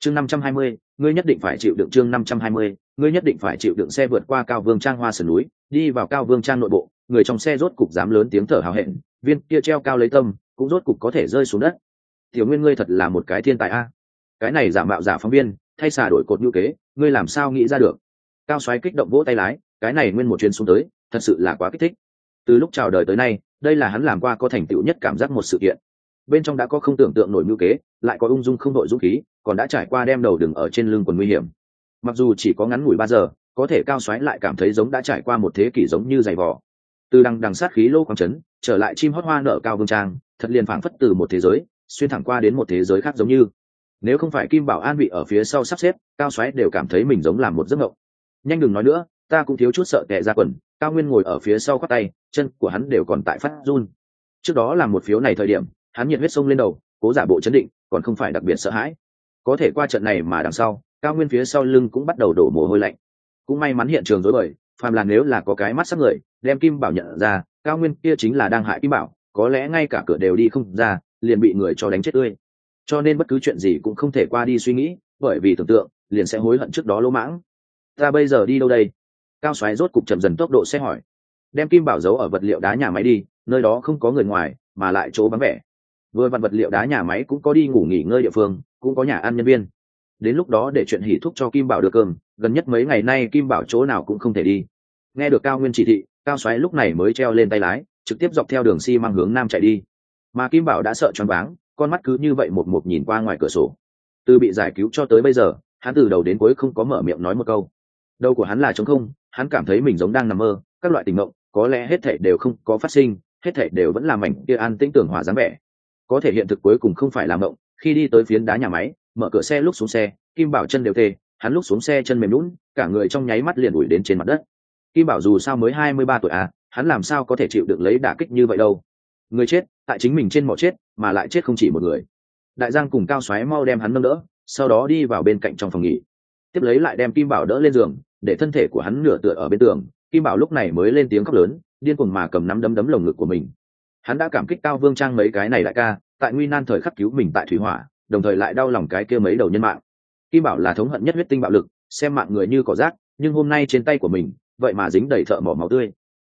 chương 520, ngươi nhất định phải chịu đựng. chương 520, ngươi nhất định phải chịu đựng. Xe vượt qua Cao Vương Trang hoa sườn núi, đi vào Cao Vương Trang nội bộ, người trong xe rốt cục dám lớn tiếng thở hào hẹn, viên kia treo cao lấy tâm cũng rốt cục có thể rơi xuống đất. Tiểu Nguyên, ngươi thật là một cái thiên tài a. Cái này giả mạo giả phóng viên, thay xả đổi cột như kế, ngươi làm sao nghĩ ra được? Cao Soái kích động vỗ tay lái, cái này nguyên một chuyến xuống tới, thật sự là quá kích thích. Từ lúc chào đời tới nay, đây là hắn làm qua có thành tựu nhất cảm giác một sự kiện. Bên trong đã có không tưởng tượng nổi mưu kế, lại có ung dung không đội dũng khí, còn đã trải qua đem đầu đừng ở trên lưng quần nguy hiểm. Mặc dù chỉ có ngắn ngủi 3 giờ, có thể Cao Soái lại cảm thấy giống đã trải qua một thế kỷ, giống như dày vò. Từ đằng sát khí lô quang trấn trở lại chim hót hoa nở Cao Vương Trang, thật liền phảng phất từ một thế giới xuyên thẳng qua đến một thế giới khác. Giống như nếu không phải Kim Bảo an vị ở phía sau sắp xếp, Cao Soái đều cảm thấy mình giống làm một giấc mộng. Nhanh đừng nói nữa, ta cũng thiếu chút sợ tè ra quần. Cao Nguyên ngồi ở phía sau khoác tay, chân của hắn đều còn tại phát run. Trước đó làm một phiếu này thời điểm, hắn nhiệt huyết sông lên đầu, cố giả bộ chấn định, còn không phải đặc biệt sợ hãi. Có thể qua trận này mà đằng sau, Cao Nguyên phía sau lưng cũng bắt đầu đổ mồ hôi lạnh. Cũng may mắn hiện trường rối bời, phàm là nếu là có cái mắt sắc người đem Kim Bảo nhận ra, Cao Nguyên kia chính là đang hại Kim Bảo, có lẽ ngay cả cửa đều đi không ra, liền bị người cho đánh chết tươi. Cho nên bất cứ chuyện gì cũng không thể qua đi suy nghĩ, bởi vì tưởng tượng liền sẽ hối hận trước đó lỗ mãng. Ta bây giờ đi đâu đây? Cao Soái rốt cục chậm dần tốc độ xe hỏi. Đem Kim Bảo giấu ở vật liệu đá nhà máy đi, nơi đó không có người ngoài, mà lại chỗ vắng vẻ. Vừa vặn vật liệu đá nhà máy cũng có đi ngủ nghỉ ngơi địa phương, cũng có nhà ăn nhân viên. Đến lúc đó để chuyện hỉ thúc cho Kim Bảo được cơm, gần nhất mấy ngày nay Kim Bảo chỗ nào cũng không thể đi. Nghe được Cao Nguyên chỉ thị, Cao Soái lúc này mới treo lên tay lái, trực tiếp dọc theo đường xi măng hướng nam chạy đi. Mà Kim Bảo đã sợ choáng váng, con mắt cứ như vậy một nhìn qua ngoài cửa sổ. Từ bị giải cứu cho tới bây giờ, hắn từ đầu đến cuối không có mở miệng nói một câu. Đầu của hắn là trống không, hắn cảm thấy mình giống đang nằm mơ, các loại tình mộng, có lẽ hết thảy đều không có phát sinh, hết thảy đều vẫn là mảnh kia an tĩnh tưởng hòa dáng vẻ. Có thể hiện thực cuối cùng không phải là mộng. Khi đi tới phiến đá nhà máy, mở cửa xe lúc xuống xe, Kim Bảo chân đều tê, hắn lúc xuống xe chân mềm nhũn, cả người trong nháy mắt liền ủi đến trên mặt đất. Kim Bảo dù sao mới 23 tuổi à, hắn làm sao có thể chịu đựng lấy đả kích như vậy đâu. Người chết tại chính mình trên mộ chết, mà lại chết không chỉ một người. Đại Giang cùng Cao Soái mau đem hắn nâng đỡ, sau đó đi vào bên cạnh trong phòng nghỉ, tiếp lấy lại đem Kim Bảo đỡ lên giường, để thân thể của hắn nửa tựa ở bên tường. Kim Bảo lúc này mới lên tiếng khóc lớn, điên cuồng mà cầm nắm đấm lồng ngực của mình. Hắn đã cảm kích Cao Vương Trang mấy cái này đại ca, tại nguy nan thời khắc cứu mình tại thủy hỏa, đồng thời lại đau lòng cái kia mấy đầu nhân mạng. Kim Bảo là thống hận nhất huyết tinh bạo lực, xem mạng người như cỏ rác, nhưng hôm nay trên tay của mình vậy mà dính đầy thợ mỏ máu tươi.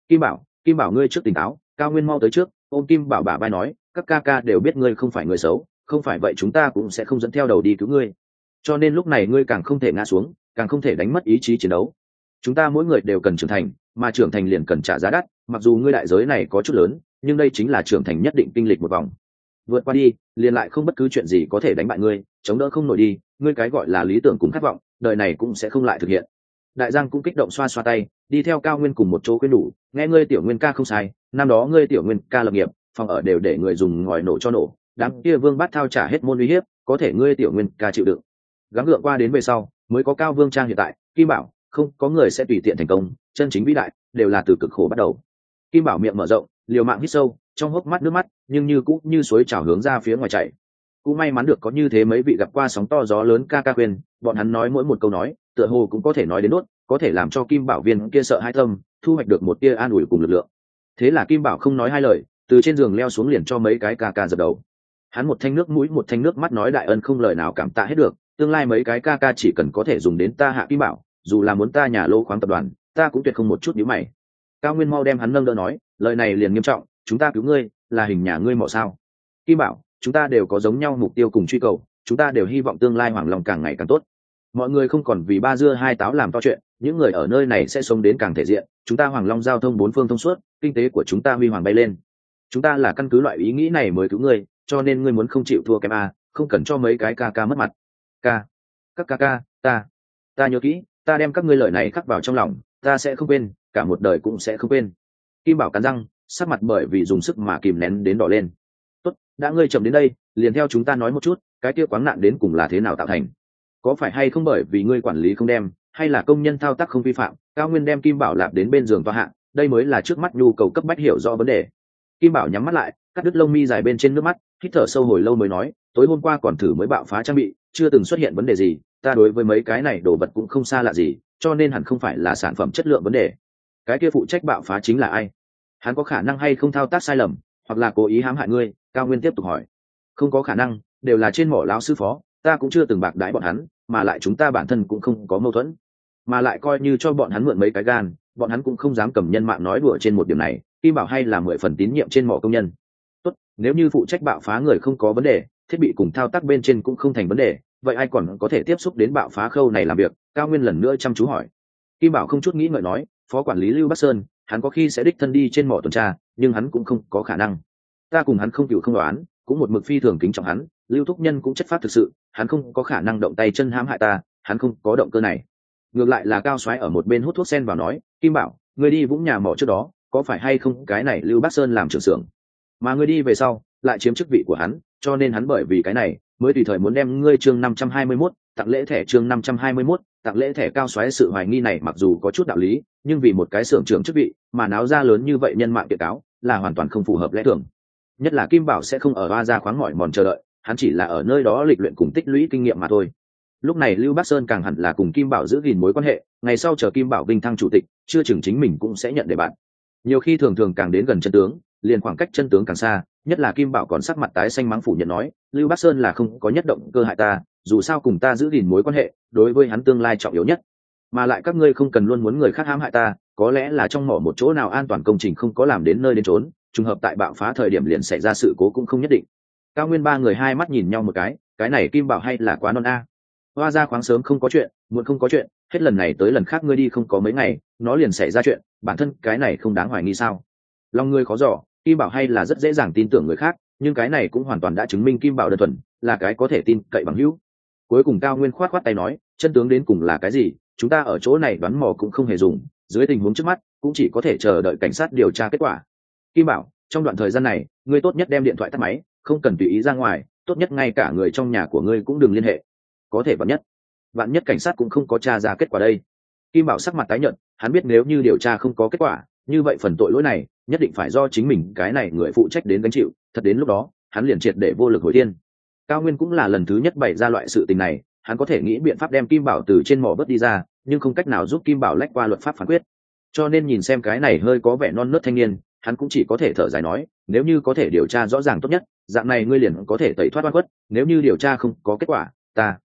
Kim Bảo ngươi trước tỉnh táo. Cao Nguyên mau tới trước, ôm Kim Bảo bả vai nói, các ca ca đều biết ngươi không phải người xấu, không phải vậy chúng ta cũng sẽ không dẫn theo đầu đi cứu ngươi. Cho nên lúc này ngươi càng không thể ngã xuống, càng không thể đánh mất ý chí chiến đấu. Chúng ta mỗi người đều cần trưởng thành, mà trưởng thành liền cần trả giá đắt. Mặc dù ngươi đại giới này có chút lớn, nhưng đây chính là trưởng thành nhất định kinh lịch một vòng. Vượt qua đi, liền lại không bất cứ chuyện gì có thể đánh bại ngươi, chống đỡ không nổi đi, ngươi cái gọi là lý tưởng cùng khát vọng, đời này cũng sẽ không lại thực hiện. Đại Giang cũng kích động xoa xoa tay, đi theo Cao Nguyên cùng một chỗ khuyên đủ, nghe ngươi Tiểu Nguyên ca không sai, năm đó ngươi Tiểu Nguyên ca lập nghiệp, phòng ở đều để người dùng ngòi nổ cho nổ, đám kia Vương Bát Thao trả hết môn uy hiếp, có thể ngươi Tiểu Nguyên ca chịu đựng. Gắng gượng qua đến về sau, mới có Cao Vương Trang hiện tại. Kim Bảo, không có người sẽ tùy tiện thành công, chân chính vĩ đại đều là từ cực khổ bắt đầu. Kim Bảo miệng mở rộng, liều mạng hít sâu, trong hốc mắt nước mắt nhưng như cũ như suối trào hướng ra phía ngoài chảy. Cũng may mắn được có như thế mấy vị gặp qua sóng to gió lớn ca ca khuyên, bọn hắn nói mỗi một câu nói tựa hồ cũng có thể nói đến đốt, có thể làm cho Kim Bảo viên kia sợ hai tâm thu hoạch được một tia an ủi cùng lực lượng. Thế là Kim Bảo không nói hai lời, từ trên giường leo xuống liền cho mấy cái ca ca dập đầu. Hắn một thanh nước mũi một thanh nước mắt nói đại ân không lời nào cảm tạ hết được, tương lai mấy cái ca ca chỉ cần có thể dùng đến ta hạ Kim Bảo, dù là muốn ta nhà lô khoáng tập đoàn, ta cũng tuyệt không một chút nhíu mày. Cao Nguyên mau đem hắn nâng đỡ nói, lời này liền nghiêm trọng, chúng ta cứu ngươi là hình nhà ngươi mọ sao? Kim Bảo, chúng ta đều có giống nhau mục tiêu cùng truy cầu, chúng ta đều hy vọng tương lai Hoàng Long càng ngày càng tốt. Mọi người không còn vì ba dưa hai táo làm to chuyện, những người ở nơi này sẽ sống đến càng thể diện, chúng ta Hoàng Long giao thông bốn phương thông suốt, kinh tế của chúng ta huy hoàng bay lên. Chúng ta là căn cứ loại ý nghĩ này mới cứu ngươi, cho nên ngươi muốn không chịu thua kém a, không cần cho mấy cái ca ca mất mặt. Các ca ca, ta nhớ kỹ, ta đem các ngươi lời này khắc vào trong lòng, ta sẽ không quên, cả một đời cũng sẽ không quên. Kim Bảo cắn răng, sắc mặt bởi vì dùng sức mà kìm nén đến đỏ lên. Tốt, đã ngươi chậm đến đây, liền theo chúng ta nói một chút, cái kia khoáng nạn đến cùng là thế nào tạo thành? Có phải hay không bởi vì ngươi quản lý không đem, hay là công nhân thao tác không vi phạm? Cao Nguyên đem Kim Bảo lạp đến bên giường toa hạng, đây mới là trước mắt nhu cầu cấp bách hiểu rõ vấn đề. Kim Bảo nhắm mắt lại, cắt đứt lông mi dài bên trên nước mắt, hít thở sâu hồi lâu mới nói, tối hôm qua còn thử mới bạo phá trang bị, chưa từng xuất hiện vấn đề gì, ta đối với mấy cái này đồ vật cũng không xa lạ gì, cho nên hẳn không phải là sản phẩm chất lượng vấn đề. Cái kia phụ trách bạo phá chính là ai? Hắn có khả năng hay không thao tác sai lầm, hoặc là cố ý hãm hại ngươi? Cao Nguyên tiếp tục hỏi. Không có khả năng, đều là trên mỏ lão sư phó, ta cũng chưa từng bạc đãi bọn hắn, mà lại chúng ta bản thân cũng không có mâu thuẫn, mà lại coi như cho bọn hắn mượn mấy cái gan, bọn hắn cũng không dám cầm nhân mạng nói đùa trên một điểm này. Kim Bảo hay là 10 phần tín nhiệm trên mỏ công nhân. Tốt, nếu như phụ trách bạo phá người không có vấn đề, thiết bị cùng thao tác bên trên cũng không thành vấn đề, vậy ai còn có thể tiếp xúc đến bạo phá khâu này làm việc? Cao Nguyên lần nữa chăm chú hỏi. Kim Bảo không chút nghĩ ngợi nói, phó quản lý Lưu Bắc Sơn, hắn có khi sẽ đích thân đi trên mỏ tuần tra, nhưng hắn cũng không có khả năng. Ta cùng hắn không cựu không đoán, cũng một mực phi thường kính trọng hắn. Lưu Thúc Nhân cũng chất phát thực sự, hắn không có khả năng động tay chân hãm hại ta, hắn không có động cơ này. Ngược lại là Cao Soái ở một bên hút thuốc sen vào nói, Kim Bảo, ngươi đi Vũng Nhà mỏ trước đó, có phải hay không cái này Lưu Bắc Sơn làm trưởng xưởng, mà ngươi đi về sau lại chiếm chức vị của hắn, cho nên hắn bởi vì cái này mới tùy thời muốn đem ngươi chương 521 tặng lễ thẻ chương 521 tặng lễ thẻ. Cao Soái sự hoài nghi này mặc dù có chút đạo lý, nhưng vì một cái xưởng trưởng chức vị mà náo ra lớn như vậy nhân mạng kiện cáo là hoàn toàn không phù hợp lẽ thường. Nhất là Kim Bảo sẽ không ở ba ra khoáng mỏi mòn chờ đợi, hắn chỉ là ở nơi đó lịch luyện cùng tích lũy kinh nghiệm mà thôi. Lúc này Lưu Bắc Sơn càng hẳn là cùng Kim Bảo giữ gìn mối quan hệ, ngày sau chờ Kim Bảo vinh thăng chủ tịch, chưa chừng chính mình cũng sẽ nhận đề bạn. Nhiều khi thường càng đến gần chân tướng, liền khoảng cách chân tướng càng xa. Nhất là Kim Bảo còn sắc mặt tái xanh mắng phủ nhận nói, Lưu Bắc Sơn là không có nhất động cơ hại ta, dù sao cùng ta giữ gìn mối quan hệ, đối với hắn tương lai trọng yếu nhất. Mà lại các ngươi không cần luôn muốn người khác hãm hại ta, có lẽ là trong mỏ một chỗ nào an toàn công trình không có làm đến nơi đến trốn, trùng hợp tại bạo phá thời điểm liền xảy ra sự cố cũng không nhất định. Cao Nguyên ba người hai mắt nhìn nhau một cái này Kim Bảo hay là quá non a. Hoa ra khoáng sớm không có chuyện, muộn không có chuyện, hết lần này tới lần khác ngươi đi không có mấy ngày, nó liền xảy ra chuyện, bản thân cái này không đáng hoài nghi sao? Lòng ngươi khó dò, Kim Bảo hay là rất dễ dàng tin tưởng người khác, nhưng cái này cũng hoàn toàn đã chứng minh Kim Bảo đơn thuần là cái có thể tin cậy bằng hữu. Cuối cùng Cao Nguyên khoát tay nói, chân tướng đến cùng là cái gì, chúng ta ở chỗ này đoán mò cũng không hề dùng, dưới tình huống trước mắt cũng chỉ có thể chờ đợi cảnh sát điều tra kết quả. Kim Bảo, trong đoạn thời gian này ngươi tốt nhất đem điện thoại tắt máy, không cần tùy ý ra ngoài, tốt nhất ngay cả người trong nhà của ngươi cũng đừng liên hệ. Có thể vạn nhất cảnh sát cũng không có tra ra kết quả đây. Kim Bảo sắc mặt tái nhợt, hắn biết nếu như điều tra không có kết quả, như vậy phần tội lỗi này nhất định phải do chính mình cái này người phụ trách đến gánh chịu, thật đến lúc đó hắn liền triệt để vô lực hồi thiên. Cao Nguyên cũng là lần thứ nhất bày ra loại sự tình này, hắn có thể nghĩ biện pháp đem Kim Bảo từ trên mỏ bớt đi ra, nhưng không cách nào giúp Kim Bảo lách qua luật pháp phán quyết. Cho nên nhìn xem cái này hơi có vẻ non nớt thanh niên, hắn cũng chỉ có thể thở dài nói, nếu như có thể điều tra rõ ràng tốt nhất, dạng này ngươi liền có thể tẩy thoát oan khuất, nếu như điều tra không có kết quả,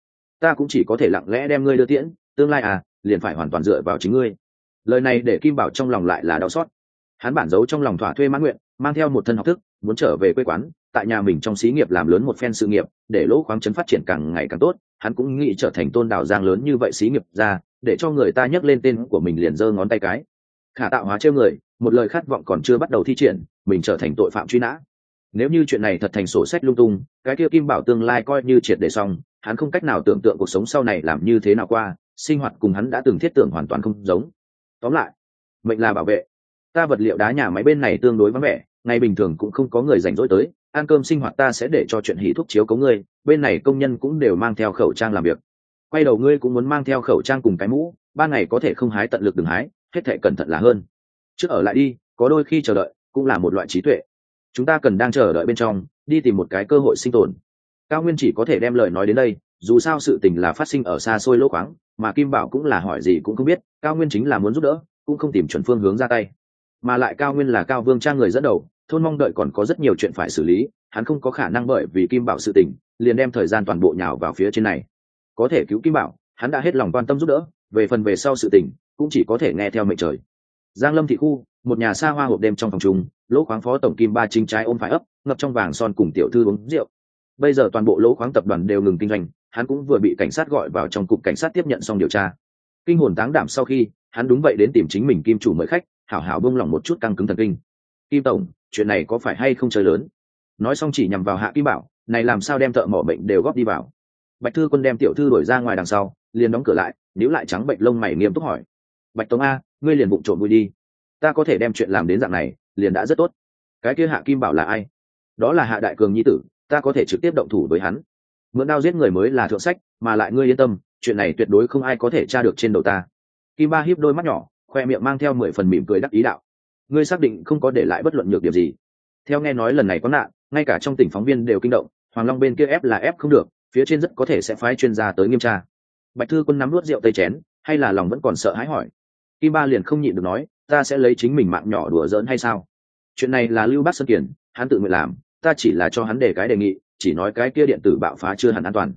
ta cũng chỉ có thể lặng lẽ đem ngươi đưa tiễn, tương lai liền phải hoàn toàn dựa vào chính ngươi. Lời này để Kim Bảo trong lòng lại là đau xót. Hắn bản giấu trong lòng thỏa thuê mãn nguyện, mang theo một thân học thức, muốn trở về quê quán, tại nhà mình trong xí nghiệp làm lớn một phen sự nghiệp, để lỗ khoáng trấn phát triển càng ngày càng tốt. Hắn cũng nghĩ trở thành Tôn Đảo Giang lớn như vậy xí nghiệp ra, để cho người ta nhắc lên tên của mình liền giơ ngón tay cái. Khả tạo hóa trêu người, một lời khát vọng còn chưa bắt đầu thi triển, mình trở thành tội phạm truy nã. Nếu như chuyện này thật thành sổ sách lung tung, cái kia Kim Bảo tương lai coi như triệt để xong, hắn không cách nào tưởng tượng cuộc sống sau này làm như thế nào qua, sinh hoạt cùng hắn đã từng thiết tưởng hoàn toàn không giống. Tóm lại, mệnh là bảo vệ. Ta vật liệu đá nhà máy bên này tương đối vắng vẻ, ngày bình thường cũng không có người rảnh rỗi tới, ăn cơm sinh hoạt ta sẽ để cho chuyện hỉ thuốc chiếu cấu ngươi, bên này công nhân cũng đều mang theo khẩu trang làm việc. Quay đầu ngươi cũng muốn mang theo khẩu trang cùng cái mũ, ban ngày có thể không hái tận lực đừng hái, hết thệ cẩn thận là hơn. Trước ở lại đi, có đôi khi chờ đợi cũng là một loại trí tuệ. Chúng ta cần đang chờ đợi bên trong, đi tìm một cái cơ hội sinh tồn. Cao Nguyên chỉ có thể đem lời nói đến đây, dù sao sự tình là phát sinh ở xa xôi lỗ khoáng, mà Kim Bảo cũng là hỏi gì cũng không biết, Cao Nguyên chính là muốn giúp đỡ, cũng không tìm chuẩn phương hướng ra tay. Mà lại Cao Nguyên là Cao Vương Trang người dẫn đầu, thôn mong đợi còn có rất nhiều chuyện phải xử lý, hắn không có khả năng bởi vì Kim Bảo sự tình, liền đem thời gian toàn bộ nhào vào phía trên này. Có thể cứu Kim Bảo, hắn đã hết lòng quan tâm giúp đỡ, về sau sự tình, cũng chỉ có thể nghe theo mệnh trời. Giang Lâm thị khu, một nhà xa hoa hộp đêm trong phòng chung, lỗ khoáng phó tổng Kim Ba chính trái ôm phải ấp, ngập trong vàng son cùng tiểu thư uống rượu. Bây giờ toàn bộ lỗ khoáng tập đoàn đều ngừng kinh doanh, hắn cũng vừa bị cảnh sát gọi vào trong cục cảnh sát tiếp nhận xong điều tra. Kinh hồn táng đảm sau khi, hắn đúng vậy đến tìm chính mình Kim chủ mời khách, hảo hảo bông lòng một chút căng cứng thần kinh. Kim tổng, chuyện này có phải hay không chơi lớn? Nói xong chỉ nhằm vào Hạ Kim Bảo, này làm sao đem thợ mỏ bệnh đều góp đi vào. Bạch Thư Quân đem tiểu thư đuổi ra ngoài đằng sau, liền đóng cửa lại, nhíu lại trắng bệnh lông mày nghiêm túc hỏi: Bạch Tống a, ngươi liền bụng trộm vui đi, ta có thể đem chuyện làm đến dạng này, liền đã rất tốt. Cái kia Hạ Kim Bảo là ai? Đó là Hạ Đại Cường nhi tử, ta có thể trực tiếp động thủ với hắn. Mượn đao giết người mới là thượng sách, mà lại ngươi yên tâm, chuyện này tuyệt đối không ai có thể tra được trên đầu ta. Kim Ba híp đôi mắt nhỏ, khoe miệng mang theo 10 phần mỉm cười đắc ý đạo: ngươi xác định không có để lại bất luận nhược điểm gì? Theo nghe nói lần này có nạn, ngay cả trong tỉnh phóng viên đều kinh động, Hoàng Long bên kia ép là ép không được, phía trên rất có thể sẽ phái chuyên gia tới nghiêm tra. Bạch Thư Quân nắm nuốt rượu tây chén, hay là lòng vẫn còn sợ hãi hỏi. Kim Ba liền không nhịn được nói: ta sẽ lấy chính mình mạng nhỏ đùa giỡn hay sao? Chuyện này là Lưu Bắc Sơn Kiển, hắn tự nguyện làm, ta chỉ là cho hắn đề nghị, chỉ nói cái kia điện tử bạo phá chưa hẳn an toàn.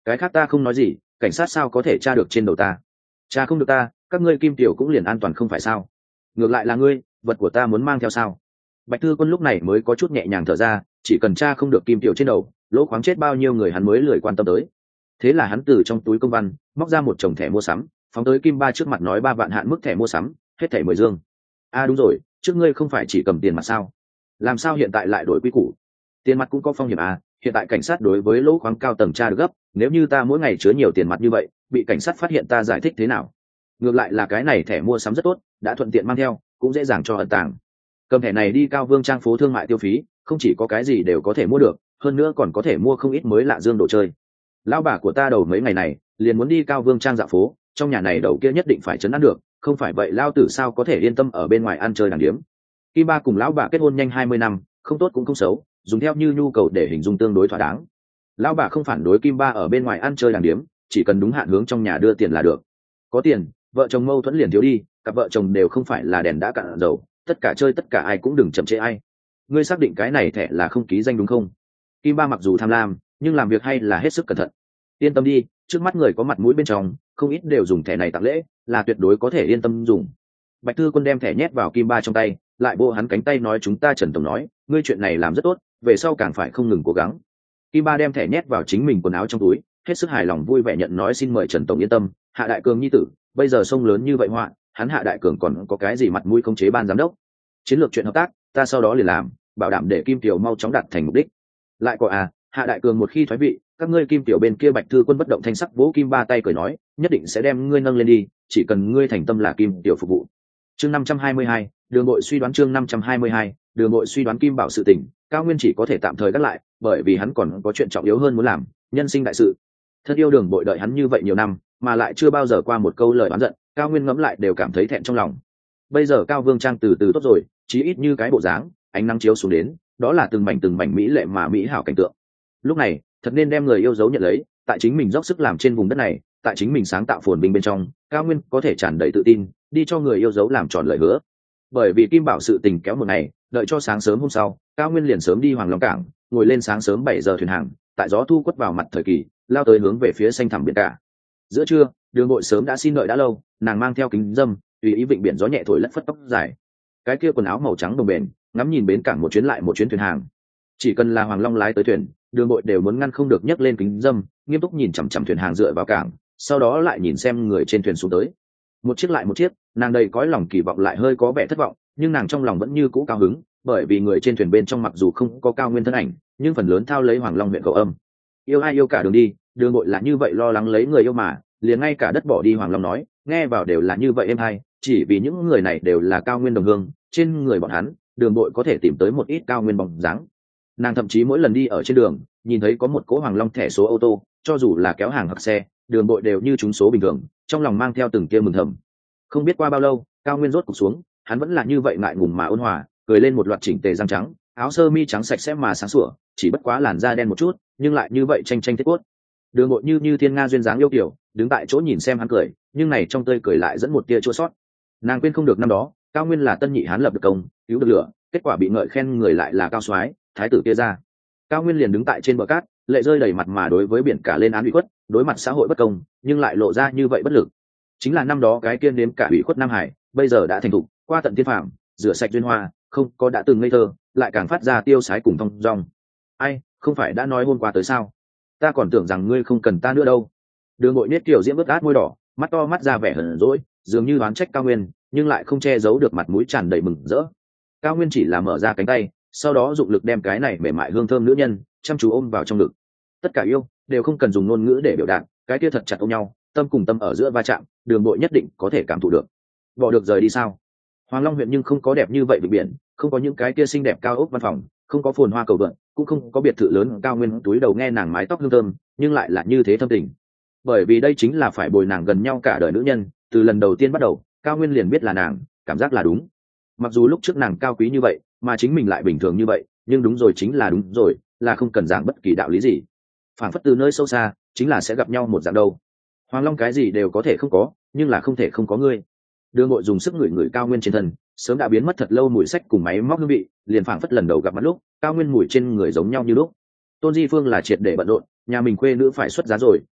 Cái khác ta không nói gì, cảnh sát sao có thể tra được trên đầu ta? Tra không được ta, các ngươi Kim Tiểu cũng liền an toàn không phải sao? Ngược lại là ngươi, vật của ta muốn mang theo sao? Bạch Thư Quân lúc này mới có chút nhẹ nhàng thở ra, chỉ cần tra không được Kim Tiểu trên đầu, lỗ khoáng chết bao nhiêu người hắn mới lười quan tâm tới. Thế là hắn từ trong túi công văn móc ra một chồng thẻ mua sắm, phóng tới Kim Ba trước mặt nói 3 vạn hạn mức thẻ mua sắm, hết thẻ 10 dương. Đúng rồi, trước ngươi không phải chỉ cầm tiền mặt sao? Làm sao hiện tại lại đổi quy củ? Tiền mặt cũng có phong hiểm hiện tại cảnh sát đối với lỗ khoáng cao tầng tra được gấp, nếu như ta mỗi ngày chứa nhiều tiền mặt như vậy, bị cảnh sát phát hiện ta giải thích thế nào? Ngược lại là cái này thẻ mua sắm rất tốt, đã thuận tiện mang theo, cũng dễ dàng cho ẩn tàng. Cầm thẻ này đi Cao Vương Trang phố thương mại tiêu phí, không chỉ có cái gì đều có thể mua được, hơn nữa còn có thể mua không ít mới lạ dương đồ chơi. Lão bà của ta đầu mấy ngày này liền muốn đi Cao Vương Trang dạo phố, trong nhà này đầu kia nhất định phải trấn an được, không phải vậy lao tử sao có thể yên tâm ở bên ngoài ăn chơi đàng điếm. Kim Ba cùng lão bà kết hôn nhanh 20 năm, không tốt cũng không xấu, dùng theo như nhu cầu để hình dung tương đối thỏa đáng. Lão bà không phản đối Kim Ba ở bên ngoài ăn chơi đàng điếm, chỉ cần đúng hạn hướng trong nhà đưa tiền là được. Có tiền, vợ chồng mâu thuẫn liền thiếu đi, cặp vợ chồng đều không phải là đèn đã cạn dầu, tất cả chơi tất cả ai cũng đừng chậm trễ ai. Ngươi xác định cái này thẻ là không ký danh đúng không? Kim Ba mặc dù tham lam, nhưng làm việc hay là hết sức cẩn thận. Yên tâm đi, trước mắt người có mặt mũi bên trong, không ít đều dùng thẻ này tặng lễ, là tuyệt đối có thể yên tâm dùng. Bạch Thư Quân đem thẻ nhét vào Kim Ba trong tay, lại vỗ hắn cánh tay nói chúng ta Trần tổng nói, ngươi chuyện này làm rất tốt, về sau càng phải không ngừng cố gắng. Kim Ba đem thẻ nhét vào chính mình quần áo trong túi, hết sức hài lòng vui vẻ nhận nói xin mời Trần tổng yên tâm, Hạ Đại Cường nhi tử, bây giờ sông lớn như vậy họa, hắn Hạ Đại Cường còn có cái gì mặt mũi không chế ban giám đốc. Chiến lược chuyện hợp tác, ta sau đó liền làm, bảo đảm để Kim Tiểu mau chóng đạt thành mục đích. Lại có Hạ Đại Cường một khi thoái vị, các ngươi Kim Tiểu bên kia Bạch Thư Quân bất động thanh sắc vỗ Kim Ba tay cười nói, nhất định sẽ đem ngươi nâng lên đi, chỉ cần ngươi thành tâm là Kim Tiểu phục vụ. Chương 522, Đường Bội suy đoán chương 522, Đường Bội suy đoán Kim Bảo sự tình, Cao Nguyên chỉ có thể tạm thời gác lại, bởi vì hắn còn có chuyện trọng yếu hơn muốn làm, nhân sinh đại sự. Thân yêu Đường Bội đợi hắn như vậy nhiều năm, mà lại chưa bao giờ qua một câu lời oán giận, Cao Nguyên ngẫm lại đều cảm thấy thẹn trong lòng. Bây giờ Cao Vương Trang từ từ tốt rồi, chí ít như cái bộ dáng, ánh nắng chiếu xuống đến, đó là từng mảnh mỹ lệ mà mỹ hảo cảnh tượng. Lúc này, thật nên đem người yêu dấu nhận lấy, tại chính mình dốc sức làm trên vùng đất này, tại chính mình sáng tạo phồn vinh bên trong, Cao Nguyên có thể tràn đầy tự tin, đi cho người yêu dấu làm tròn lời hứa. Bởi vì Kim Bảo sự tình kéo một ngày, đợi cho sáng sớm hôm sau, Cao Nguyên liền sớm đi Hoàng Long cảng, ngồi lên sáng sớm 7 giờ thuyền hàng, tại gió thu quất vào mặt thời kỳ, lao tới hướng về phía xanh thẳm biển cả. Giữa trưa, Đường Bội sớm đã xin đợi đã lâu, nàng mang theo kính dâm, tùy ý vịnh biển gió nhẹ thổi lất phất tóc dài. Cái kia quần áo màu trắng đồng bền, ngắm nhìn bến cảng một chuyến lại một chuyến thuyền hàng. Chỉ cần là Hoàng Long lái tới thuyền, Đường Bội đều muốn ngăn không được nhấc lên kính dâm, nghiêm túc nhìn chằm chằm thuyền hàng dựa vào cảng, sau đó lại nhìn xem người trên thuyền xuống tới. Một chiếc lại một chiếc, nàng đầy cõi lòng kỳ vọng lại hơi có vẻ thất vọng, nhưng nàng trong lòng vẫn như cũ cao hứng, bởi vì người trên thuyền bên trong mặc dù không có Cao Nguyên thân ảnh, nhưng phần lớn thao lấy Hoàng Long huyện cầu âm. Yêu ai yêu cả đường đi, Đường Bội là như vậy lo lắng lấy người yêu mà, liền ngay cả đất bỏ đi Hoàng Long nói, nghe vào đều là như vậy êm hay, chỉ vì những người này đều là Cao Nguyên đồng hương, trên người bọn hắn, Đường Bội có thể tìm tới một ít Cao Nguyên bóng dáng. Nàng thậm chí mỗi lần đi ở trên đường, nhìn thấy có một cỗ Hoàng Long thẻ số ô tô, cho dù là kéo hàng hoặc xe, Đường Bội đều như trúng số bình thường, trong lòng mang theo từng tia mừng thầm. Không biết qua bao lâu, Cao Nguyên rốt cục xuống, hắn vẫn là như vậy ngại ngùng mà ôn hòa, cười lên một loạt chỉnh tề răng trắng, áo sơ mi trắng sạch sẽ mà sáng sủa, chỉ bất quá làn da đen một chút, nhưng lại như vậy tranh tranh thiết cốt. Đường Bội như thiên nga duyên dáng yêu kiều, đứng tại chỗ nhìn xem hắn cười, nhưng này trong tươi cười lại dẫn một tia chua xót. Nàng quên không được năm đó, Cao Nguyên là tân nhị hán lập được công, cứu được lửa, kết quả bị ngợi khen người lại là Cao Soái, thái tử kia ra. Cao Nguyên liền đứng tại trên bờ cát, lệ rơi đầy mặt mà đối với biển cả lên án ủy khuất, đối mặt xã hội bất công, nhưng lại lộ ra như vậy bất lực. Chính là năm đó cái kia nếm cả ủy khuất Nam Hải, bây giờ đã thành thục, qua tận thiên phạm, rửa sạch duyên hoa, không có đã từng ngây thơ, lại càng phát ra tiêu sái cùng thong dong. Ai, không phải đã nói hôm qua tới sao? Ta còn tưởng rằng ngươi không cần ta nữa đâu. Đường Bội nết kiểu diễm bớt át môi đỏ, mắt to mắt ra vẻ hờn dỗi, dường như đoán trách Cao Nguyên, nhưng lại không che giấu được mặt mũi tràn đầy mừng rỡ. Cao Nguyên chỉ là mở ra cánh tay, sau đó dụng lực đem cái này mềm mại hương thơm nữ nhân chăm chú ôm vào trong ngực. Tất cả yêu đều không cần dùng ngôn ngữ để biểu đạt, cái kia thật chặt ôm nhau, tâm cùng tâm ở giữa va chạm, Đường Bội nhất định có thể cảm thụ được. Bỏ được rời đi sao? Hoàng Long huyện nhưng không có đẹp như vậy vịnh biển, không có những cái kia xinh đẹp cao ốc văn phòng, không có phồn hoa cầu vượn, cũng không có biệt thự lớn. Cao Nguyên túi đầu nghe nàng mái tóc hương thơm, nhưng lại là như thế thâm tình. Bởi vì đây chính là phải bồi nàng gần nhau cả đời nữ nhân, từ lần đầu tiên bắt đầu, Cao Nguyên liền biết là nàng, cảm giác là đúng. Mặc dù lúc trước nàng cao quý như vậy, mà chính mình lại bình thường như vậy, nhưng đúng rồi chính là đúng rồi, là không cần giảng bất kỳ đạo lý gì. Phản phất từ nơi sâu xa, chính là sẽ gặp nhau một dạng đâu. Hoàng Long cái gì đều có thể không có, nhưng là không thể không có ngươi. Đường Bội dùng sức ngửi ngửi Cao Nguyên trên thân, sớm đã biến mất thật lâu mùi sách cùng máy móc hương vị, liền phảng phất lần đầu gặp mặt lúc, Cao Nguyên mùi trên người giống nhau như lúc. Tôn Di Phương là triệt để bận rộn, nhà mình khuê nữ phải xuất giá rồi,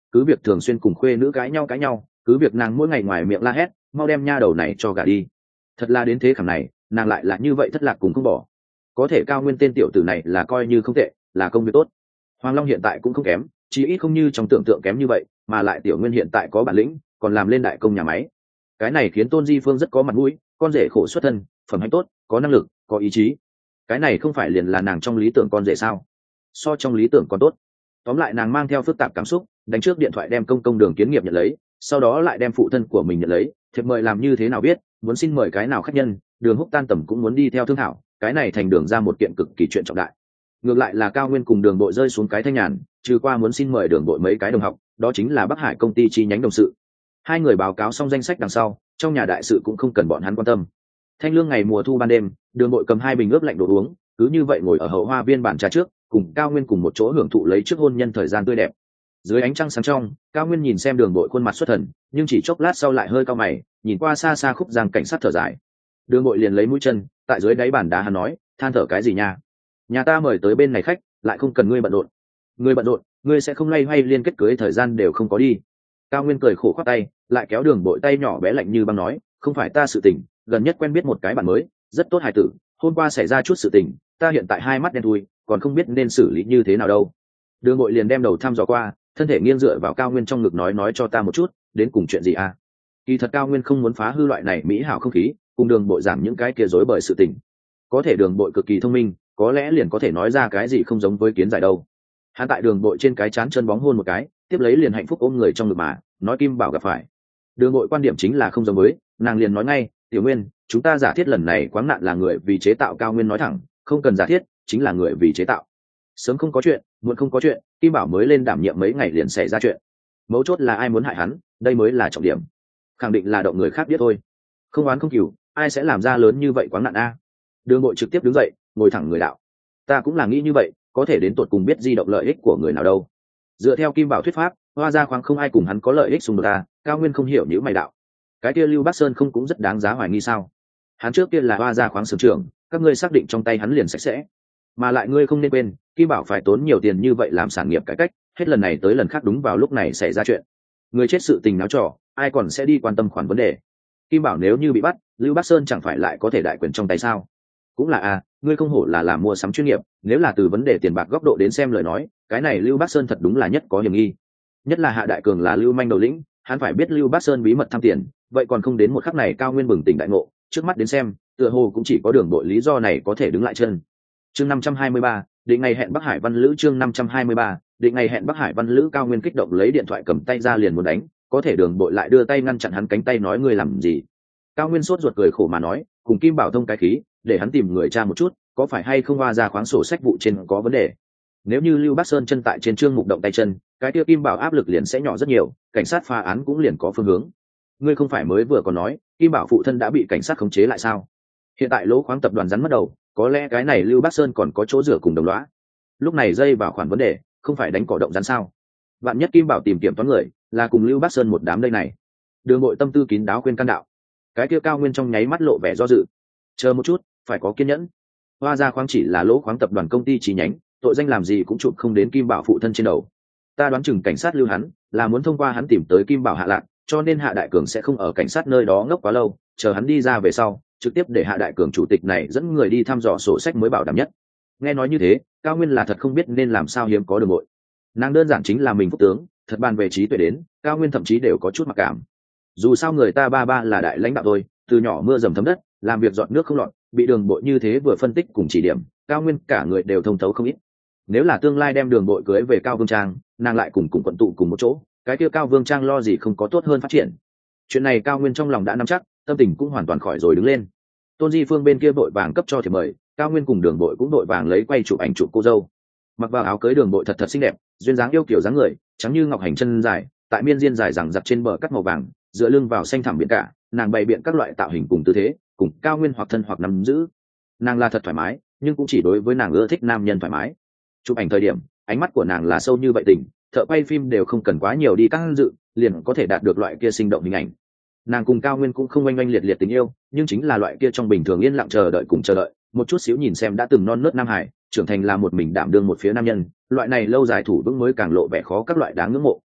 cứ việc thường xuyên cùng khuê nữ cãi nhau, cứ việc nàng mỗi ngày ngoài miệng la hét mau đem nha đầu này cho gả đi. Thật là đến thế khảm này nàng lại là như vậy thất lạc cùng không bỏ. Có thể Cao Nguyên tên tiểu tử này là coi như không tệ, là công việc tốt. Hoàng Long hiện tại cũng không kém, chí ít không như trong tưởng tượng kém như vậy, mà lại tiểu Nguyên hiện tại có bản lĩnh, còn làm lên đại công nhà máy. Cái này khiến Tôn Di Phương rất có mặt mũi, con rể khổ xuất thân, phẩm hạnh tốt, có năng lực, có ý chí. Cái này không phải liền là nàng trong lý tưởng con rể sao? So trong lý tưởng còn tốt. Tóm lại nàng mang theo phức tạp cảm xúc, đánh trước điện thoại đem công công Đường Kiến Nghiệp nhận lấy, sau đó lại đem phụ thân của mình nhận lấy, thiệp mời làm như thế nào biết, muốn xin mời cái nào khách nhân, Đường Húc tan tầm cũng muốn đi theo thương thảo, cái này thành Đường ra một kiện cực kỳ chuyện trọng đại. Ngược lại là Cao Nguyên cùng Đường Bội rơi xuống cái thanh nhàn, trừ qua muốn xin mời Đường Bội mấy cái đồng học, đó chính là Bắc Hải công ty chi nhánh đồng sự. Hai người báo cáo xong danh sách đằng sau, trong nhà đại sự cũng không cần bọn hắn quan tâm. Thanh lương ngày mùa thu ban đêm, Đường Bội cầm 2 bình ướp lạnh đồ uống, cứ như vậy ngồi ở hậu hoa viên bàn trà trước, cùng Cao Nguyên cùng một chỗ hưởng thụ lấy trước hôn nhân thời gian tươi đẹp. Dưới ánh trăng sáng trong, Cao Nguyên nhìn xem Đường Bội khuôn mặt xuất thần, nhưng chỉ chốc lát sau lại hơi cau mày, nhìn qua xa xa khúc giang cảnh sát thở dài. Đường Bội liền lấy mũi chân tại dưới đáy bàn đá hắn nói, than thở cái gì nha? Nhà ta mời tới bên này khách, lại không cần ngươi bận rộn. Ngươi bận rộn, ngươi sẽ không loay hoay liên kết cưới thời gian đều không có đi. Cao Nguyên cười khổ khoát tay, lại kéo Đường Bội tay nhỏ bé lạnh như băng nói, không phải ta sự tình, gần nhất quen biết một cái bạn mới, rất tốt hài tử, hôm qua xảy ra chút sự tình, ta hiện tại hai mắt đen thui, còn không biết nên xử lý như thế nào đâu. Đường Bội liền đem đầu thăm dò qua, thân thể nghiêng dựa vào Cao Nguyên trong ngực nói cho ta một chút, đến cùng chuyện gì à? Kỳ thật Cao Nguyên không muốn phá hư loại này mỹ hảo không khí, cùng Đường Bội giảm những cái kia rối bời sự tình. Có thể Đường Bội cực kỳ thông minh, có lẽ liền có thể nói ra cái gì không giống với kiến giải đâu. Hắn tại Đường Bội trên cái trán chân bóng hôn một cái, tiếp lấy liền hạnh phúc ôm người trong ngực mà nói Kim Bảo gặp phải. Đường Bội quan điểm chính là không giống với, nàng liền nói ngay, Tiểu Nguyên, chúng ta giả thiết lần này quáng nạn là người vì chế tạo. Cao Nguyên nói thẳng, không cần giả thiết, chính là người vì chế tạo. Sớm không có chuyện, muộn không có chuyện, Kim Bảo mới lên đảm nhiệm mấy ngày liền xảy ra chuyện. Mấu chốt là ai muốn hại hắn, đây mới là trọng điểm. Khẳng định là động người khác biết thôi. Không oán không cừu, ai sẽ làm ra lớn như vậy quáng nạn a? Đường Bội trực tiếp đứng dậy, ngồi thẳng người đạo. Ta cũng là nghĩ như vậy, có thể đến tột cùng biết di động lợi ích của người nào đâu. Dựa theo Kim Bảo thuyết pháp, Hoa Gia khoáng không ai cùng hắn có lợi ích xung đột ta. Cao Nguyên không hiểu những mày đạo. Cái kia Lưu Bắc Sơn không cũng rất đáng giá hoài nghi sao? Hắn trước kia là Hoa Gia khoáng xưởng trưởng, các ngươi xác định trong tay hắn liền sạch sẽ. Mà lại ngươi không nên quên, Kim Bảo phải tốn nhiều tiền như vậy làm sản nghiệp cải cách, hết lần này tới lần khác đúng vào lúc này xảy ra chuyện. Người chết sự tình náo trò, ai còn sẽ đi quan tâm khoản vấn đề. Kim Bảo nếu như bị bắt, Lưu Bắc Sơn chẳng phải lại có thể đại quyền trong tay sao? Cũng là ngươi không hổ là làm mua sắm chuyên nghiệp, nếu là từ vấn đề tiền bạc góc độ đến xem lời nói, cái này Lưu Bắc Sơn thật đúng là nhất có hiểm nghi. Nhất là Hạ Đại Cường là Lưu manh đầu lĩnh, hắn phải biết Lưu Bắc Sơn bí mật tham tiền, vậy còn không đến một khắc này Cao Nguyên bừng tỉnh đại ngộ, trước mắt đến xem, tựa hồ cũng chỉ có Đường Bội lý do này có thể đứng lại chân. Chương 523, định ngày hẹn Bắc Hải Văn Lữ. Chương 523, định ngày hẹn Bắc Hải Văn Lữ. Cao Nguyên kích động lấy điện thoại cầm tay ra liền muốn đánh, có thể Đường Bội lại đưa tay ngăn chặn hắn cánh tay nói ngươi làm gì? Cao Nguyên sốt ruột cười khổ mà nói, cùng Kim Bảo thông cái khí, để hắn tìm người tra một chút, có phải hay không Hoa Gia khoáng sổ sách vụ trên có vấn đề. Nếu như Lưu Bắc Sơn chân tại trên chương mục động tay chân, cái kia Kim Bảo áp lực liền sẽ nhỏ rất nhiều, cảnh sát phá án cũng liền có phương hướng. Ngươi không phải mới vừa còn nói, Kim Bảo phụ thân đã bị cảnh sát khống chế lại sao? Hiện tại lỗ khoáng tập đoàn rắn mất đầu, có lẽ cái này Lưu Bắc Sơn còn có chỗ rửa cùng đồng lõa. Lúc này dây vào khoản vấn đề, không phải đánh cỏ động rắn sao? Vạn nhất Kim Bảo tìm kiểm toán người, là cùng Lưu Bắc Sơn một đám đây này. Đường Bội tâm tư kín đáo khuyên can đạo. Cái kia Cao Nguyên trong nháy mắt lộ vẻ do dự. Chờ một chút, phải có kiên nhẫn. Hoa Gia khoáng chỉ là lỗ khoáng tập đoàn công ty chi nhánh, tội danh làm gì cũng chụp không đến Kim Bảo phụ thân trên đầu. Ta đoán chừng cảnh sát lưu hắn là muốn thông qua hắn tìm tới Kim Bảo hạ lạc, cho nên Hạ Đại Cường sẽ không ở cảnh sát nơi đó ngốc quá lâu, chờ hắn đi ra về sau, trực tiếp để Hạ Đại Cường chủ tịch này dẫn người đi thăm dò sổ sách mới bảo đảm nhất. Nghe nói như thế, Cao Nguyên là thật không biết nên làm sao hiếm có Đường Bội. Nàng đơn giản chính là mình phúc tướng, thật bàn về trí tuệ đến, Cao Nguyên thậm chí đều có chút mặc cảm. Dù sao người ta ba là đại lãnh đạo thôi, từ nhỏ mưa dầm thấm đất, làm việc dọn nước không lọt, bị Đường Bội như thế vừa phân tích cùng chỉ điểm, Cao Nguyên cả người đều thông thấu không ít. Nếu là tương lai đem Đường Bội cưới về Cao Vương Trang, nàng lại cùng quận tụ cùng một chỗ, cái kia Cao Vương Trang lo gì không có tốt hơn phát triển. Chuyện này Cao Nguyên trong lòng đã nắm chắc, tâm tình cũng hoàn toàn khỏi rồi đứng lên. Tôn Di Phương bên kia vội vàng cấp cho thiệp mời, Cao Nguyên cùng Đường Bội cũng vội vàng lấy quay chụp ảnh chụp cô dâu. Mặc vào áo cưới Đường Bội thật thật xinh đẹp, duyên dáng yêu kiểu dáng người, trắng như ngọc hành chân dài, tại miên diên dài rằng giặc trên bờ cắt màu vàng, dựa lưng vào xanh thẳm biển cả, nàng bày biện các loại tạo hình cùng tư thế, cùng Cao Nguyên hoặc thân hoặc nắm giữ. Nàng là thật thoải mái, nhưng cũng chỉ đối với nàng ưa thích nam nhân thoải mái. Chụp ảnh thời điểm, ánh mắt của nàng là sâu như vậy tình, thợ quay phim đều không cần quá nhiều đi căng dự, liền có thể đạt được loại kia sinh động hình ảnh. Nàng cùng Cao Nguyên cũng không oanh oanh liệt liệt tình yêu, nhưng chính là loại kia trong bình thường yên lặng chờ đợi cùng chờ đợi, một chút xíu nhìn xem đã từng non nớt nam hải, trưởng thành là một mình đảm đương một phía nam nhân, loại này lâu dài thủ vững mới càng lộ vẻ khó các loại đáng ngưỡng mộ.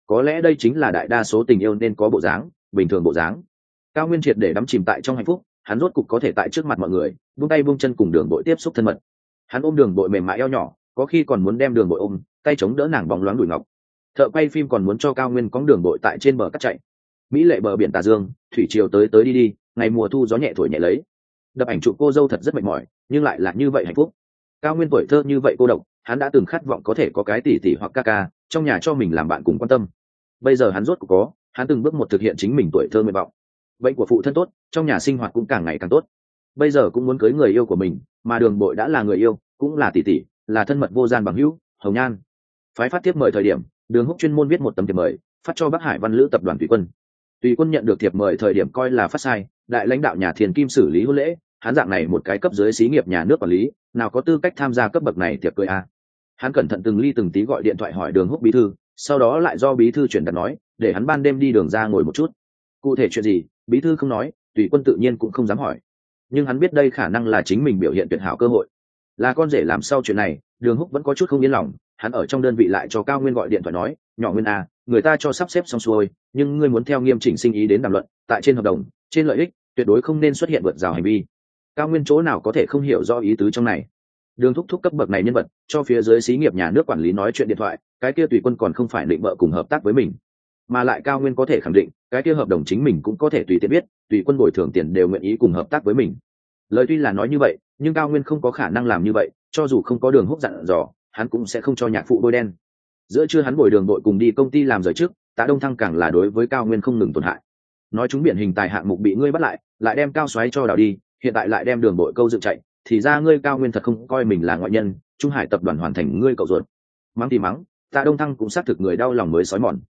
có lẽ đây chính là đại đa số tình yêu nên có bộ dáng, bình thường bộ dáng. Cao Nguyên triệt để đắm chìm tại trong hạnh phúc, hắn rốt cục có thể tại trước mặt mọi người buông tay buông chân cùng Đường Bội tiếp xúc thân mật. Hắn ôm Đường Bội mềm mại eo nhỏ, có khi còn muốn đem Đường Bội ôm, tay chống đỡ nàng bóng loáng đùi ngọc. Thợ quay phim còn muốn cho Cao Nguyên cõng Đường Bội tại trên bờ cát chạy. Mỹ lệ bờ biển Tà Dương, thủy triều tới tới đi đi, ngày mùa thu gió nhẹ thổi nhẹ lấy. Đập ảnh chụp cô dâu thật rất mệt mỏi, nhưng lại là như vậy hạnh phúc. Cao Nguyên tuổi thơ như vậy cô độc, hắn đã từng khát vọng có thể có cái tỷ tỷ hoặc ca ca trong nhà cho mình làm bạn cùng quan tâm. Bây giờ hắn rốt cuộc có, hắn từng bước một thực hiện chính mình tuổi thơ nguyện vọng. Bệnh của phụ thân tốt, trong nhà sinh hoạt cũng càng ngày càng tốt. Bây giờ cũng muốn cưới người yêu của mình, mà Đường Bội đã là người yêu, cũng là tỷ tỷ, là thân mật vô gian bằng hữu, hồng nhan. Phái phát tiếp mời thời điểm, Đường Húc chuyên môn viết một tấm thiệp mời, phát cho Bắc Hải Văn Lữ tập đoàn Tùy Quân. Tùy Quân nhận được thiệp mời thời điểm coi là phát sai, đại lãnh đạo nhà Thiền Kim xử lý hôn lễ, hắn dạng này một cái cấp dưới xí nghiệp nhà nước quản lý, nào có tư cách tham gia cấp bậc này tiệc cưới a. Hắn cẩn thận từng ly từng tí gọi điện thoại hỏi Đường Húc bí thư, sau đó lại do bí thư chuyển đặt nói, để hắn ban đêm đi đường ra ngồi một chút. Cụ thể chuyện gì, bí thư không nói, Tùy Quân tự nhiên cũng không dám hỏi. Nhưng hắn biết đây khả năng là chính mình biểu hiện tuyệt hảo cơ hội. Là con rể làm sau chuyện này, Đường Húc vẫn có chút không yên lòng, hắn ở trong đơn vị lại cho Cao Nguyên gọi điện thoại nói, nhỏ Nguyên à, người ta cho sắp xếp xong xuôi, nhưng ngươi muốn theo nghiêm chỉnh sinh ý đến đàm luận, tại trên hợp đồng, trên lợi ích, tuyệt đối không nên xuất hiện vượt rào hành vi. Cao Nguyên chỗ nào có thể không hiểu rõ ý tứ trong này. Đường Thúc Thúc cấp bậc này nhân vật, cho phía dưới xí nghiệp nhà nước quản lý nói chuyện điện thoại, cái kia Tùy Quân còn không phải định vợ cùng hợp tác với mình, mà lại Cao Nguyên có thể khẳng định, cái kia hợp đồng chính mình cũng có thể tùy tiện biết, Tùy Quân bồi thường tiền đều nguyện ý cùng hợp tác với mình. Lời tuy là nói như vậy, nhưng Cao Nguyên không có khả năng làm như vậy, cho dù không có Đường Húc dặn dò, hắn cũng sẽ không cho nhạc phụ bôi đen. Giữa trưa hắn bồi Đường Bội cùng đi công ty làm giờ trước, Tạ Đông Thăng càng là đối với Cao Nguyên không ngừng tổn hại. Nói chúng biển hình tài hạng mục bị ngươi bắt lại đem Cao Soái cho đào đi, hiện tại lại đem Đường Bội câu dựng chạy, thì ra ngươi Cao Nguyên thật không coi mình là ngoại nhân, Trung Hải tập đoàn hoàn thành ngươi cậu ruột. Mắng thì mắng, Tạ Đông Thăng cũng xác thực người đau lòng mới sói mòn.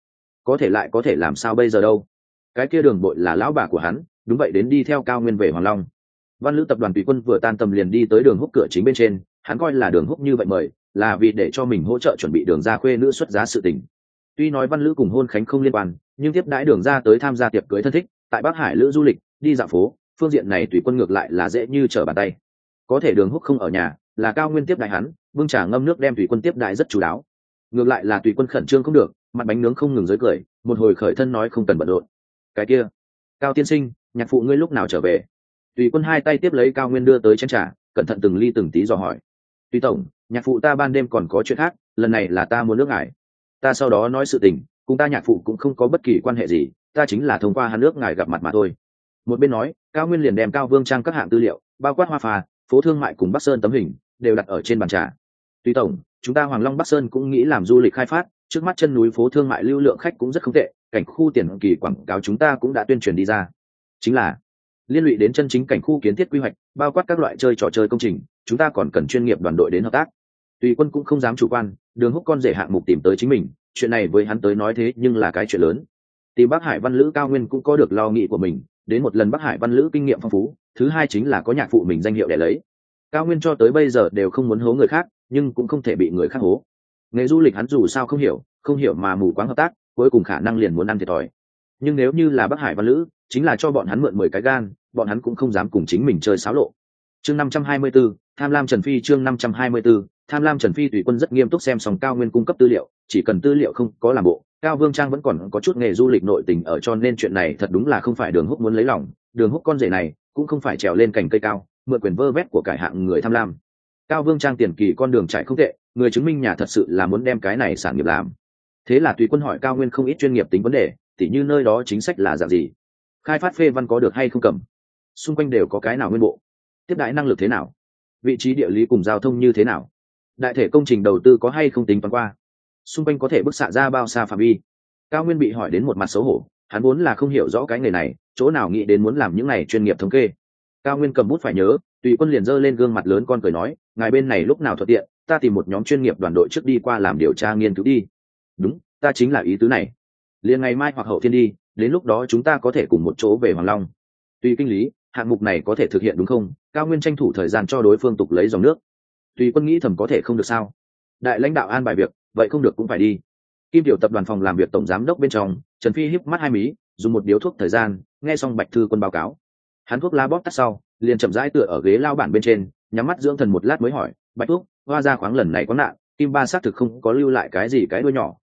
Có thể làm sao bây giờ đâu? Cái kia Đường Bội là lão bà của hắn, đúng vậy đến đi theo Cao Nguyên về Hoàng Long. Văn Lữ tập đoàn Tùy Quân vừa tan tầm liền đi tới Đường Húc cửa chính bên trên, hắn coi là Đường Húc như vậy mời, là vì để cho mình hỗ trợ chuẩn bị Đường gia khuê nữ xuất giá sự tình. Tuy nói Văn Lữ cùng hôn khánh không liên quan, nhưng tiếp đãi Đường gia tới tham gia tiệc cưới thân thích, tại Bắc Hải lữ du lịch, đi dạo phố, phương diện này Tùy Quân ngược lại là dễ như trở bàn tay. Có thể Đường Húc không ở nhà, là Cao Nguyên tiếp đãi hắn, bưng trà ngâm nước đem Tùy Quân tiếp đãi rất chú đáo. Ngược lại là Tùy Quân khẩn trương không được, mặt bánh nướng không ngừng dưới cười, một hồi khởi thân nói không cần bận rộn. Cái kia, Cao tiên sinh, nhạc phụ ngươi lúc nào trở về? Tùy Quân hai tay tiếp lấy Cao Nguyên đưa tới chén trà, cẩn thận từng ly từng tí dò hỏi. Tùy tổng, nhạc phụ ta ban đêm còn có chuyện khác, lần này là ta muốn nước ngài. Ta sau đó nói sự tình, cùng ta nhạc phụ cũng không có bất kỳ quan hệ gì, ta chính là thông qua hắn nước ngài gặp mặt mà thôi. Một bên nói, Cao Nguyên liền đem Cao Vương Trang các hạng tư liệu, bao quát hoa phà, phố thương mại cùng Bắc Sơn tấm hình, đều đặt ở trên bàn trà. Tùy tổng, chúng ta Hoàng Long Bắc Sơn cũng nghĩ làm du lịch khai phát, trước mắt chân núi phố thương mại lưu lượng khách cũng rất không tệ, cảnh khu tiền kỳ quảng cáo chúng ta cũng đã tuyên truyền đi ra. Chính là liên lụy đến chân chính cảnh khu kiến thiết quy hoạch, bao quát các loại chơi trò chơi công trình, chúng ta còn cần chuyên nghiệp đoàn đội đến hợp tác. Tùy Quân cũng không dám chủ quan, Đường Húc con rể hạng mục tìm tới chính mình, chuyện này với hắn tới nói thế nhưng là cái chuyện lớn. Tìm Bắc Hải Văn Lữ Cao Nguyên cũng có được lo nghĩ của mình, đến một lần Bắc Hải Văn Lữ kinh nghiệm phong phú, thứ hai chính là có nhạc phụ mình danh hiệu để lấy. Cao Nguyên cho tới bây giờ đều không muốn hố người khác, nhưng cũng không thể bị người khác hố. Nghề du lịch hắn dù sao không hiểu mà mù quáng hợp tác, cuối cùng khả năng liền muốn ăn thiệt thòi. Nhưng nếu như là Bắc Hải Văn Lữ, chính là cho bọn hắn mượn 10 cái gan, bọn hắn cũng không dám cùng chính mình chơi xáo lộ. Chương 524, Tham lam Trần Phi chương 524, Tham lam Trần Phi. Tùy Quân rất nghiêm túc xem xong Cao Nguyên cung cấp tư liệu, chỉ cần tư liệu không có làm bộ, Cao Vương Trang vẫn còn có chút nghề du lịch nội tình ở, cho nên chuyện này thật đúng là không phải Đường Húc muốn lấy lòng, Đường Húc con rể này cũng không phải trèo lên cành cây cao, mượn quyền vơ vét của cải hạng người tham lam. Cao Vương Trang tiền kỳ con đường chạy không tệ, người chứng minh nhà thật sự là muốn đem cái này sản nghiệp làm. Thế là Tùy Quân hỏi Cao Nguyên không ít chuyên nghiệp tính vấn đề, tỉ như nơi đó chính sách là dạng gì, khai phát phê văn có được hay không cầm, xung quanh đều có cái nào nguyên bộ, tiếp đãi năng lực thế nào, vị trí địa lý cùng giao thông như thế nào, đại thể công trình đầu tư có hay không tính toán qua, xung quanh có thể bức xạ ra bao xa phạm vi. Cao Nguyên bị hỏi đến một mặt xấu hổ, hắn vốn là không hiểu rõ cái nghề này, chỗ nào nghĩ đến muốn làm những này chuyên nghiệp thống kê. Cao Nguyên cầm bút phải nhớ, Tùy Quân liền giơ lên gương mặt lớn con cười nói, ngài bên này lúc nào thuận tiện, ta tìm một nhóm chuyên nghiệp đoàn đội trước đi qua làm điều tra nghiên cứu đi. Đúng, ta chính là ý tứ này. Liền ngày mai hoặc hậu thiên đi, đến lúc đó chúng ta có thể cùng một chỗ về Hoàng Long. Tùy kinh lý, hạng mục này có thể thực hiện đúng không? Cao Nguyên tranh thủ thời gian cho đối phương tục lấy dòng nước. Tùy Quân nghĩ thầm có thể không được sao? Đại lãnh đạo an bài việc, vậy không được cũng phải đi. Kim Tiểu tập đoàn phòng làm việc tổng giám đốc bên trong, Trần Phi híp mắt hai mí, dùng một điếu thuốc thời gian, nghe xong Bạch Thư Quân báo cáo. Hắn thuốc lá bóp tắt sau, liền chậm rãi tựa ở ghế lao bản bên trên, nhắm mắt dưỡng thần một lát mới hỏi, Bạch Thuốc, hoa ra khoáng lần này có nạn, Kim Ba xác thực không có lưu lại cái gì cái đuôi nhỏ,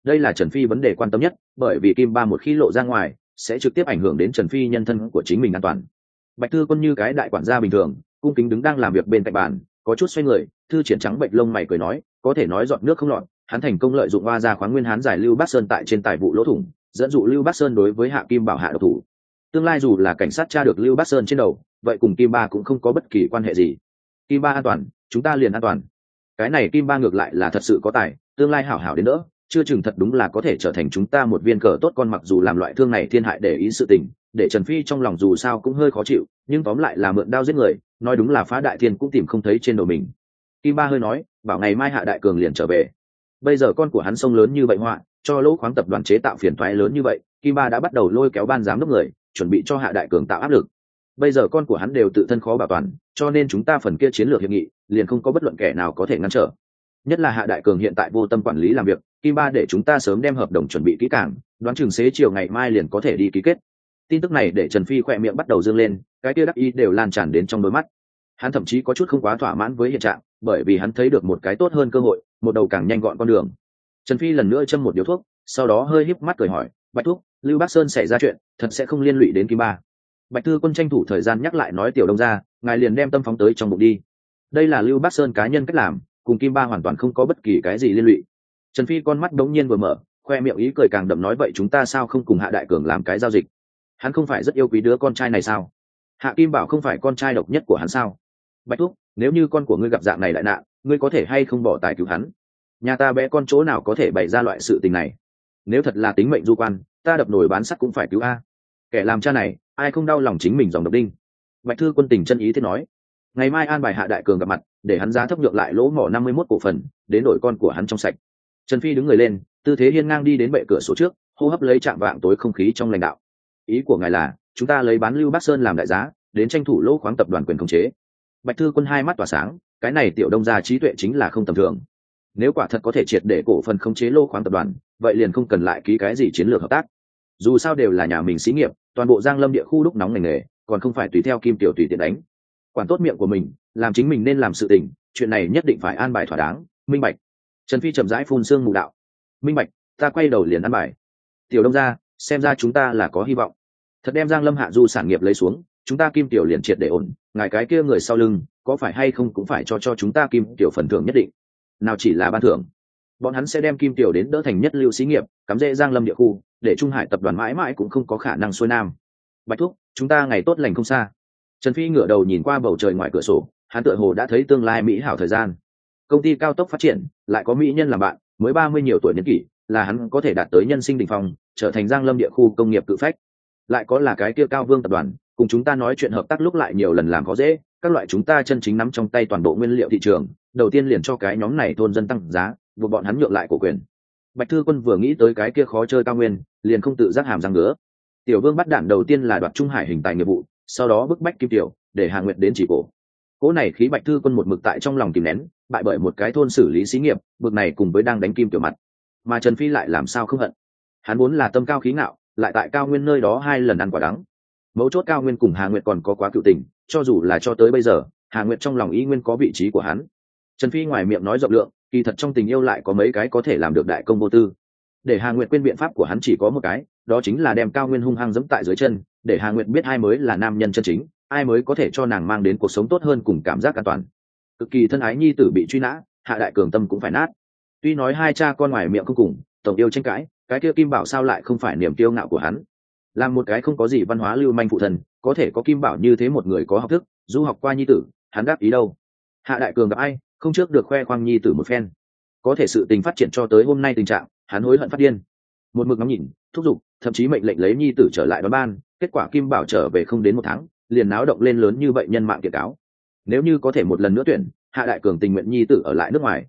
đây là Trần Phi vấn đề quan tâm nhất, bởi vì Kim Ba một khi lộ ra ngoài sẽ trực tiếp ảnh hưởng đến Trần Phi nhân thân của chính mình an toàn. Bạch Thư Quân như cái đại quản gia bình thường, cung kính đứng đang làm việc bên cạnh bàn, có chút xoay người, thư triển trắng bệnh lông mày cười nói, có thể nói giọt nước không lọt, hắn thành công lợi dụng hoa ra khoáng nguyên hán giải Lưu Bắc Sơn tại trên tài vụ lỗ thủng, dẫn dụ Lưu Bắc Sơn đối với Hạ Kim Bảo hạ độc thủ. Tương lai dù là cảnh sát tra được Lưu Bắc Sơn trên đầu, vậy cùng Kim Ba cũng không có bất kỳ quan hệ gì. Kim Ba an toàn, chúng ta liền an toàn. Cái này Kim Ba ngược lại là thật sự có tài, tương lai hảo hảo đến nữa, chưa chừng thật đúng là có thể trở thành chúng ta một viên cờ tốt con, mặc dù làm loại thương này thiên hại để ý sự tình, để Trần Phi trong lòng dù sao cũng hơi khó chịu, nhưng tóm lại là mượn đao giết người, nói đúng là phá đại thiên cũng tìm không thấy trên đầu mình. Kim Ba hơi nói, bảo ngày mai Hạ Đại Cường liền trở về. Bây giờ con của hắn sông lớn như vậy họa, cho lỗ khoáng tập đoàn chế tạo phiền toái lớn như vậy, Kim Ba đã bắt đầu lôi kéo ban giám đốc người, chuẩn bị cho Hạ Đại Cường tạo áp lực. Bây giờ con của hắn đều tự thân khó bảo toàn, cho nên chúng ta phần kia chiến lược hiệp nghị liền không có bất luận kẻ nào có thể ngăn trở. Nhất là Hạ Đại Cường hiện tại vô tâm quản lý làm việc, Kim Ba để chúng ta sớm đem hợp đồng chuẩn bị kỹ càng, đoán chừng xế chiều ngày mai liền có thể đi ký kết. Tin tức này để Trần Phi khỏe miệng bắt đầu dương lên, cái kia đắc ý đều lan tràn đến trong đôi mắt. Hắn thậm chí có chút không quá thỏa mãn với hiện trạng, bởi vì hắn thấy được một cái tốt hơn cơ hội, một đầu càng nhanh gọn con đường. Trần Phi lần nữa châm một điếu thuốc, sau đó hơi híp mắt cười hỏi, Bạch Thúc, Lưu Bắc Sơn xảy ra chuyện, thật sẽ không liên lụy đến Kim Ba? Bạch Thư Quân tranh thủ thời gian nhắc lại nói, Tiểu Đông gia, ngài liền đem tâm phóng tới trong bụng đi. Đây là Lưu Bắc Sơn cá nhân cách làm, cùng Kim Ba hoàn toàn không có bất kỳ cái gì liên lụy. Trần Phi con mắt đống nhiên vừa mở, khoe miệng ý cười càng đậm, nói vậy chúng ta sao không cùng Hạ Đại Cường làm cái giao dịch? Hắn không phải rất yêu quý đứa con trai này sao? Hạ Kim Bảo không phải con trai độc nhất của hắn sao? Bạch Thúc, nếu như con của ngươi gặp dạng này đại nạn, ngươi có thể hay không bỏ tài cứu hắn? Nhà ta bé con chỗ nào có thể bày ra loại sự tình này? Nếu thật là tính mệnh du quan, ta đập nồi bán sắt cũng phải cứu a. Kẻ làm cha này, ai không đau lòng chính mình dòng độc đinh. Bạch Thư Quân tình chân ý thế nói, ngày mai an bài Hạ Đại Cường gặp mặt, để hắn giá thấp nhượng lại lỗ mỏ 51 cổ phần, đến đổi con của hắn trong sạch. Trần Phi đứng người lên, tư thế hiên ngang đi đến bệ cửa sổ trước, hô hấp lấy chạm vạng tối không khí trong lãnh đạo. Ý của ngài là, chúng ta lấy bán Lưu Bắc Sơn làm đại giá, đến tranh thủ lỗ khoáng tập đoàn quyền khống chế. Bạch Thư Quân hai mắt tỏa sáng, cái này Tiểu Đông gia trí tuệ chính là không tầm thường. Nếu quả thật có thể triệt để cổ phần khống chế lỗ khoáng tập đoàn, vậy liền không cần lại ký cái gì chiến lược hợp tác. Dù sao đều là nhà mình xí nghiệp, toàn bộ Giang Lâm địa khu lúc nóng ngành nghề, còn không phải tùy theo Kim Tiểu tùy tiện đánh. Quản tốt miệng của mình, làm chính mình nên làm sự tình, chuyện này nhất định phải an bài thỏa đáng, minh bạch. Trần Phi chậm rãi phun sương mù đạo, minh bạch, ta quay đầu liền an bài. Tiểu Đông gia, xem ra chúng ta là có hy vọng. Thật đem Giang Lâm hạ du sản nghiệp lấy xuống, chúng ta Kim Tiểu liền triệt để ổn, ngài cái kia người sau lưng, có phải hay không cũng phải cho chúng ta Kim Tiểu phần thưởng nhất định. Nào chỉ là ban thưởng, bọn hắn sẽ đem Kim Tiểu đến đỡ thành nhất lưu xí nghiệp, cắm rễ Giang Lâm địa khu, để Trung Hải tập đoàn mãi mãi cũng không có khả năng xuôi nam. Bạch Thúc, chúng ta ngày tốt lành không xa. Trần Phi ngửa đầu nhìn qua bầu trời ngoài cửa sổ, hắn tựa hồ đã thấy tương lai mỹ hảo thời gian. Công ty cao tốc phát triển, lại có mỹ nhân làm bạn, mới 30 nhiều tuổi niên kỷ, là hắn có thể đạt tới nhân sinh đỉnh phong, trở thành Giang Lâm địa khu công nghiệp cự phách. Lại có là cái kia Cao Vương tập đoàn, cùng chúng ta nói chuyện hợp tác lúc lại nhiều lần làm khó dễ, các loại chúng ta chân chính nắm trong tay toàn bộ nguyên liệu thị trường, đầu tiên liền cho cái nhóm này thôn dân tăng giá, buộc bọn hắn nhượng lại cổ quyền. Bạch Thư Quân vừa nghĩ tới cái kia khó chơi Cao Nguyên, liền không tự giác hàm răng ngứa. Tiểu Vương bắt đạn đầu tiên là đoạt Trung Hải hình tài nghiệp vụ, sau đó bức bách Kim Tiểu, để Hà Nguyệt đến chỉ cổ. Cỗ này khí Bạch Thư Quân một mực tại trong lòng kìm nén, bại bởi một cái thôn xử lý xí nghiệp, bực này cùng với đang đánh Kim Tiểu mặt. Mà Trần Phi lại làm sao không hận? Hắn vốn là tâm cao khí ngạo, lại tại Cao Nguyên nơi đó 2 lần ăn quả đắng. Mấu chốt Cao Nguyên cùng Hà Nguyệt còn có quá cựu tình, cho dù là cho tới bây giờ, Hà Nguyệt trong lòng y nguyên có vị trí của hắn. Trần Phi ngoài miệng nói rộng lượng, kỳ thật trong tình yêu lại có mấy cái có thể làm được đại công vô tư. Để Hà Nguyệt quên biện pháp của hắn chỉ có một cái, đó chính là đem Cao Nguyên hung hăng giẫm tại dưới chân, để Hà Nguyệt biết ai mới là nam nhân chân chính, ai mới có thể cho nàng mang đến cuộc sống tốt hơn cùng cảm giác an toàn. Cực kỳ thân ái nhi tử bị truy nã, Hạ Đại Cường tâm cũng phải nát. Tuy nói hai cha con ngoài miệng không cùng, tổng yêu tranh cãi, cái kia Kim Bảo sao lại không phải niềm kiêu ngạo của hắn. Làm một cái không có gì văn hóa lưu manh phụ thần, có thể có Kim Bảo như thế một người có học thức, du học qua nhi tử, hắn đáp ý đâu. Hạ Đại Cường gặp ai, không trước được khoe khoang nhi tử một phen. Có thể sự tình phát triển cho tới hôm nay tình trạng, hắn hối hận phát điên. Một mực ngắm nhìn, thúc giục, thậm chí mệnh lệnh lấy nhi tử trở lại đón ban, kết quả Kim Bảo trở về không đến 1 tháng, liền náo động lên lớn như vậy, nhân mạng kiện cáo. Nếu như có thể một lần nữa tuyển, Hạ Đại Cường tình nguyện nhi tử ở lại nước ngoài,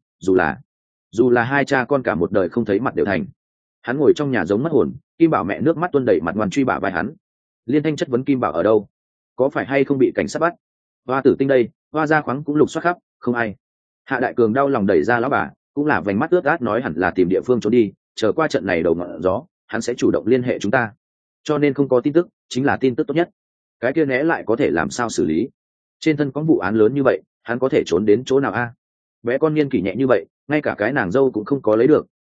dù là hai cha con cả một đời không thấy mặt đều thành. Hắn ngồi trong nhà giống mất hồn, Kim Bảo mẹ nước mắt tuôn đầy mặt ngoan truy bả vai hắn. Liên thanh chất vấn Kim Bảo ở đâu, có phải hay không bị cảnh sát bắt. Hoa tử tinh đây, hoa ra khoáng cũng lục soát khắp, không ai. Hạ Đại Cường đau lòng đẩy ra lão bà, cũng là vành mắt ướt át nói hẳn là tìm địa phương trốn đi, chờ qua trận này đầu ngọn gió, hắn sẽ chủ động liên hệ chúng ta. Cho nên không có tin tức, chính là tin tức tốt nhất. Cái kia né lại có thể làm sao xử lý? Trên thân có vụ án lớn như vậy, hắn có thể trốn đến chỗ nào a? Bé con niên kỷ nhẹ như vậy, ngay cả cái nàng dâu cũng không có lấy được,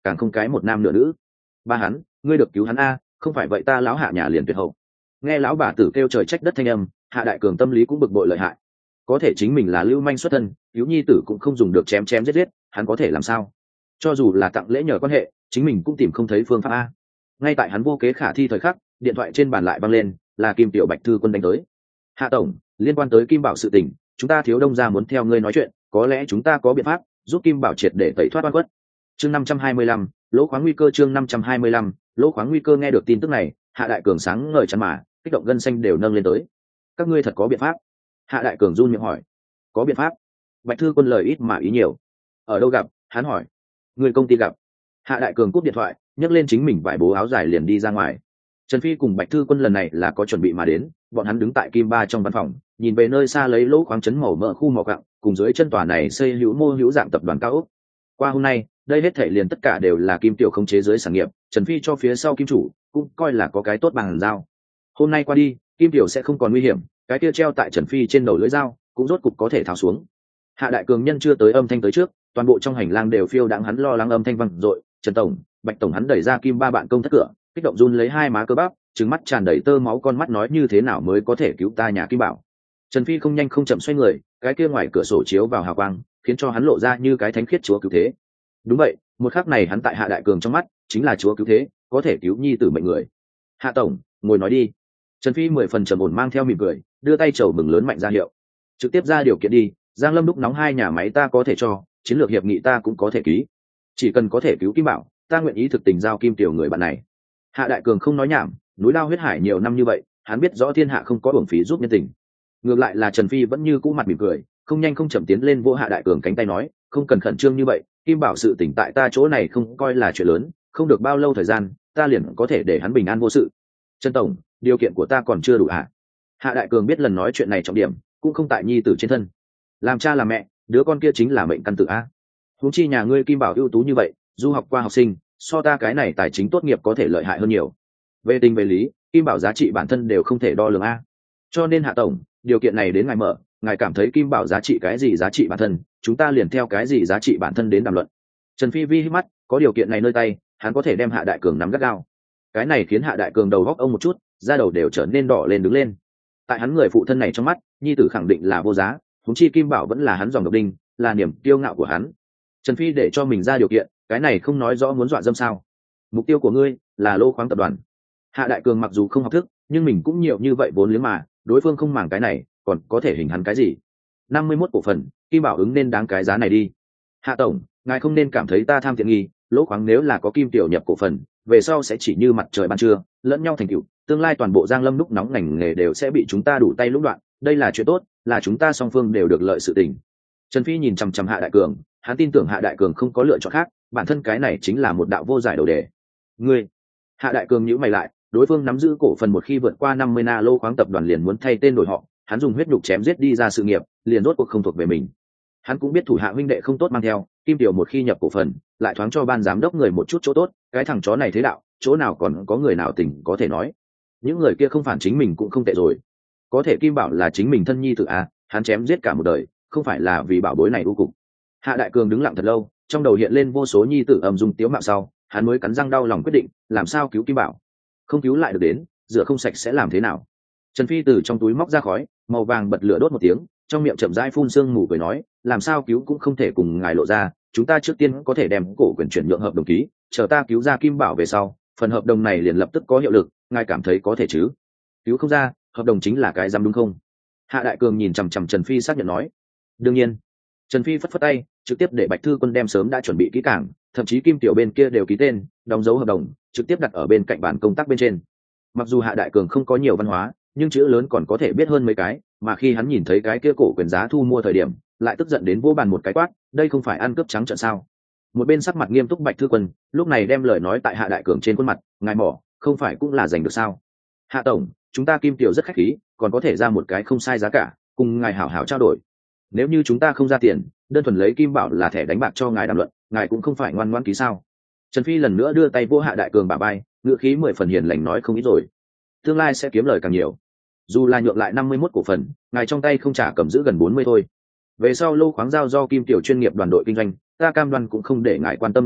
càng không cái một nam nửa nữ. Ba hắn, ngươi được cứu hắn a, không phải vậy ta lão hạ nhà liền tuyệt hậu. Nghe lão bà tử kêu trời trách đất thanh âm, Hạ Đại Cường tâm lý cũng bực bội lợi hại. Có thể chính mình là lưu manh xuất thân, cứu nhi tử cũng không dùng được chém chém giết giết, hắn có thể làm sao? Cho dù là tặng lễ nhờ quan hệ, chính mình cũng tìm không thấy phương pháp a. Ngay tại hắn vô kế khả thi thời khắc, điện thoại trên bàn lại vang lên, là Kim Tiểu Bạch Thư Quân đánh tới. Hạ tổng, liên quan tới Kim Bảo sự tình, chúng ta thiếu đông gia muốn theo ngươi nói chuyện, có lẽ chúng ta có biện pháp giúp Kim Bảo triệt để tẩy thoát oan khuất. Chương 525, lỗ khoáng nguy cơ. Chương 525, lỗ khoáng nguy cơ. Nghe được tin tức này, Hạ Đại Cường sáng ngời chắn mà, kích động gân xanh đều nâng lên tới. Các ngươi thật có biện pháp? Hạ Đại Cường run miệng hỏi. Có biện pháp. Bạch Thư Quân lời ít mà ý nhiều. Ở đâu gặp? Hắn hỏi. Người công ty gặp. Hạ Đại Cường cúp điện thoại, nhấc lên chính mình vải bố áo dài liền đi ra ngoài. Trần Phi cùng Bạch Thư Quân lần này là có chuẩn bị mà đến, bọn hắn đứng tại Kim Ba trong văn phòng, nhìn về nơi xa lấy lỗ khoáng chấn màu mỡ khu mỏ quặng, cùng dưới chân tòa này xây hữu mô hữu dạng tập đoàn cao ốc. Qua hôm nay, đây hết thảy liền tất cả đều là Kim Tiểu khống chế dưới sản nghiệp, Trần Phi cho phía sau Kim chủ, cũng coi là có cái tốt bằng giao. Hôm nay qua đi, Kim Tiểu sẽ không còn nguy hiểm, cái kia treo tại Trần Phi trên đầu lưỡi dao, cũng rốt cục có thể tháo xuống. Hạ Đại Cường nhân chưa tới âm thanh tới trước, toàn bộ trong hành lang đều phiêu đãng hắn lo lắng âm thanh vang dội, Trần tổng, Bạch tổng. Hắn đẩy ra Kim Ba bạn công thất cửa, kích động run lấy hai má cơ bắp, trừng mắt tràn đầy tơ máu con mắt nói như thế nào mới có thể cứu ta nhà Kim Bảo. Trần Phi không nhanh không chậm xoay người, cái kia ngoài cửa sổ chiếu vào hào quang, khiến cho hắn lộ ra như cái thánh khiết chúa cứu thế. Đúng vậy, một khắc này hắn tại Hạ Đại Cường trong mắt chính là chúa cứu thế, có thể cứu nhi tử mệnh người. Hạ tổng, ngồi nói đi. Trần Phi 10 phần trầm ổn mang theo mỉm cười, đưa tay chầu mừng lớn mạnh ra hiệu. Trực tiếp ra điều kiện đi, Giang Lâm đúc nóng hai nhà máy ta có thể cho, chiến lược hiệp nghị ta cũng có thể ký. Chỉ cần có thể cứu Kim Bảo, ta nguyện ý thực tình giao Kim Tiểu người bạn này. Hạ Đại Cường không nói nhảm, núi lao huyết hải nhiều năm như vậy, hắn biết rõ thiên hạ không có uổng phí giúp nhân tình. Ngược lại là Trần Phi vẫn như cũ mặt mỉm cười, không nhanh không chậm tiến lên vỗ Hạ Đại Cường cánh tay nói, không cần khẩn trương như vậy, Kim Bảo sự tỉnh tại ta chỗ này không coi là chuyện lớn, không được bao lâu thời gian, ta liền có thể để hắn bình an vô sự. Trần tổng, điều kiện của ta còn chưa đủ hả? Hạ Đại Cường biết lần nói chuyện này trọng điểm cũng không tại nhi tử trên thân, làm cha làm mẹ, đứa con kia chính là mệnh căn tử a. Huống chi nhà ngươi Kim Bảo ưu tú như vậy, du học qua học sinh, so ta cái này tài chính tốt nghiệp có thể lợi hại hơn nhiều. Về tình về lý, Kim Bảo giá trị bản thân đều không thể đo lường a. Cho nên Hạ tổng, điều kiện này đến ngài mở, ngài cảm thấy Kim Bảo giá trị cái gì giá trị bản thân, chúng ta liền theo cái gì giá trị bản thân đến đàm luận. Trần Phi vi hít mắt, có điều kiện này nơi tay, hắn có thể đem Hạ Đại Cường nắm gắt gao. Cái này khiến Hạ Đại Cường đầu góc ông một chút, da đầu đều trở nên đỏ lên đứng lên. Tại hắn người phụ thân này trong mắt, nhi tử khẳng định là vô giá, huống chi Kim Bảo vẫn là hắn dòng độc đinh, là niềm kiêu ngạo của hắn. Trần Phi để cho mình ra điều kiện, cái này không nói rõ muốn dọa dâm sao? Mục tiêu của ngươi là lô khoáng tập đoàn. Hạ Đại Cường mặc dù không học thức, nhưng mình cũng nhiều như vậy vốn liếng mà, đối phương không màng cái này, còn có thể hình hắn cái gì? 51 cổ phần, Kim Bảo ứng nên đáng cái giá này đi. Hạ tổng, ngài không nên cảm thấy ta tham tiện nghi, lỗ khoáng nếu là có Kim Tiểu nhập cổ phần, về sau sẽ chỉ như mặt trời ban trưa, lẫn nhau thành tựu, tương lai toàn bộ Giang Lâm đúc nóng ngành nghề đều sẽ bị chúng ta đủ tay lũng đoạn, đây là chuyện tốt, là chúng ta song phương đều được lợi sự tình. Trần Phi nhìn chằm chằm Hạ Đại Cường, hắn tin tưởng Hạ Đại Cường không có lựa chọn khác, bản thân cái này chính là một đạo vô giải đầu đề. Ngươi, Hạ Đại Cường nhíu mày lại, đối phương nắm giữ cổ phần một khi vượt qua 50 na lô khoáng tập đoàn liền muốn thay tên đổi họ, hắn dùng huyết nhục chém giết đi ra sự nghiệp, liền rốt cuộc không thuộc về mình. Hắn cũng biết thủ hạ huynh đệ không tốt mang theo, Kim Tiểu một khi nhập cổ phần, lại thoáng cho ban giám đốc người một chút chỗ tốt, cái thằng chó này thế đạo, chỗ nào còn có người nào tỉnh có thể nói. Những người kia không phản chính mình cũng không tệ rồi. Có thể Kim Bảo là chính mình thân nhi tử à, hắn chém giết cả một đời, không phải là vì bảo bối này ưu cục. Hạ Đại Cường đứng lặng thật lâu, trong đầu hiện lên vô số nhi tử ầm dung tiếu mạo sau, hắn mới cắn răng đau lòng quyết định, làm sao cứu Kim Bảo. Không cứu lại được đến, rửa không sạch sẽ làm thế nào? Trần Phi từ trong túi móc ra khói màu vàng bật lửa đốt một tiếng, trong miệng chậm rãi phun sương mù cười nói, làm sao cứu cũng không thể cùng ngài lộ ra, chúng ta trước tiên có thể đem cổ quyền chuyển nhượng hợp đồng ký, chờ ta cứu ra Kim Bảo về sau, phần hợp đồng này liền lập tức có hiệu lực, ngài cảm thấy có thể chứ? Cứu không ra, hợp đồng chính là cái giam đúng không? Hạ Đại Cường nhìn chằm chằm Trần Phi xác nhận nói. Đương nhiên. Trần Phi phất phất tay, trực tiếp để Bạch Thư Quân đem sớm đã chuẩn bị kỹ càng, thậm chí Kim Tiểu bên kia đều ký tên, đóng dấu hợp đồng, trực tiếp đặt ở bên cạnh bàn công tác bên trên. Mặc dù Hạ Đại Cường không có nhiều văn hóa, nhưng chữ lớn còn có thể biết hơn mấy cái, mà khi hắn nhìn thấy cái kia cổ quyền giá thu mua thời điểm, lại tức giận đến vô bàn một cái quát, đây không phải ăn cướp trắng trợn sao? Một bên sắc mặt nghiêm túc Bạch Thư Quân, lúc này đem lời nói tại Hạ Đại Cường trên khuôn mặt, ngài mỏ, không phải cũng là giành được sao? Hạ tổng, chúng ta Kim Tiểu rất khách khí, còn có thể ra một cái không sai giá cả, cùng ngài hảo hảo trao đổi. Nếu như chúng ta không ra tiền, đơn thuần lấy Kim Bảo là thẻ đánh bạc cho ngài đàm luận, ngài cũng không phải ngoan ngoãn ký sao? Trần Phi lần nữa đưa tay vô Hạ Đại Cường bả vai, ngữ khí 10 phần hiền lành nói không ít rồi, tương lai sẽ kiếm lời càng nhiều. Dù là nhượng lại 51 cổ phần, ngài trong tay không trả cầm giữ gần 40 thôi. Về sau lô khoáng giao do Kim Tiểu chuyên nghiệp đoàn đội kinh doanh, ta cam đoan cũng không để ngài quan tâm làm việc,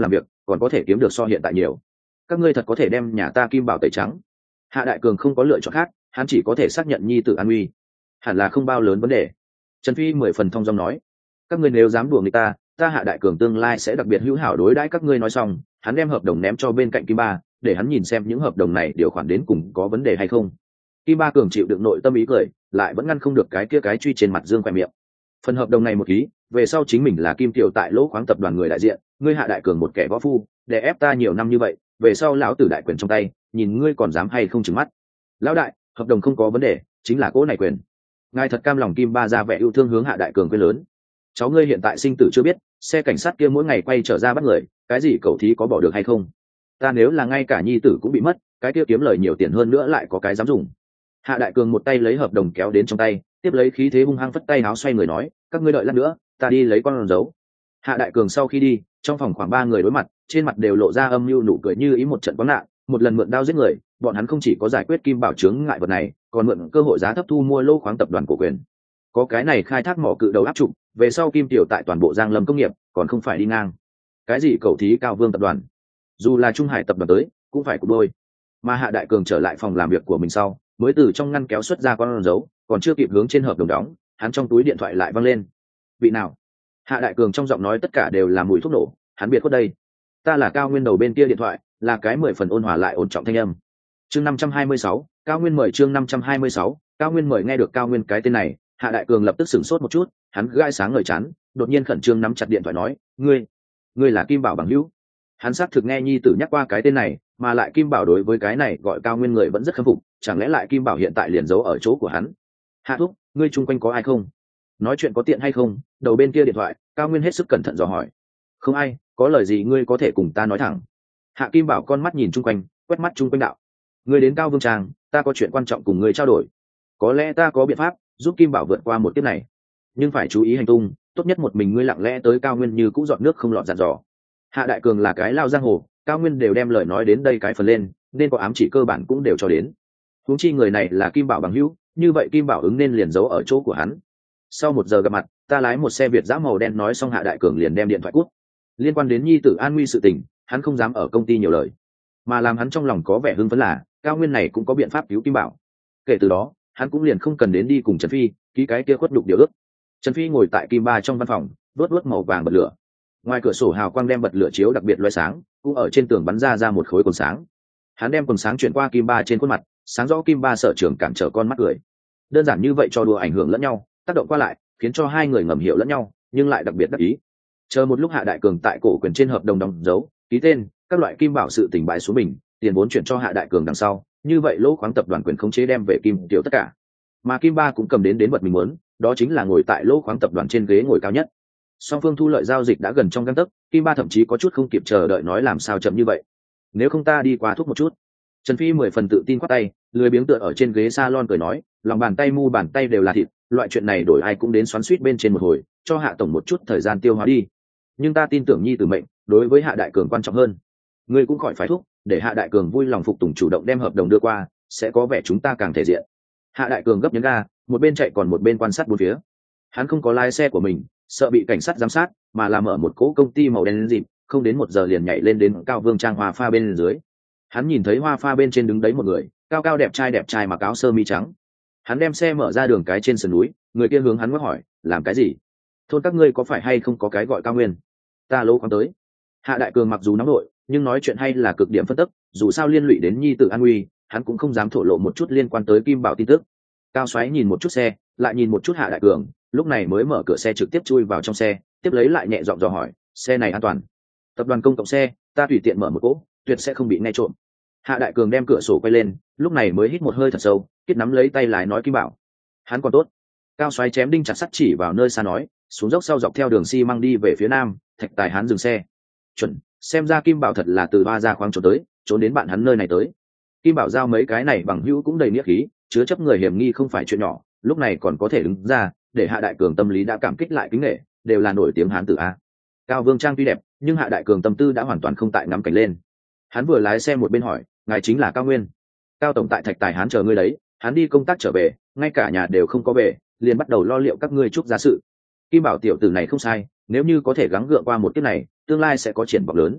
còn có thể kiếm được so hiện tại nhiều. Các ngươi thật có thể đem nhà ta kim bảo tẩy trắng. Hạ Đại Cường không có lựa chọn khác, hắn chỉ có thể xác nhận nhi tử an uy, hẳn là không bao lớn vấn đề. Trần Phi 10 phần thong dong nói, các ngươi nếu dám đùa người ta Hạ Đại Cường tương lai sẽ đặc biệt hữu hảo đối đãi các ngươi. Nói xong, hắn đem hợp đồng ném cho bên cạnh Kim Ba, để hắn nhìn xem những hợp đồng này điều khoản đến cùng có vấn đề hay không. Kim Ba Cường chịu đựng nội tâm ý cười, lại vẫn ngăn không được cái kia cái truy trên mặt dương khoe miệng. Phần hợp đồng này một ký, về sau chính mình là Kim Tiểu tại lỗ khoáng tập đoàn người đại diện, ngươi Hạ Đại Cường một kẻ võ phu, để ép ta nhiều năm như vậy, về sau lão tử đại quyền trong tay, nhìn ngươi còn dám hay không trừng mắt. Lão đại, hợp đồng không có vấn đề, chính là cỗ này quyền. Ngài thật cam lòng. Kim Ba ra vẻ yêu thương hướng Hạ Đại Cường quên lớn. Cháu ngươi hiện tại sinh tử chưa biết, xe cảnh sát kia mỗi ngày quay trở ra bắt người, cái gì cẩu thí có bỏ được hay không? Ta nếu là ngay cả nhi tử cũng bị mất, cái kia kiếm lời nhiều tiền hơn nữa lại có cái dám dùng. Hạ Đại Cường một tay lấy hợp đồng kéo đến trong tay, tiếp lấy khí thế hung hăng phất tay áo xoay người nói, các ngươi đợi lát nữa, ta đi lấy con dấu. Hạ Đại Cường sau khi đi, trong phòng khoảng 3 người đối mặt, trên mặt đều lộ ra âm mưu nụ cười như ý một trận quán nạn, một lần mượn đao giết người, bọn hắn không chỉ có giải quyết kim bảo chướng ngại vật này, còn mượn cơ hội giá thấp thu mua lô khoáng tập đoàn cổ quyền. Có cái này khai thác mỏ cự đầu áp trụ, về sau Kim Tiểu tại toàn bộ Giang Lâm công nghiệp, còn không phải đi ngang. Cái gì cầu thí Cao Vương tập đoàn, dù là Trung Hải tập đoàn tới, cũng phải cục đôi. Mà Hạ Đại Cường trở lại phòng làm việc của mình sau, mới từ trong ngăn kéo xuất ra con dấu, còn chưa kịp hướng trên hợp đồng đóng, hắn trong túi điện thoại lại văng lên. Vị nào? Hạ Đại Cường trong giọng nói tất cả đều là mùi thuốc nổ, hắn biệt khuất đây. Ta là Cao Nguyên đầu bên kia điện thoại, là cái 10 phần ôn hòa lại ổn trọng thanh âm. Chương 526, Cao Nguyên mời. Chương 526, Cao Nguyên mời. Nghe được Cao Nguyên cái tên này, Hạ Đại Cường lập tức sửng sốt một chút, hắn gai sáng ngời chán, đột nhiên khẩn trương nắm chặt điện thoại nói, ngươi là Kim Bảo bằng hữu. Hắn xác thực nghe nhi tử nhắc qua cái tên này, mà lại Kim Bảo đối với cái này gọi Cao Nguyên người vẫn rất khâm phục, chẳng lẽ lại Kim Bảo hiện tại liền giấu ở chỗ của hắn? Hạ thúc, ngươi chung quanh có ai không? Nói chuyện có tiện hay không? Đầu bên kia điện thoại, Cao Nguyên hết sức cẩn thận dò hỏi. Không ai, có lời gì ngươi có thể cùng ta nói thẳng. Hạ Kim Bảo con mắt nhìn chung quanh, quét mắt chung quanh đạo. Ngươi đến Cao Vương Trang, ta có chuyện quan trọng cùng ngươi trao đổi. Có lẽ ta có biện pháp giúp Kim Bảo vượt qua một kiếp này, nhưng phải chú ý hành tung, tốt nhất một mình ngươi lặng lẽ tới Cao Nguyên như cũ dọn nước không lọt dặn dò. Hạ Đại Cường là cái lao giang hồ, Cao Nguyên đều đem lời nói đến đây cái phần lên, nên có ám chỉ cơ bản cũng đều cho đến. Huống chi người này là Kim Bảo bằng hữu, như vậy Kim Bảo ứng nên liền giấu ở chỗ của hắn. Sau 1 giờ gặp mặt, ta lái một xe Việt dã màu đen. Nói xong Hạ Đại Cường liền đem điện thoại cút. Liên quan đến nhi tử an nguy sự tình, hắn không dám ở công ty nhiều lời, mà làm hắn trong lòng có vẻ hưng phấn là Cao Nguyên này cũng có biện pháp cứu Kim Bảo. Kể từ đó, hắn cũng liền không cần đến đi cùng Trần Phi ký cái kia khuất đục điều ước. Trần Phi ngồi tại Kim Ba trong văn phòng, đốt màu vàng bật lửa. Ngoài cửa sổ hào quang đem bật lửa chiếu đặc biệt loé sáng, cũng ở trên tường bắn ra một khối quần sáng. Hắn đem quần sáng chuyển qua Kim Ba trên khuôn mặt, sáng rõ Kim Ba sở trường cản trở con mắt cười. Đơn giản như vậy cho đùa ảnh hưởng lẫn nhau, tác động qua lại, khiến cho hai người ngầm hiểu lẫn nhau, nhưng lại đặc biệt đắc ý. Chờ một lúc Hạ Đại Cường tại cổ quyền trên hợp đồng đóng dấu, ký tên, các loại Kim Bảo sự tỉnh bại xuống mình, tiền vốn chuyển cho Hạ Đại Cường đằng sau, như vậy lỗ khoáng tập đoàn quyền khống chế đem về Kim Tiểu tất cả. Mà Kim Ba cũng cầm đến vật mình muốn, đó chính là ngồi tại lỗ khoáng tập đoàn trên ghế ngồi cao nhất. Song phương thu lợi giao dịch đã gần trong gang tấc, Kim Ba thậm chí có chút không kịp chờ đợi nói làm sao chậm như vậy. Nếu không ta đi qua thúc một chút. Trần Phi 10 phần tự tin quát tay, lười biếng tựa ở trên ghế salon cười nói, lòng bàn tay mu bàn tay đều là thịt, loại chuyện này đổi ai cũng đến xoắn xuýt bên trên một hồi, cho Hạ tổng một chút thời gian tiêu hóa đi. Nhưng ta tin tưởng nhi tử mệnh, đối với Hạ Đại Cường quan trọng hơn. Ngươi cũng khỏi phải thúc, để Hạ Đại Cường vui lòng phục tùng chủ động đem hợp đồng đưa qua, sẽ có vẻ chúng ta càng thể diện. Hạ Đại Cường gấp nhấn ga, một bên chạy còn một bên quan sát bốn phía. Hắn không có lái xe của mình, sợ bị cảnh sát giám sát, mà làm ở một cỗ công ty màu đen dịp, không đến 1 giờ liền nhảy lên đến Cao Vương Trang hoa pha bên dưới. Hắn nhìn thấy hoa pha bên trên đứng đấy một người, cao cao đẹp trai mặc áo sơ mi trắng. Hắn đem xe mở ra đường cái trên sườn núi, người kia hướng hắn ngoắc hỏi, làm cái gì? Thôn các ngươi có phải hay không có cái gọi Cao Nguyên? Ta lỗ khoáng tới. Hạ Đại Cường mặc dù nóng nội, nhưng nói chuyện hay là cực điểm phân tích, dù sao liên lụy đến nhi tử an nguy, hắn cũng không dám thổ lộ một chút liên quan tới Kim Bảo tin tức. Cao Xoáy nhìn một chút xe, lại nhìn một chút Hạ Đại Cường, lúc này mới mở cửa xe trực tiếp chui vào trong xe, tiếp lấy lại nhẹ giọng dò hỏi, xe này an toàn? Tập đoàn công cộng xe, ta tùy tiện mở một cỗ, tuyệt sẽ không bị nghe trộm. Hạ Đại Cường đem cửa sổ quay lên, lúc này mới hít một hơi thật sâu, kết nắm lấy tay lái nói Kim Bảo, hắn còn tốt. Cao Xoáy chém đinh chặt sắt chỉ vào nơi xa nói, xuống dốc sau dọc theo đường xi măng đi về phía nam, Thạch Tài hắn dừng xe. Chuẩn, xem ra Kim Bảo thật là từ Ba Gia khoáng trốn đến bạn hắn nơi này tới. Kim Bảo giao mấy cái này bằng hữu cũng đầy nghĩa khí, chứa chấp người hiểm nghi không phải chuyện nhỏ, lúc này còn có thể đứng ra, để Hạ Đại Cường tâm lý đã cảm kích lại kính nể, đều là nổi tiếng hán tử a. Cao Vương Trang tuy đẹp, nhưng Hạ Đại Cường tâm tư đã hoàn toàn không tại ngắm cảnh lên. Hắn vừa lái xe một bên hỏi, ngài chính là Cao Nguyên? Cao tổng tại Thạch Tài hán chờ ngươi đấy, hắn đi công tác trở về, ngay cả nhà đều không có về, liền bắt đầu lo liệu các ngươi chúc gia sự. Kim Bảo tiểu tử này không sai, nếu như có thể gắng gượng qua một kiếp này, tương lai sẽ có triển vọng lớn.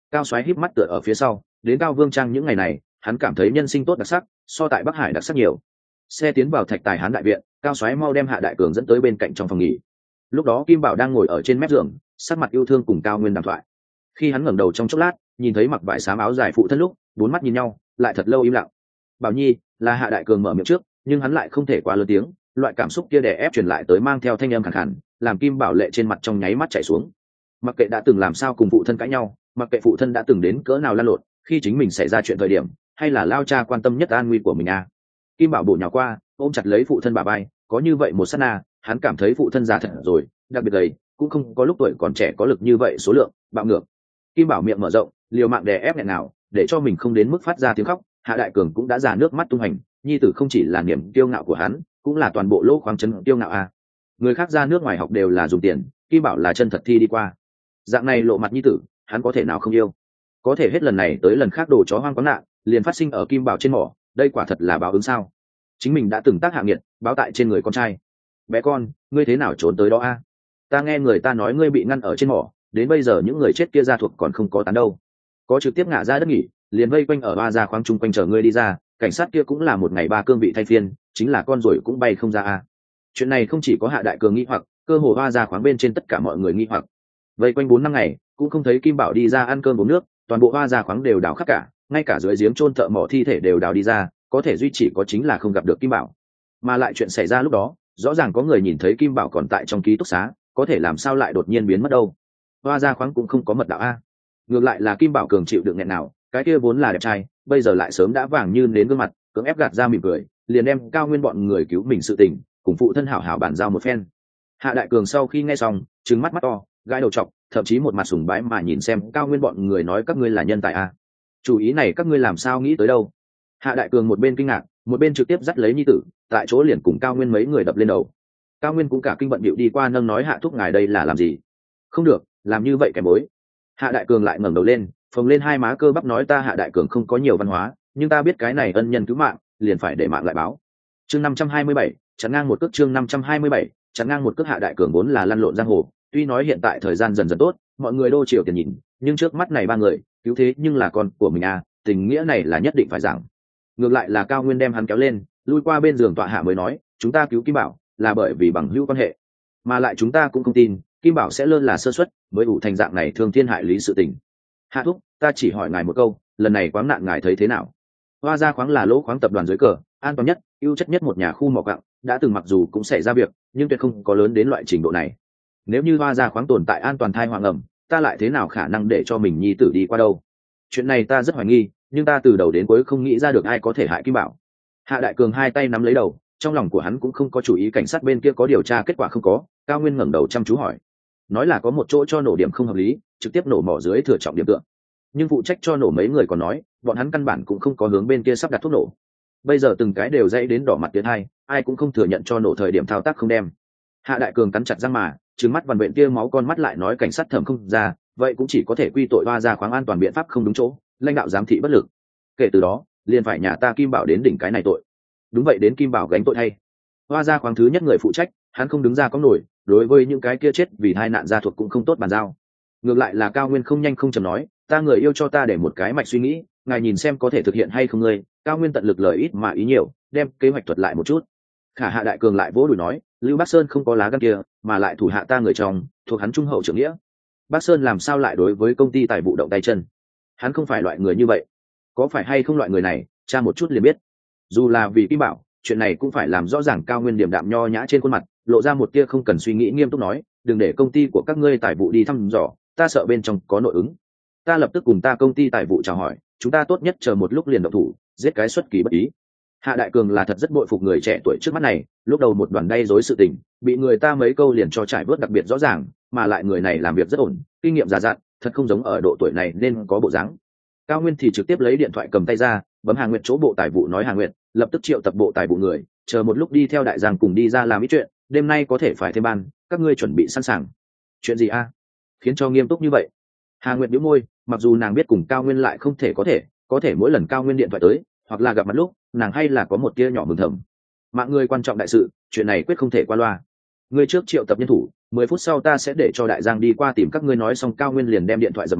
Cao Soái híp mắt tựa ở phía sau, đến Cao Vương Trang những ngày này, hắn cảm thấy nhân sinh tốt đặc sắc, so tại Bắc Hải đặc sắc nhiều. Xe tiến vào Thạch Tài Hán đại viện, Cao Soái mau đem Hạ Đại Cường dẫn tới bên cạnh trong phòng nghỉ. Lúc đó Kim Bảo đang ngồi ở trên mép giường, sắc mặt yêu thương cùng Cao Nguyên đàm thoại. Khi hắn ngẩng đầu trong chốc lát, nhìn thấy mặc vải xám áo dài phụ thân lúc, bốn mắt nhìn nhau, lại thật lâu im lặng. Bảo Nhi, là Hạ Đại Cường mở miệng trước, nhưng hắn lại không thể quá lớn tiếng, loại cảm xúc kia đè ép truyền lại tới mang theo thanh âm khàn khàn, làm Kim Bảo lệ trên mặt trong nháy mắt chảy xuống. Mặc kệ đã từng làm sao cùng phụ thân cãi nhau, mặc kệ phụ thân đã từng đến cỡ nào lăn lộn, khi chính mình xảy ra chuyện thời điểm, hay là lao cha quan tâm nhất an nguy của mình à. Kim Bảo bổ nhào qua, ôm chặt lấy phụ thân bả vai, có như vậy một sát na, hắn cảm thấy phụ thân già thật rồi, đặc biệt gầy, cũng không có lúc tuổi còn trẻ có lực như vậy số lượng, bạo ngược. Kim Bảo miệng mở rộng, liều mạng đè ép nghẹn nào, để cho mình không đến mức phát ra tiếng khóc. Hạ Đại Cường cũng đã già nước mắt tung hành, nhi tử không chỉ là niềm kiêu ngạo của hắn, cũng là toàn bộ lỗ khoáng trấn kiêu ngạo à. Người khác ra nước ngoài học đều là dùng tiền, Kim Bảo là chân thật thi đi qua. Dạng này lộ mặt nhi tử, hắn có thể nào không yêu? Có thể hết lần này tới lần khác đồ chó hoang có nạn, liền phát sinh ở Kim Bảo trên mỏ, đây quả thật là báo ứng sao? Chính mình đã từng tác hạ nghiệt, báo tại trên người con trai. Bé con, ngươi thế nào trốn tới đó a? Ta nghe người ta nói ngươi bị ngăn ở trên mỏ, đến bây giờ những người chết kia gia thuộc còn không có tán đâu. Có trực tiếp ngã ra đất nghỉ, liền vây quanh ở ba gia khoáng chung quanh chờ ngươi đi ra, cảnh sát kia cũng là một ngày ba cương vị thay phiên, chính là con rồi cũng bay không ra a. Chuyện này không chỉ có Hạ Đại Cường nghi hoặc, cơ hồ ba gia khoáng bên trên tất cả mọi người nghi hoặc. Vây quanh 4 năm ngày, cũng không thấy Kim Bảo đi ra ăn cơm uống nước, toàn bộ ba gia khoáng đều đào khắp cả, ngay cả dưới giếng chôn thợ mỏ thi thể đều đào đi ra, có thể duy chỉ có chính là không gặp được Kim Bảo. Mà lại chuyện xảy ra lúc đó, rõ ràng có người nhìn thấy Kim Bảo còn tại trong ký túc xá, có thể làm sao lại đột nhiên biến mất đâu? Hoa gia khoáng cũng không có mật đạo a. Ngược lại là Kim Bảo cường chịu đựng nghẹn nào, cái kia vốn là đẹp trai, bây giờ lại sớm đã vàng như nến gương mặt, cưỡng ép gạt ra mỉm cười, liền đem Cao Nguyên bọn người cứu mình sự tình, cùng phụ thân hảo hảo bàn giao một phen. Hạ Đại Cường sau khi nghe xong, trừng mắt mắt to, gãi đầu trọc, thậm chí một mặt sùng bái mà nhìn xem Cao Nguyên bọn người nói các ngươi là nhân tài a. Chủ ý này các ngươi làm sao nghĩ tới đâu? Hạ Đại Cường một bên kinh ngạc, một bên trực tiếp dắt lấy nhi tử, tại chỗ liền cùng Cao Nguyên mấy người đập lên đầu. Cao Nguyên cũng cả kinh bận bịu đi qua nâng nói Hạ thúc ngài đây là làm gì? Không được, làm như vậy kẻ bối. Hạ Đại Cường lại ngẩng đầu lên, phồng lên hai má cơ bắp nói ta Hạ Đại Cường không có nhiều văn hóa, nhưng ta biết cái này ân nhân cứu mạng, liền phải để mạng lại báo. Chương 527, chắn ngang một cước chương 527, chắn ngang một cước. Hạ Đại Cường vốn là lăn lộn giang hồ, tuy nói hiện tại thời gian dần dần tốt, mọi người đô chiều tiền nhìn, nhưng trước mắt này ba người, cứu thế nhưng là con của mình à, tình nghĩa này là nhất định phải giảng. Ngược lại là Cao Nguyên đem hắn kéo lên, lui qua bên giường tọa hạ mới nói, chúng ta cứu Kim Bảo là bởi vì bằng hữu quan hệ, mà lại chúng ta cũng không tin Kim Bảo sẽ lơ là sơ suất mới ủ thành dạng này thương thiên hại lý sự tình. Hạ thúc, ta chỉ hỏi ngài một câu, lần này khoáng nạn ngài thấy thế nào? Hoa gia khoáng là lỗ khoáng tập đoàn dưới cờ, an toàn nhất, ưu chất nhất một nhà khu mỏ quặng, đã từng mặc dù cũng xảy ra việc, nhưng tuyệt không có lớn đến loại trình độ này. Nếu như hoa gia khoáng tồn tại an toàn thai hoàng ẩm, ta lại thế nào khả năng để cho mình nhi tử đi qua đâu? Chuyện này ta rất hoài nghi, nhưng ta từ đầu đến cuối không nghĩ ra được ai có thể hại Kim Bảo. Hạ Đại Cường hai tay nắm lấy đầu, trong lòng của hắn cũng không có chủ ý cảnh sát bên kia có điều tra kết quả không có. Cao Nguyên ngẩng đầu chăm chú hỏi, nói là có một chỗ cho nổ điểm không hợp lý, trực tiếp nổ mỏ dưới thừa trọng điểm tượng, nhưng phụ trách cho nổ mấy người còn nói bọn hắn căn bản cũng không có hướng bên kia sắp đặt thuốc nổ. Bây giờ từng cái đều dãy đến đỏ mặt tiến hai, ai cũng không thừa nhận cho nổ thời điểm thao tác không đem. Hạ Đại Cường cắn chặt răng mà trừng mắt vằn vện kia máu con mắt lại nói cảnh sát thẩm không ra, vậy cũng chỉ có thể quy tội Hoa gia khoáng an toàn biện pháp không đúng chỗ, lãnh đạo giám thị bất lực. Kể từ đó liền phải nhà ta Kim Bảo đến đỉnh cái này tội. Đúng vậy, đến Kim Bảo gánh tội thay. Hoa gia khoáng thứ nhất người phụ trách, hắn không đứng ra có nổi, đối với những cái kia chết vì tai nạn gia thuộc cũng không tốt bàn giao. Ngược lại là Cao Nguyên không nhanh không chậm nói, ta người yêu cho ta để một cái mạch suy nghĩ, ngài nhìn xem có thể thực hiện hay không ngươi. Cao Nguyên tận lực lời ít mà ý nhiều, đem kế hoạch thuật lại một chút. Khả Hạ Đại Cường lại vỗ đùi nói, Lưu Bắc Sơn không có lá gan kia, mà lại thủ hạ ta người chồng thuộc hắn trung hậu trưởng nghĩa. Bắc Sơn làm sao lại đối với công ty tài vụ động tay chân? Hắn không phải loại người như vậy. Có phải hay không loại người này, tra một chút liền biết. Dù là vì Kim Bảo, chuyện này cũng phải làm rõ ràng. Cao Nguyên điềm đạm nho nhã trên khuôn mặt lộ ra một tia không cần suy nghĩ nghiêm túc nói, đừng để công ty của các ngươi tài vụ đi thăm dò, ta sợ bên trong có nội ứng. Ta lập tức cùng ta công ty tài vụ chào hỏi, chúng ta tốt nhất chờ một lúc liền động thủ, giết cái xuất kỳ bất ý. Hạ Đại Cường là thật rất bội phục người trẻ tuổi trước mắt này, lúc đầu một đoàn gây rối sự tình, bị người ta mấy câu liền cho trải bớt đặc biệt rõ ràng, mà lại người này làm việc rất ổn, kinh nghiệm già dặn, thật không giống ở độ tuổi này nên có bộ dáng. Cao Nguyên thì trực tiếp lấy điện thoại cầm tay ra, bấm Hà Nguyệt chỗ bộ tài vụ nói Hà Nguyệt, lập tức triệu tập bộ tài vụ người, chờ một lúc đi theo đại giang cùng đi ra làm ít chuyện, đêm nay có thể phải thêm ban, các ngươi chuẩn bị sẵn sàng. Chuyện gì a? Khiến cho nghiêm túc như vậy? Hà Nguyệt nhíu môi, mặc dù nàng biết cùng Cao Nguyên lại không thể có thể mỗi lần Cao Nguyên điện thoại tới, hoặc là gặp mặt lúc, nàng hay là có một tia nhỏ mừng thầm. Mạng người quan trọng đại sự, chuyện này quyết không thể qua loa. Ngươi trước triệu tập nhân thủ, 10 phút sau ta sẽ để cho đại giang đi qua tìm các ngươi nói xong. Cao Nguyên liền đem điện thoại giật máy,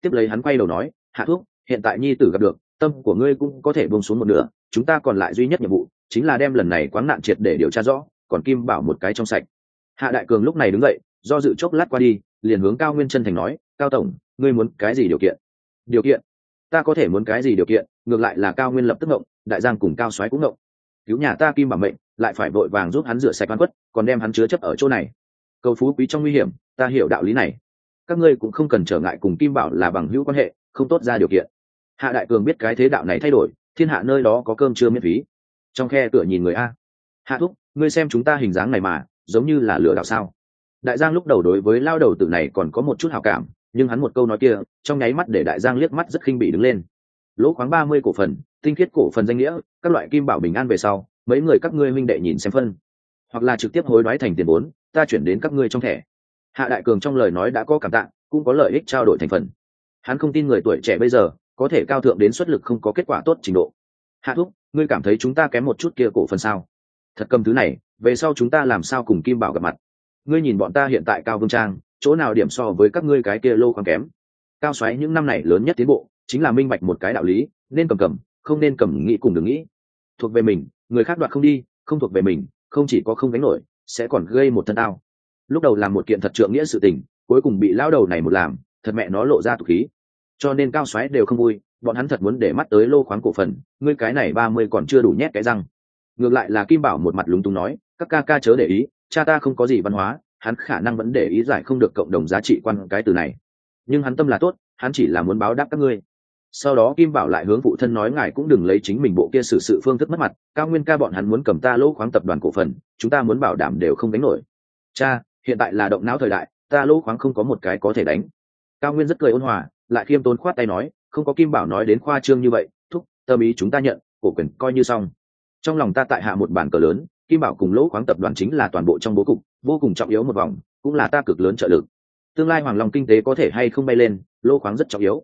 tiếp lấy hắn quay đầu nói, hạ thúc, hiện tại nhi tử gặp được, tâm của ngươi cũng có thể buông xuống một nửa, chúng ta còn lại duy nhất nhiệm vụ chính là đem lần này quáng nạn triệt để điều tra rõ, còn Kim Bảo một cái trong sạch. Hạ Đại Cường lúc này đứng dậy, do dự chốc lát qua đi, liền hướng Cao Nguyên chân thành nói, Cao tổng, ngươi muốn cái gì điều kiện? Điều kiện? Ta có thể muốn cái gì điều kiện? Ngược lại là Cao Nguyên lập tức ngộng, Đại Giang cùng Cao Soái cũng ngộng. Cứu nhà ta Kim Bảo mệnh, lại phải vội vàng giúp hắn rửa sạch oan khuất, còn đem hắn chứa chấp ở chỗ này. Cầu phú quý trong nguy hiểm, ta hiểu đạo lý này. Các ngươi cũng không cần trở ngại cùng Kim Bảo là bằng hữu quan hệ, không tốt ra điều kiện. Hạ Đại Cường biết cái thế đạo này thay đổi, thiên hạ nơi đó có cơm trưa miễn phí. Trong khe cửa nhìn người a. Hạ thúc, ngươi xem chúng ta hình dáng này mà, giống như là lừa đảo sao? Đại Giang lúc đầu đối với lao đầu tử này còn có một chút hảo cảm, nhưng hắn một câu nói kia, trong nháy mắt để Đại Giang liếc mắt rất khinh bỉ đứng lên. Lỗ khoáng 30 cổ phần, tinh khiết cổ phần danh nghĩa, các loại Kim Bảo bình an về sau, mấy người các ngươi huynh đệ nhìn xem phân, hoặc là trực tiếp hối đoái thành tiền vốn, ta chuyển đến các ngươi trong thẻ. Hạ Đại Cường trong lời nói đã có cảm tạ, cũng có lợi ích trao đổi thành phần. Hắn không tin người tuổi trẻ bây giờ có thể cao thượng đến xuất lực không có kết quả tốt trình độ. Hạ thúc, ngươi cảm thấy chúng ta kém một chút kia cổ phần sao? Thật cầm thứ này, về sau chúng ta làm sao cùng Kim Bảo gặp mặt? Ngươi nhìn bọn ta hiện tại Cao Vương Trang, chỗ nào điểm so với các ngươi cái kia lô khoáng kém? Cao Soái những năm này lớn nhất tiến bộ, chính là minh bạch một cái đạo lý, nên cầm, không nên cầm nghĩ cùng đừng nghĩ. Thuộc về mình, người khác đoạt không đi, không thuộc về mình, không chỉ có không gánh nổi, sẽ còn gây một thân tao. Lúc đầu làm một kiện thật trượng nghĩa sự tình, cuối cùng bị lão đầu này một làm, thật mẹ nó lộ ra tục khí. Cho nên Cao Soái đều không vui, bọn hắn thật muốn để mắt tới lô khoáng cổ phần, ngươi cái này 30 còn chưa đủ nhét cái răng. Ngược lại là Kim Bảo một mặt lúng túng nói, các ca ca chớ để ý, cha ta không có gì văn hóa, hắn khả năng vẫn để ý giải không được cộng đồng giá trị quan cái từ này, nhưng hắn tâm là tốt, hắn chỉ là muốn báo đáp các ngươi. Sau đó Kim Bảo lại hướng phụ thân nói, ngài cũng đừng lấy chính mình bộ kia xử sự phương thức mất mặt, Cao Nguyên ca bọn hắn muốn cầm ta lỗ khoáng tập đoàn cổ phần, chúng ta muốn bảo đảm đều không đánh nổi. Cha, hiện tại là động não thời đại, ta lỗ khoáng không có một cái có thể đánh. Cao Nguyên rất cười ôn hòa, lại khiêm tốn khoát tay nói, không có Kim Bảo nói đến khoa trương như vậy, thúc, tâm ý chúng ta nhận, cổ quyền coi như xong. Trong lòng ta tại hạ một bàn cờ lớn, Kim Bảo cùng lỗ khoáng tập đoàn chính là toàn bộ trong bố cục, vô cùng trọng yếu một vòng, cũng là ta cực lớn trợ lực. Tương lai Hoàng Long kinh tế có thể hay không bay lên, lỗ khoáng rất trọng yếu.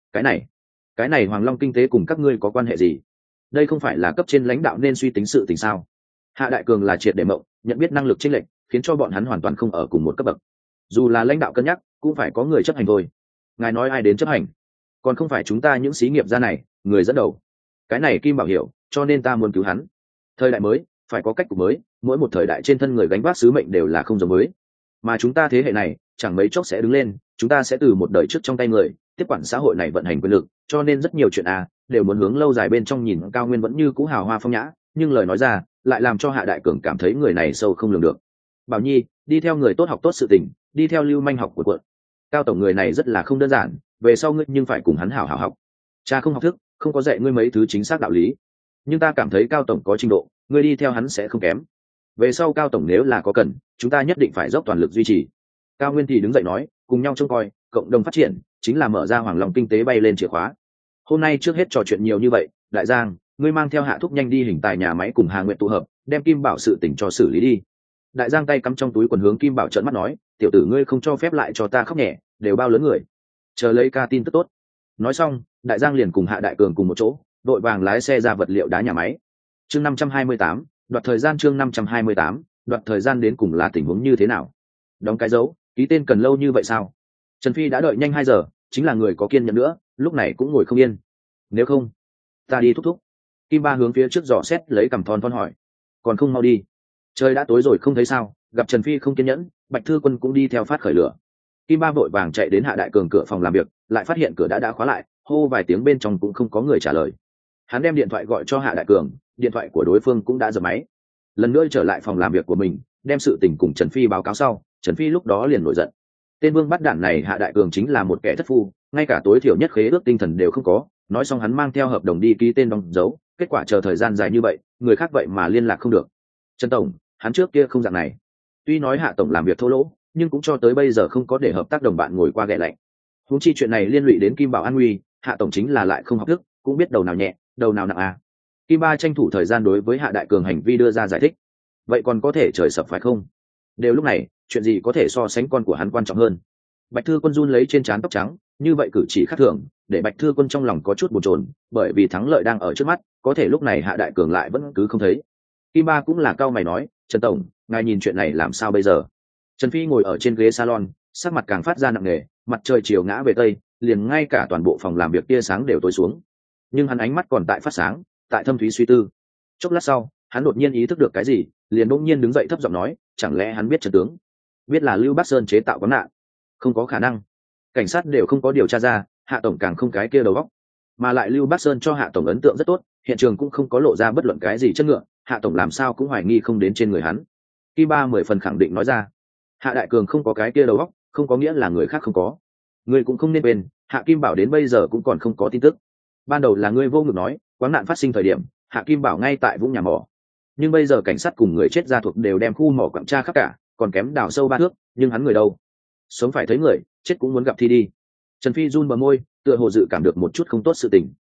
Cái này Hoàng Long kinh tế cùng các ngươi có quan hệ gì? Đây không phải là cấp trên lãnh đạo nên suy tính sự tình sao? Hạ Đại Cường là triệt để mộng, nhận biết năng lực chênh lệch, khiến cho bọn hắn hoàn toàn không ở cùng một cấp bậc. Dù là lãnh đạo cân nhắc, cũng phải có người chấp hành thôi. Ngài nói ai đến chấp hành? Còn không phải chúng ta những xí nghiệp gia này, người dẫn đầu. Cái này Kim Bảo hiểu, cho nên ta muốn cứu hắn. Thời đại mới, phải có cách cục mới, mỗi một thời đại trên thân người gánh vác sứ mệnh đều là không giống mới. Mà chúng ta thế hệ này, chẳng mấy chốc sẽ đứng lên, chúng ta sẽ từ một đời trước trong tay người, tiếp quản xã hội này vận hành quyền lực, cho nên rất nhiều chuyện đều muốn hướng lâu dài bên trong nhìn. Cao Nguyên vẫn như cũ hào hoa phong nhã, nhưng lời nói ra lại làm cho Hạ Đại Cường cảm thấy người này sâu không lường được. Bảo Nhi, đi theo người tốt học tốt sự tình, đi theo lưu manh học của quận. Cao tổng người này rất là không đơn giản, về sau ngươi nhưng phải cùng hắn hảo hảo học. Cha không học thức, không có dạy ngươi mấy thứ chính xác đạo lý, nhưng ta cảm thấy Cao tổng có trình độ, ngươi đi theo hắn sẽ không kém. Về sau Cao tổng nếu là có cần, chúng ta nhất định phải dốc toàn lực duy trì. Cao Nguyên thì đứng dậy nói, cùng nhau trông coi, cộng đồng phát triển chính là mở ra Hoàng Long kinh tế bay lên chìa khóa. Hôm nay trước hết trò chuyện nhiều như vậy, Đại Giang, ngươi mang theo Hạ thúc nhanh đi hình tài nhà máy cùng Hà Nguyệt tụ hợp, đem Kim Bảo sự tình cho xử lý đi. Đại Giang tay cắm trong túi quần hướng Kim Bảo trợn mắt nói, tiểu tử ngươi không cho phép lại cho ta khóc nhẹ, đều bao lớn người, chờ lấy ca tin tức tốt. Nói xong, Đại Giang liền cùng Hạ Đại Cường cùng một chỗ, đội vàng lái xe ra vật liệu đá nhà máy. Chương 528, đoạt thời gian. Chương 528, đoạt thời gian đến cùng là tình huống như thế nào? Đóng cái dấu, ký tên cần lâu như vậy sao? Trần Phi đã đợi nhanh 2 giờ, chính là người có kiên nhẫn nữa, lúc này cũng ngồi không yên. Nếu không, ta đi thúc thúc. Kim Ba hướng phía trước dò xét lấy cằm thon hỏi, còn không mau đi? Trời đã tối rồi không thấy sao? Gặp Trần Phi không kiên nhẫn, Bạch Thư Quân cũng đi theo phát khởi lửa. Kim Ba vội vàng chạy đến Hạ Đại Cường cửa phòng làm việc, lại phát hiện cửa đã khóa lại, hô vài tiếng bên trong cũng không có người trả lời. Hắn đem điện thoại gọi cho Hạ Đại Cường, điện thoại của đối phương cũng đã dập máy. Lần nữa trở lại phòng làm việc của mình, đem sự tình cùng Trần Phi báo cáo sau, Trần Phi lúc đó liền nổi giận. Tên vương bắt đản này Hạ Đại Cường chính là một kẻ thất phu, ngay cả tối thiểu nhất khế ước tinh thần đều không có. Nói xong hắn mang theo hợp đồng đi ký tên đóng dấu, kết quả chờ thời gian dài như vậy, người khác vậy mà liên lạc không được. Trần tổng, hắn trước kia không dạng này. Tuy nói Hạ tổng làm việc thô lỗ, nhưng cũng cho tới bây giờ không có để hợp tác đồng bạn ngồi qua ghẻ lạnh. Huống chi chuyện này liên lụy đến Kim Bảo an nguy, Hạ tổng chính là lại không học thức, cũng biết đầu nào nhẹ, đầu nào nặng à. Kim Ba tranh thủ thời gian đối với Hạ Đại Cường hành vi đưa ra giải thích. Vậy còn có thể trời sập phải không? Đều lúc này, chuyện gì có thể so sánh con của hắn quan trọng hơn? Bạch Thư Quân run lấy trên trán tóc trắng, như vậy cử chỉ khác thường, để Bạch Thư Quân trong lòng có chút bồn chồn, bởi vì thắng lợi đang ở trước mắt, có thể lúc này Hạ Đại Cường lại vẫn cứ không thấy. Kim Ba cũng là cau mày nói, Trần tổng, ngài nhìn chuyện này làm sao bây giờ? Trần Phi ngồi ở trên ghế salon, sắc mặt càng phát ra nặng nề, mặt trời chiều ngã về tây, liền ngay cả toàn bộ phòng làm việc tia sáng đều tối xuống. Nhưng hắn ánh mắt còn tại phát sáng, tại thâm thúy suy tư. Chốc lát sau, hắn đột nhiên ý thức được cái gì, liền bỗng nhiên đứng dậy thấp giọng nói, chẳng lẽ hắn biết trận tướng, biết là Lưu Bắc Sơn chế tạo quán nạn? Không có khả năng, cảnh sát đều không có điều tra ra, Hạ tổng càng không cái kia đầu óc. Mà lại Lưu Bắc Sơn cho Hạ tổng ấn tượng rất tốt, hiện trường cũng không có lộ ra bất luận cái gì chất ngựa, Hạ tổng làm sao cũng hoài nghi không đến trên người hắn. Ki Ba 10 phần khẳng định nói ra. Hạ đại cường không có cái kia đầu óc, không có nghĩa là người khác không có. Ngươi cũng không nên quên, Hạ Kim Bảo đến bây giờ cũng còn không có tin tức. Ban đầu là ngươi vô ngực nói, quán nạn phát sinh thời điểm, Hạ Kim Bảo ngay tại vũng nhà mỏ. Nhưng bây giờ cảnh sát cùng người chết gia thuộc đều đem khu mỏ quặng tra khắp cả, còn kém đào sâu 3 thước, nhưng hắn người đâu? Sống phải thấy người, chết cũng muốn gặp thi đi. Trần Phi run bờ môi, tựa hồ dự cảm được một chút không tốt sự tình.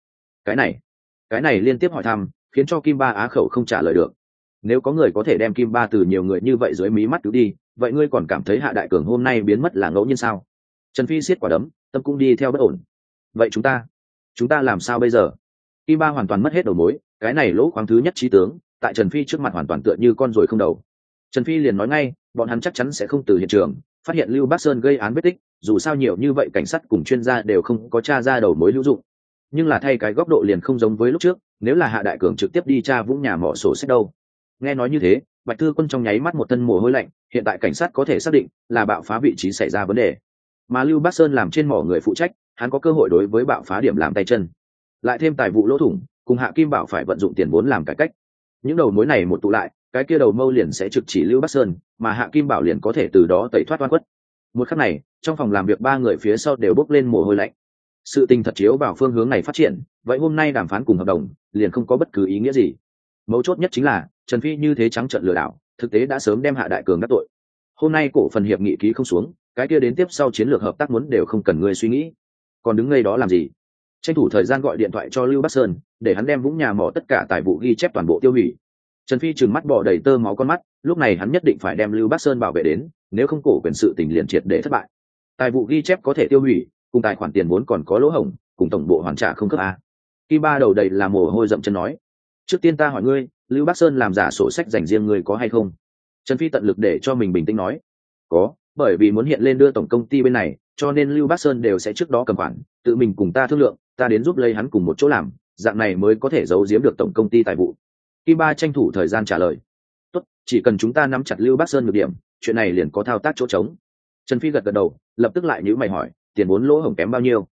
Cái này liên tiếp hỏi thăm, khiến cho Kim Ba á khẩu không trả lời được. Nếu có người có thể đem Kim Ba từ nhiều người như vậy dưới mí mắt cứu đi, vậy ngươi còn cảm thấy Hạ đại cường hôm nay biến mất là ngẫu nhiên sao? Trần Phi siết quả đấm, tâm cũng đi theo bất ổn. Vậy chúng ta làm sao bây giờ? Kim Ba hoàn toàn mất hết đầu mối, cái này lỗ khoáng thứ nhất trí tướng, tại Trần Phi trước mặt hoàn toàn tựa như con ruồi không đầu. Trần Phi liền nói ngay, bọn hắn chắc chắn sẽ không từ hiện trường phát hiện Lưu Bắc Sơn gây án vết tích, dù sao nhiều như vậy cảnh sát cùng chuyên gia đều không có tra ra đầu mối hữu dụng. Nhưng là thay cái góc độ liền không giống với lúc trước, nếu là Hạ đại cường trực tiếp đi tra vũng nhà mỏ sổ sách đâu. Nghe nói như thế, Bạch Thư Quân trong nháy mắt một thân mồ hôi lạnh, hiện tại cảnh sát có thể xác định là bạo phá vị trí xảy ra vấn đề. Mà Lưu Bắc Sơn làm trên mỏ người phụ trách, hắn có cơ hội đối với bạo phá điểm làm tay chân. Lại thêm tài vụ lỗ thủng, cùng Hạ Kim Bảo phải vận dụng tiền vốn làm cải cách. Những đầu mối này một tụ lại, cái kia đầu mâu liền sẽ trực chỉ Lưu Bắc Sơn, mà Hạ Kim Bảo liền có thể từ đó tẩy thoát oan khuất. Một khắc này, trong phòng làm việc 3 người phía sau đều bốc lên mồ hôi lạnh. Sự tình thật chiếu vào phương hướng này phát triển, vậy hôm nay đàm phán cùng hợp đồng liền không có bất cứ ý nghĩa gì. Mấu chốt nhất chính là Trần Phi như thế trắng trợn lừa đảo, thực tế đã sớm đem Hạ đại cường đắc tội. Hôm nay cổ phần hiệp nghị ký không xuống, cái kia đến tiếp sau chiến lược hợp tác muốn đều không cần ngươi suy nghĩ. Còn đứng ngây đó làm gì? Tranh thủ thời gian gọi điện thoại cho Lưu Bắc Sơn, để hắn đem vũng nhà mỏ tất cả tài vụ ghi chép toàn bộ tiêu hủy. Trần Phi trừng mắt bỏ đầy tơ máu con mắt, lúc này hắn nhất định phải đem Lưu Bắc Sơn bảo vệ đến, nếu không cổ quyền sự tình liền triệt để thất bại. Tài vụ ghi chép có thể tiêu hủy, cùng tài khoản tiền vốn còn có lỗ hổng, cùng tổng bộ hoàn trả không cấp a. Ki Ba đầu đầy là mồ hôi dậm chân nói, trước tiên ta hỏi ngươi, Lưu Bắc Sơn làm giả sổ sách dành riêng ngươi có hay không? Trần Phi tận lực để cho mình bình tĩnh nói, có, bởi vì muốn hiện lên đưa tổng công ty bên này, cho nên Lưu Bắc Sơn đều sẽ trước đó cầm khoản, tự mình cùng ta thương lượng, ta đến giúp lấy hắn cùng một chỗ làm, dạng này mới có thể giấu giếm được tổng công ty tài vụ. Ki Ba tranh thủ thời gian trả lời, tốt, chỉ cần chúng ta nắm chặt Lưu Bắc Sơn nhược điểm, chuyện này liền có thao tác chỗ trống. Trần Phi gật gật đầu, lập tức lại nhíu mày hỏi, tiền vốn lỗ hổng kém bao nhiêu?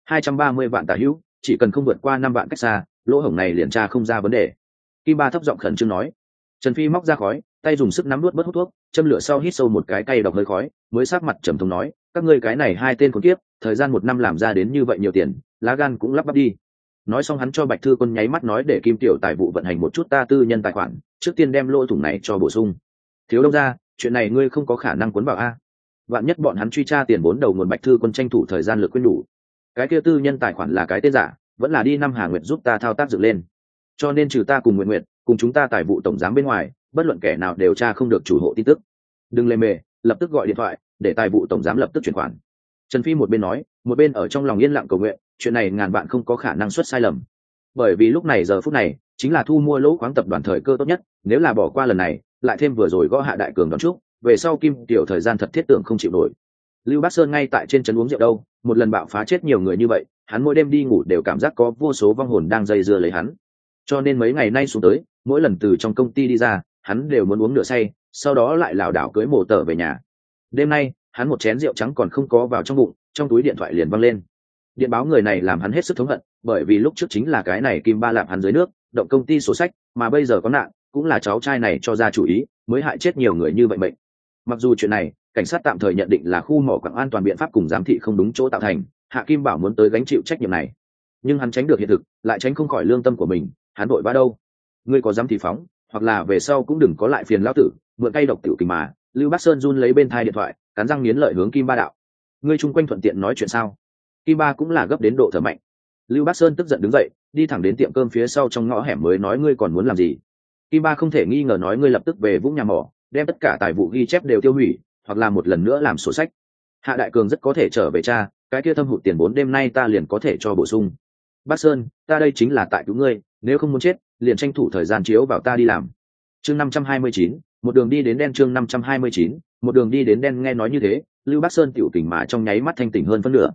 230 vạn tả hữu, chỉ cần không vượt qua 5 vạn cách xa, lỗ hổng này liền tra không ra vấn đề. Ki Ba thấp giọng khẩn trương nói. Trần Phi móc ra khói, tay dùng sức nắm nuốt bớt hút thuốc, châm lửa sau hít sâu một cái cay độc hơi khói, mới sắc mặt trầm thống nói, các ngươi cái này 2 tên khốn kiếp, thời gian 1 năm làm ra đến như vậy nhiều tiền, lá gan cũng lắp bắp đi. Nói xong hắn cho Bạch Thư Quân nháy mắt nói để Kim tiểu tài vụ vận hành một chút ta tư nhân tài khoản, trước tiên đem lỗ thủng này cho bổ sung. Thiếu đông ra, chuyện này ngươi không có khả năng cuốn vào a. Vạn nhất bọn hắn truy tra tiền vốn đầu nguồn. Bạch Thư Quân tranh thủ thời gian lực khuyên đủ. Cái kia tư nhân tài khoản là cái tên giả, vẫn là đi năm Hà Nguyệt giúp ta thao tác dựng lên. Cho nên trừ ta cùng Nguyệt, cùng chúng ta tài vụ tổng giám bên ngoài, bất luận kẻ nào đều tra không được chủ hộ tin tức. Đừng lề mề, lập tức gọi điện thoại để tài vụ tổng giám lập tức chuyển khoản. Trần Phi một bên nói, một bên ở trong lòng yên lặng cầu nguyện, chuyện này ngàn vạn không có khả năng xuất sai lầm. Bởi vì lúc này giờ phút này chính là thu mua lỗ khoáng tập đoàn thời cơ tốt nhất, nếu là bỏ qua lần này, lại thêm vừa rồi gõ Hạ đại cường đón chúc, về sau Kim tiểu thời gian thật thiết tưởng không chịu nổi. Lưu Bắc Sơn ngay tại trên trấn uống rượu đâu, một lần bạo phá chết nhiều người như vậy, hắn mỗi đêm đi ngủ đều cảm giác có vô số vong hồn đang dây dưa lấy hắn. Cho nên mấy ngày nay xuống tới, mỗi lần từ trong công ty đi ra, hắn đều muốn uống nửa say, sau đó lại lảo đảo cưới mổ tở về nhà. Đêm nay, hắn một chén rượu trắng còn không có vào trong bụng, trong túi điện thoại liền văng lên. Điện báo người này làm hắn hết sức thống hận, bởi vì lúc trước chính là cái này Kim Ba lạp hắn dưới nước, động công ty sổ sách, mà bây giờ có nạn, cũng là cháu trai này cho ra chủ ý, mới hại chết nhiều người như vậy mệnh. Mặc dù chuyện này, cảnh sát tạm thời nhận định là khu mỏ quặng an toàn biện pháp cùng giám thị không đúng chỗ tạo thành, Hạ Kim Bảo muốn tới gánh chịu trách nhiệm này, nhưng hắn tránh được hiện thực, lại tránh không khỏi lương tâm của mình, hắn vội vã đâu? Ngươi có dám thì phóng, hoặc là về sau cũng đừng có lại phiền lão tử, mượn cây độc tiểu kình mà. Lưu Bắc Sơn run lấy bên thai điện thoại, cắn răng nghiến lợi hướng Kim Ba đạo. Ngươi chung quanh thuận tiện nói chuyện sao? Kim Ba cũng là gấp đến độ thở mạnh. Lưu Bắc Sơn tức giận đứng dậy, đi thẳng đến tiệm cơm phía sau trong ngõ hẻm mới nói ngươi còn muốn làm gì? Kim Ba không thể nghi ngờ nói ngươi lập tức về vũng nhà mỏ, đem tất cả tài vụ ghi chép đều tiêu hủy, hoặc là một lần nữa làm sổ sách. Hạ đại cường rất có thể trở về cha, cái kia thâm hụt tiền vốn đêm nay ta liền có thể cho bổ sung. Bắc Sơn, ta đây chính là tại cứu ngươi, nếu không muốn chết, liền tranh thủ thời gian chiếu vào ta đi làm. Chương 529, một đường đi đến đen. Chương 529, một đường đi đến đen. Nghe nói như thế, Lưu Bắc Sơn tiểu tỉnh mà trong nháy mắt thanh tỉnh hơn phân nửa.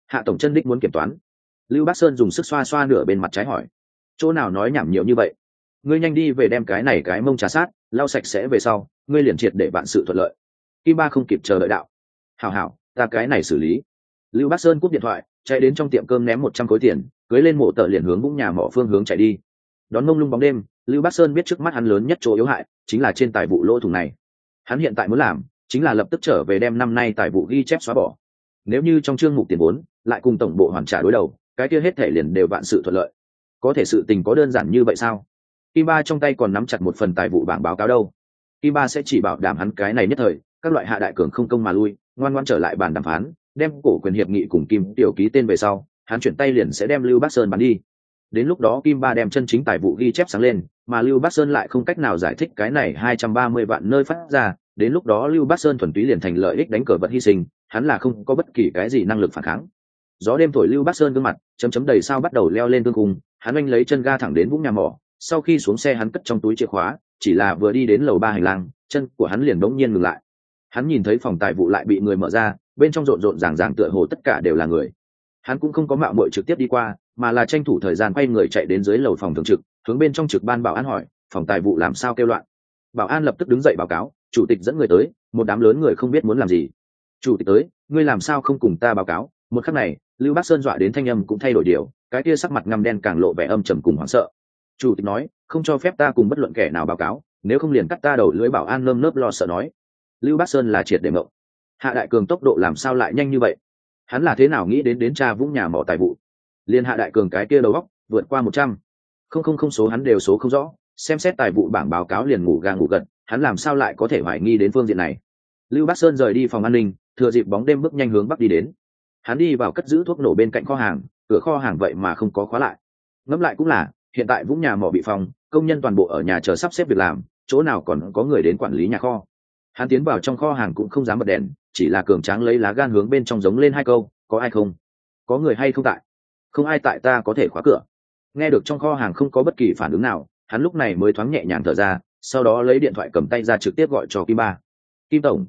Hạ tổng chân đích muốn kiểm toán. Lưu Bắc Sơn dùng sức xoa xoa nửa bên mặt trái hỏi, chỗ nào nói nhảm nhiều như vậy, ngươi nhanh đi về đem cái này cái mông trà sát lau sạch sẽ về sau ngươi liền triệt để vạn sự thuận lợi. Kim Ba không kịp chờ đợi đạo, hảo hảo, ta cái này xử lý. Lưu Bắc Sơn cúp điện thoại, chạy đến trong tiệm cơm ném 100 khối tiền, cưới lên mộ tờ liền hướng vũng nhà mỏ phương hướng chạy đi. Đón mông lung bóng đêm, Lưu Bắc Sơn biết trước mắt hắn lớn nhất chỗ yếu hại chính là trên tài vụ lỗ thủng này. Hắn hiện tại muốn làm chính là lập tức trở về đem năm nay tài vụ ghi chép xóa bỏ. Nếu như trong chương mục tiền vốn lại cùng tổng bộ hoàn trả đối đầu, cái kia hết thể liền đều vạn sự thuận lợi. Có thể sự tình có đơn giản như vậy sao? Kim Ba trong tay còn nắm chặt một phần tài vụ bảng báo cáo đâu. Kim Ba sẽ chỉ bảo đảm hắn cái này nhất thời, các loại Hạ Đại Cường không công mà lui, ngoan ngoãn trở lại bàn đàm phán, đem cổ quyền hiệp nghị cùng Kim Tiểu ký tên về sau, hắn chuyển tay liền sẽ đem Lưu Bắc Sơn bán đi. Đến lúc đó Kim Ba đem chân chính tài vụ ghi chép sáng lên, mà Lưu Bắc Sơn lại không cách nào giải thích cái này 230 vạn nơi phát ra, đến lúc đó Lưu Bắc Sơn thuần túy liền thành lợi ích đánh cờ vật hy sinh, hắn là không có bất kỳ cái gì năng lực phản kháng. Gió đêm thổi Lưu Bắc Sơn gương mặt chấm chấm đầy sao bắt đầu leo lên tương cung, hắn anh lấy chân ga thẳng đến vũng nhà mỏ, sau khi xuống xe hắn cất trong túi chìa khóa, chỉ là vừa đi đến lầu 3 hành lang, chân của hắn liền bỗng nhiên ngừng lại. Hắn nhìn thấy phòng tài vụ lại bị người mở ra, bên trong rộn rộn ràng ràng tựa hồ tất cả đều là người. Hắn cũng không có mạo muội trực tiếp đi qua, mà là tranh thủ thời gian quay người chạy đến dưới lầu phòng thường trực, hướng bên trong trực ban bảo an hỏi, phòng tài vụ làm sao kêu loạn. Bảo an lập tức đứng dậy báo cáo, chủ tịch dẫn người tới, một đám lớn người không biết muốn làm gì. Chủ tịch tới, ngươi làm sao không cùng ta báo cáo? Một khắc này, Lưu Bắc Sơn dọa đến thanh âm cũng thay đổi điều, cái kia sắc mặt ngăm đen càng lộ vẻ âm trầm cùng hoảng sợ. Chủ tịch nói, không cho phép ta cùng bất luận kẻ nào báo cáo, nếu không liền cắt ta đầu lưỡi. Bảo an nơm nớp lo sợ nói. Lưu Bắc Sơn là triệt để mộng. Hạ Đại Cường tốc độ làm sao lại nhanh như vậy? Hắn là thế nào nghĩ đến tra vũng nhà mỏ tài vụ? Liên Hạ Đại Cường cái kia đầu óc vượt qua 100. Không số hắn đều số không rõ, xem xét tài vụ bảng báo cáo liền ngủ gà ngủ gật, hắn làm sao lại có thể hoài nghi đến phương diện này? Lưu Bắc Sơn rời đi phòng an ninh, thừa dịp bóng đêm bước nhanh hướng bắc đi đến. Hắn đi vào cất giữ thuốc nổ bên cạnh kho hàng, cửa kho hàng vậy mà không có khóa lại. Ngẫm lại cũng là, hiện tại vũng nhà mỏ bị phong, công nhân toàn bộ ở nhà chờ sắp xếp việc làm, chỗ nào còn có người đến quản lý nhà kho. Hắn tiến vào trong kho hàng cũng không dám bật đèn, chỉ là cường tráng lấy lá gan hướng bên trong giống lên 2 câu, có ai không? Có người hay không tại? Không ai tại ta có thể khóa cửa. Nghe được trong kho hàng không có bất kỳ phản ứng nào, hắn lúc này mới thoáng nhẹ nhàng thở ra, sau đó lấy điện thoại cầm tay ra trực tiếp gọi cho Kim Ba. Kim tổng,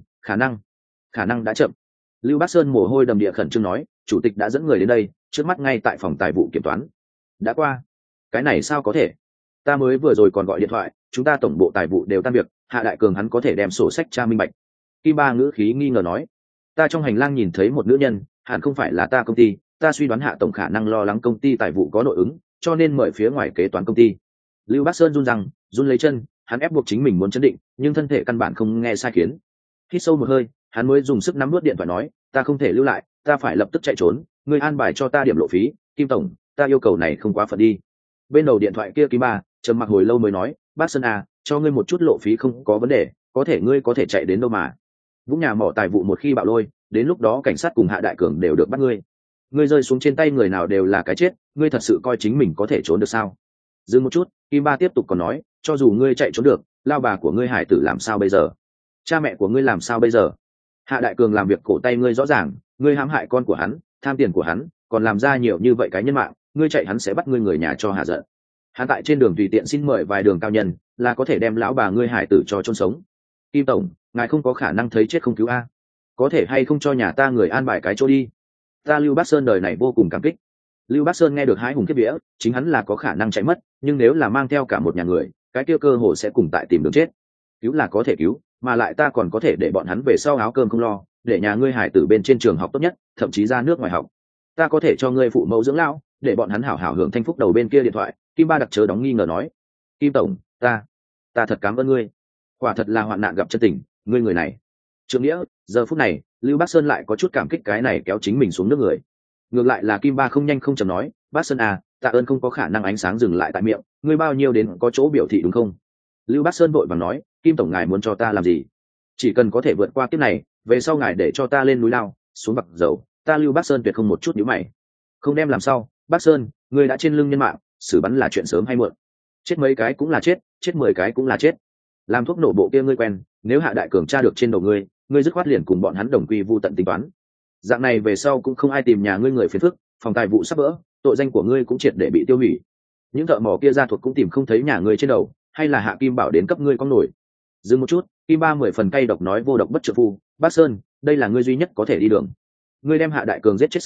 khả năng đã chậm. Lưu Bắc Sơn mồ hôi đầm địa khẩn trương nói, chủ tịch đã dẫn người đến đây, trước mắt ngay tại phòng tài vụ kiểm toán. Đã qua? Cái này sao có thể? Ta mới vừa rồi còn gọi điện thoại, chúng ta tổng bộ tài vụ đều tan việc, Hạ Đại Cường hắn có thể đem sổ sách tra minh bạch. Kim Ba ngữ khí nghi ngờ nói, ta trong hành lang nhìn thấy một nữ nhân, hẳn không phải là ta công ty, ta suy đoán Hạ tổng khả năng lo lắng công ty tài vụ có nội ứng, cho nên mời phía ngoài kế toán công ty. Lưu Bắc Sơn run lấy chân, hắn ép buộc chính mình muốn chấn định, nhưng thân thể căn bản không nghe sai khiến. Hít sâu một hơi, hắn mới dùng sức nắm nuốt điện thoại nói, ta không thể lưu lại, ta phải lập tức chạy trốn, ngươi an bài cho ta điểm lộ phí. Kim tổng, ta yêu cầu này không quá phận đi. Bên đầu điện thoại kia Kim Ba trầm mặc hồi lâu mới nói, bác Sơn à, cho ngươi một chút lộ phí không có vấn đề, có thể ngươi có thể chạy đến đâu mà. Vũng nhà mỏ tài vụ một khi bạo lôi, đến lúc đó cảnh sát cùng Hạ Đại Cường đều được bắt ngươi. Ngươi rơi xuống trên tay người nào đều là cái chết, ngươi thật sự coi chính mình có thể trốn được sao? Dừng một chút, Kim Ba tiếp tục còn nói, cho dù ngươi chạy trốn được, lao bà của ngươi hải tử làm sao bây giờ? Cha mẹ của ngươi làm sao bây giờ? Hạ Đại Cường làm việc cổ tay ngươi rõ ràng, ngươi hãm hại con của hắn, tham tiền của hắn, còn làm ra nhiều như vậy cái nhân mạng, ngươi chạy hắn sẽ bắt ngươi người nhà cho hạ giận. Hắn tại trên đường tùy tiện xin mời vài đường cao nhân, là có thể đem lão bà ngươi hải tử cho chôn sống. Kim tổng, ngài không có khả năng thấy chết không cứu a? Có thể hay không cho nhà ta người an bài cái chỗ đi? Ta Lưu Bắc Sơn đời này vô cùng cảm kích. Lưu Bắc Sơn nghe được hái hùng kiếp vía, chính hắn là có khả năng chạy mất, nhưng nếu là mang theo cả một nhà người, cái kia cơ hồ sẽ cùng tại tìm đường chết. Cứu là có thể cứu, mà lại ta còn có thể để bọn hắn về sau áo cơm không lo, để nhà ngươi hải tử bên trên trường học tốt nhất, thậm chí ra nước ngoài học. Ta có thể cho ngươi phụ mẫu dưỡng lão, để bọn hắn hảo hảo hưởng thanh phúc. Đầu bên kia điện thoại, Kim Ba đặc chớ đóng nghi ngờ nói, Kim tổng, ta thật cảm ơn ngươi, quả thật là hoạn nạn gặp chân tình, ngươi người này. Trượng nghĩa, giờ phút này, Lưu Bắc Sơn lại có chút cảm kích cái này kéo chính mình xuống nước người. Ngược lại là Kim Ba không nhanh không chậm nói, Bắc Sơn à, tạ ơn không có khả năng ánh sáng dừng lại tại miệng, ngươi bao nhiêu đến có chỗ biểu thị đúng không? Lưu Bắc Sơn vội vàng nói, Kim tổng ngài muốn cho ta làm gì? Chỉ cần có thể vượt qua kiếp này, về sau ngài để cho ta lên núi lao, xuống vực dầu, ta Lưu Bắc Sơn tuyệt không một chút nhíu mày. Không đem làm sao, Bắc Sơn, ngươi đã trên lưng nhân mạng, xử bắn là chuyện sớm hay muộn. Chết mấy cái cũng là chết, chết 10 cái cũng là chết. Làm thuốc nổ bộ kia ngươi quen, nếu Hạ Đại Cường tra được trên đầu ngươi dứt khoát liền cùng bọn hắn đồng quy vu tận tính toán. Dạng này về sau cũng không ai tìm nhà ngươi người phiền phức, phòng tài vụ sắp vỡ, tội danh của ngươi cũng triệt để bị tiêu hủy. Những thợ mỏ kia ra thuộc cũng tìm không thấy nhà ngươi trên đầu, hay là Hạ Kim Bảo đến cấp ngươi con nổi. Dừng một chút, Kim Ba 10 phần cay độc nói vô độc bất trợ phu, Bắc Sơn, đây là ngươi duy nhất có thể đi đường. Ngươi đem Hạ Đại Cường giết chết sau,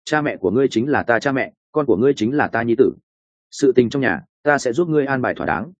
cha mẹ của ngươi chính là ta cha mẹ, con của ngươi chính là ta nhi tử. Sự tình trong nhà ta sẽ giúp ngươi an bài thỏa đáng.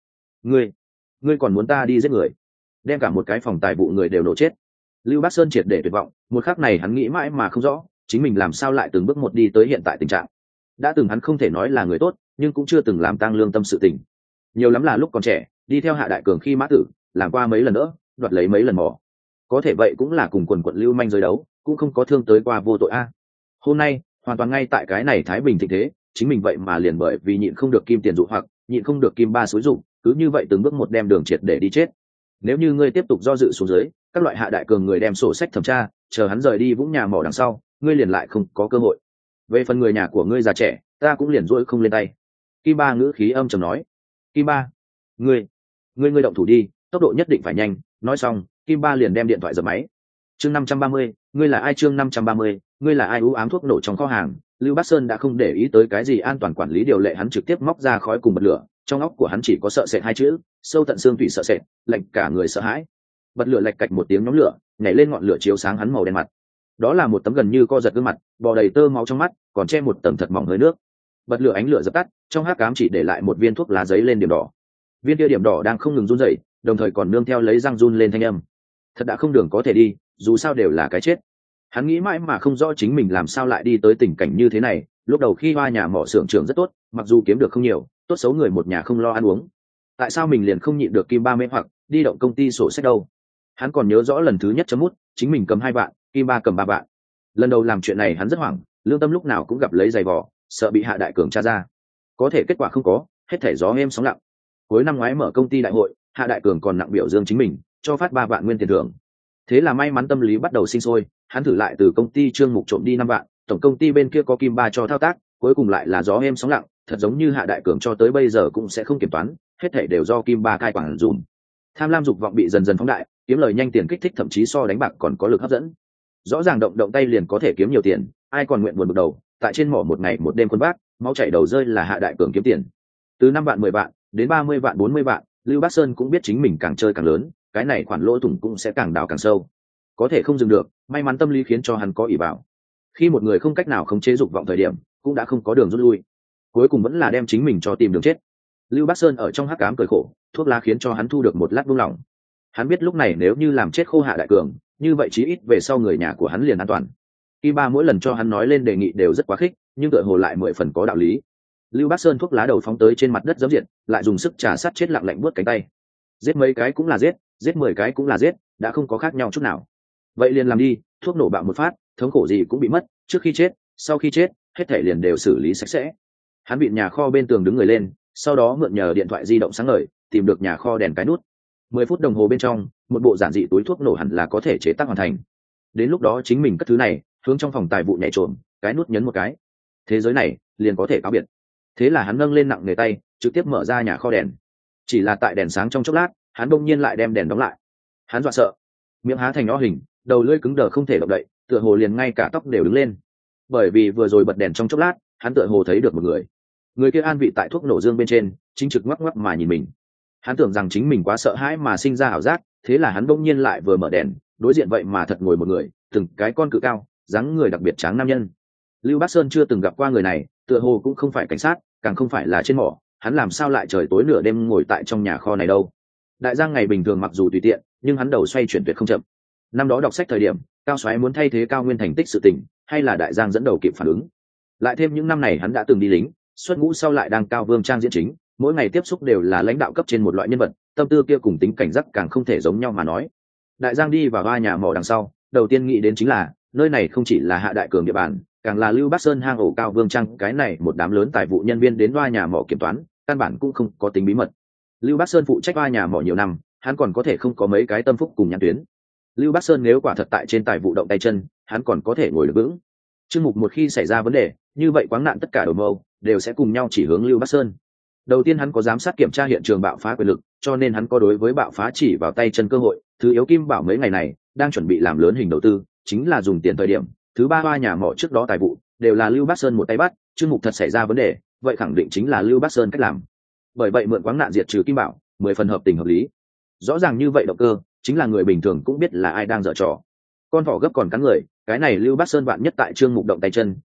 Ngươi còn muốn ta đi giết người, đem cả một cái phòng tài vụ người đều nổ chết? Lưu Bắc Sơn triệt để tuyệt vọng, một khắc này hắn nghĩ mãi mà không rõ chính mình làm sao lại từng bước một đi tới hiện tại tình trạng. Đã từng hắn không thể nói là người tốt, nhưng cũng chưa từng làm tang lương tâm sự tình. Nhiều lắm là lúc còn trẻ đi theo Hạ Đại Cường khi mã tử, làm qua mấy lần nữa, đoạt lấy mấy lần mỏ. Có thể vậy cũng là cùng quần quận lưu manh giới đấu, cũng không có thương tới qua vô tội a. Hôm nay hoàn toàn ngay tại cái này thái bình thịnh thế, chính mình vậy mà liền bởi vì nhịn không được kim tiền dụ hoặc, nhịn không được kim ba xúi dụ, cứ như vậy từng bước một đem đường triệt để đi chết. Nếu như ngươi tiếp tục do dự xuống dưới, các loại Hạ Đại Cường người đem sổ sách thẩm tra, chờ hắn rời đi vũng nhà mỏ đằng sau, ngươi liền lại không có cơ hội. Về phần người nhà của ngươi già trẻ, ta cũng liền dỗi không lên tay. Kim ba ngữ khí âm trầm nói. Kim ba, ngươi động thủ đi, tốc độ nhất định phải nhanh. Nói xong, Kim ba liền đem điện thoại giật máy. Chương 530, ngươi là ai? Chương 530, ngươi là ai? U ám thuốc nổ trong kho hàng, Lưu Bắc Sơn đã không để ý tới cái gì an toàn quản lý điều lệ, hắn trực tiếp móc ra khói cùng bật lửa, trong óc của hắn chỉ có sợ sệt hai chữ, sâu tận xương thủy sợ sệt, lạnh cả người sợ hãi. Bật lửa lạch cạch một tiếng nhóm lửa, nhảy lên ngọn lửa chiếu sáng hắn màu đen mặt. Đó là một tấm gần như co giật gương mặt, bò đầy tơ máu trong mắt, còn che một tầng thật mỏng hơi nước. Bật lửa ánh lửa dập tắt, trong hắc ám chỉ để lại một viên thuốc lá giấy lên điểm đỏ. Viên kia điểm đỏ đang không ngừng run rẩy, đồng thời còn nương theo lấy răng run lên thanh âm. Thật đã không đường có thể đi, dù sao đều là cái chết. Hắn nghĩ mãi mà không rõ chính mình làm sao lại đi tới tình cảnh như thế này. Lúc đầu khi hoa nhà mỏ xưởng trưởng rất tốt, mặc dù kiếm được không nhiều, tốt xấu người một nhà không lo ăn uống. Tại sao mình liền không nhịn được Kim ba mê hoặc đi động công ty sổ sách đâu? Hắn còn nhớ rõ lần thứ nhất chấm mút, chính mình cầm 2 vạn, Kim ba cầm 3 vạn. Lần đầu làm chuyện này hắn rất hoảng, lương tâm lúc nào cũng gặp lấy giày vò, sợ bị Hạ Đại Cường tra ra. Có thể kết quả không có, hết thảy gió êm sóng lặng. Cuối năm ngoái mở công ty đại hội, Hạ Đại Cường còn nặng biểu dương chính mình, cho phát 3 vạn nguyên tiền thưởng. Thế là may mắn tâm lý bắt đầu sinh sôi, hắn thử lại từ công ty Trương Mục trộm đi 5 vạn, tổng công ty bên kia có Kim ba cho thao tác, cuối cùng lại là gió êm sóng lặng, thật giống như Hạ Đại Cường cho tới bây giờ cũng sẽ không kiểm toán, hết thảy đều do Kim ba cai quản dùm. Tham lam dục vọng bị dần dần phóng đại, kiếm lời nhanh tiền kích thích thậm chí so đánh bạc còn có lực hấp dẫn. Rõ ràng động tay liền có thể kiếm nhiều tiền, ai còn nguyện buồn bực đầu, tại trên mỏ một ngày một đêm quân bác, máu chảy đầu rơi là Hạ Đại Cường kiếm tiền. Từ 5 vạn 10 vạn đến 30 vạn 40 vạn, Lưu Bắc Sơn cũng biết chính mình càng chơi càng lớn, cái này khoản lỗ thủng cũng sẽ càng đào càng sâu. Có thể không dừng được, may mắn tâm lý khiến cho hắn có ỷ bảo. Khi một người không cách nào khống chế dục vọng thời điểm, cũng đã không có đường rút lui. Cuối cùng vẫn là đem chính mình cho tìm đường chết. Lưu Bắc Sơn ở trong hắc ám cười khổ, thuốc lá khiến cho hắn thu được một lát buông lỏng. Hắn biết lúc này nếu như làm chết khô Hạ Đại Cường, như vậy chí ít về sau người nhà của hắn liền an toàn. Kim ba mỗi lần cho hắn nói lên đề nghị đều rất quá khích, nhưng tựa hồ lại 10 phần có đạo lý. Lưu Bắc Sơn thuốc lá đầu phóng tới trên mặt đất dẫm diện, lại dùng sức trà sát chết lặng lạnh buốt cánh tay. Giết mấy cái cũng là giết 10 cái cũng là giết, đã không có khác nhau chút nào. Vậy liền làm đi, thuốc nổ bạo một phát, thống khổ gì cũng bị mất, trước khi chết, sau khi chết, hết thảy liền đều xử lý sạch sẽ. Hắn bị nhà kho bên tường đứng người lên, sau đó mượn nhờ điện thoại di động sáng ngời, tìm được nhà kho đèn cái nút. 10 phút đồng hồ bên trong, một bộ giản dị túi thuốc nổ hẳn là có thể chế tác hoàn thành. Đến lúc đó chính mình cất thứ này, hướng trong phòng tài vụ nhảy trộm, cái nút nhấn một cái, thế giới này liền có thể cáo biệt. Thế là hắn nâng lên nặng nề tay, trực tiếp mở ra nhà kho đèn. Chỉ là tại đèn sáng trong chốc lát, hắn bỗng nhiên lại đem đèn đóng lại. Hắn dọa sợ, miệng há thành o hình, đầu lưỡi cứng đờ không thể động đậy, tựa hồ liền ngay cả tóc đều đứng lên. Bởi vì vừa rồi bật đèn trong chốc lát, hắn tựa hồ thấy được một người. Người kia an vị tại thuốc nổ dương bên trên, chính trực ngoắc ngoắc mà nhìn mình. Hắn tưởng rằng chính mình quá sợ hãi mà sinh ra ảo giác, thế là hắn bỗng nhiên lại vừa mở đèn, đối diện vậy mà thật ngồi một người, từng cái con cự cao, dáng người đặc biệt tráng nam nhân. Lưu Bắc Sơn chưa từng gặp qua người này, tựa hồ cũng không phải cảnh sát, càng không phải là trên mỏ, hắn làm sao lại trời tối nửa đêm ngồi tại trong nhà kho này đâu? Đại Giang ngày bình thường mặc dù tùy tiện, nhưng hắn đầu xoay chuyển tuyệt không chậm. Năm đó đọc sách thời điểm, Cao Soái muốn thay thế Cao Nguyên thành tích sự tình, hay là Đại Giang dẫn đầu kịp phản ứng. Lại thêm những năm này hắn đã từng đi lính, xuất ngũ sau lại đang Cao Vương trang diễn chính, mỗi ngày tiếp xúc đều là lãnh đạo cấp trên một loại nhân vật, tâm tư kia cùng tính cảnh giác càng không thể giống nhau mà nói. Đại Giang đi vào ba nhà mỏ đằng sau, đầu tiên nghĩ đến chính là nơi này không chỉ là Hạ Đại Cường địa bàn, càng là Lưu Bắc Sơn hang ổ Cao Vương trang, cái này một đám lớn tài vụ nhân viên đến ba nhà mỏ kiểm toán, căn bản cũng không có tính bí mật. Lưu Bắc Sơn phụ trách ba nhà mỏ nhiều năm, hắn còn có thể không có mấy cái tâm phúc cùng nhãn tuyến. Lưu Bắc Sơn nếu quả thật tại trên tài vụ động tay chân, hắn còn có thể ngồi được vững. Chương mục một khi xảy ra vấn đề, như vậy quáng nạn tất cả đầu mâu đều sẽ cùng nhau chỉ hướng Lưu Bắc Sơn. Đầu tiên hắn có giám sát kiểm tra hiện trường bạo phá quyền lực, cho nên hắn có đối với bạo phá chỉ vào tay chân cơ hội. Thứ yếu Kim Bảo mấy ngày này đang chuẩn bị làm lớn hình đầu tư, chính là dùng tiền thời điểm. Thứ ba nhà mỏ trước đó tài vụ đều là Lưu Bắc Sơn một tay bắt, chương mục thật xảy ra vấn đề, vậy khẳng định chính là Lưu Bắc Sơn cách làm. Bởi vậy mượn quáng nạn diệt trừ Kim Bảo, 10 phần hợp tình hợp lý. Rõ ràng như vậy động cơ, chính là người bình thường cũng biết là ai đang giở trò. Con thỏ gấp còn cắn người, cái này Lưu Bắc Sơn vạn nhất tại chương mục động tay chân,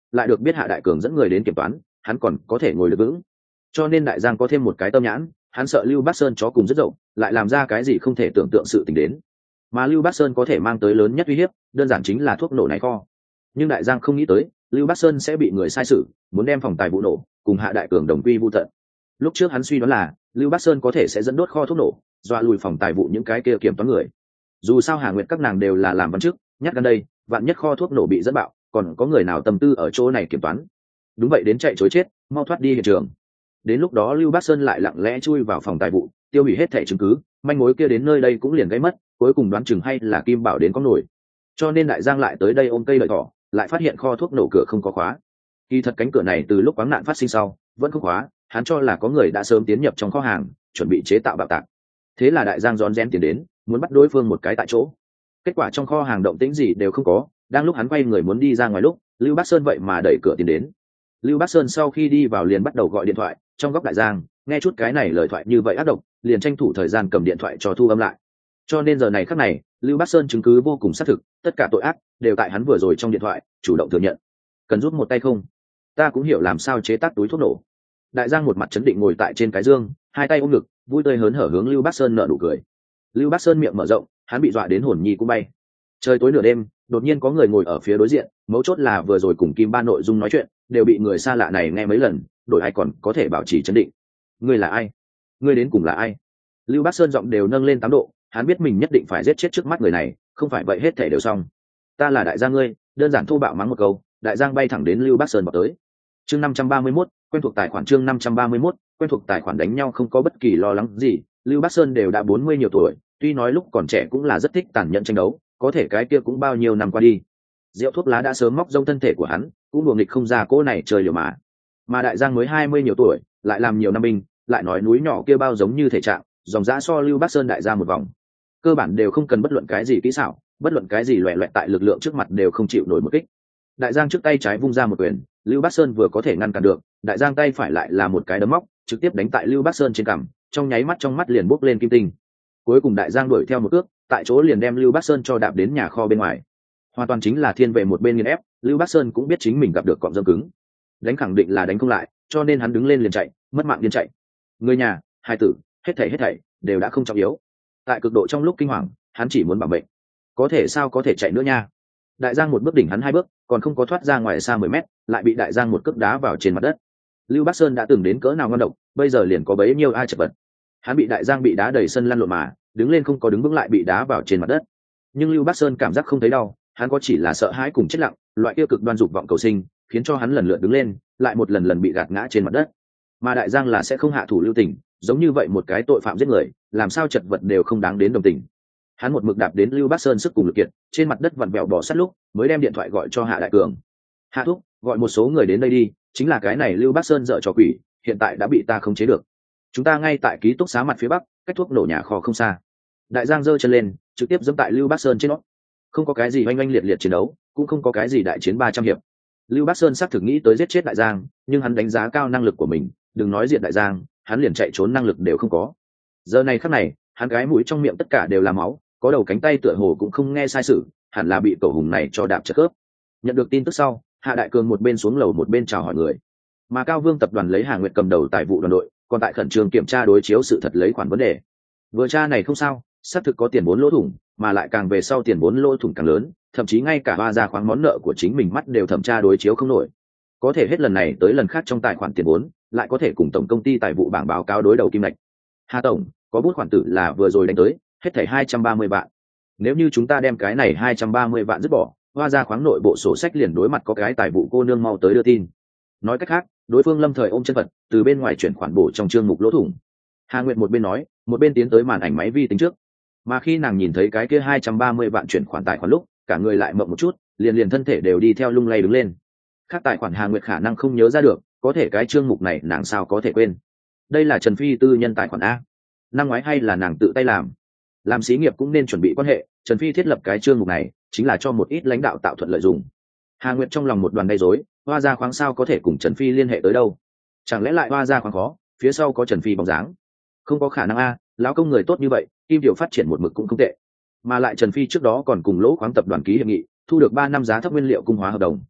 lại được biết Hạ Đại Cường dẫn người đến kiểm toán, hắn còn có thể ngồi được vững. Cho nên Đại Giang có thêm một cái tâm nhãn, hắn sợ Lưu Bắc Sơn chó cùng rất rộng, lại làm ra cái gì không thể tưởng tượng sự tình đến. Mà Lưu Bắc Sơn có thể mang tới lớn nhất uy hiếp, đơn giản chính là thuốc nổ này kho. Nhưng Đại Giang không nghĩ tới, Lưu Bắc Sơn sẽ bị người sai sử, muốn đem phòng tài vụ nổ, cùng Hạ Đại Cường đồng quy vu tận. Lúc trước hắn suy đoán là Lưu Bắc Sơn có thể sẽ dẫn đốt kho thuốc nổ, dọa lùi phòng tài vụ những cái kia kiểm toán người. Dù sao Hà Nguyệt các nàng đều là làm văn chức, nhắc gần đây, vạn nhất kho thuốc nổ bị dẫn bạo, còn có người nào tâm tư ở chỗ này kiểm toán. Đúng vậy, đến chạy chối chết, mau thoát đi hiện trường. Đến lúc đó Lưu Bắc Sơn lại lặng lẽ chui vào phòng tài vụ, tiêu hủy hết thẻ chứng cứ, manh mối kia đến nơi đây cũng liền gây mất, cuối cùng đoán chừng hay là Kim Bảo đến có nổi. Cho nên Đại Giang lại tới đây ôm cây lợi thỏ, lại phát hiện kho thuốc nổ cửa không có khóa. Kỳ thật cánh cửa này từ lúc quáng nạn phát sinh sau vẫn không khóa, hắn cho là có người đã sớm tiến nhập trong kho hàng, chuẩn bị chế tạo bạo tạc. Thế là Đại Giang rón rén tiến đến, muốn bắt đối phương một cái tại chỗ. Kết quả trong kho hàng động tĩnh gì đều không có, đang lúc hắn quay người muốn đi ra ngoài lúc, Lưu Bắc Sơn vậy mà đẩy cửa tiến đến. Lưu Bắc Sơn sau khi đi vào liền bắt đầu gọi điện thoại, trong góc Đại Giang nghe chút cái này lời thoại như vậy ác độc, liền tranh thủ thời gian cầm điện thoại cho thu âm lại. Cho nên giờ này khắc này, Lưu Bắc Sơn chứng cứ vô cùng xác thực, tất cả tội ác đều tại hắn vừa rồi trong điện thoại chủ động thừa nhận. Cần rút một tay không? Ta cũng hiểu làm sao chế tác túi thuốc nổ. Đại Giang một mặt chấn định ngồi tại trên cái giường, hai tay ôm ngực, vui tươi hớn hở hướng Lưu Bắc Sơn nở nụ cười. Lưu Bắc Sơn miệng mở rộng, hắn bị dọa đến hồn nhi cũng bay. Trời tối nửa đêm, đột nhiên có người ngồi ở phía đối diện, mấu chốt là vừa rồi cùng Kim Ba nội dung nói chuyện đều bị người xa lạ này nghe mấy lần, đổi ai còn có thể bảo trì chấn định. Ngươi là ai? Ngươi đến cùng là ai? Lưu Bắc Sơn giọng đều nâng lên 8 độ, hắn biết mình nhất định phải giết chết trước mắt người này, không phải vậy hết thể đều xong. Ta là Đại Giang ngươi, đơn giản thô bạo mắng một câu, Đại Giang bay thẳng đến Lưu Bắc Sơn vào tới. Chương 531, quen thuộc tài khoản chương 531, quen thuộc tài khoản đánh nhau không có bất kỳ lo lắng gì, Lưu Bắc Sơn đều đã 40 nhiều tuổi, tuy nói lúc còn trẻ cũng là rất thích tàn nhẫn tranh đấu, có thể cái kia cũng bao nhiêu năm qua đi. Rượu thuốc lá đã sớm móc rông thân thể của hắn, cũng đùa nghịch không ra cô này trời liều mà. Mà Đại Giang mới 20 nhiều tuổi, lại làm nhiều năm binh, lại nói núi nhỏ kia bao giống như thể trạng, dòng dã so Lưu Bắc Sơn đại ra một vòng. Cơ bản đều không cần bất luận cái gì kỹ xảo, bất luận cái gì loẻ loẹt tại lực lượng trước mặt đều không chịu nổi một kích. Đại Giang trước tay trái vung ra một quyền, Lưu Bắc Sơn vừa có thể ngăn cản được, Đại Giang tay phải lại là một cái đấm móc, trực tiếp đánh tại Lưu Bắc Sơn trên cằm, trong nháy mắt trong mắt liền bốc lên kim tinh. Cuối cùng Đại Giang đuổi theo một cước, tại chỗ liền đem Lưu Bắc Sơn cho đạp đến nhà kho bên ngoài. Hoàn toàn chính là thiên về một bên nghiền ép, Lưu Bắc Sơn cũng biết chính mình gặp được cọm dâm cứng, đánh khẳng định là đánh không lại, cho nên hắn đứng lên liền chạy, mất mạng điên chạy. Người nhà, hai tử, hết thảy đều đã không trọng yếu. Tại cực độ trong lúc kinh hoàng, hắn chỉ muốn bảo mệnh. Có thể sao có thể chạy nữa nha. Đại Giang một bước đỉnh hắn 2 bước, còn không có thoát ra ngoài xa 10 mét, lại bị Đại Giang một cước đá vào trên mặt đất. Lưu Bắc Sơn đã từng đến cỡ nào ngon độc, bây giờ liền có bấy nhiêu ai chật vật. Hắn bị Đại Giang bị đá đầy sân lăn lộn mà, đứng lên không có đứng vững lại bị đá vào trên mặt đất. Nhưng Lưu Bắc Sơn cảm giác không thấy đau, hắn có chỉ là sợ hãi cùng chết lặng, loại tiêu cực đoan dục vọng cầu sinh, khiến cho hắn lần lượt đứng lên, lại một lần bị gạt ngã trên mặt đất. Mà Đại Giang là sẽ không hạ thủ lưu tình, giống như vậy một cái tội phạm giết người, làm sao chật vật đều không đáng đến đồng tình. Hắn một mực đạp đến Lưu Bắc Sơn sức cùng lực kiệt, trên mặt đất vặn vẹo bò sát lúc, mới đem điện thoại gọi cho Hạ Đại Cường. Hạ thúc, gọi một số người đến đây đi, chính là cái này Lưu Bắc Sơn dở trò quỷ, hiện tại đã bị ta khống chế được. Chúng ta ngay tại ký túc xá mặt phía bắc, cách thuốc nổ nhà kho không xa. Đại Giang giơ chân lên, trực tiếp giẫm tại Lưu Bắc Sơn trên nó. Không có cái gì oanh oanh liệt liệt chiến đấu, cũng không có cái gì đại chiến 300 hiệp. Lưu Bắc Sơn xác thực nghĩ tới giết chết Đại Giang, nhưng hắn đánh giá cao năng lực của mình, đừng nói diện Đại Giang, hắn liền chạy trốn năng lực đều không có. Giờ này khắc này, hắn gái mũi trong miệng tất cả đều là máu, có đầu cánh tay tựa hồ cũng không nghe sai sự, hẳn là bị cẩu hùng này cho đạp chật khớp. Nhận được tin tức sau, Hạ Đại Cường một bên xuống lầu một bên chào hỏi người. Mà Cao Vương tập đoàn lấy Hà Nguyệt cầm đầu tài vụ đoàn đội, còn tại khẩn trương kiểm tra đối chiếu sự thật lấy khoản vấn đề. Vừa tra này không sao, xác thực có tiền vốn lỗ thủng, mà lại càng về sau tiền vốn lỗ thủng càng lớn, thậm chí ngay cả ba ra khoáng món nợ của chính mình mắt đều thẩm tra đối chiếu không nổi. Có thể hết lần này tới lần khác trong tài khoản tiền vốn, lại có thể cùng tổng công ty tài vụ bảng báo cáo đối đầu kim ngạch. Hà tổng, có bút khoản tử là vừa rồi đánh tới, hết thảy 230 vạn. Nếu như chúng ta đem cái này 230 vạn dứt bỏ, hoa ra khoáng nội bộ sổ sách liền đối mặt có cái tài vụ cô nương mau tới đưa tin. Nói cách khác, đối phương lâm thời ôm chân vật, từ bên ngoài chuyển khoản bổ trong chương mục lỗ thủng. Hà Nguyệt một bên nói, một bên tiến tới màn ảnh máy vi tính trước. Mà khi nàng nhìn thấy cái kia 230 vạn chuyển khoản tài khoản lúc, cả người lại mộng một chút, liền thân thể đều đi theo lung lay đứng lên. Khác tài khoản Hà Nguyệt khả năng không nhớ ra được, có thể cái chương mục này nàng sao có thể quên. Đây là Trần Phi tư nhân tài khoản a. Năm ngoái hay là nàng tự tay làm xí nghiệp cũng nên chuẩn bị quan hệ, Trần Phi thiết lập cái chương mục này chính là cho một ít lãnh đạo tạo thuận lợi dùng. Hà Nguyệt trong lòng một đoàn gây rối, hoa ra khoáng sao có thể cùng Trần Phi liên hệ tới đâu? Chẳng lẽ lại hoa ra khoáng khó, phía sau có Trần Phi bóng dáng? Không có khả năng a, lão công người tốt như vậy, Kim Tiểu phát triển một mực cũng không tệ. Mà lại Trần Phi trước đó còn cùng Lỗ Khoáng tập đoàn ký hiệp nghị, thu được 3 năm giá thấp nguyên liệu cung hóa hợp đồng.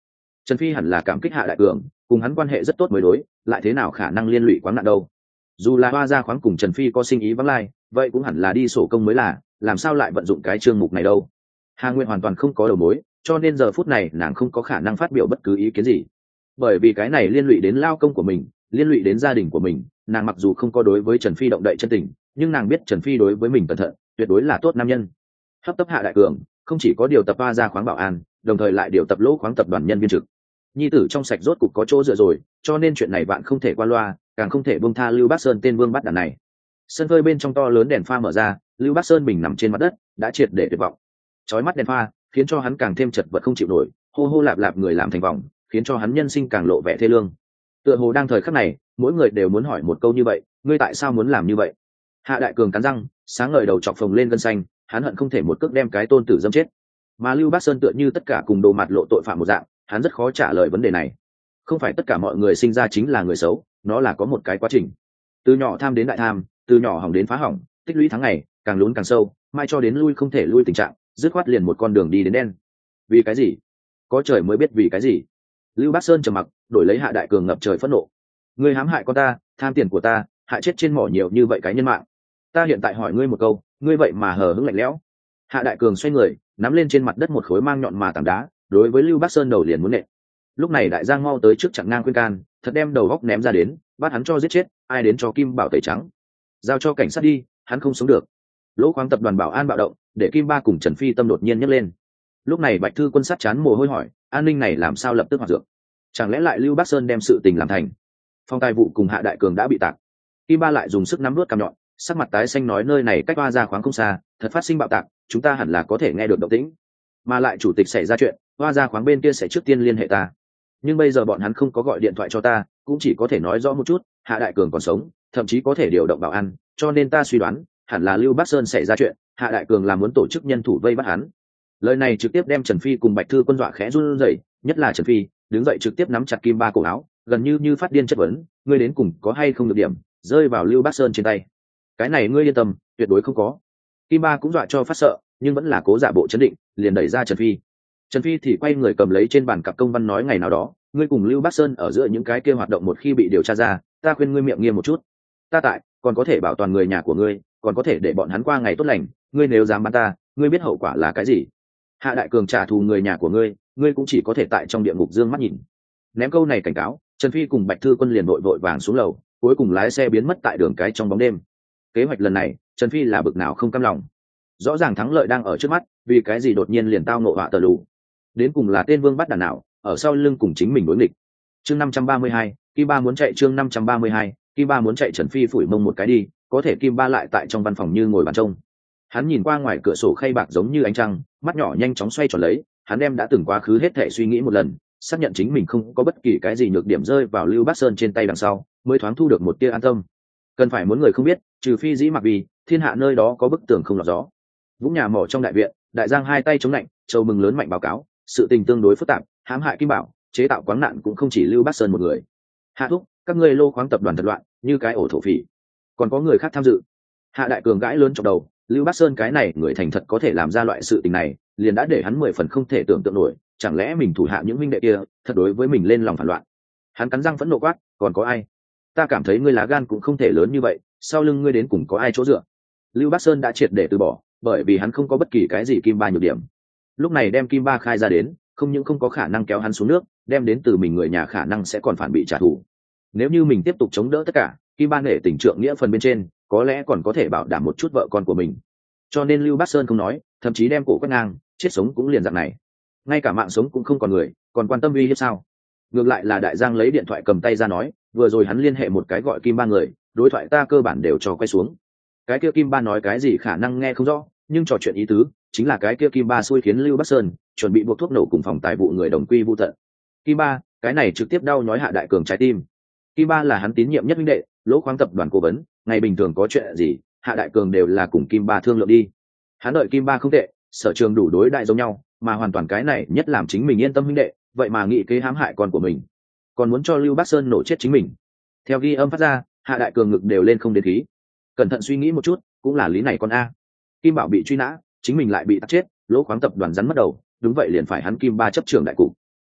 Trần Phi hẳn là cảm kích Hạ Đại Cường, cùng hắn quan hệ rất tốt mới đối, lại thế nào khả năng liên lụy Khoáng Nạn đâu. Dù là Hoa Gia Khoáng cùng Trần Phi có sinh ý vắng lai, vậy cũng hẳn là đi sổ công mới là, làm sao lại vận dụng cái chương mục này đâu. Hà Nguyên hoàn toàn không có đầu mối, cho nên giờ phút này nàng không có khả năng phát biểu bất cứ ý kiến gì. Bởi vì cái này liên lụy đến lao công của mình, liên lụy đến gia đình của mình, nàng mặc dù không có đối với Trần Phi động đậy chân tình, nhưng nàng biết Trần Phi đối với mình cẩn thận, tuyệt đối là tốt nam nhân. Hấp tấp Hạ Đại Cường không chỉ có điều tập Hoa Gia Khoáng bảo an, đồng thời lại điều tập Lỗ Khoáng tập đoàn nhân viên trực. Nhi tử trong sạch rốt cục có chỗ dựa rồi, cho nên chuyện này bạn không thể qua loa, càng không thể buông tha Lưu Bắc Sơn tên vương bắt đàn này. Sân phơi bên trong to lớn đèn pha mở ra, Lưu Bắc Sơn bình nằm trên mặt đất, đã triệt để tuyệt vọng. Chói mắt đèn pha khiến cho hắn càng thêm chật vật không chịu nổi, hô hô lạp lạp người làm thành vòng, khiến cho hắn nhân sinh càng lộ vẻ thê lương. Tựa hồ đang thời khắc này, mỗi người đều muốn hỏi một câu như vậy, ngươi tại sao muốn làm như vậy? Hạ Đại Cường cắn răng, sáng ngời đầu chọc phồng lên gân xanh, hắn hận không thể một cước đem cái tôn tử dâm chết. Mà Lưu Bắc Sơn tựa như tất cả cùng đồ mặt lộ tội phạm một dạng, hắn rất khó trả lời vấn đề này. Không phải tất cả mọi người sinh ra chính là người xấu, nó là có một cái quá trình. Từ nhỏ tham đến đại tham, từ nhỏ hỏng đến phá hỏng, tích lũy tháng ngày, càng lún càng sâu, mai cho đến lui không thể lui tình trạng, dứt khoát liền một con đường đi đến đen. Vì cái gì? Có trời mới biết vì cái gì. Lưu Bắc Sơn trầm mặc, đổi lấy Hạ Đại Cường ngập trời phẫn nộ. Ngươi hãm hại con ta, tham tiền của ta, hại chết trên mỏ nhiều như vậy cái nhân mạng. Ta hiện tại hỏi ngươi một câu, ngươi vậy mà hờ hững lạnh lẽo. Hạ Đại Cường xoay người, nắm lên trên mặt đất một khối mang nhọn mà tảng đá, đối với Lưu Bắc Sơn đầu liền muốn nện. Lúc này Đại Giang mau tới trước chặn ngang khuyên can, thật đem đầu góc ném ra đến, bắt hắn cho giết chết, ai đến cho Kim Bảo tẩy trắng. Giao cho cảnh sát đi, hắn không sống được. Lỗ Khoáng tập đoàn bảo an bạo động, để Kim Ba cùng Trần Phi tâm đột nhiên nhấc lên. Lúc này Bạch Thư Quân sát chán mồ hôi hỏi, an ninh này làm sao lập tức hoạt dược? Chẳng lẽ lại Lưu Bắc Sơn đem sự tình làm thành? Phòng tài vụ cùng Hạ Đại Cường đã bị tạc. Kim Ba lại dùng sức nắm nuốt cằm nhọn, sắc mặt tái xanh nói nơi này cách Hoa Gia Khoáng không xa, thật phát sinh bạo tạc, chúng ta hẳn là có thể nghe được động tĩnh. Mà lại chủ tịch xảy ra chuyện, Hoa Gia Khoáng bên kia sẽ trước tiên liên hệ ta. Nhưng bây giờ bọn hắn không có gọi điện thoại cho ta, cũng chỉ có thể nói rõ một chút, Hạ Đại Cường còn sống, thậm chí có thể điều động bảo an, cho nên ta suy đoán, hẳn là Lưu Bắc Sơn xảy ra chuyện, Hạ Đại Cường là muốn tổ chức nhân thủ vây bắt hắn. Lời này trực tiếp đem Trần Phi cùng Bạch Thư Quân dọa khẽ run rẩy, nhất là Trần Phi, đứng dậy trực tiếp nắm chặt Kim Ba cổ áo, gần như phát điên chất vấn, ngươi đến cùng có hay không được điểm, rơi vào Lưu Bắc Sơn trên tay. Cái này ngươi yên tâm, tuyệt đối không có. Kim Ba cũng dọa cho phát sợ, nhưng vẫn là cố giả bộ chấn định, liền đẩy ra Trần Phi. Trần Phi thì quay người cầm lấy trên bàn cặp công văn nói ngày nào đó, ngươi cùng Lưu Bắc Sơn ở giữa những cái kia hoạt động một khi bị điều tra ra, ta khuyên ngươi miệng nghiêm một chút. Ta tại, còn có thể bảo toàn người nhà của ngươi, còn có thể để bọn hắn qua ngày tốt lành, ngươi nếu dám bắn ta, ngươi biết hậu quả là cái gì? Hạ Đại Cường trả thù người nhà của ngươi, ngươi cũng chỉ có thể tại trong địa ngục dương mắt nhìn. Ném câu này cảnh cáo, Trần Phi cùng Bạch Thư Quân liền vội vàng xuống lầu, cuối cùng lái xe biến mất tại đường cái trong bóng đêm. Kế hoạch lần này, Trần Phi là bực nào không cam lòng. Rõ ràng thắng lợi đang ở trước mắt, vì cái gì đột nhiên liền tao ngộ họa tờ lù? Đến cùng là tên vương bắt đàn nào, ở sau lưng cùng chính mình đối nghịch. Chương 532, Kim Ba muốn chạy chương 532, Kim Ba muốn chạy Trần Phi phủi mông một cái đi, có thể Kim Ba lại tại trong văn phòng như ngồi bàn trông. Hắn nhìn qua ngoài cửa sổ khay bạc giống như ánh trăng, mắt nhỏ nhanh chóng xoay tròn lấy, hắn đem đã từng quá khứ hết thể suy nghĩ một lần, xác nhận chính mình không có bất kỳ cái gì nhược điểm rơi vào Lưu Bắc Sơn trên tay đằng sau, mới thoáng thu được một tia an tâm. Cần phải muốn người không biết, trừ phi dĩ mặc vì thiên hạ nơi đó có bức tường không lọt gió. Vũng nhà mỏ trong đại viện, Đại Giang hai tay chống lạnh, châu mừng lớn mạnh báo cáo, sự tình tương đối phức tạp, hãm hại Kim Bảo, chế tạo khoáng nạn cũng không chỉ Lưu Bắc Sơn một người. Hạ thúc, các ngươi Lô Khoáng tập đoàn thật loạn, như cái ổ thổ phỉ. Còn có người khác tham dự. Hạ Đại Cường gãi lớn trong đầu, Lưu Bắc Sơn cái này người thành thật có thể làm ra loại sự tình này, liền đã để hắn 10 phần không thể tưởng tượng nổi, chẳng lẽ mình thủ hạ những huynh đệ kia, thật đối với mình lên lòng phản loạn. Hắn cắn răng phẫn nộ quát, còn có ai? Ta cảm thấy ngươi lá gan cũng không thể lớn như vậy, sau lưng ngươi đến cùng có ai chỗ dựa? Lưu Bắc Sơn đã triệt để từ bỏ, bởi vì hắn không có bất kỳ cái gì Kim Ba nhược điểm. Lúc này đem Kim Ba khai ra đến, không những không có khả năng kéo hắn xuống nước, đem đến từ mình người nhà khả năng sẽ còn phản bị trả thù. Nếu như mình tiếp tục chống đỡ tất cả, Kim Ba nể tình trượng nghĩa phần bên trên, có lẽ còn có thể bảo đảm một chút vợ con của mình. Cho nên Lưu Bắc Sơn không nói, thậm chí đem cổ quét ngang, chết sống cũng liền dạng này. Ngay cả mạng sống cũng không còn người, còn quan tâm uy hiếp sao? Ngược lại là Đại Giang lấy điện thoại cầm tay ra nói, vừa rồi hắn liên hệ một cái gọi Kim Ba người, đối thoại ta cơ bản đều cho quay xuống. Cái kia Kim Ba nói cái gì khả năng nghe không rõ, nhưng trò chuyện ý tứ chính là cái kia Kim Ba xui khiến Lưu Bắc Sơn chuẩn bị buộc thuốc nổ cùng phòng tài vụ người đồng quy vu tận. Kim Ba, cái này trực tiếp đau nhói Hạ Đại Cường trái tim. Kim Ba là hắn tín nhiệm nhất huynh đệ, Lỗ Khoáng tập đoàn cố vấn, ngày bình thường có chuyện gì, Hạ Đại Cường đều là cùng Kim Ba thương lượng đi. Hắn đợi Kim Ba không tệ, sở trường đủ đối đại giống nhau, mà hoàn toàn cái này nhất làm chính mình yên tâm huynh đệ, vậy mà nghĩ kế hãm hại con của mình, còn muốn cho Lưu Bắc Sơn nổ chết chính mình. Theo ghi âm phát ra, Hạ Đại Cường ngực đều lên không đến khí. Cẩn thận suy nghĩ một chút, cũng là lý này con a. Kim Bảo bị truy nã, chính mình lại bị tắt chết, Lỗ Khoáng tập đoàn rắn mất đầu, đúng vậy liền phải hắn Kim Ba chấp trưởng đại cục.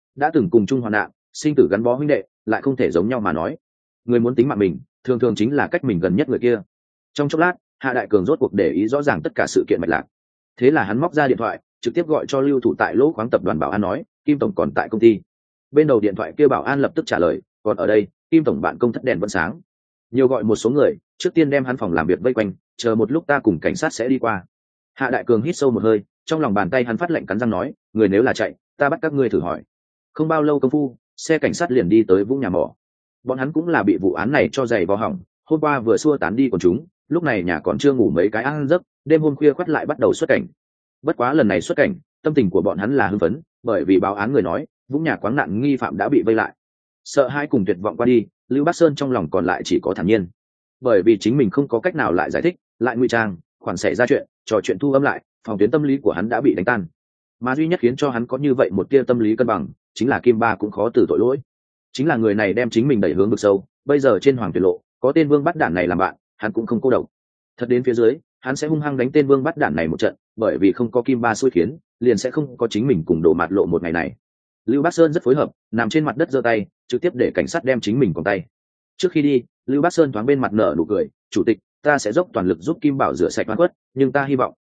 đã từng cùng chung hoạn nạn, sinh tử gắn bó huynh đệ lại không thể giống nhau mà nói. Người muốn tính mạng mình thường thường chính là cách mình gần nhất người kia. Trong chốc lát, Hạ Đại Cường rốt cuộc để ý rõ ràng tất cả sự kiện mạch lạc. Thế là hắn móc ra điện thoại, trực tiếp gọi cho lưu thủ tại lỗ khoáng tập đoàn bảo an nói, Kim tổng còn tại công ty. Bên đầu điện thoại kia bảo an lập tức trả lời, còn ở đây, Kim tổng bạn công thất đèn vẫn sáng. Nhiều gọi một số người, trước tiên đem hắn phòng làm việc vây quanh, chờ một lúc ta cùng cảnh sát sẽ đi qua. Hạ Đại Cường hít sâu một hơi, trong lòng bàn tay hắn phát lệnh cắn răng nói, người nếu là chạy, ta bắt các ngươi thử hỏi. Không bao lâu công phu, xe cảnh sát liền đi tới vũng nhà mỏ. Bọn hắn cũng là bị vụ án này cho giày vò hỏng, hôm qua vừa xua tán đi của chúng, lúc này nhà còn chưa ngủ mấy cái ăn giấc, đêm hôm khuya khoắt lại bắt đầu xuất cảnh. Bất quá lần này xuất cảnh, tâm tình của bọn hắn là hưng phấn, bởi vì báo án người nói vũng nhà quáng nạn nghi phạm đã bị vây lại. Sợ hai cùng tuyệt vọng qua đi, Lưu Bắc Sơn trong lòng còn lại chỉ có thản nhiên, bởi vì chính mình không có cách nào lại giải thích, lại ngụy trang, khoản xảy ra chuyện, trò chuyện thu âm lại, phòng tuyến tâm lý của hắn đã bị đánh tan. Mà duy nhất khiến cho hắn có như vậy một tia tâm lý cân bằng, chính là Kim Ba cũng khó từ tội lỗi. Chính là người này đem chính mình đẩy hướng vực sâu, bây giờ trên Hoàng Tuyệt Lộ, có tên Vương Bắt Đản này làm bạn, hắn cũng không cô độc. Thật đến phía dưới, hắn sẽ hung hăng đánh tên Vương Bắt Đản này một trận, bởi vì không có Kim Ba xui khiến, liền sẽ không có chính mình cùng đổ mạt lộ một ngày này. Lưu Bắc Sơn rất phối hợp, nằm trên mặt đất giơ tay, trực tiếp để cảnh sát đem chính mình còn tay. Trước khi đi, Lưu Bắc Sơn thoáng bên mặt nở nụ cười, "Chủ tịch, ta sẽ dốc toàn lực giúp Kim Bảo rửa sạch oan khuất, nhưng ta hy vọng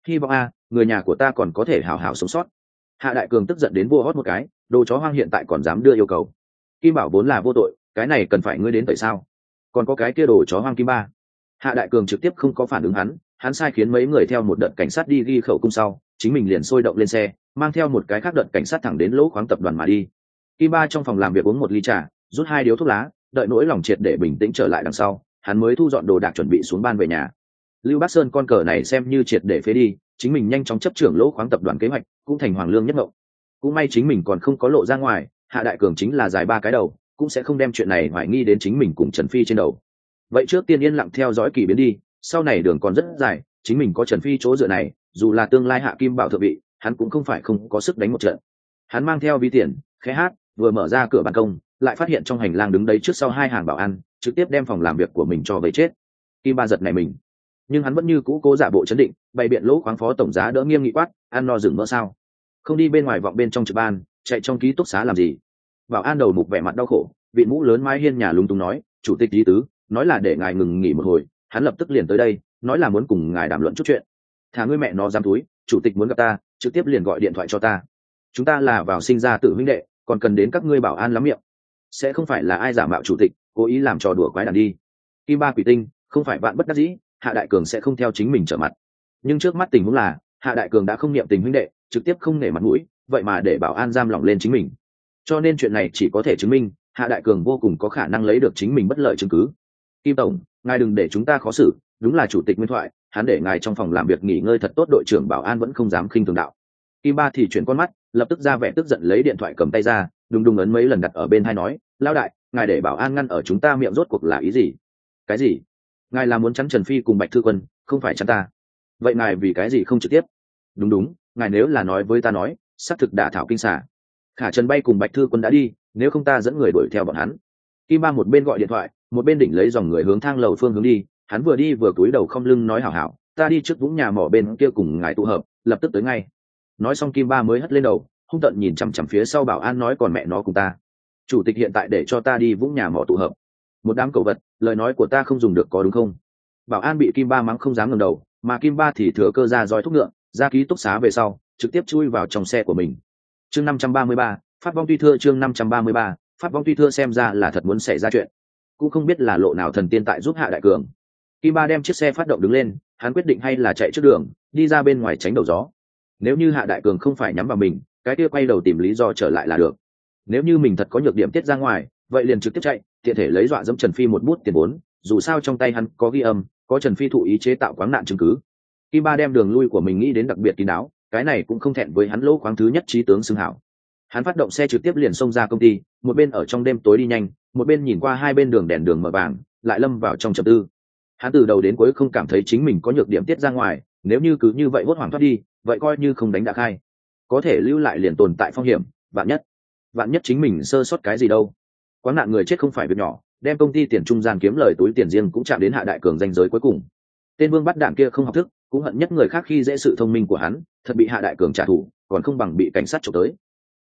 người nhà của ta còn có thể hảo hảo sống sót." Hạ Đại Cường tức giận đến vua hót một cái, đồ chó hoang hiện tại còn dám đưa yêu cầu. Kim Bảo vốn là vô tội, cái này cần phải ngươi đến tại sao? Còn có cái kia đồ chó hoang Kim Ba. Hạ Đại Cường trực tiếp không có phản ứng hắn sai khiến mấy người theo một đợt cảnh sát đi ghi khẩu cung sau, chính mình liền sôi động lên xe, mang theo một cái khác đợt cảnh sát thẳng đến lỗ khoáng tập đoàn mà đi. Kim Ba trong phòng làm việc uống một ly trà, rút 2 điếu thuốc lá, đợi nỗi lòng triệt để bình tĩnh trở lại đằng sau, hắn mới thu dọn đồ đạc chuẩn bị xuống ban về nhà. Lưu Bắc Sơn con cờ này xem như triệt để phế đi, chính mình nhanh chóng chấp trưởng lỗ khoáng tập đoàn kế hoạch, cũng thành hoàng lương nhất ngộng. Cũng may chính mình còn không có lộ ra ngoài, Hạ Đại Cường chính là dài 3 cái đầu, cũng sẽ không đem chuyện này hoài nghi đến chính mình cùng Trần Phi trên đầu. Vậy trước tiên yên lặng theo dõi kỳ biến đi, sau này đường còn rất dài, chính mình có Trần Phi chỗ dựa này, dù là tương lai Hạ Kim Bảo thượng vị, hắn cũng không phải không có sức đánh một trận. Hắn mang theo ví tiền, khẽ hát, vừa mở ra cửa ban công, lại phát hiện trong hành lang đứng đấy trước sau 2 hàng bảo an, trực tiếp đem phòng làm việc của mình cho vây chết. Kim Ba giật này mình, nhưng hắn vẫn như cũ cố giả bộ trấn định, bày biện lỗ khoáng phó tổng giá đỡ nghiêm nghị quát, ăn no rừng mỡ sao? Không đi bên ngoài vọng bên trong trực ban, chạy trong ký túc xá làm gì? Bảo an đầu mục vẻ mặt đau khổ, vị mũ lớn mái hiên nhà lúng túng nói, chủ tịch lý tứ nói là để ngài ngừng nghỉ một hồi, hắn lập tức liền tới đây, nói là muốn cùng ngài đàm luận chút chuyện. Thả ngươi mẹ nó dám túi, chủ tịch muốn gặp ta, trực tiếp liền gọi điện thoại cho ta. Chúng ta là vào sinh ra tự huynh đệ, còn cần đến các ngươi bảo an lắm miệng. Sẽ không phải là ai giả mạo chủ tịch, cố ý làm trò đùa quái đản đi. Kim Ba quỷ tinh, không phải vạn bất đắc dĩ, Hạ Đại Cường sẽ không theo chính mình trở mặt. Nhưng trước mắt tình huống là, Hạ Đại Cường đã không niệm tình huynh đệ, trực tiếp không nể mặt mũi, vậy mà để bảo an giam lỏng lên chính mình. Cho nên chuyện này chỉ có thể chứng minh, Hạ Đại Cường vô cùng có khả năng lấy được chính mình bất lợi chứng cứ. Kim tổng, ngài đừng để chúng ta khó xử, đúng là chủ tịch nguyên thoại, hắn để ngài trong phòng làm việc nghỉ ngơi thật tốt, đội trưởng bảo an vẫn không dám khinh thường đạo. Kim Ba thì chuyển con mắt, lập tức ra vẻ tức giận lấy điện thoại cầm tay ra, đùng đùng ấn mấy lần đặt ở bên tai nói, lao đại, ngài để bảo an ngăn ở chúng ta miệng rốt cuộc là ý gì? Cái gì? Ngài là muốn chắn Trần Phi cùng Bạch Thư Quân, không phải chắn ta. Vậy ngài vì cái gì không trực tiếp? Đúng, ngài nếu là nói với ta nói, xác thực đả thảo kinh xà. Khả Trần Bay cùng Bạch Thư Quân đã đi, nếu không ta dẫn người đuổi theo bọn hắn. Kim Ba một bên gọi điện thoại, một bên đỉnh lấy dòng người hướng thang lầu phương hướng đi, hắn vừa đi vừa cúi đầu không lưng nói hảo hảo, ta đi trước vũng nhà mỏ bên kia cùng ngài tụ hợp, lập tức tới ngay. Nói xong Kim Ba mới hất lên đầu, hung tợn nhìn chằm chằm phía sau bảo an nói, còn mẹ nó cùng ta. Chủ tịch hiện tại để cho ta đi vũng nhà mỏ tụ hợp. Một đám cẩu vật, lời nói của ta không dùng được có đúng không? Bảo an bị Kim Ba mắng không dám ngẩng đầu, mà Kim Ba thì thừa cơ ra roi thúc ngựa, ra ký túc xá về sau, trực tiếp chui vào trong xe của mình. Chương 533, phát vong tuy thưa, chương 533, phát vong tuy thưa, xem ra là thật muốn xảy ra chuyện. Cũng không biết là lộ nào thần tiên tại giúp Hạ Đại Cường. Kim Ba đem chiếc xe phát động đứng lên, hắn quyết định hay là chạy trước đường, đi ra bên ngoài tránh đầu gió. Nếu như Hạ Đại Cường không phải nhắm vào mình, cái kia quay đầu tìm lý do trở lại là được. Nếu như mình thật có nhược điểm tiết ra ngoài, vậy liền trực tiếp chạy, tiện thể lấy dọa dẫm Trần Phi một bút tiền vốn, dù sao trong tay hắn có ghi âm, có Trần Phi thụ ý chế tạo quáng nạn chứng cứ. Kim Ba đem đường lui của mình nghĩ đến đặc biệt kín đáo, cái này cũng không thẹn với hắn lỗ khoáng thứ nhất trí tướng xưng hảo. Hắn phát động xe trực tiếp liền xông ra công ty, một bên ở trong đêm tối đi nhanh, một bên nhìn qua hai bên đường đèn đường mờ vàng, lại lâm vào trong trầm tư. Hắn từ đầu đến cuối không cảm thấy chính mình có nhược điểm tiết ra ngoài, nếu như cứ như vậy hốt hoảng thoát đi, vậy coi như không đánh đã khai. Có thể lưu lại liền tồn tại phong hiểm, vạn nhất chính mình sơ sót cái gì đâu. Quáng nạn người chết không phải việc nhỏ, đem công ty tiền trung gian kiếm lời túi tiền riêng cũng chạm đến Hạ Đại Cường danh giới cuối cùng. Tên Vương Bắt Đản kia không học thức, cũng hận nhất người khác khi dễ sự thông minh của hắn, thật bị Hạ Đại Cường trả thù, còn không bằng bị cảnh sát chụp tới.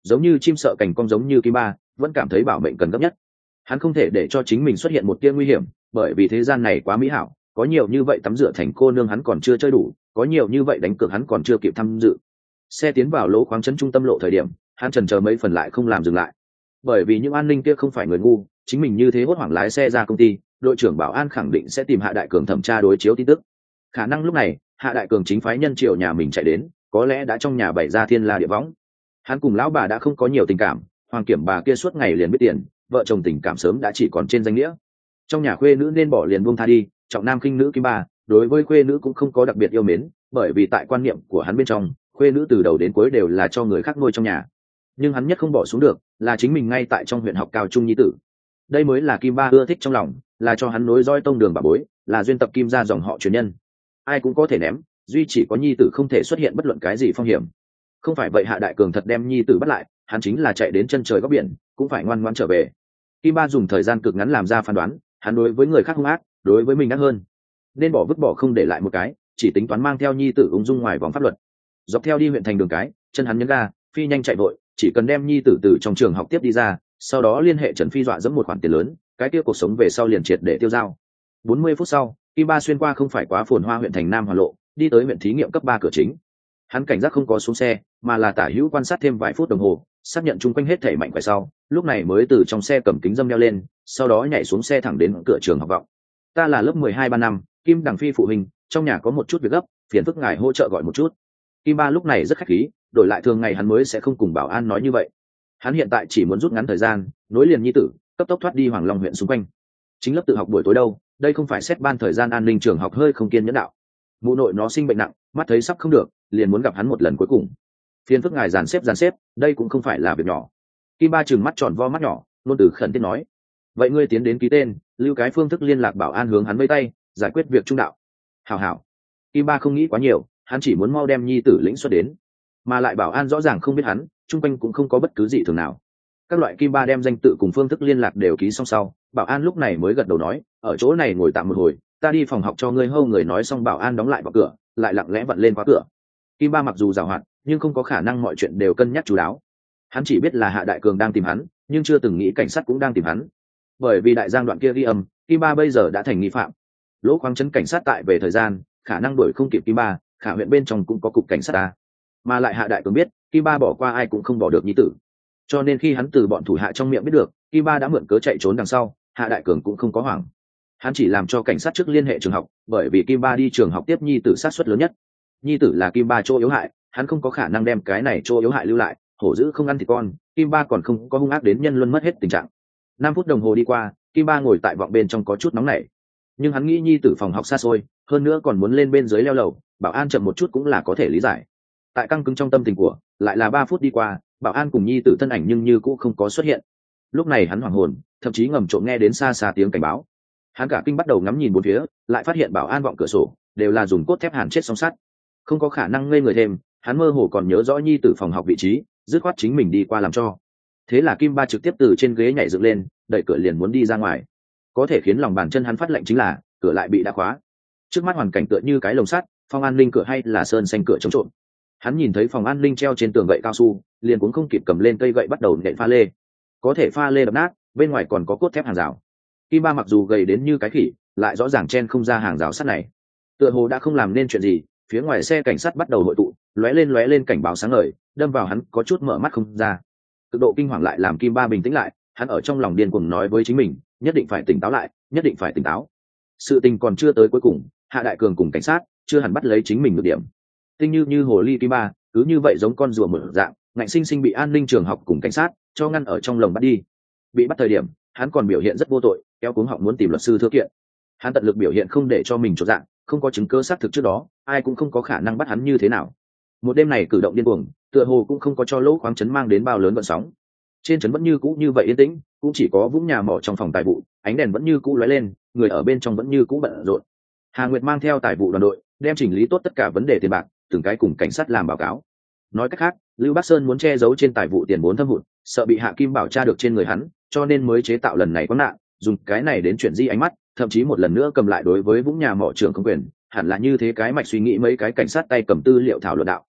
giống như chim sợ cành cong giống như Kim Ba vẫn cảm thấy bảo mệnh cần gấp nhất. Hắn không thể để cho chính mình xuất hiện một tia nguy hiểm, bởi vì thế gian này quá mỹ hảo, có nhiều như vậy tắm rửa thành cô nương hắn còn chưa chơi đủ, có nhiều như vậy đánh cược hắn còn chưa kịp tham dự. Xe tiến vào lỗ khoáng trấn trung tâm lộ thời điểm, hắn chần chờ mấy phần lại không làm dừng lại, bởi vì những an ninh kia không phải người ngu, chính mình như thế hốt hoảng lái xe ra công ty, đội trưởng bảo an khẳng định sẽ tìm Hạ Đại Cường thẩm tra đối chiếu tin tức. Khả năng lúc này Hạ Đại Cường chính phái nhân triệu nhà mình chạy đến, có lẽ đã trong nhà bày ra thiên la địa võng. Hắn cùng lão bà đã không có nhiều tình cảm, Hoàng Kiểm bà kia suốt ngày liền biết tiền, vợ chồng tình cảm sớm đã chỉ còn trên danh nghĩa. Trong nhà khuê nữ nên bỏ liền buông tha đi, trọng nam khinh nữ Kim Ba đối với khuê nữ cũng không có đặc biệt yêu mến, bởi vì tại quan niệm của hắn bên trong, khuê nữ từ đầu đến cuối đều là cho người khác nuôi trong nhà. Nhưng hắn nhất không bỏ xuống được là chính mình ngay tại trong huyện học cao trung nhi tử. Đây mới là Kim Ba ưa thích trong lòng, là cho hắn nối roi tông đường bà bối, là duyên tập Kim gia dòng họ truyền nhân. Ai cũng có thể ném, duy chỉ có nhi tử không thể xuất hiện bất luận cái gì phong hiểm. Không phải vậy Hạ Đại Cường thật đem nhi tử bắt lại, hắn chính là chạy đến chân trời góc biển cũng phải ngoan ngoãn trở về. Kim Ba dùng thời gian cực ngắn làm ra phán đoán, hắn đối với người khác hung ác, đối với mình ác hơn, nên bỏ vứt bỏ không để lại một cái, chỉ tính toán mang theo nhi tử ung dung ngoài vòng pháp luật. Dọc theo đi huyện thành đường cái, chân hắn nhấn ga, phi nhanh chạy vội, chỉ cần đem nhi tử từ trong trường học tiếp đi ra, sau đó liên hệ Trần Phi dọa dẫm một khoản tiền lớn, cái kia cuộc sống về sau liền triệt để tiêu dao. 40 phút sau, Kim Ba xuyên qua không phải quá phồn hoa huyện thành Nam Hòa lộ, đi tới huyện thí nghiệm cấp 3 cửa chính. Hắn cảnh giác không có xuống xe, mà là tả hữu quan sát thêm vài phút đồng hồ, xác nhận chung quanh hết thảy mạnh khỏe sau, lúc này mới từ trong xe cầm kính dâm đeo lên, sau đó nhảy xuống xe thẳng đến cửa trường học vọng. Ta là lớp 12 ban năm, Kim Đằng Phi phụ huynh, trong nhà có một chút việc gấp, phiền phức ngài hỗ trợ gọi một chút. Kim Ba lúc này rất khách khí, đổi lại thường ngày hắn mới sẽ không cùng bảo an nói như vậy. Hắn hiện tại chỉ muốn rút ngắn thời gian, nối liền nhi tử, cấp tốc thoát đi Hoàng Long huyện xung quanh. Chính lớp tự học buổi tối đâu, đây không phải xét ban thời gian an ninh trường học hơi không kiên nhẫn đạo. Mụ nội nó sinh bệnh nặng, mắt thấy sắp không được, liền muốn gặp hắn một lần cuối cùng. Phiền phức ngài dàn xếp, đây cũng không phải là việc nhỏ. Kim Ba trừng mắt tròn vo mắt nhỏ, luôn từ khẩn thiết nói. Vậy ngươi tiến đến ký tên, lưu cái phương thức liên lạc bảo an hướng hắn vây tay, giải quyết việc trung đạo. Hảo hảo. Kim Ba không nghĩ quá nhiều, hắn chỉ muốn mau đem nhi tử lĩnh xuất đến, mà lại bảo an rõ ràng không biết hắn, chung quanh cũng không có bất cứ gì thường nào. Các loại Kim Ba đem danh tự cùng phương thức liên lạc đều ký xong sau, bảo an lúc này mới gật đầu nói, ở chỗ này ngồi tạm một hồi, ta đi phòng học cho ngươi hâu người nói xong. Bảo an đóng lại vào cửa, lại lặng lẽ vặn lên khóa cửa. Kim Ba mặc dù giàu hạn, nhưng không có khả năng mọi chuyện đều cân nhắc chú đáo. Hắn chỉ biết là Hạ Đại Cường đang tìm hắn, nhưng chưa từng nghĩ cảnh sát cũng đang tìm hắn. Bởi vì đại giang đoạn kia ghi âm, Kim Ba bây giờ đã thành nghi phạm. Lỗ khoáng trấn cảnh sát tại về thời gian, khả năng đuổi không kịp Kim Ba, khả huyện bên trong cũng có cục cảnh sát ta. Mà lại Hạ Đại Cường biết, Kim Ba bỏ qua ai cũng không bỏ được nhi tử. Cho nên khi hắn từ bọn thủ hạ trong miệng biết được, Kim Ba đã mượn cớ chạy trốn đằng sau, Hạ Đại Cường cũng không có hoảng. Hắn chỉ làm cho cảnh sát trước liên hệ trường học, bởi vì Kim Ba đi trường học tiếp nhi tử sát suất lớn nhất. Nhi tử là Kim Ba chỗ yếu hại, hắn không có khả năng đem cái này chỗ yếu hại lưu lại, hổ dữ không ăn thịt con, Kim Ba còn không có hung ác đến nhân luân mất hết tình trạng. 5 phút đồng hồ đi qua, Kim Ba ngồi tại vọng bên trong có chút nóng nảy, nhưng hắn nghĩ nhi tử phòng học xa xôi, hơn nữa còn muốn lên bên dưới leo lầu, bảo an chậm một chút cũng là có thể lý giải. Tại căng cứng trong tâm tình của, lại là 3 phút đi qua, bảo an cùng nhi tử thân ảnh nhưng như cũng không có xuất hiện. Lúc này hắn hoảng hồn, thậm chí ngầm trộm nghe đến xa xa tiếng cảnh báo. Hắn cả kinh bắt đầu ngắm nhìn bốn phía, lại phát hiện bảo an vọng cửa sổ đều là dùng cốt thép hàn chết song sắt, không có khả năng ngây người thêm. Hắn mơ hồ còn nhớ rõ nhi tử phòng học vị trí, dứt khoát chính mình đi qua làm cho. Thế là Kim Ba trực tiếp từ trên ghế nhảy dựng lên, đẩy cửa liền muốn đi ra ngoài. Có thể khiến lòng bàn chân hắn phát lạnh chính là cửa lại bị đã khóa. Trước mắt hoàn cảnh tựa như cái lồng sắt, phòng an ninh cửa hay là sơn xanh cửa chống trộm. Hắn nhìn thấy phòng an ninh treo trên tường gậy cao su, liền cũng không kịp cầm lên cây gậy bắt đầu nện pha lê. Có thể pha lê đập nát, bên ngoài còn có cốt thép hàng rào. Kim Ba mặc dù gầy đến như cái khỉ, lại rõ ràng chen không ra hàng rào sắt này. Tựa hồ đã không làm nên chuyện gì, phía ngoài xe cảnh sát bắt đầu hội tụ, lóe lên cảnh báo sáng ngời, đâm vào hắn có chút mở mắt không ra. Cực độ kinh hoàng lại làm Kim Ba bình tĩnh lại, hắn ở trong lòng điên cuồng nói với chính mình, nhất định phải tỉnh táo lại, nhất định phải tỉnh táo. Sự tình còn chưa tới cuối cùng, Hạ Đại Cường cùng cảnh sát chưa hẳn bắt lấy chính mình được điểm. Tinh như hồ ly Kim Ba cứ như vậy giống con rùa mở dạng, ngạnh sinh sinh bị an ninh trường học cùng cảnh sát cho ngăn ở trong lồng bắt đi. Bị bắt thời điểm, hắn còn biểu hiện rất vô tội, kéo cuống họng muốn tìm luật sư thưa kiện. Hắn tận lực biểu hiện không để cho mình chột dạng, không có chứng cứ xác thực trước đó, ai cũng không có khả năng bắt hắn như thế nào. Một đêm này cử động điên cuồng, tựa hồ cũng không có cho lỗ khoáng trấn mang đến bao lớn vận sóng. Trên trấn vẫn như cũ như vậy yên tĩnh, cũng chỉ có vũng nhà mỏ trong phòng tài vụ, ánh đèn vẫn như cũ lóe lên, người ở bên trong vẫn như cũ bận rộn. Hà Nguyệt mang theo tài vụ đoàn đội, đem chỉnh lý tốt tất cả vấn đề tiền bạc, từng cái cùng cảnh sát làm báo cáo. Nói cách khác, Lưu Bắc Sơn muốn che giấu trên tài vụ tiền vốn thâm hụt, sợ bị Hạ Kim Bảo tra được trên người hắn, cho nên mới chế tạo lần này có nạn, dùng cái này đến chuyển di ánh mắt, thậm chí một lần nữa cầm lại đối với vũng nhà mỏ trưởng không quyền, hẳn là như thế cái mạch suy nghĩ mấy cái cảnh sát tay cầm tư liệu thảo luận đạo.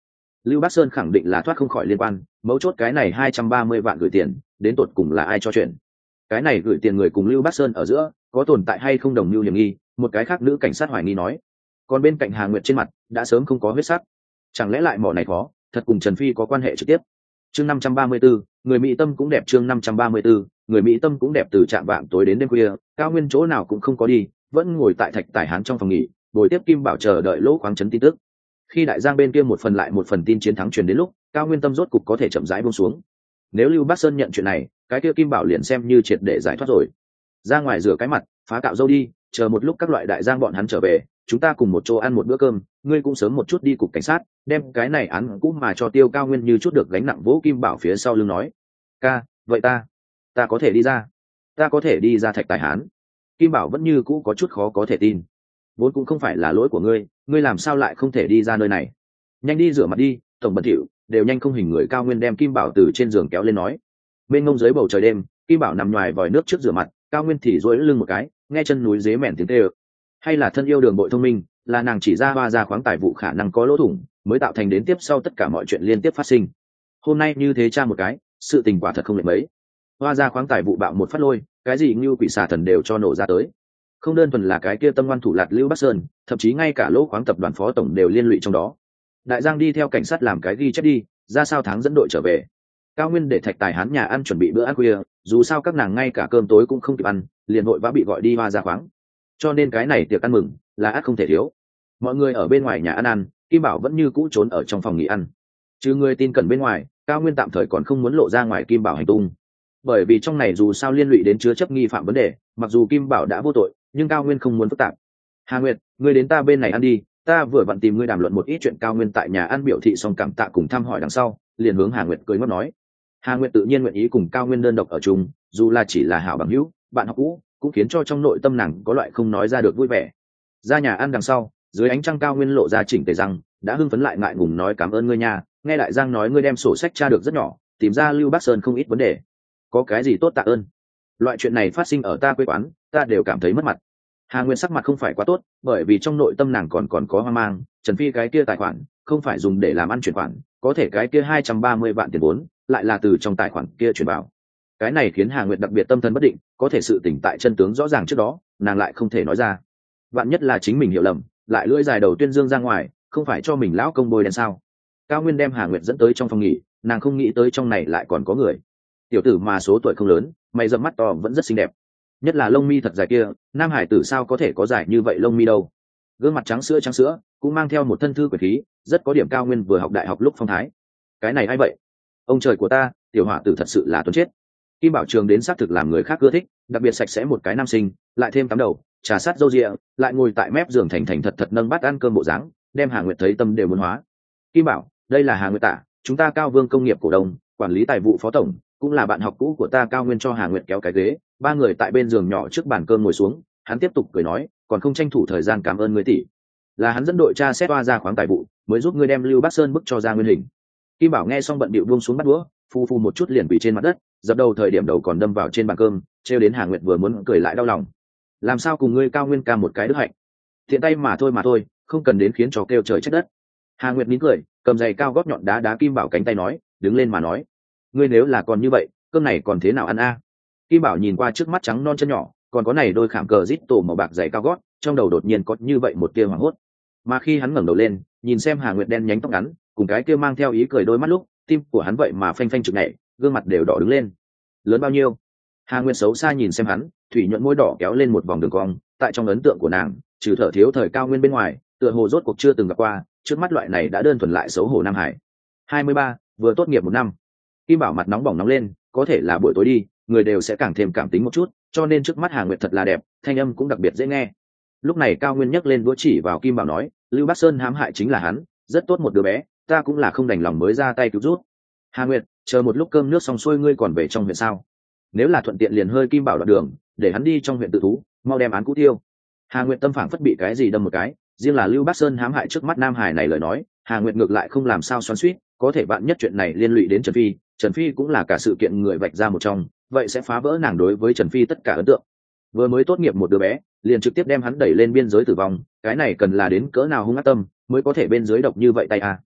Lưu Bắc Sơn khẳng định là thoát không khỏi liên quan, mấu chốt cái này 230 vạn gửi tiền đến tột cùng là ai cho chuyện. Cái này gửi tiền người cùng Lưu Bắc Sơn ở giữa có tồn tại hay không đồng mưu hiểm nghi, một cái khác nữ cảnh sát hoài nghi nói. Còn bên cạnh Hà Nguyệt trên mặt đã sớm không có huyết sắc, chẳng lẽ lại mỏ này khó thật cùng Trần Phi có quan hệ trực tiếp. Chương 534, người Mỹ Tâm cũng đẹp. Chương 534, người Mỹ Tâm cũng đẹp. Từ trạm vạng tối đến đêm khuya, Cao Nguyên chỗ nào cũng không có đi, vẫn ngồi tại Thạch Tài Hán trong phòng nghỉ, ngồi tiếp Kim Bảo chờ đợi lỗ khoáng chấn tin tức. Khi đại giang bên kia một phần lại một phần tin chiến thắng truyền đến lúc, Cao Nguyên tâm rốt cục có thể chậm rãi buông xuống. Nếu Lưu Bắc Sơn nhận chuyện này, cái kia Kim Bảo liền xem như triệt để giải thoát rồi. Ra ngoài rửa cái mặt, phá cạo dâu đi, chờ một lúc các loại đại giang bọn hắn trở về, chúng ta cùng một chỗ ăn một bữa cơm, ngươi cũng sớm một chút đi cục cảnh sát, đem cái này án cũ mà cho Tiêu Cao Nguyên như chút được gánh nặng. Vỗ Kim Bảo phía sau lưng nói, ca, vậy ta có thể đi ra, ta có thể đi ra Thạch Tài Hán. Kim Bảo vẫn như cũ có chút khó có thể tin, vốn cũng không phải là lỗi của ngươi làm sao lại không thể đi ra nơi này. Nhanh đi rửa mặt đi, tổng bẩn thỉu đều nhanh không hình người. Cao Nguyên đem Kim Bảo từ trên giường kéo lên nói. Bên ngông dưới bầu trời đêm, Kim Bảo nằm nhoài vòi nước trước rửa mặt, Cao Nguyên thì duỗi lưng một cái, nghe chân núi dế mèn tiếng tê ơ. Hay là thân yêu đường bội thông minh, là nàng chỉ ra hoa ra khoáng tài vụ khả năng có lỗ thủng, mới tạo thành đến tiếp sau tất cả mọi chuyện liên tiếp phát sinh. Hôm nay như thế tra một cái, sự tình quả thật không lệ mấy. Hoa ra khoáng tài vụ bạo một phát lôi, cái gì như quỷ xà thần đều cho nổ ra tới. Không đơn thuần là cái kia tâm ngoan thủ lạt Lưu Bắc Sơn, thậm chí ngay cả lỗ khoáng tập đoàn phó tổng đều liên lụy trong đó. Đại giang đi theo cảnh sát làm cái ghi chép đi, ra sao tháng dẫn đội trở về. Cao Nguyên để Thạch Tài Hán nhà ăn chuẩn bị bữa ăn khuya, dù sao các nàng ngay cả cơm tối cũng không kịp ăn, liền vội vã bị gọi đi hoa ra khoáng, cho nên cái này tiệc ăn mừng là ắt không thể thiếu. Mọi người ở bên ngoài nhà ăn, Kim Bảo vẫn như cũ trốn ở trong phòng nghỉ ăn. Chứ người tin cẩn bên ngoài, Cao Nguyên tạm thời còn không muốn lộ ra ngoài Kim Bảo hành tung, bởi vì trong này dù sao liên lụy đến chứa chấp nghi phạm vấn đề, mặc dù Kim Bảo đã vô tội nhưng Cao Nguyên không muốn phức tạp. Hà Nguyệt, ngươi đến ta bên này ăn đi, ta vừa vặn tìm ngươi đàm luận một ít chuyện. Cao Nguyên tại nhà ăn biểu thị xong cảm tạ cùng thăm hỏi đằng sau, liền hướng Hà Nguyệt cười ngất nói. Hà Nguyệt tự nhiên nguyện ý cùng Cao Nguyên đơn độc ở chung, dù là chỉ là hảo bằng hữu, bạn học cũ, cũng khiến cho trong nội tâm nàng có loại không nói ra được vui vẻ. Ra nhà ăn đằng sau, dưới ánh trăng, Cao Nguyên lộ ra chỉnh tề răng, đã hưng phấn lại ngại ngùng nói cảm ơn ngươi nha, nghe đại giang nói ngươi đem sổ sách tra được rất nhỏ, tìm ra Lưu Bắc Sơn không ít vấn đề. Có cái gì tốt tạ ơn? Loại chuyện này phát sinh ở ta quê quán, ta đều cảm thấy mất mặt. Hà Nguyên sắc mặt không phải quá tốt, bởi vì trong nội tâm nàng còn có hoang mang, Trần Phi cái kia tài khoản không phải dùng để làm ăn chuyển khoản, có thể cái kia 230 vạn tiền vốn lại là từ trong tài khoản kia chuyển vào. Cái này khiến Hà Nguyệt đặc biệt tâm thần bất định, có thể sự tỉnh tại chân tướng rõ ràng trước đó, nàng lại không thể nói ra. Vạn nhất là chính mình hiểu lầm, lại lưỡi dài đầu tuyên dương ra ngoài, không phải cho mình lão công bôi đen sao? Cao Nguyên đem Hà Nguyệt dẫn tới trong phòng nghỉ, nàng không nghĩ tới trong này lại còn có người. Tiểu tử mà số tuổi không lớn, mày rậm mắt to vẫn rất xinh đẹp, nhất là lông mi thật dài kia, nam hải tử sao có thể có dài như vậy lông mi đâu. Gương mặt trắng sữa cũng mang theo một thân thư quyền khí, rất có điểm Cao Nguyên vừa học đại học lúc phong thái. Cái này hay vậy? Ông trời của ta, tiểu hỏa tử thật sự là tuấn chết. Kim Bảo Trường đến xác thực làm người khác ưa thích, đặc biệt sạch sẽ một cái nam sinh, lại thêm tắm đầu, trà sát râu ria, lại ngồi tại mép giường thành thật nâng bát ăn cơm bộ dáng, đem Hà Nguyệt thấy tâm đều muốn hóa. Kim Bảo, đây là Hà Nguyệt Tạ, chúng ta Cao Vương công nghiệp cổ đông, quản lý tài vụ phó tổng, cũng là bạn học cũ của ta. Cao Nguyên cho Hà Nguyệt kéo cái ghế, ba người tại bên giường nhỏ trước bàn cơm ngồi xuống, hắn tiếp tục cười nói, còn không tranh thủ thời gian cảm ơn ngươi tỷ. Là hắn dẫn đội tra xét toa ra khoáng tài vụ, mới giúp ngươi đem Lưu Bắc Sơn bức cho ra nguyên hình. Kim Bảo nghe xong bận bịu buông xuống bắt đũa, phu một chút liền bị trên mặt đất, dập đầu thời điểm đầu còn đâm vào trên bàn cơm, trêu đến Hà Nguyệt vừa muốn cười lại đau lòng. Làm sao cùng ngươi Cao Nguyên ca một cái đức hạnh, thiện tay mà thôi, không cần đến khiến cho kêu trời trách đất. Hà Nguyệt nín cười, cầm giày cao gót nhọn đá Kim Bảo cánh tay nói, đứng lên mà nói, ngươi nếu là còn như vậy, cơm này còn thế nào ăn a? Kim Bảo nhìn qua trước mắt trắng non chân nhỏ, còn có này đôi khảm cờ rít tổ màu bạc giày cao gót, trong đầu đột nhiên có như vậy một tia hoảng hốt. Mà khi hắn ngẩng đầu lên, nhìn xem Hà Nguyệt đen nhánh tóc ngắn, cùng cái kia mang theo ý cười đôi mắt lúc, tim của hắn vậy mà phanh phanh trực nhảy, gương mặt đều đỏ đứng lên. Lớn bao nhiêu? Hà Nguyệt xấu xa nhìn xem hắn, thủy nhuận môi đỏ kéo lên một vòng đường cong, tại trong ấn tượng của nàng, trừ thở thiếu thời Cao Nguyên bên ngoài, tựa hồ rốt cuộc chưa từng gặp qua, trước mắt loại này đã đơn thuần lại xấu hổ Nam Hải. 23, vừa tốt nghiệp 1 năm. Kim Bảo mặt nóng bỏng nóng lên, có thể là buổi tối đi, người đều sẽ càng thêm cảm tính một chút, cho nên trước mắt Hà Nguyệt thật là đẹp, thanh âm cũng đặc biệt dễ nghe. Lúc này Cao Nguyên nhấc lên đũa chỉ vào Kim Bảo nói, Lưu Bắc Sơn hãm hại chính là hắn, rất tốt một đứa bé, ta cũng là không đành lòng mới ra tay cứu rút. Hà Nguyệt, chờ một lúc cơm nước xong xuôi ngươi còn về trong huyện sao? Nếu là thuận tiện liền hơi Kim Bảo đoạn đường, để hắn đi trong huyện tự thú, mau đem án cũ tiêu. Hà Nguyệt tâm phảng phất bị cái gì đâm một cái, riêng là Lưu Bắc Sơn hãm hại trước mắt Nam Hải này lời nói, Hà Nguyệt ngược lại không làm sao xoắn xuýt, có thể bạn nhất chuyện này liên lụy đến Trần Phi cũng là cả sự kiện người vạch ra một trong, vậy sẽ phá vỡ nàng đối với Trần Phi tất cả ấn tượng. Vừa mới tốt nghiệp một đứa bé, liền trực tiếp đem hắn đẩy lên biên giới tử vong, cái này cần là đến cỡ nào hung ác tâm mới có thể bên dưới độc như vậy tay à.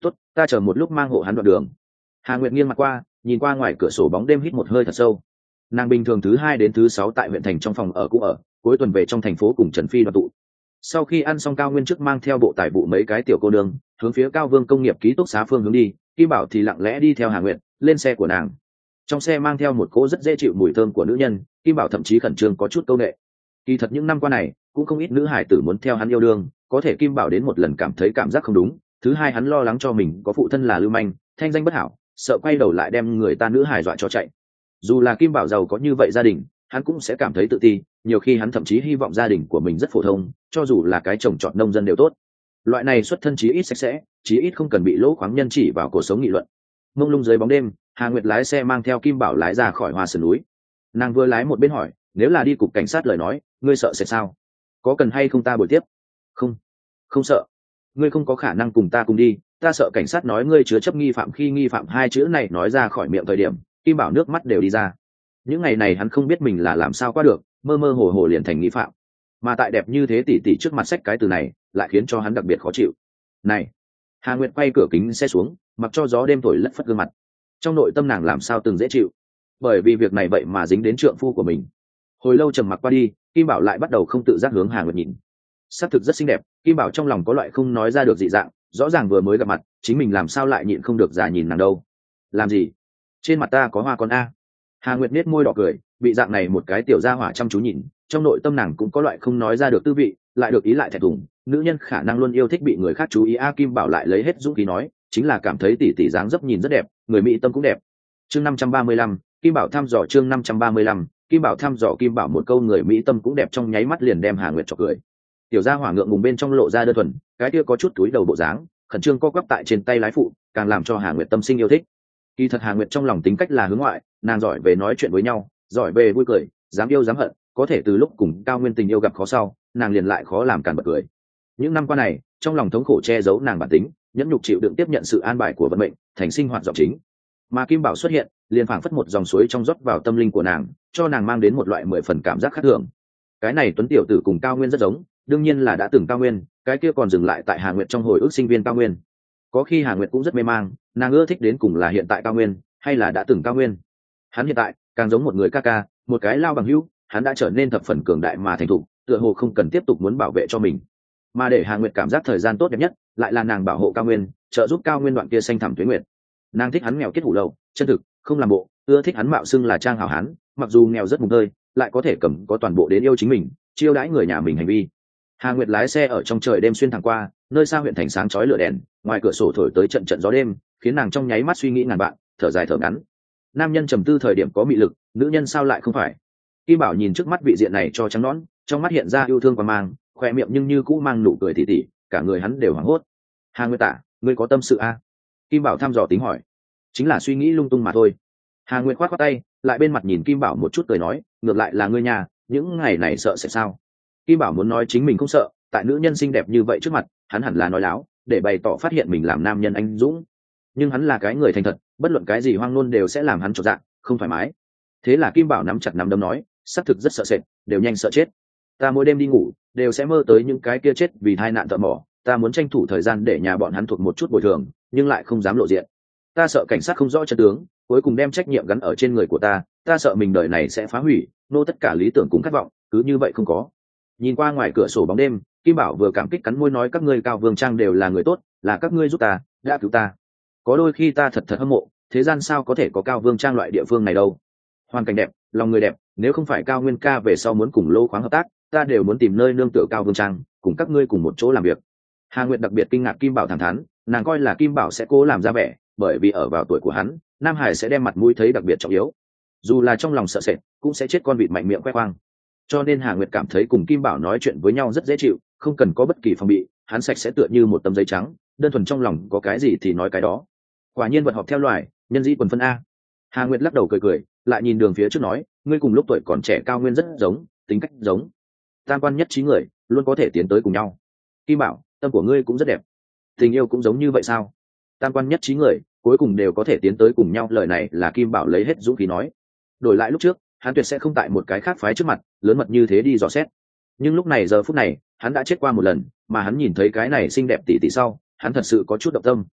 tốt, ta chờ một lúc mang hộ hắn đoạn đường. Hà Nguyệt nghiêng mặt qua, nhìn qua ngoài cửa sổ bóng đêm, hít một hơi thật sâu. Nàng bình thường thứ 2 đến thứ 6 tại huyện thành trong phòng ở cũ ở, cuối tuần về trong thành phố cùng Trần Phi đoàn tụ. Sau khi ăn xong, Cao Nguyên trước mang theo bộ tài vụ mấy cái tiểu cô nương hướng phía Cao Vương công nghiệp ký túc xá phương hướng đi, Kim Bảo thì lặng lẽ đi theo Hà Nguyệt lên xe của nàng. Trong xe mang theo một cỗ rất dễ chịu mùi thơm của nữ nhân, Kim Bảo thậm chí khẩn trương có chút câu nệ. Kỳ thật những năm qua này cũng không ít nữ hải tử muốn theo hắn yêu đương, có thể Kim Bảo đến một lần cảm thấy cảm giác không đúng. Thứ hai, hắn lo lắng cho mình có phụ thân là lưu manh, thanh danh bất hảo, sợ quay đầu lại đem người ta nữ hải dọa cho chạy. Dù là Kim Bảo giàu có như vậy gia đình, hắn cũng sẽ cảm thấy tự ti, nhiều khi hắn thậm chí hy vọng gia đình của mình rất phổ thông, cho dù là cái trồng trọt nông dân đều tốt. Loại này xuất thân chí ít sạch sẽ, chí ít không cần bị lỗ khoáng nhân chỉ vào cuộc sống nghị luận. Mông lung dưới bóng đêm, Hà Nguyệt lái xe mang theo Kim Bảo lái ra khỏi Hoa Sườn núi. Nàng vừa lái một bên hỏi, nếu là đi cục cảnh sát lời nói, ngươi sợ sẽ sao? Có cần hay không ta bồi tiếp? Không, không sợ. Ngươi không có khả năng cùng ta cùng đi, ta sợ cảnh sát nói ngươi chứa chấp nghi phạm. Khi nghi phạm hai chữ này nói ra khỏi miệng thời điểm, Kim Bảo nước mắt đều đi ra. Những ngày này hắn không biết mình là làm sao qua được, mơ mơ hồ hồ liền thành nghi phạm, mà tại đẹp như thế tỷ tỷ trước mặt xách cái từ này lại khiến cho hắn đặc biệt khó chịu. Này, Hà Nguyệt quay cửa kính xe xuống, mặc cho gió đêm thổi lất phất gương mặt. Trong nội tâm nàng làm sao từng dễ chịu, bởi vì việc này vậy mà dính đến trượng phu của mình. Hồi lâu trầm mặc qua đi, Kim Bảo lại bắt đầu không tự giác hướng Hà Nguyệt nhìn. Sắc thực rất xinh đẹp, Kim Bảo trong lòng có loại không nói ra được dị dạng, rõ ràng vừa mới gặp mặt chính mình làm sao lại nhịn không được giả nhìn nàng đâu. Làm gì? Trên mặt ta có hoa con a. Hà Nguyệt nết môi đỏ cười, bị dạng này một cái tiểu gia hỏa chăm chú nhìn, trong nội tâm nàng cũng có loại không nói ra được tư vị, lại được ý lại thẹn thùng. Nữ nhân khả năng luôn yêu thích bị người khác chú ý a. Kim Bảo lại lấy hết dũng khí nói, chính là cảm thấy tỷ tỷ dáng dấp nhìn rất đẹp, người mỹ tâm cũng đẹp. Chương 535, Kim Bảo thăm dò. Chương 535, Kim Bảo thăm dò. Kim Bảo một câu người mỹ tâm cũng đẹp trong nháy mắt liền đem Hà Nguyệt chọc cười. Tiểu gia hỏa ngượng ngùng bên trong lộ ra đơn thuần, cái kia có chút túi đầu bộ dáng, khẩn trương co quắp tại trên tay lái phụ, càng làm cho Hà Nguyệt tâm sinh yêu thích. Kỳ thật Hà Nguyệt trong lòng tính cách là hướng ngoại, nàng giỏi về nói chuyện với nhau, giỏi về vui cười, dám yêu dám hận, có thể từ lúc cùng Cao Nguyên tình yêu gặp khó sau, nàng liền lại khó làm càn bật cười. Những năm qua này, trong lòng thống khổ che giấu nàng bản tính, nhẫn nhục chịu đựng tiếp nhận sự an bài của vận mệnh, thành sinh hoạt giọng chính. Mà Kim Bảo xuất hiện, liền phảng phất một dòng suối trong rót vào tâm linh của nàng, cho nàng mang đến một loại 10 phần cảm giác khác thường. Cái này Tuấn tiểu tử cùng Cao Nguyên rất giống, đương nhiên là đã từng Cao Nguyên, cái kia còn dừng lại tại Hà Nguyệt trong hồi ức sinh viên Cao Nguyên. Có khi Hà Nguyệt cũng rất mê mang, nàng ưa thích đến cùng là hiện tại Cao Nguyên hay là đã từng Cao Nguyên. Hắn hiện tại càng giống một người ca ca, một cái lao bằng hữu, hắn đã trở nên thập phần cường đại mà thành thục, tựa hồ không cần tiếp tục muốn bảo vệ cho mình. Mà để Hà Nguyệt cảm giác thời gian tốt đẹp nhất, lại là nàng bảo hộ Cao Nguyên, trợ giúp Cao Nguyên đoạn kia xanh thẳm tuế nguyệt. Nàng thích hắn nghèo kết hủ lậu, chân thực, không làm bộ, ưa thích hắn mạo xưng là trang hảo hán, mặc dù nghèo rất mùng tơi, lại có thể cầm có toàn bộ đến yêu chính mình, chiêu đãi người nhà mình hành vi. Hà Nguyệt lái xe ở trong trời đêm xuyên thẳng qua, nơi xa huyện thành sáng chói lửa đèn, ngoài cửa sổ thổi tới trận trận gió đêm, khiến nàng trong nháy mắt suy nghĩ ngàn vạn, thở dài thở ngắn. Nam nhân trầm tư thời điểm có mị lực, nữ nhân sao lại không phải? Kim Bảo nhìn trước mắt vị diện này cho trắng nõn, trong mắt hiện ra yêu thương và mang, khoe miệng nhưng như cũ mang nụ cười tỉ tỉ, cả người hắn đều hoảng hốt. Hà Nguyệt tả, ngươi có tâm sự a? Kim Bảo thăm dò tính hỏi. Chính là suy nghĩ lung tung mà thôi. Hà Nguyệt khoát khoát tay, lại bên mặt nhìn Kim Bảo một chút cười nói, ngược lại là ngươi nhà, những ngày này sợ sẽ sao? Kim Bảo muốn nói chính mình không sợ, tại nữ nhân xinh đẹp như vậy trước mặt, hắn hẳn là nói láo, để bày tỏ phát hiện mình làm nam nhân anh dũng. Nhưng hắn là cái người thành thật, bất luận cái gì hoang ngôn đều sẽ làm hắn chột dạ, không thoải mái. Thế là Kim Bảo nắm chặt nắm đấm nói, xác thực rất sợ sệt, đều nhanh sợ chết. Ta mỗi đêm đi ngủ, đều sẽ mơ tới những cái kia chết vì tai nạn thợ mỏ, ta muốn tranh thủ thời gian để nhà bọn hắn thuộc một chút bồi thường, nhưng lại không dám lộ diện. Ta sợ cảnh sát không rõ chân tướng, cuối cùng đem trách nhiệm gắn ở trên người của ta, ta sợ mình đời này sẽ phá hủy, nô tất cả lý tưởng cùng khát vọng, cứ như vậy không có. Nhìn qua ngoài cửa sổ bóng đêm, Kim Bảo vừa cảm kích cắn môi nói, các ngươi Cao Vương Trang đều là người tốt, là các ngươi giúp ta, đã cứu ta. Có đôi khi ta thật hâm mộ, thế gian sao có thể có Cao Vương Trang loại địa phương này đâu. Hoàn cảnh đẹp, lòng người đẹp, nếu không phải Cao Nguyên ca về sau muốn cùng lô khoáng hợp tác, ta đều muốn tìm nơi nương tựa Cao Vương Trang, cùng các ngươi cùng một chỗ làm việc. Hà Nguyệt đặc biệt kinh ngạc Kim Bảo thẳng thắn, nàng coi là Kim Bảo sẽ cố làm ra vẻ, bởi vì ở vào tuổi của hắn, Nam Hải sẽ đem mặt mũi thấy đặc biệt trọng yếu. Dù là trong lòng sợ sệt, cũng sẽ chết con vịt mạnh miệng khoe khoang. Cho nên Hà Nguyệt cảm thấy cùng Kim Bảo nói chuyện với nhau rất dễ chịu, không cần có bất kỳ phòng bị, hắn sạch sẽ tựa như một tấm giấy trắng, đơn thuần trong lòng có cái gì thì nói cái đó. Quả nhiên vật họp theo loài, nhân dĩ quần phân a. Hà Nguyệt lắc đầu cười cười, lại nhìn đường phía trước nói, ngươi cùng lúc tuổi còn trẻ Cao Nguyên rất giống, tính cách giống, tam quan nhất trí người, luôn có thể tiến tới cùng nhau. Kim Bảo, tâm của ngươi cũng rất đẹp, tình yêu cũng giống như vậy sao? Tam quan nhất trí người, cuối cùng đều có thể tiến tới cùng nhau. Lời này là Kim Bảo lấy hết dũng khí nói. Đổi lại lúc trước, hắn tuyệt sẽ không tại một cái khác phái trước mặt lớn mật như thế đi dò xét. Nhưng lúc này giờ phút này, hắn đã chết qua một lần, mà hắn nhìn thấy cái này xinh đẹp tỷ tỷ sau, hắn thật sự có chút động tâm.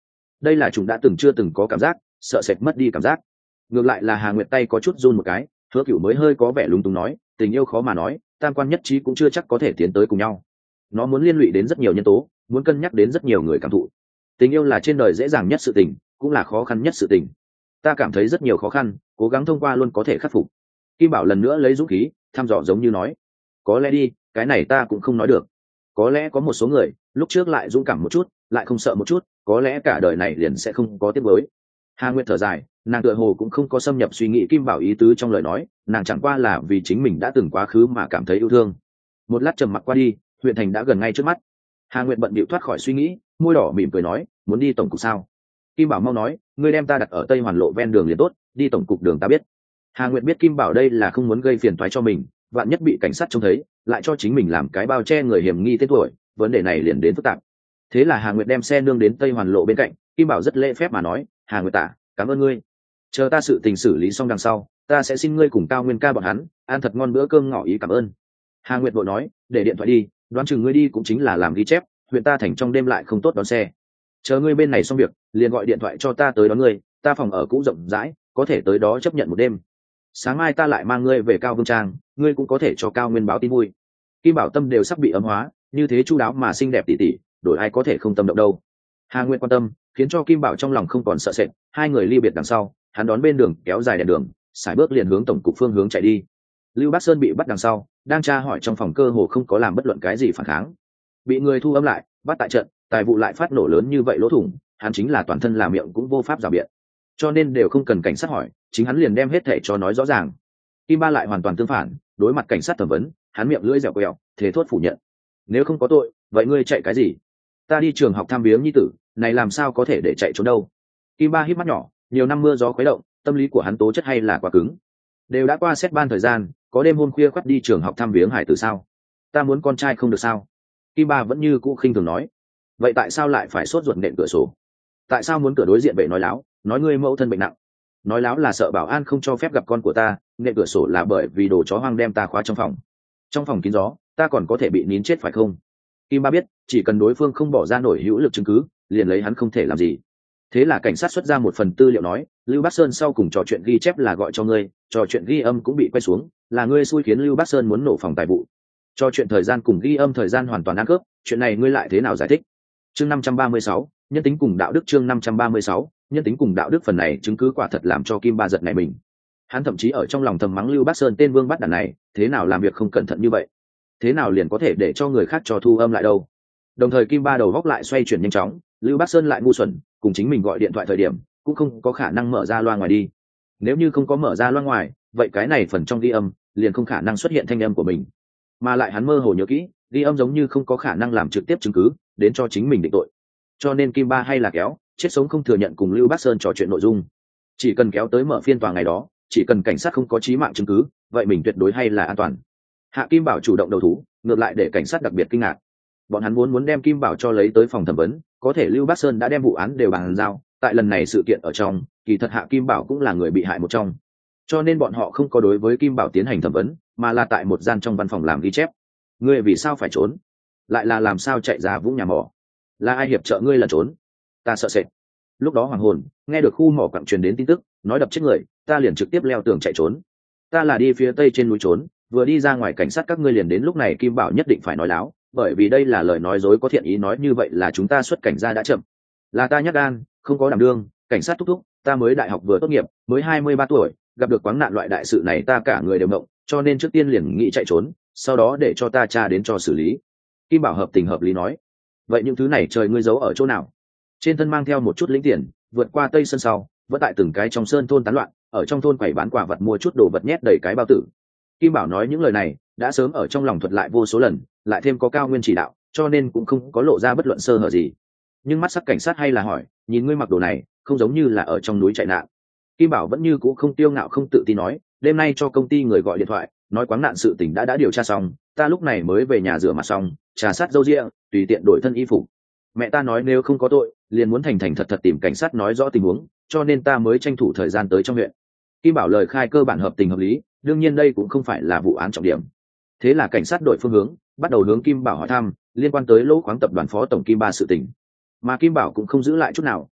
đây là chúng đã từng chưa từng có cảm giác sợ sệt mất đi cảm giác. Ngược lại là Hà Nguyệt tay có chút run một cái, Hứa Cửu mới hơi có vẻ lúng túng nói, tình yêu khó mà nói, tam quan nhất trí cũng chưa chắc có thể tiến tới cùng nhau. Nó muốn liên lụy đến rất nhiều nhân tố, muốn cân nhắc đến rất nhiều người cảm thụ. Tình yêu là trên đời dễ dàng nhất sự tình, cũng là khó khăn nhất sự tình. Ta cảm thấy rất nhiều khó khăn, cố gắng thông qua luôn có thể khắc phục. Kim Bảo lần nữa lấy dũng khí, thăm dò giống như nói, có lẽ đi, cái này ta cũng không nói được. Có lẽ có một số người, lúc trước lại dũng cảm một chút, lại không sợ một chút, có lẽ cả đời này liền sẽ không có tiếc nuối. Hà Nguyệt thở dài, nàng tựa hồ cũng không có xâm nhập suy nghĩ Kim Bảo ý tứ trong lời nói, nàng chẳng qua là vì chính mình đã từng quá khứ mà cảm thấy yêu thương. Một lát trầm mặc qua đi, huyện thành đã gần ngay trước mắt. Hà Nguyệt bận bịu thoát khỏi suy nghĩ, môi đỏ mỉm cười nói, muốn đi tổng cục sao? Kim Bảo mau nói, ngươi đem ta đặt ở Tây Hoàn lộ ven đường liền tốt, đi tổng cục đường ta biết. Hà Nguyệt biết Kim Bảo đây là không muốn gây phiền toái cho mình, vạn nhất bị cảnh sát trông thấy, lại cho chính mình làm cái bao che người hiểm nghi tên tuổi, vấn đề này liền đến phức tạp. Thế là Hà Nguyệt đem xe nương đến Tây Hoàn lộ bên cạnh, Kim Bảo rất lễ phép mà nói, Hà Nguyệt tả, cảm ơn ngươi. Chờ ta sự tình xử lý xong đằng sau, ta sẽ xin ngươi cùng Cao Nguyên ca bọn hắn ăn thật ngon bữa cơm ngỏ ý cảm ơn. Hà Nguyệt vội nói, để điện thoại đi, đoán chừng ngươi đi cũng chính là làm ghi chép, huyện ta thành trong đêm lại không tốt đón xe. Chờ ngươi bên này xong việc, liền gọi điện thoại cho ta tới đón ngươi, ta phòng ở cũ rộng rãi, có thể tới đó chấp nhận một đêm. Sáng mai ta lại mang ngươi về Cao Vương Trang, ngươi cũng có thể cho Cao Nguyên báo tin vui. Kim Bảo tâm đều sắp bị ấm hóa, như thế chu đáo mà xinh đẹp tỉ tỉ, đổi ai có thể không tâm động đâu. Hà Nguyệt quan tâm, khiến cho Kim Bảo trong lòng không còn sợ sệt, hai người ly biệt đằng sau, hắn đón bên đường kéo dài đèn đường, sải bước liền hướng tổng cục phương hướng chạy đi. Lưu Bắc Sơn bị bắt đằng sau, đang tra hỏi trong phòng cơ hồ không có làm bất luận cái gì phản kháng, bị người thu âm lại, bắt tại trận, tài vụ lại phát nổ lớn như vậy lỗ thủng, hắn chính là toàn thân làm miệng cũng vô pháp rào biện, cho nên đều không cần cảnh sát hỏi, chính hắn liền đem hết thảy cho nói rõ ràng. Kim Ba lại hoàn toàn tương phản, đối mặt cảnh sát thẩm vấn, hắn miệng lưỡi dẻo quẹo, thế thốt phủ nhận. Nếu không có tội, vậy ngươi chạy cái gì? Ta đi trường học thăm viếng nhi tử, này làm sao có thể để chạy trốn đâu? Kim Ba híp mắt nhỏ, nhiều năm mưa gió khuấy động, tâm lý của hắn tố chất hay là quá cứng. Đều đã qua xét ban thời gian, có đêm hôm khuya khoắt đi trường học thăm viếng hải tử sao? Ta muốn con trai không được sao? Kim Ba vẫn như cũ khinh thường nói. Vậy tại sao lại phải sốt ruột nện cửa sổ? Tại sao muốn cửa đối diện vệ nói láo, nói ngươi mẫu thân bệnh nặng? Nói láo là sợ bảo an không cho phép gặp con của ta, nện cửa sổ là bởi vì đồ chó hoang đem ta khóa trong phòng. Trong phòng kín gió, ta còn có thể bị nín chết phải không? Kim Ba biết, chỉ cần đối phương không bỏ ra nổi hữu lực chứng cứ, liền lấy hắn không thể làm gì. Thế là cảnh sát xuất ra một phần tư liệu nói, Lưu Bắc Sơn sau cùng trò chuyện ghi chép là gọi cho ngươi, trò chuyện ghi âm cũng bị quay xuống, là ngươi xui khiến Lưu Bắc Sơn muốn nổ phòng tài vụ. Trò chuyện thời gian cùng ghi âm thời gian hoàn toàn ăn khớp, chuyện này ngươi lại thế nào giải thích? Chương 536, nhân tính cùng đạo đức. Chương 536, nhân tính cùng đạo đức. Phần này chứng cứ quả thật làm cho Kim Ba giật nảy mình. Hắn thậm chí ở trong lòng thầm mắng Lưu Bắc Sơn tên vương bắt đàn này, thế nào làm việc không cẩn thận như vậy? Thế nào liền có thể để cho người khác cho thu âm lại đâu? Đồng thời Kim Ba đầu góc lại xoay chuyển nhanh chóng, Lưu Bắc Sơn lại ngu xuẩn, cùng chính mình gọi điện thoại thời điểm, cũng không có khả năng mở ra loa ngoài đi. Nếu như không có mở ra loa ngoài, vậy cái này phần trong ghi âm liền không khả năng xuất hiện thanh âm của mình. Mà lại hắn mơ hồ nhớ kỹ, ghi âm giống như không có khả năng làm trực tiếp chứng cứ, đến cho chính mình định tội. Cho nên Kim Ba hay là kéo, chết sống không thừa nhận cùng Lưu Bắc Sơn trò chuyện nội dung. Chỉ cần kéo tới mở phiên tòa ngày đó, chỉ cần cảnh sát không có chí mạng chứng cứ, vậy mình tuyệt đối hay là an toàn. Hạ Kim Bảo chủ động đầu thú, ngược lại để cảnh sát đặc biệt kinh ngạc. Bọn hắn muốn đem Kim Bảo cho lấy tới phòng thẩm vấn, có thể Lưu Bắc Sơn đã đem vụ án đều bàn giao, tại lần này sự kiện ở trong, kỳ thật Hạ Kim Bảo cũng là người bị hại một trong. Cho nên bọn họ không có đối với Kim Bảo tiến hành thẩm vấn, mà là tại một gian trong văn phòng làm ghi chép. Ngươi vì sao phải trốn? Lại là làm sao chạy ra vũng nhà mỏ? Là ai hiệp trợ ngươi là trốn? Ta sợ sệt. Lúc đó hoàng hồn, nghe được khu mỏ quặng truyền đến tin tức, nói đập chết người, ta liền trực tiếp leo tường chạy trốn. Ta là đi phía tây trên núi trốn, vừa đi ra ngoài cảnh sát các ngươi liền đến, lúc này Kim Bảo nhất định phải nói láo, bởi vì đây là lời nói dối có thiện ý, nói như vậy là chúng ta xuất cảnh ra đã chậm. Là ta nhát gan, không có đảm đương, cảnh sát thúc thúc, ta mới đại học vừa tốt nghiệp, mới 23 tuổi, gặp được quáng nạn loại đại sự này ta cả người đều động, cho nên trước tiên liền nghĩ chạy trốn, sau đó để cho ta cha đến cho xử lý. Kim Bảo hợp tình hợp lý nói. Vậy những thứ này trời ngươi giấu ở chỗ nào? Trên thân mang theo một chút lĩnh tiền, vượt qua tây sân sau, vẫn tại từng cái trong sơn thôn tán loạn, ở trong thôn quầy bán quả vật mua chút đồ vật nhét đầy cái bao tử. Kim Bảo nói những lời này đã sớm ở trong lòng thuật lại vô số lần, lại thêm có Cao Nguyên chỉ đạo, cho nên cũng không có lộ ra bất luận sơ hở gì. Nhưng mắt sắc cảnh sát hay là hỏi, nhìn ngươi mặc đồ này, không giống như là ở trong núi chạy nạn. Kim Bảo vẫn như cũ không tiêu ngạo không tự tin nói, đêm nay cho công ty người gọi điện thoại, nói quáng nạn sự tình đã điều tra xong, ta lúc này mới về nhà rửa mặt xong, trà sát râu ria, tùy tiện đổi thân y phục. Mẹ ta nói nếu không có tội, liền muốn thành thành thật thật tìm cảnh sát nói rõ tình huống, cho nên ta mới tranh thủ thời gian tới trong huyện. Kim Bảo lời khai cơ bản hợp tình hợp lý, đương nhiên đây cũng không phải là vụ án trọng điểm. Thế là cảnh sát đổi phương hướng, bắt đầu hướng Kim Bảo hỏi thăm liên quan tới lỗ khoáng tập đoàn phó tổng Kim Ba sự tình. Mà Kim Bảo cũng không giữ lại chút nào,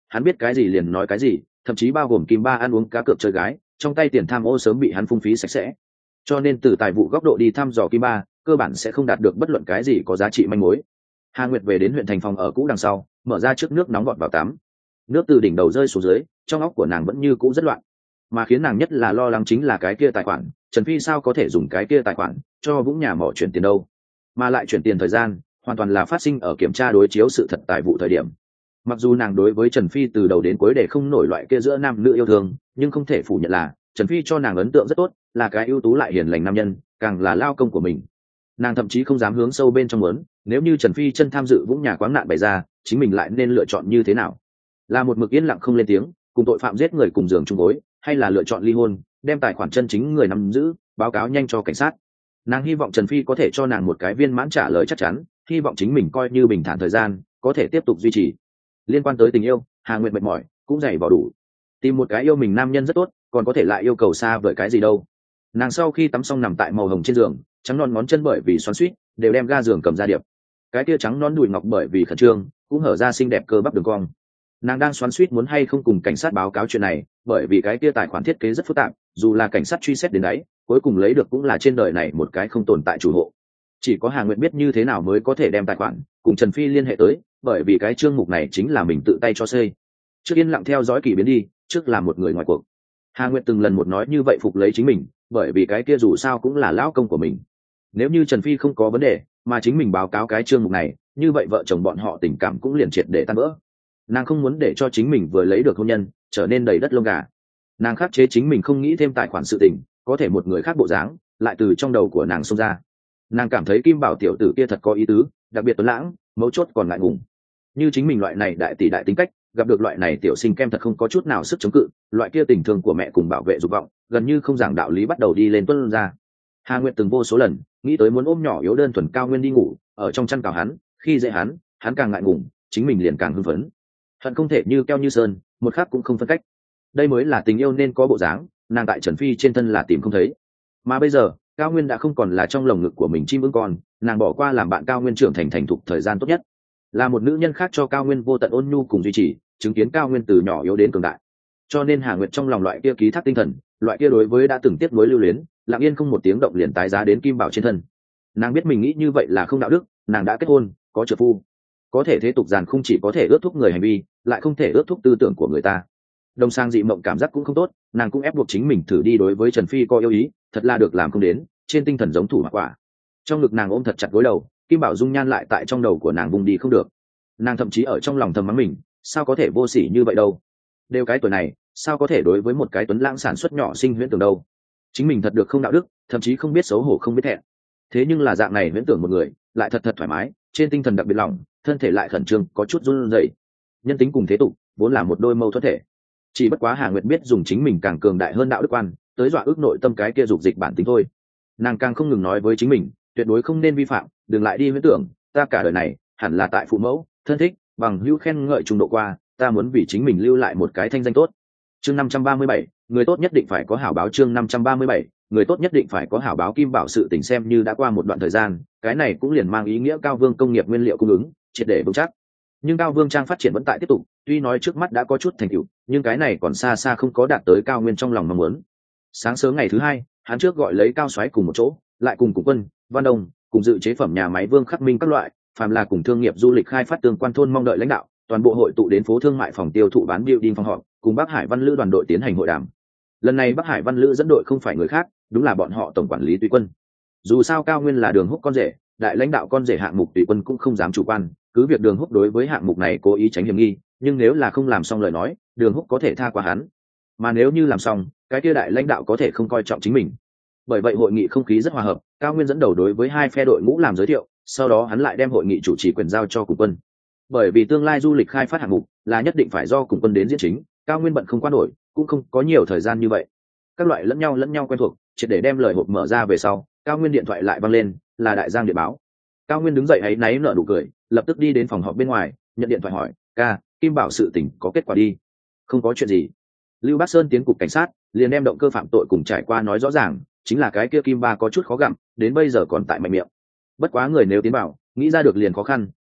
hắn biết cái gì liền nói cái gì, thậm chí bao gồm Kim Ba ăn uống cá cược chơi gái, trong tay tiền tham ô sớm bị hắn phung phí sạch sẽ. Cho nên từ tài vụ góc độ đi thăm dò Kim Ba, cơ bản sẽ không đạt được bất luận cái gì có giá trị manh mối. Hà Nguyệt về đến huyện thành phòng ở cũ đằng sau, mở ra trước nước nóng gọn vào tắm. Nước từ đỉnh đầu rơi xuống dưới, trong óc của nàng vẫn như cũ rất loạn. Mà khiến nàng nhất là lo lắng chính là cái kia tài khoản, Trần Phi sao có thể dùng cái kia tài khoản cho Vũng Nhà Mỏ chuyển tiền đâu? Mà lại chuyển tiền thời gian, hoàn toàn là phát sinh ở kiểm tra đối chiếu sự thật tài vụ thời điểm. Mặc dù nàng đối với Trần Phi từ đầu đến cuối để không nổi loại kia giữa nam nữ yêu thương, nhưng không thể phủ nhận là Trần Phi cho nàng ấn tượng rất tốt, là cái ưu tú lại hiền lành nam nhân, càng là lao công của mình. Nàng thậm chí không dám hướng sâu bên trong muốn, nếu như Trần Phi chân tham dự Vũng Nhà quáng nạn bày ra, chính mình lại nên lựa chọn như thế nào? Là một mực yên lặng không lên tiếng, cùng tội phạm giết người cùng giường chung gối, hay là lựa chọn ly hôn, đem tài khoản chân chính người nắm giữ, báo cáo nhanh cho cảnh sát? Nàng hy vọng Trần Phi có thể cho nàng một cái viên mãn trả lời chắc chắn, hy vọng chính mình coi như bình thản thời gian có thể tiếp tục duy trì. Liên quan tới tình yêu, Hà Nguyệt mệt mỏi cũng dày vào đủ. Tìm một cái yêu mình nam nhân rất tốt, còn có thể lại yêu cầu xa vời cái gì đâu. Nàng sau khi tắm xong nằm tại màu hồng trên giường, trắng non ngón chân bởi vì xoắn xuýt đều đem ga giường cầm ra điệp. Cái kia trắng non đùi ngọc bởi vì khẩn trương cũng hở ra xinh đẹp cơ bắp đường cong. Nàng đang xoắn xuýt muốn hay không cùng cảnh sát báo cáo chuyện này, bởi vì cái kia tài khoản thiết kế rất phức tạp, dù là cảnh sát truy xét đến đấy, cuối cùng lấy được cũng là trên đời này một cái không tồn tại chủ hộ. Chỉ có Hà Nguyệt biết như thế nào mới có thể đem tài khoản cùng Trần Phi liên hệ tới, bởi vì cái chương mục này chính là mình tự tay cho xây. Trước yên lặng theo dõi kỳ biến đi, trước là một người ngoài cuộc. Hà Nguyệt từng lần một nói như vậy phục lấy chính mình, bởi vì cái kia dù sao cũng là lão công của mình. Nếu như Trần Phi không có vấn đề, mà chính mình báo cáo cái chương mục này, như vậy vợ chồng bọn họ tình cảm cũng liền triệt để tan vỡ. Nàng không muốn để cho chính mình vừa lấy được hôn nhân trở nên đầy đất lông gà. Nàng khắc chế chính mình không nghĩ thêm tài khoản sự tình, có thể một người khác bộ dáng lại từ trong đầu của nàng xông ra. Nàng cảm thấy Kim Bảo tiểu tử kia thật có ý tứ, đặc biệt tuấn lãng, mấu chốt còn ngại ngùng. Như chính mình loại này đại tỷ đại tính cách, gặp được loại này tiểu sinh kem thật không có chút nào sức chống cự, loại kia tình thương của mẹ cùng bảo vệ dục vọng, gần như không giảng đạo lý bắt đầu đi lên tuôn ra. Hà Nguyệt từng vô số lần nghĩ tới muốn ôm nhỏ yếu đơn thuần Cao Nguyên đi ngủ, ở trong chăn cào hắn, khi dễ hắn càng ngại ngùng, chính mình liền càng hưng phấn. Hận không thể như keo như sơn, một khắc cũng không phân cách. Đây mới là tình yêu nên có bộ dáng, nàng tại Trần Phi trên thân là tìm không thấy. Mà bây giờ, Cao Nguyên đã không còn là trong lồng ngực của mình chim ưng con, nàng bỏ qua làm bạn Cao Nguyên trưởng thành thành thục thời gian tốt nhất, là một nữ nhân khác cho Cao Nguyên vô tận ôn nhu cùng duy trì, chứng kiến Cao Nguyên từ nhỏ yếu đến cường đại. Cho nên Hà Nguyệt trong lòng loại kia ký thác tinh thần, loại kia đối với đã từng tiếp nối lưu luyến, lặng yên không một tiếng động liền tái giá đến Kim Bảo trên thân. Nàng biết mình nghĩ như vậy là không đạo đức, nàng đã kết hôn, có trợ phu, có thể thế tục giàn không chỉ có thể ước thúc người hành vi, lại không thể ước thúc tư tưởng của người ta. Đồng sang dị mộng cảm giác cũng không tốt, nàng cũng ép buộc chính mình thử đi đối với Trần Phi có yêu ý, thật là được làm không đến, trên tinh thần giống thủ mặc quả. Trong ngực nàng ôm thật chặt gối đầu, Kim Bảo dung nhan lại tại trong đầu của nàng vùng đi không được. Nàng thậm chí ở trong lòng thầm mắng mình, sao có thể vô sỉ như vậy đâu, đều cái tuổi này sao có thể đối với một cái tuấn lãng sản xuất nhỏ sinh huyễn tưởng đâu, chính mình thật được không đạo đức, thậm chí không biết xấu hổ không biết thẹn. Thế nhưng là dạng này huyễn tưởng một người lại thật thoải mái, trên tinh thần đặc biệt lòng, thân thể lại khẩn trương có chút run rẩy. Nhân tính cùng thế tục vốn là một đôi mâu thuẫn thể, chỉ bất quá Hà Nguyệt biết dùng chính mình càng cường đại hơn đạo đức quan tới dọa ước nội tâm cái kia dục dịch bản tính thôi. Nàng càng không ngừng nói với chính mình tuyệt đối không nên vi phạm, đừng lại đi huyễn tưởng, ta cả đời này hẳn là tại phụ mẫu thân thích bằng hữu khen ngợi trung độ qua, ta muốn vì chính mình lưu lại một cái thanh danh tốt. Chương 537, người tốt nhất định phải có hảo báo. Chương 537, người tốt nhất định phải có hảo báo. Kim Bảo sự tình xem như đã qua một đoạn thời gian, cái này cũng liền mang ý nghĩa Cao Vương công nghiệp nguyên liệu cung ứng triệt để vững chắc. Nhưng Cao Vương trang phát triển vẫn tại tiếp tục, tuy nói trước mắt đã có chút thành tựu, nhưng cái này còn xa xa không có đạt tới Cao Nguyên trong lòng mong muốn. Sáng sớm ngày thứ hai, hắn trước gọi lấy Cao Soái cùng một chỗ, lại cùng Quân, Văn Đông, cùng dự chế phẩm nhà máy Vương Khắc Minh các loại, phàm là cùng thương nghiệp du lịch khai phát tương quan thôn mong đợi lãnh đạo, toàn bộ hội tụ đến phố thương mại phòng tiêu thụ bán building phòng họp, cùng Bắc Hải Văn Lữ đoàn đội tiến hành hội đàm. Lần này Bắc Hải Văn Lữ dẫn đội không phải người khác, đúng là bọn họ tổng quản lý Tùy Quân. Dù sao Cao Nguyên là Đường Húc con rể, đại lãnh đạo con rể hạng mục Tùy Quân cũng không dám chủ quan, cứ việc Đường Húc đối với hạng mục này cố ý tránh hiểm nghi, nhưng nếu là không làm xong lời nói, Đường Húc có thể tha qua hắn. Mà nếu như làm xong, cái kia đại lãnh đạo có thể không coi trọng chính mình. Bởi vậy hội nghị không khí rất hòa hợp, Cao Nguyên dẫn đầu đối với hai phe đội ngũ làm giới thiệu, sau đó hắn lại đem hội nghị chủ trì quyền giao cho Cùng Quân. Bởi vì tương lai du lịch khai phát hạng mục là nhất định phải do Cùng Quân đến diễn chính, Cao Nguyên bận không qua nổi, cũng không có nhiều thời gian như vậy. Các loại lẫn nhau quen thuộc, triệt để đem lời hộp mở ra về sau, Cao Nguyên điện thoại lại vang lên, là Đại Giang điện báo. Cao Nguyên đứng dậy áy náy nở nụ cười, lập tức đi đến phòng họp bên ngoài, nhận điện thoại hỏi, ca, Kim Bảo sự tình có kết quả đi? Không có chuyện gì. Lưu Bác Sơn tiến cục cảnh sát, liền đem động cơ phạm tội cùng trải qua nói rõ ràng, chính là cái kia Kim Ba có chút khó gặm, đến bây giờ còn tại mạnh miệng. Bất quá người nếu tiến bảo, nghĩ ra được liền khó khăn,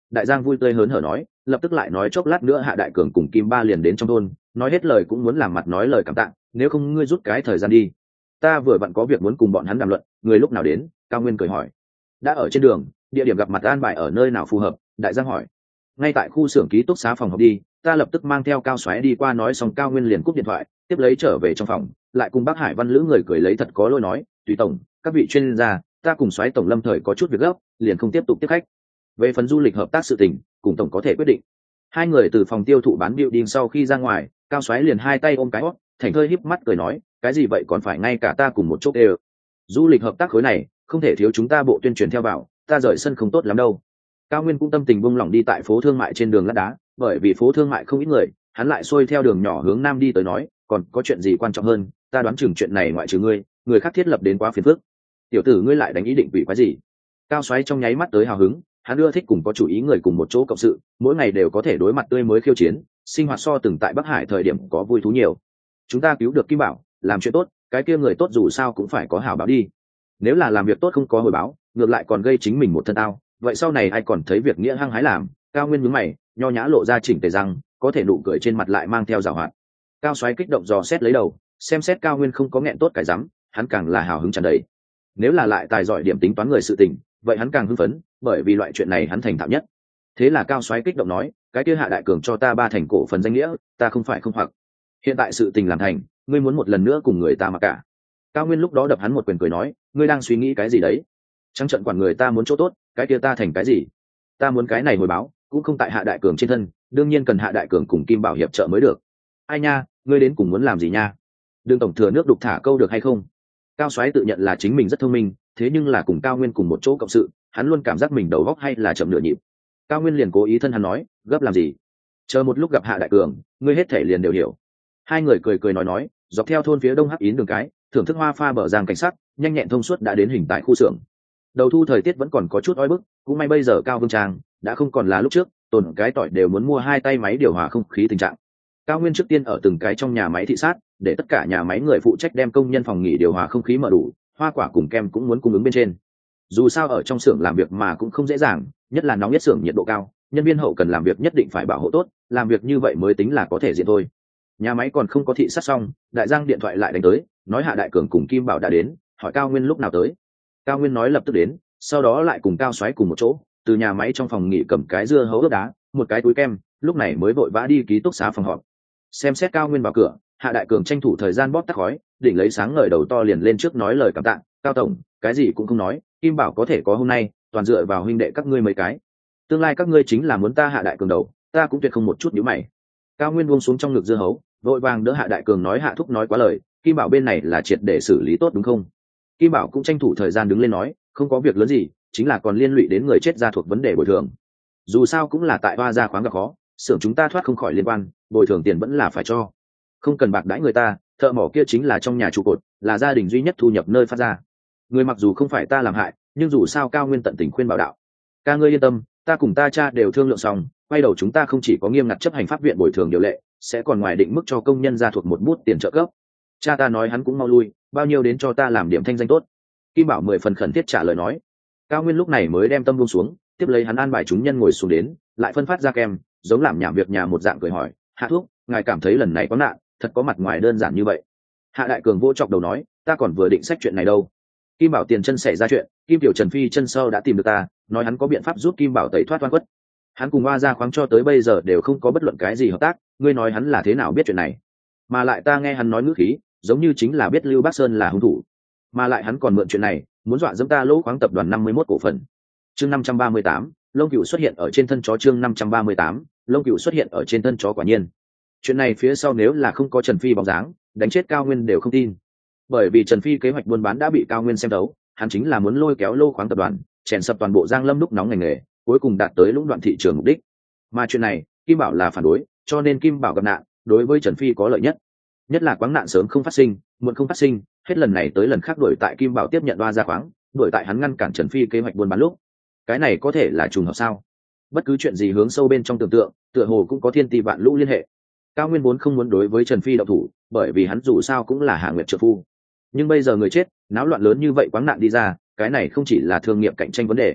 Đại Giang vui tươi hớn hở nói, lập tức lại nói chốc lát nữa Hạ Đại Cường cùng Kim Ba liền đến trong thôn, nói hết lời cũng muốn làm mặt nói lời cảm tạ, nếu không ngươi rút cái thời gian đi. Ta vừa vặn có việc muốn cùng bọn hắn đàm luận, người lúc nào đến? Cao Nguyên cười hỏi. Đã ở trên đường, địa điểm gặp mặt an bài ở nơi nào phù hợp? Đại Giang hỏi. Ngay tại khu xưởng ký túc xá phòng học đi, ta lập tức mang theo Cao Soái đi qua. Nói xong Cao Nguyên liền cúp điện thoại, tiếp lấy trở về trong phòng, lại cùng Bác Hải Văn Lữ người cười lấy thật có lỗi nói, tùy tổng, các vị chuyên gia, ta cùng Soái tổng lâm thời có chút việc gấp, liền không tiếp tục tiếp khách. Về phần du lịch hợp tác sự tình, cùng tổng có thể quyết định. Hai người từ phòng tiêu thụ bán building sau khi ra ngoài, Cao Soái liền hai tay ôm cái hót, thành thơi híp mắt cười nói, cái gì vậy còn phải ngay cả ta cùng một chỗ đều. Du lịch hợp tác khối này, không thể thiếu chúng ta bộ tuyên truyền theo vào, ta rời sân không tốt lắm đâu. Cao Nguyên cũng tâm tình buông lỏng đi tại phố thương mại trên đường lát đá, bởi vì phố thương mại không ít người, hắn lại xuôi theo đường nhỏ hướng nam đi tới nói, còn có chuyện gì quan trọng hơn, ta đoán chừng chuyện này ngoại trừ ngươi, người khác thiết lập đến quá phiền phức. Tiểu tử ngươi lại đánh ý định quỷ quái gì? Cao Soái trong nháy mắt tới hào hứng, hắn ưa thích cùng có chủ ý người cùng một chỗ cộng sự, mỗi ngày đều có thể đối mặt tươi mới khiêu chiến, sinh hoạt so từng tại Bắc Hải thời điểm có vui thú nhiều. Chúng ta cứu được Kim Bảo, làm chuyện tốt, cái kia người tốt dù sao cũng phải có hảo báo đi. Nếu là làm việc tốt không có hồi báo, ngược lại còn gây chính mình một thân tao, vậy sau này ai còn thấy việc nghĩa hăng hái làm? Cao Nguyên nhướng mày, nho nhã lộ ra chỉnh tề răng, có thể nụ cười trên mặt lại mang theo giảo hoạt. Cao Soái kích động dò xét lấy đầu, xem xét Cao Nguyên không có nghẹn tốt cái rắm, hắn càng là hào hứng tràn đầy. Nếu là lại tài giỏi điểm tính toán người sự tình, vậy hắn càng hưng phấn, bởi vì loại chuyện này hắn thành thạo nhất. Thế là Cao Soái kích động nói, cái kia Hạ Đại Cường cho ta 3 thành cổ phần danh nghĩa, ta không phải không hoặc. Hiện tại sự tình làm thành, ngươi muốn một lần nữa cùng người ta mà cả. Cao Nguyên lúc đó đập hắn một quyền cười nói, ngươi đang suy nghĩ cái gì đấy? Trắng trận quản người ta muốn chỗ tốt, cái kia ta thành cái gì? Ta muốn cái này hồi báo, cũng không tại Hạ Đại Cường trên thân, đương nhiên cần Hạ Đại Cường cùng Kim Bảo hiệp trợ mới được. Ai nha, ngươi đến cùng muốn làm gì nha? Đừng tổng thừa nước đục thả câu được hay không? Cao Soái tự nhận là chính mình rất thông minh, thế nhưng là cùng Cao Nguyên cùng một chỗ cộng sự, hắn luôn cảm giác mình đầu óc hay là chậm nửa nhịp. Cao Nguyên liền cố ý thân hắn nói, gấp làm gì? Chờ một lúc gặp Hạ Đại Cường, ngươi hết thể liền đều hiểu. Hai người cười cười nói, dọc theo thôn phía đông Hắc Yến đường cái, thưởng thức hoa pha bờ giang cảnh sắc, nhanh nhẹn thông suốt đã đến hình tại khu xưởng. Đầu thu thời tiết vẫn còn có chút oi bức, cũng may bây giờ Cao Vương Trang đã không còn là lúc trước, tồn cái tỏi đều muốn mua 2 tay máy điều hòa không khí tình trạng. Cao Nguyên trước tiên ở từng cái trong nhà máy thị sát, để tất cả nhà máy người phụ trách đem công nhân phòng nghỉ điều hòa không khí mở đủ, hoa quả cùng kem cũng muốn cung ứng bên trên. Dù sao ở trong xưởng làm việc mà cũng không dễ dàng, nhất là nóng nhất xưởng nhiệt độ cao, nhân viên hậu cần làm việc nhất định phải bảo hộ tốt, làm việc như vậy mới tính là có thể diện thôi. Nhà máy còn không có thị sát xong, Đại Giang điện thoại lại đánh tới, nói Hạ Đại Cường cùng Kim Bảo đã đến, hỏi Cao Nguyên lúc nào tới. Cao Nguyên nói lập tức đến, sau đó lại cùng Cao Soái cùng một chỗ, từ nhà máy trong phòng nghỉ cầm cái dưa hấu ướp đá, một cái túi kem, lúc này mới vội vã đi ký túc xá phòng họp. Xem xét Cao Nguyên vào cửa, Hạ Đại Cường tranh thủ thời gian bóp tắt khói, đỉnh lấy sáng ngời đầu to liền lên trước nói lời cảm tạ, Cao tổng, cái gì cũng không nói, Kim Bảo có thể có hôm nay, toàn dựa vào huynh đệ các ngươi mấy cái. Tương lai các ngươi chính là muốn ta Hạ Đại Cường đầu, ta cũng tuyệt không một chút nhíu mày. Cao Nguyên buông xuống trong ngực dưa hấu, vội vàng đỡ Hạ Đại Cường nói Hạ thúc nói quá lời, Kim Bảo bên này là triệt để xử lý tốt đúng không? Kim Bảo cũng tranh thủ thời gian đứng lên nói, không có việc lớn gì, chính là còn liên lụy đến người chết ra thuộc vấn đề bồi thường. Dù sao cũng là tại Hoa Gia khoáng gặp khó, xưởng chúng ta thoát không khỏi liên quan, bồi thường tiền vẫn là phải cho. Không cần bạc đãi người ta, thợ mỏ kia chính là trong nhà trụ cột, là gia đình duy nhất thu nhập nơi phát ra. Người mặc dù không phải ta làm hại, nhưng dù sao Cao Nguyên tận tình khuyên bảo đạo. Ca ngươi yên tâm, ta cùng ta cha đều thương lượng xong, quay đầu chúng ta không chỉ có nghiêm ngặt chấp hành pháp viện bồi thường điều lệ, sẽ còn ngoài định mức cho công nhân ra thuộc một bút tiền trợ cấp. Cha ta nói hắn cũng mau lui, bao nhiêu đến cho ta làm điểm thanh danh tốt. Kim Bảo 10 phần khẩn thiết trả lời nói. Cao Nguyên lúc này mới đem tâm buông xuống, tiếp lấy hắn an bài chúng nhân ngồi xuống đến, lại phân phát ra kem, giống làm nhảm việc nhà một dạng cười hỏi, Hạ thúc, ngài cảm thấy lần này có nạn, thật có mặt ngoài đơn giản như vậy? Hạ Đại Cường vô chọc đầu nói, ta còn vừa định sách chuyện này đâu. Kim Bảo tiền chân xảy ra chuyện, Kim Tiểu Trần Phi chân sau đã tìm được ta, nói hắn có biện pháp giúp Kim Bảo tẩy thoát oan khuất. Hắn cùng Hoa Gia khoáng cho tới bây giờ đều không có bất luận cái gì hợp tác, ngươi nói hắn là thế nào biết chuyện này? Mà lại ta nghe hắn nói ngữ khí, giống như chính là biết Lưu Bắc Sơn là hung thủ. Mà lại hắn còn mượn chuyện này, muốn dọa dẫm ta Lỗ khoáng tập đoàn 51 cổ phần. Chương 538, Lông Cựu xuất hiện ở trên thân chó. Chương 538, Lông Cựu xuất hiện ở trên thân chó. Quả nhiên, chuyện này phía sau nếu là không có Trần Phi bóng dáng, đánh chết Cao Nguyên đều không tin. Bởi vì Trần Phi kế hoạch buôn bán đã bị Cao Nguyên xem thấu, hắn chính là muốn lôi kéo Lô khoáng tập đoàn, chèn sập toàn bộ Giang Lâm lúc nóng ngành nghề, cuối cùng đạt tới lũng đoạn thị trường mục đích. Mà chuyện này, Kim Bảo là phản đối, cho nên Kim Bảo gặp nạn, đối với Trần Phi có lợi nhất là quáng nạn sớm không phát sinh, muộn không phát sinh, hết lần này tới lần khác đuổi tại Kim Bảo tiếp nhận Hoa Gia khoáng, đuổi tại hắn ngăn cản Trần Phi kế hoạch buôn bán lúc. Cái này có thể là trùng hợp sao? Bất cứ chuyện gì hướng sâu bên trong tưởng tượng, tựa hồ cũng có thiên ti vạn lũ liên hệ. Cao Nguyên vốn không muốn đối với Trần Phi động thủ, bởi vì hắn dù sao cũng là Hạ Nguyệt trợ phu. Nhưng bây giờ người chết, náo loạn lớn như vậy quáng nạn đi ra, cái này không chỉ là thương nghiệp cạnh tranh vấn đề,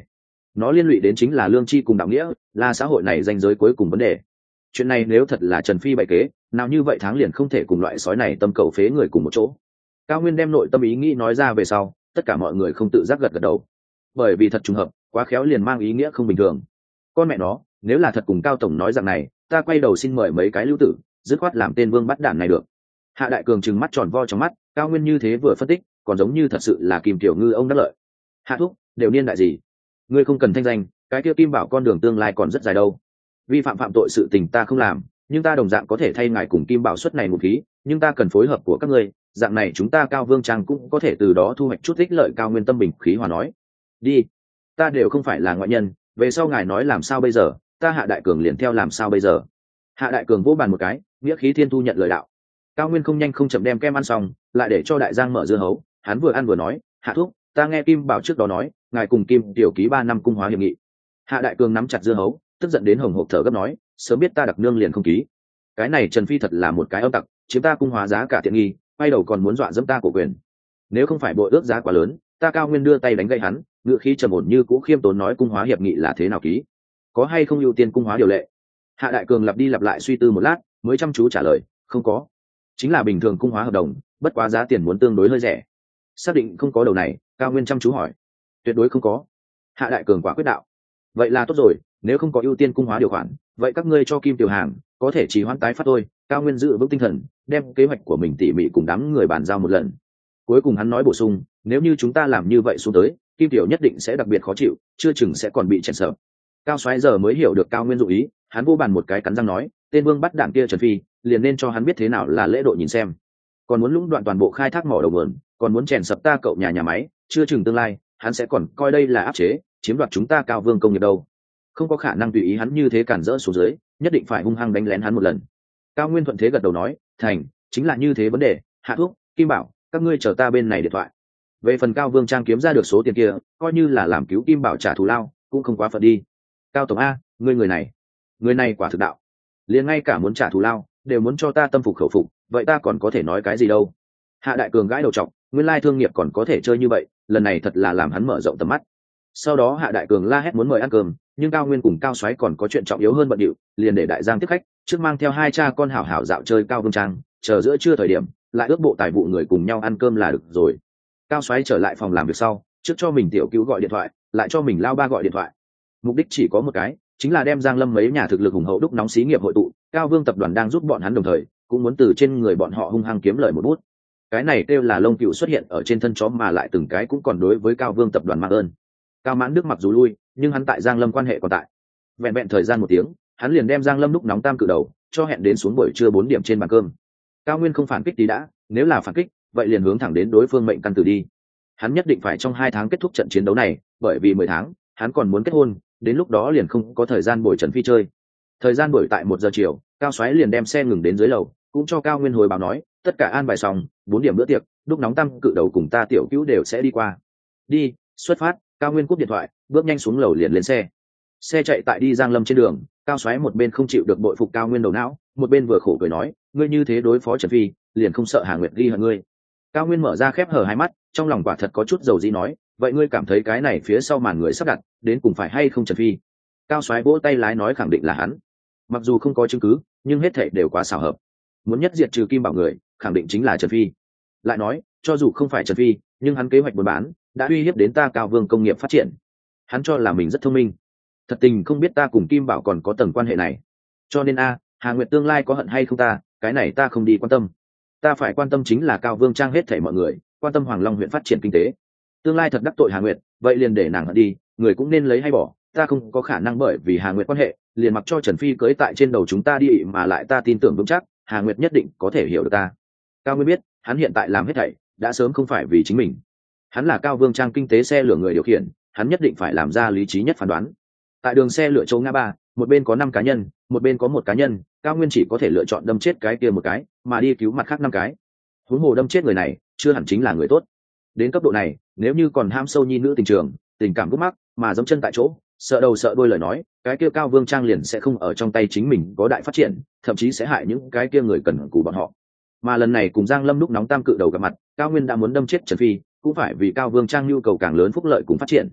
nó liên lụy đến chính là lương tri cùng đạo nghĩa, là xã hội này ranh giới cuối cùng vấn đề. Chuyện này nếu thật là Trần Phi bày kế, nào như vậy tháng liền không thể cùng loại sói này tâm cầu phế người cùng một chỗ. Cao Nguyên đem nội tâm ý nghĩ nói ra về sau, tất cả mọi người không tự giác gật gật đầu, bởi vì thật trùng hợp, quá khéo liền mang ý nghĩa không bình thường. Con mẹ nó, nếu là thật cùng Cao tổng nói rằng này, ta quay đầu xin mời mấy cái lưu tử, dứt khoát làm tên vương bắt đản này được. Hạ Đại Cường trừng mắt tròn vo trong mắt, Cao Nguyên như thế vừa phân tích, còn giống như thật sự là Kim Tiểu Ngư ông đắc lợi. Hạ thúc, đều niên đại gì? Ngươi không cần thanh danh, cái kia Kim Bảo con đường tương lai còn rất dài đâu. Vi phạm tội sự tình ta không làm, nhưng ta đồng dạng có thể thay ngài cùng Kim Bảo xuất này một khí, nhưng ta cần phối hợp của các ngươi, dạng này chúng ta Cao Vương Trang cũng có thể từ đó thu hoạch chút ích lợi. Cao Nguyên tâm bình khí hòa nói. Đi, ta đều không phải là ngoại nhân, về sau ngài nói làm sao bây giờ, ta Hạ Đại Cường liền theo làm sao bây giờ. Hạ Đại Cường vỗ bàn một cái, nghĩa khí thiên thu nhận lời đạo. Cao Nguyên không nhanh không chậm đem kem ăn xong, lại để cho Đại Giang mở dưa hấu, hắn vừa ăn vừa nói, Hạ thúc, ta nghe Kim Bảo trước đó nói, ngài cùng Kim tiểu ký 3 năm cung hóa hiệp nghị. Hạ Đại Cường nắm chặt dưa hấu, tức giận đến hồng hộc thở gấp nói, sớm biết ta đặc nương liền không ký. Cái này Trần Phi thật là một cái âm tặc, chiếm ta cung hóa giá cả tiện nghi, quay đầu còn muốn dọa dẫm ta cổ quyền. Nếu không phải bội ước giá quá lớn, ta Cao Nguyên đưa tay đánh gậy hắn, ngựa khí trầm ổn như cũ khiêm tốn nói cung hóa hiệp nghị là thế nào ký, có hay không ưu tiên cung hóa điều lệ. Hạ Đại Cường lặp đi lặp lại suy tư một lát, mới chăm chú trả lời, không có, chính là bình thường cung hóa hợp đồng, bất quá giá tiền muốn tương đối hơi rẻ. Xác định không có đầu này, Cao Nguyên chăm chú hỏi. Tuyệt đối không có. Hạ Đại Cường quả quyết đạo. Vậy là tốt rồi, nếu không có ưu tiên cung hóa điều khoản, vậy các ngươi cho Kim Tiểu hàng có thể trì hoãn tái phát thôi. Cao Nguyên giữ vững tinh thần, đem kế hoạch của mình tỉ mỉ cùng đám người bàn giao một lần. Cuối cùng hắn nói bổ sung, nếu như chúng ta làm như vậy xuống tới, Kim Tiểu nhất định sẽ đặc biệt khó chịu, chưa chừng sẽ còn bị chèn sợ. Cao Soái giờ mới hiểu được Cao Nguyên dụng ý, hắn vô bàn một cái cắn răng nói, tên vương bắt đảng kia Trần Phi, liền nên cho hắn biết thế nào là lễ độ nhìn xem. Còn muốn lũng đoạn toàn bộ khai thác mỏ đầu nguồn, còn muốn chèn sập ta cậu nhà máy, chưa chừng tương lai hắn sẽ còn coi đây là áp chế, chiếm đoạt chúng ta Cao Vương công nghiệp đâu. Không có khả năng tùy ý hắn như thế cản rỡ xuống dưới, nhất định phải hung hăng đánh lén hắn một lần. Cao Nguyên thuận thế gật đầu nói, thành, chính là như thế vấn đề. Hạ thúc, Kim Bảo, các ngươi chờ ta bên này điện thoại. Về phần Cao Vương Trang kiếm ra được số tiền kia, coi như là làm cứu Kim Bảo trả thù lao, cũng không quá phận đi. Cao tổng a, ngươi người này quả thực đạo, liền ngay cả muốn trả thù lao đều muốn cho ta tâm phục khẩu phục, vậy ta còn có thể nói cái gì đâu. Hạ Đại Cường gãi đầu trọc, nguyên lai thương nghiệp còn có thể chơi như vậy, lần này thật là làm hắn mở rộng tầm mắt. Sau đó Hạ Đại Cường la hét muốn mời ăn cơm, nhưng Cao Nguyên cùng Cao Soái còn có chuyện trọng yếu hơn bận điệu, liền để Đại Giang tiếp khách, trước mang theo 2 cha con hảo hảo dạo chơi Cao Vương Trang, chờ giữa trưa thời điểm lại ước bộ tài vụ người cùng nhau ăn cơm là được rồi. Cao Soái trở lại phòng làm việc sau, trước cho mình tiểu cứu gọi điện thoại, lại cho mình lao ba gọi điện thoại. Mục đích chỉ có một cái, chính là đem Giang Lâm mấy nhà thực lực hùng hậu đúc nóng xí nghiệp hội tụ, Cao Vương tập đoàn đang giúp bọn hắn đồng thời, cũng muốn từ trên người bọn họ hung hăng kiếm lời một bút. Cái này kêu là lông cừu xuất hiện ở trên thân chó mà lại từng cái cũng còn đối với Cao Vương tập đoàn mang ơn. Cao Mãn Đức mặc dù lui, nhưng hắn tại Giang Lâm quan hệ còn tại. Vẹn vẹn thời gian 1 tiếng, hắn liền đem Giang Lâm đúc nóng tam cự đầu cho hẹn đến xuống buổi trưa 4 điểm trên bàn cơm. Cao Nguyên không phản kích tí đã, nếu là phản kích, vậy liền hướng thẳng đến đối phương mệnh căn tử đi. Hắn nhất định phải trong 2 tháng kết thúc trận chiến đấu này, bởi vì 10 tháng, hắn còn muốn kết hôn, đến lúc đó liền không có thời gian buổi Trần Phi chơi. Thời gian buổi tại 1 giờ chiều, Cao Soái liền đem xe ngừng đến dưới lầu, cũng cho Cao Nguyên hồi báo nói, tất cả an bài xong, 4 điểm bữa tiệc, đúc nóng tam cự đầu cùng ta tiểu cứu đều sẽ đi qua. Đi, xuất phát. Cao Nguyên cúp điện thoại, bước nhanh xuống lầu liền lên xe. Xe chạy tại đi Giang Lâm trên đường, Cao Soái một bên không chịu được bội phục Cao Nguyên đầu não, một bên vừa khổ cười nói, ngươi như thế đối phó Trần Phi, liền không sợ Hà Nguyệt ghi hận ngươi. Cao Nguyên mở ra khép hờ 2 mắt, trong lòng quả thật có chút dầu dĩ nói, vậy ngươi cảm thấy cái này phía sau màn người sắp đặt, đến cùng phải hay không Trần Phi? Cao Soái vỗ tay lái nói khẳng định là hắn. Mặc dù không có chứng cứ, nhưng hết thảy đều quá xảo hợp. Muốn nhất diệt trừ Kim Bảo người, khẳng định chính là Trần Phi. Lại nói, cho dù không phải Trần Phi, nhưng hắn kế hoạch buôn bán đã uy hiếp đến ta Cao Vương công nghiệp phát triển. Hắn cho là mình rất thông minh, thật tình không biết ta cùng Kim Bảo còn có tầng quan hệ này. Cho nên Hà Nguyệt tương lai có hận hay không ta, cái này ta không đi quan tâm. Ta phải quan tâm chính là Cao Vương Trang hết thảy mọi người, quan tâm Hoàng Long huyện phát triển kinh tế. Tương lai thật đắc tội Hà Nguyệt, vậy liền để nàng hận đi, người cũng nên lấy hay bỏ, ta không có khả năng bởi vì Hà Nguyệt quan hệ, liền mặc cho Trần Phi cưới tại trên đầu chúng ta đi, mà lại ta tin tưởng vững chắc, Hà Nguyệt nhất định có thể hiểu được ta. Cao Nguyên biết, hắn hiện tại làm hết thảy, đã sớm không phải vì chính mình. Hắn là Cao Vương Trang kinh tế xe lửa người điều khiển, hắn nhất định phải làm ra lý trí nhất phán đoán. Tại đường xe lửa chỗ ngã ba, một bên có 5 cá nhân, một bên có 1 cá nhân, Cao Nguyên chỉ có thể lựa chọn đâm chết cái kia một cái, mà đi cứu mặt khác 5 cái. Huống hồ đâm chết người này, chưa hẳn chính là người tốt. Đến cấp độ này, nếu như còn ham sâu nhi nữ tình trường, tình cảm gút mắc, mà giẫm chân tại chỗ, sợ đầu sợ đuôi lời nói, cái kia Cao Vương Trang liền sẽ không ở trong tay chính mình có đại phát triển, thậm chí sẽ hại những cái kia người cần cù bọn họ. Mà lần này cùng Giang Lâm lúc nóng tam cự đầu gặp mặt, Cao Nguyên đã muốn đâm chết Trần Phi, cũng phải vì Cao Vương Trang nhu cầu càng lớn phúc lợi cùng phát triển.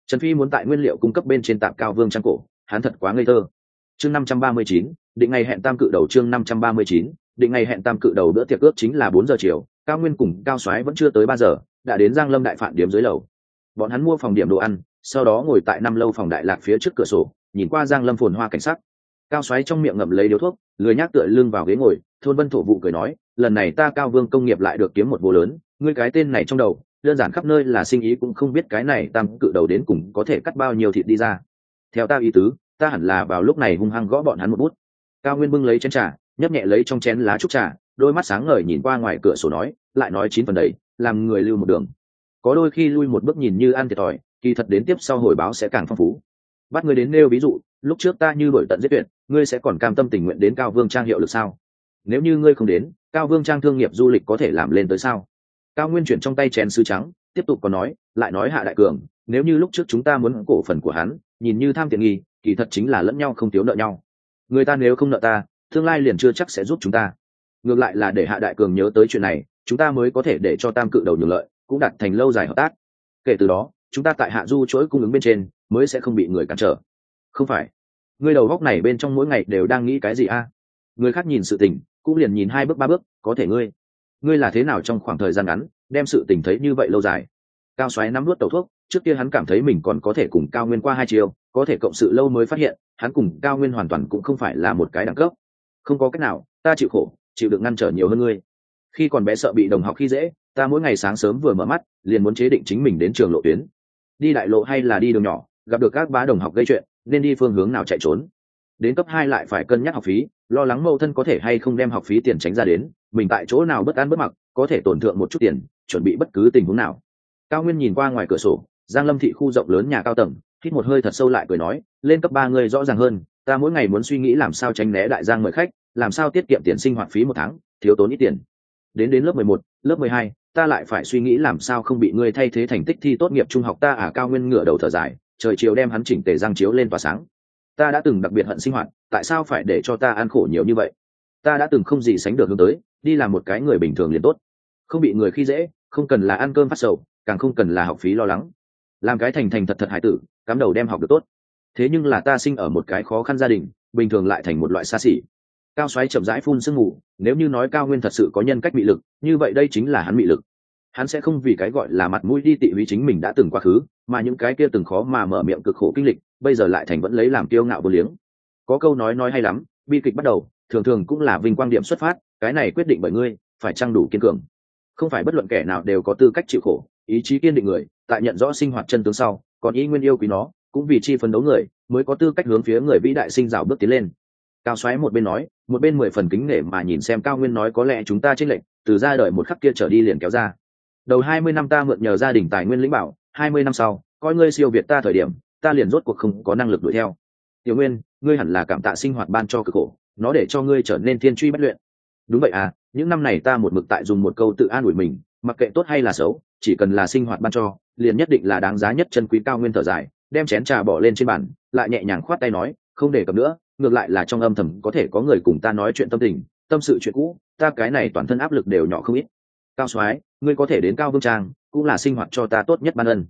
Trần Phi muốn tại nguyên liệu cung cấp bên trên tạm Cao Vương Trang cổ, hắn thật quá ngây thơ. Chương 539, định ngày hẹn tam cự đầu. Chương 539, định ngày hẹn tam cự đầu. Bữa tiệc ước chính là 4 giờ chiều, Cao Nguyên cùng Cao Soái vẫn chưa tới 3 giờ, đã đến Giang Lâm đại phạn điểm dưới lầu. Bọn hắn mua phòng điểm đồ ăn, sau đó ngồi tại 5 lâu phòng đại lạc phía trước cửa sổ, nhìn qua Giang Lâm phồn hoa cảnh sắc. Cao Soái trong miệng ngậm lấy điếu thuốc, lười nhác tựa lưng vào ghế ngồi, thôn Vân Thổ Vụ cười nói, lần này ta Cao Vương công nghiệp lại được kiếm một vô lớn, ngươi cái tên này trong đầu, đơn giản khắp nơi là sinh ý, cũng không biết cái này tam cự đầu đến cùng có thể cắt bao nhiêu thịt đi ra. Theo ta ý tứ, ta hẳn là vào lúc này hung hăng gõ bọn hắn một bút. Cao Nguyên bưng lấy chén trà, nhấp nhẹ lấy trong chén lá trúc trà, đôi mắt sáng ngời nhìn qua ngoài cửa sổ nói, lại nói 9 phần đầy, làm người lưu một đường. Có đôi khi lui một bước nhìn như ăn thiệt thòi, kỳ thật đến tiếp sau hồi báo sẽ càng phong phú. Bắt ngươi đến nêu ví dụ, lúc trước ta như đổi tận giết tuyệt, ngươi sẽ còn cam tâm tình nguyện đến Cao Vương Trang hiệu lực sao? Nếu như ngươi không đến, Cao Vương Trang thương nghiệp du lịch có thể làm lên tới sao? Cao Nguyên chuyển trong tay chén sứ trắng, tiếp tục còn nói, lại nói Hạ đại cường, nếu như lúc trước chúng ta muốn cổ phần của hắn, nhìn như tham tiện nghi, kỳ thật chính là lẫn nhau không thiếu nợ nhau. Người ta nếu không nợ ta, tương lai liền chưa chắc sẽ giúp chúng ta. Ngược lại là để Hạ đại cường nhớ tới chuyện này, chúng ta mới có thể để cho tam cự đầu nhường lợi, cũng đạt thành lâu dài hợp tác. Kể từ đó, chúng ta tại Hạ Du chuỗi cung ứng bên trên mới sẽ không bị người cản trở. Không phải, ngươi đầu góc này bên trong mỗi ngày đều đang nghĩ cái gì a? Người khác nhìn sự tình, cũng liền nhìn 2 bước 3 bước, có thể ngươi là thế nào trong khoảng thời gian ngắn đem sự tình thấy như vậy lâu dài? Cao Soái nắm nuốt tẩu thuốc, trước kia hắn cảm thấy mình còn có thể cùng Cao Nguyên qua 2 chiều, có thể cộng sự lâu mới phát hiện, hắn cùng Cao Nguyên hoàn toàn cũng không phải là một cái đẳng cấp. Không có cách nào, ta chịu khổ, chịu đựng ngăn trở nhiều hơn ngươi. Khi còn bé sợ bị đồng học khi dễ, ta mỗi ngày sáng sớm vừa mở mắt, liền muốn chế định chính mình đến trường lộ tuyến. Đi đại lộ hay là đi đường nhỏ, gặp được các bá đồng học gây chuyện, nên đi phương hướng nào chạy trốn. Đến cấp 2 lại phải cân nhắc học phí, lo lắng mâu thân có thể hay không đem học phí tiền tránh ra đến, mình tại chỗ nào bất an bất mặc, có thể tổn thượng một chút tiền, chuẩn bị bất cứ tình huống nào. Cao Nguyên nhìn qua ngoài cửa sổ, Giang Lâm thị khu rộng lớn nhà cao tầng, hít một hơi thật sâu lại cười nói, lên cấp 3 ngươi rõ ràng hơn, ta mỗi ngày muốn suy nghĩ làm sao tránh né đại giang mời khách, làm sao tiết kiệm tiền sinh hoạt phí 1 tháng, thiếu tốn ít tiền. Đến lớp 11, lớp 12, ta lại phải suy nghĩ làm sao không bị ngươi thay thế thành tích thi tốt nghiệp trung học ta à. Cao Nguyên ngửa đầu thở dài, trời chiều đem hắn chỉnh tề răng chiếu lên tỏa sáng. Ta đã từng đặc biệt hận sinh hoạt, tại sao phải để cho ta ăn khổ nhiều như vậy? Ta đã từng không gì sánh được hướng tới, đi làm một cái người bình thường liền tốt, không bị người khi dễ, không cần là ăn cơm phát sầu, càng không cần là học phí lo lắng, làm cái thành thành thật thật hải tử, cắm đầu đem học được tốt. Thế nhưng là ta sinh ở một cái khó khăn gia đình, bình thường lại thành một loại xa xỉ. Cao Soái chậm rãi phun sương mù, nếu như nói Cao Nguyên thật sự có nhân cách mị lực, như vậy đây chính là hắn mị lực. Hắn sẽ không vì cái gọi là mặt mũi đi tị húy chính mình đã từng quá khứ, mà những cái kia từng khó mà mở miệng cực khổ kinh lịch, bây giờ lại thành vẫn lấy làm kiêu ngạo vô liếng. Có câu nói hay lắm, bi kịch bắt đầu, thường thường cũng là vinh quang điểm xuất phát, cái này quyết định bởi ngươi, phải chăng đủ kiên cường. Không phải bất luận kẻ nào đều có tư cách chịu khổ, ý chí kiên định người, tại nhận rõ sinh hoạt chân tướng sau, còn ý nguyên yêu quý nó, cũng vì chi phấn đấu người, mới có tư cách hướng phía người vĩ đại sinh rào bước tiến lên. Cao Soái một bên nói, một bên 10 phần kính nể mà nhìn xem Cao Nguyên nói, có lẽ chúng ta chênh lệch, từ ra đời một khắc kia trở đi liền kéo ra. Đầu 20 năm ta mượn nhờ gia đình tài nguyên lĩnh bảo, 20 năm sau, coi ngươi siêu việt ta thời điểm, ta liền rốt cuộc không có năng lực đuổi theo. Tiểu Nguyên, ngươi hẳn là cảm tạ sinh hoạt ban cho cực khổ, nó để cho ngươi trở nên thiên truy bất luyện. Đúng vậy à, những năm này ta một mực tại dùng một câu tự an ủi mình, mặc kệ tốt hay là xấu, chỉ cần là sinh hoạt ban cho, liền nhất định là đáng giá nhất. Chân quý. Cao Nguyên thở dài, đem chén trà bỏ lên trên bàn, lại nhẹ nhàng khoát tay nói, không để cập nữa, ngược lại là trong âm thầm có thể có người cùng ta nói chuyện tâm tình, tâm sự chuyện cũ, ta cái này toàn thân áp lực đều nhỏ không ít. Cao Soái, ngươi có thể đến Cao Vương Trang, cũng là sinh hoạt cho ta tốt nhất ban ân.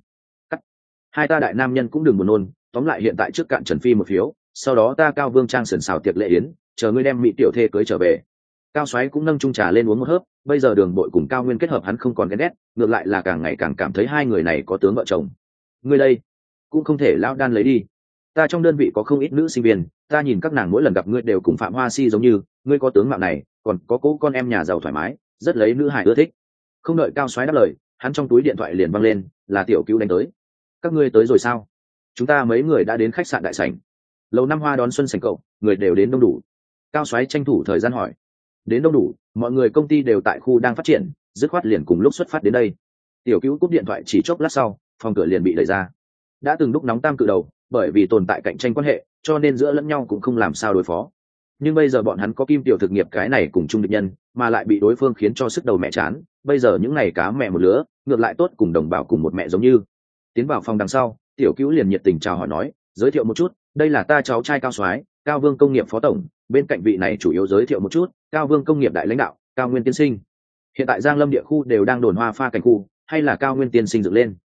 Hai ta đại nam nhân cũng đừng buồn nôn, tóm lại hiện tại trước cạn Trần Phi một phiếu, sau đó ta Cao Vương Trang sườn xào tiệc lễ yến, chờ ngươi đem mỹ tiểu thê cưới trở về. Cao Soái cũng nâng chung trà lên uống một hớp, bây giờ Đường Bội cùng Cao Nguyên kết hợp hắn không còn ghen ghét, ngược lại là càng ngày càng cảm thấy hai người này có tướng vợ chồng. Ngươi đây cũng không thể lão đan lấy đi, ta trong đơn vị có không ít nữ sinh viên, ta nhìn các nàng mỗi lần gặp ngươi đều cùng Phạm Hoa Si giống như, ngươi có tướng mạo này, còn có cố con em nhà giàu thoải mái, rất lấy nữ hài ưa thích. Không đợi Cao Soái đáp lời, hắn trong túi điện thoại liền văng lên, là Tiểu Cứu đánh tới. Các ngươi tới rồi sao? Chúng ta mấy người đã đến khách sạn đại sảnh. Lầu 5 Hoa đón xuân sảnh cậu, người đều đến đông đủ. Cao Soái tranh thủ thời gian hỏi. Đến đông đủ, mọi người công ty đều tại khu đang phát triển, dứt khoát liền cùng lúc xuất phát đến đây. Tiểu Cứu cúp điện thoại chỉ chốc lát sau, phòng cửa liền bị đẩy ra. Đã từng lúc nóng tam cự đầu, bởi vì tồn tại cạnh tranh quan hệ, cho nên giữa lẫn nhau cũng không làm sao đối phó. Nhưng bây giờ bọn hắn có Kim Tiểu thực nghiệp cái này cùng chung địch nhân, mà lại bị đối phương khiến cho sức đầu mẹ chán, bây giờ những ngày cá mẹ một lứa, ngược lại tốt cùng đồng bào cùng một mẹ giống như. Tiến vào phòng đằng sau, Tiểu Cứu liền nhiệt tình chào hỏi nói, giới thiệu một chút, đây là ta cháu trai Cao Soái, Cao Vương công nghiệp phó tổng, bên cạnh vị này chủ yếu giới thiệu một chút, Cao Vương công nghiệp đại lãnh đạo, Cao Nguyên tiên sinh. Hiện tại Giang Lâm địa khu đều đang đồn hoa pha cảnh khu, hay là Cao Nguyên tiên sinh dựng lên.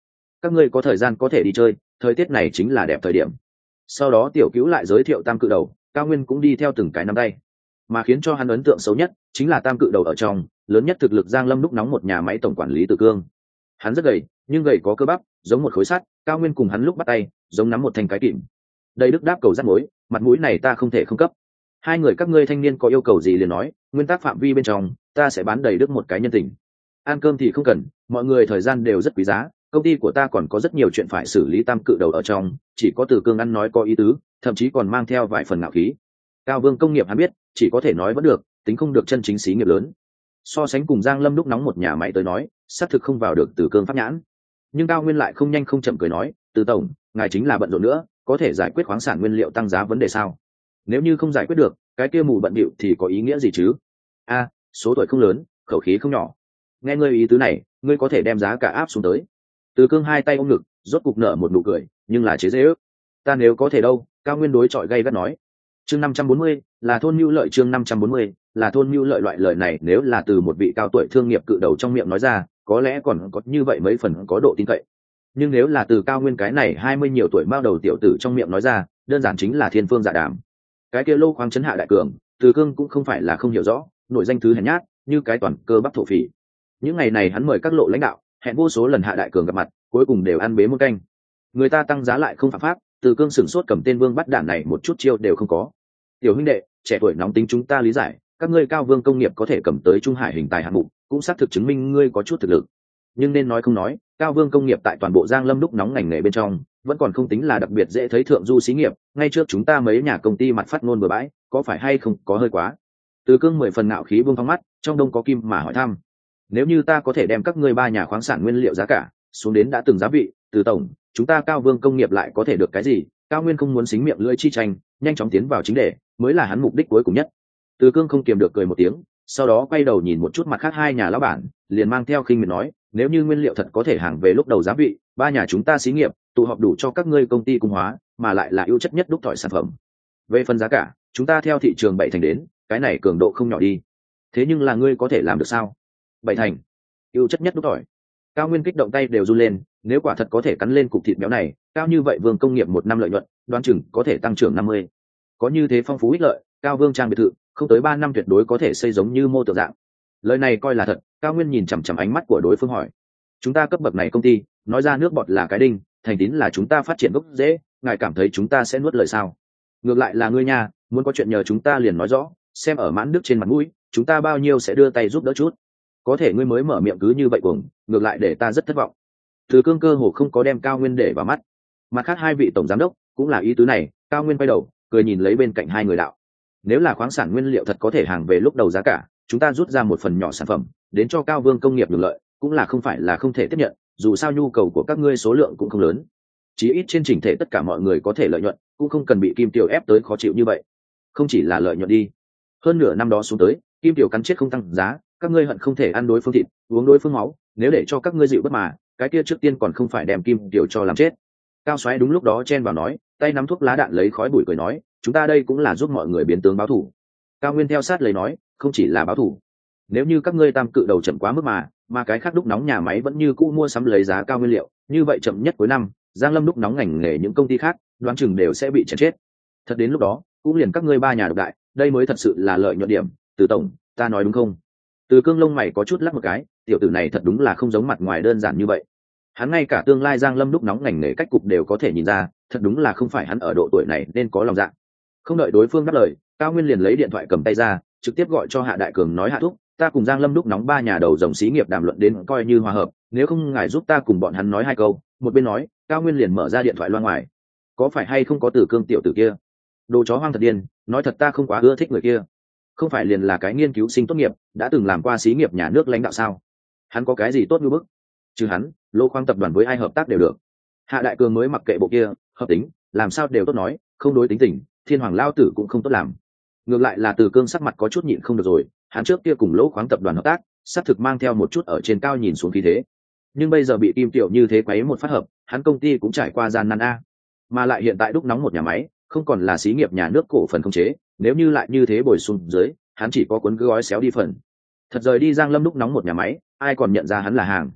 các ngươi có thời gian có thể đi chơi, thời tiết này chính là đẹp thời điểm. Sau đó tiểu cứu lại giới thiệu tam cự đầu, Cao Nguyên cũng đi theo từng cái nắm tay. Mà khiến cho hắn ấn tượng xấu nhất chính là tam cự đầu ở trong lớn nhất thực lực Giang Lâm đúc nóng một nhà máy tổng quản lý Từ Cương. Hắn rất gầy, nhưng gầy có cơ bắp, giống một khối sắt. Cao Nguyên cùng hắn lúc bắt tay giống nắm một thanh cái kìm. Đây đức đáp cầu rắc mối, mặt mũi này ta không thể không cấp. Hai người các ngươi thanh niên có yêu cầu gì liền nói, nguyên tắc phạm vi bên trong ta sẽ bán đầy đức một cái nhân tình. Ăn cơm thì không cần, mọi người thời gian đều rất quý giá, công ty của ta còn có rất nhiều chuyện phải xử lý. Tam cự đầu ở trong chỉ có Từ Cương ăn nói có ý tứ, thậm chí còn mang theo vài phần ngạo khí. Cao Vương công nghiệp hắn biết chỉ có thể nói vẫn được, tính không được chân chính xí nghiệp lớn. So sánh cùng Giang Lâm đúc nóng một nhà máy tới nói, xác thực không vào được Từ Cương pháp nhãn. Nhưng Cao Nguyên lại không nhanh không chậm cười nói, Từ tổng, ngài chính là bận rộn nữa, có thể giải quyết khoáng sản nguyên liệu tăng giá vấn đề sao? Nếu như không giải quyết được, cái kia mù bận bịu thì có ý nghĩa gì chứ? A, số tuổi không lớn, khẩu khí không nhỏ. Nghe ngươi ý tứ này, ngươi có thể đem giá cả áp xuống tới. Từ Cương hai tay ôm ngực, rốt cục nở một nụ cười, nhưng là chế giễu. Ta nếu có thể đâu? Cao Nguyên đối chọi gay gắt nói. Chương 540 là thôn mưu lợi, chương 540 là thôn mưu lợi. Loại lời này nếu là từ một vị cao tuổi thương nghiệp cự đầu trong miệng nói ra, có lẽ còn có như vậy mấy phần có độ tin cậy. Nhưng nếu là từ Cao Nguyên cái này 20 nhiều tuổi mao đầu tiểu tử trong miệng nói ra, đơn giản chính là thiên phương dạ đàm. Cái kia lô khoáng chấn hạ đại cường, Từ Cương cũng không phải là không hiểu rõ, nội danh thứ hèn nhát, như cái toàn cơ bắp thổ phỉ. Những ngày này hắn mời các lộ lãnh đạo, hẹn vô số lần hạ đại cường gặp mặt, cuối cùng đều ăn bế muôn canh. Người ta tăng giá lại không phạm pháp, Từ Cương sửng sốt cầm tên Vương bắt đạn này một chút chiêu đều không có. Tiểu huynh đệ, trẻ tuổi nóng tính chúng ta lý giải, các ngươi Cao Vương công nghiệp có thể cầm tới Trung Hải hình tài hạng mục, cũng xác thực chứng minh ngươi có chút thực lực. Nhưng nên nói không nói, Cao Vương công nghiệp tại toàn bộ Giang Lâm đúc nóng ngành nghề bên trong, vẫn còn không tính là đặc biệt dễ thấy thượng du xí nghiệp. Ngay trước chúng ta mấy nhà công ty mặt phát ngôn bừa bãi, có phải hay không có hơi quá? Từ Cương 10 phần ngạo khí buông phóng mắt, trong đông có kim mà hỏi thăm. Nếu như ta có thể đem các ngươi ba nhà khoáng sản nguyên liệu giá cả xuống đến đã từng giá vị, Từ tổng, chúng ta Cao Vương công nghiệp lại có thể được cái gì? Cao Nguyên không muốn xính miệng lưỡi chi tranh, nhanh chóng tiến vào chính đề, mới là hắn mục đích cuối cùng nhất. Từ Cương không kiềm được cười một tiếng, sau đó quay đầu nhìn một chút mặt khác hai nhà lão bản, liền mang theo khinh miệt nói, nếu như nguyên liệu thật có thể hàng về lúc đầu giá vị, ba nhà chúng ta xí nghiệp tụ họp đủ cho các ngươi công ty cung hóa, mà lại là ưu chất nhất đúc thỏi sản phẩm. Về phần giá cả, chúng ta theo thị trường 7 thành đến, cái này cường độ không nhỏ đi. Thế nhưng là ngươi có thể làm được sao? 7 thành, ưu chất nhất đúc thỏi. Cao Nguyên kích động tay đều run lên, nếu quả thật có thể cắn lên cục thịt béo này, cao như vậy Vương công nghiệp một năm lợi nhuận, đoán chừng có thể tăng trưởng 50. Có như thế phong phú ích lợi, Cao Vương trang biệt thự, không tới 3 năm tuyệt đối có thể xây giống như mô tượng dạng. Lời này coi là thật. Cao Nguyên nhìn chằm chằm ánh mắt của đối phương hỏi, chúng ta cấp bậc này công ty, nói ra nước bọt là cái đinh, thành tín là chúng ta phát triển gốc dễ, ngài cảm thấy chúng ta sẽ nuốt lời sao? Ngược lại là ngươi nha, muốn có chuyện nhờ chúng ta liền nói rõ, xem ở Mãn Đức trên mặt mũi, chúng ta bao nhiêu sẽ đưa tay giúp đỡ chút. Có thể ngươi mới mở miệng cứ như vậy cuồng, ngược lại để ta rất thất vọng. Từ Cương cơ hồ không có đem Cao Nguyên để vào mắt. Mặt khác hai vị tổng giám đốc cũng là ý tứ này. Cao Nguyên quay đầu cười nhìn lấy bên cạnh hai người đạo, nếu là khoáng sản nguyên liệu thật có thể hàng về lúc đầu giá cả, chúng ta rút ra một phần nhỏ sản phẩm đến cho Cao Vương công nghiệp được lợi, cũng là không phải là không thể tiếp nhận, dù sao nhu cầu của các ngươi số lượng cũng không lớn, chí ít trên chỉnh thể tất cả mọi người có thể lợi nhuận, cũng không cần bị Kim Tiểu ép tới khó chịu như vậy. Không chỉ là lợi nhuận đi, hơn nửa năm đó xuống tới, Kim Tiểu cắn chết không tăng giá, các ngươi hận không thể ăn đối phương thịt, uống đối phương máu, nếu để cho các ngươi dịu bất mà, cái kia trước tiên còn không phải đem Kim Tiểu cho làm chết. Cao Soái đúng lúc đó chen vào nói, tay nắm thuốc lá đạn lấy khói bụi cười nói, chúng ta đây cũng là giúp mọi người biến tướng báo thù. Cao Nguyên theo sát lấy nói, không chỉ là báo thù, nếu như các ngươi tam cự đầu chậm quá mức mà cái khác đúc nóng nhà máy vẫn như cũ mua sắm lấy giá cao nguyên liệu, như vậy chậm nhất cuối năm, Giang Lâm đúc nóng ngành nghề những công ty khác đoán chừng đều sẽ bị chèn chết. Thật đến lúc đó, cũng liền các ngươi ba nhà độc đại, đây mới thật sự là lợi nhuận điểm. Từ tổng, ta nói đúng không? Từ Cương lông mày có chút lắc một cái, tiểu tử này thật đúng là không giống mặt ngoài đơn giản như vậy. Hắn ngay cả tương lai Giang Lâm đúc nóng ngành nghề cách cục đều có thể nhìn ra, thật đúng là không phải hắn ở độ tuổi này nên có lòng dạ. Không đợi đối phương đáp lời, Cao Nguyên liền lấy điện thoại cầm tay ra, trực tiếp gọi cho Hạ Đại Cường nói, Hạ thúc, ta cùng Giang Lâm đúc nóng ba nhà đầu dòng xí nghiệp đàm luận đến coi như hòa hợp, nếu không ngài giúp ta cùng bọn hắn nói hai câu. Một bên nói, Cao Nguyên liền mở ra điện thoại loa ngoài. Có phải hay không có Từ Cương tiểu tử kia? Đồ chó hoang thật điên, nói thật ta không quá ưa thích người kia. Không phải liền là cái nghiên cứu sinh tốt nghiệp, đã từng làm qua xí nghiệp nhà nước lãnh đạo sao? Hắn có cái gì tốt như bức? Chứ hắn, Lô Khoáng tập đoàn với ai hợp tác đều được. Hạ Đại Cường mới mặc kệ bộ kia, hợp tính, làm sao đều tốt nói, không đối tính tình, Thiên Hoàng lao tử cũng không tốt làm. Ngược lại là Từ Cương sắc mặt có chút nhịn không được rồi, hắn trước kia cùng Lỗ Khoáng tập đoàn hợp tác, xác thực mang theo một chút ở trên cao nhìn xuống khí thế. Nhưng bây giờ bị Kim Tiểu như thế quấy một phát hợp, hắn công ty cũng trải qua gian nan a. Mà lại hiện tại đúc nóng một nhà máy, không còn là xí nghiệp nhà nước cổ phần không chế, nếu như lại như thế bồi xuống dưới, hắn chỉ có cuốn gói xéo đi phần. Thật rời đi Giang Lâm đúc nóng một nhà máy, ai còn nhận ra hắn là hàng.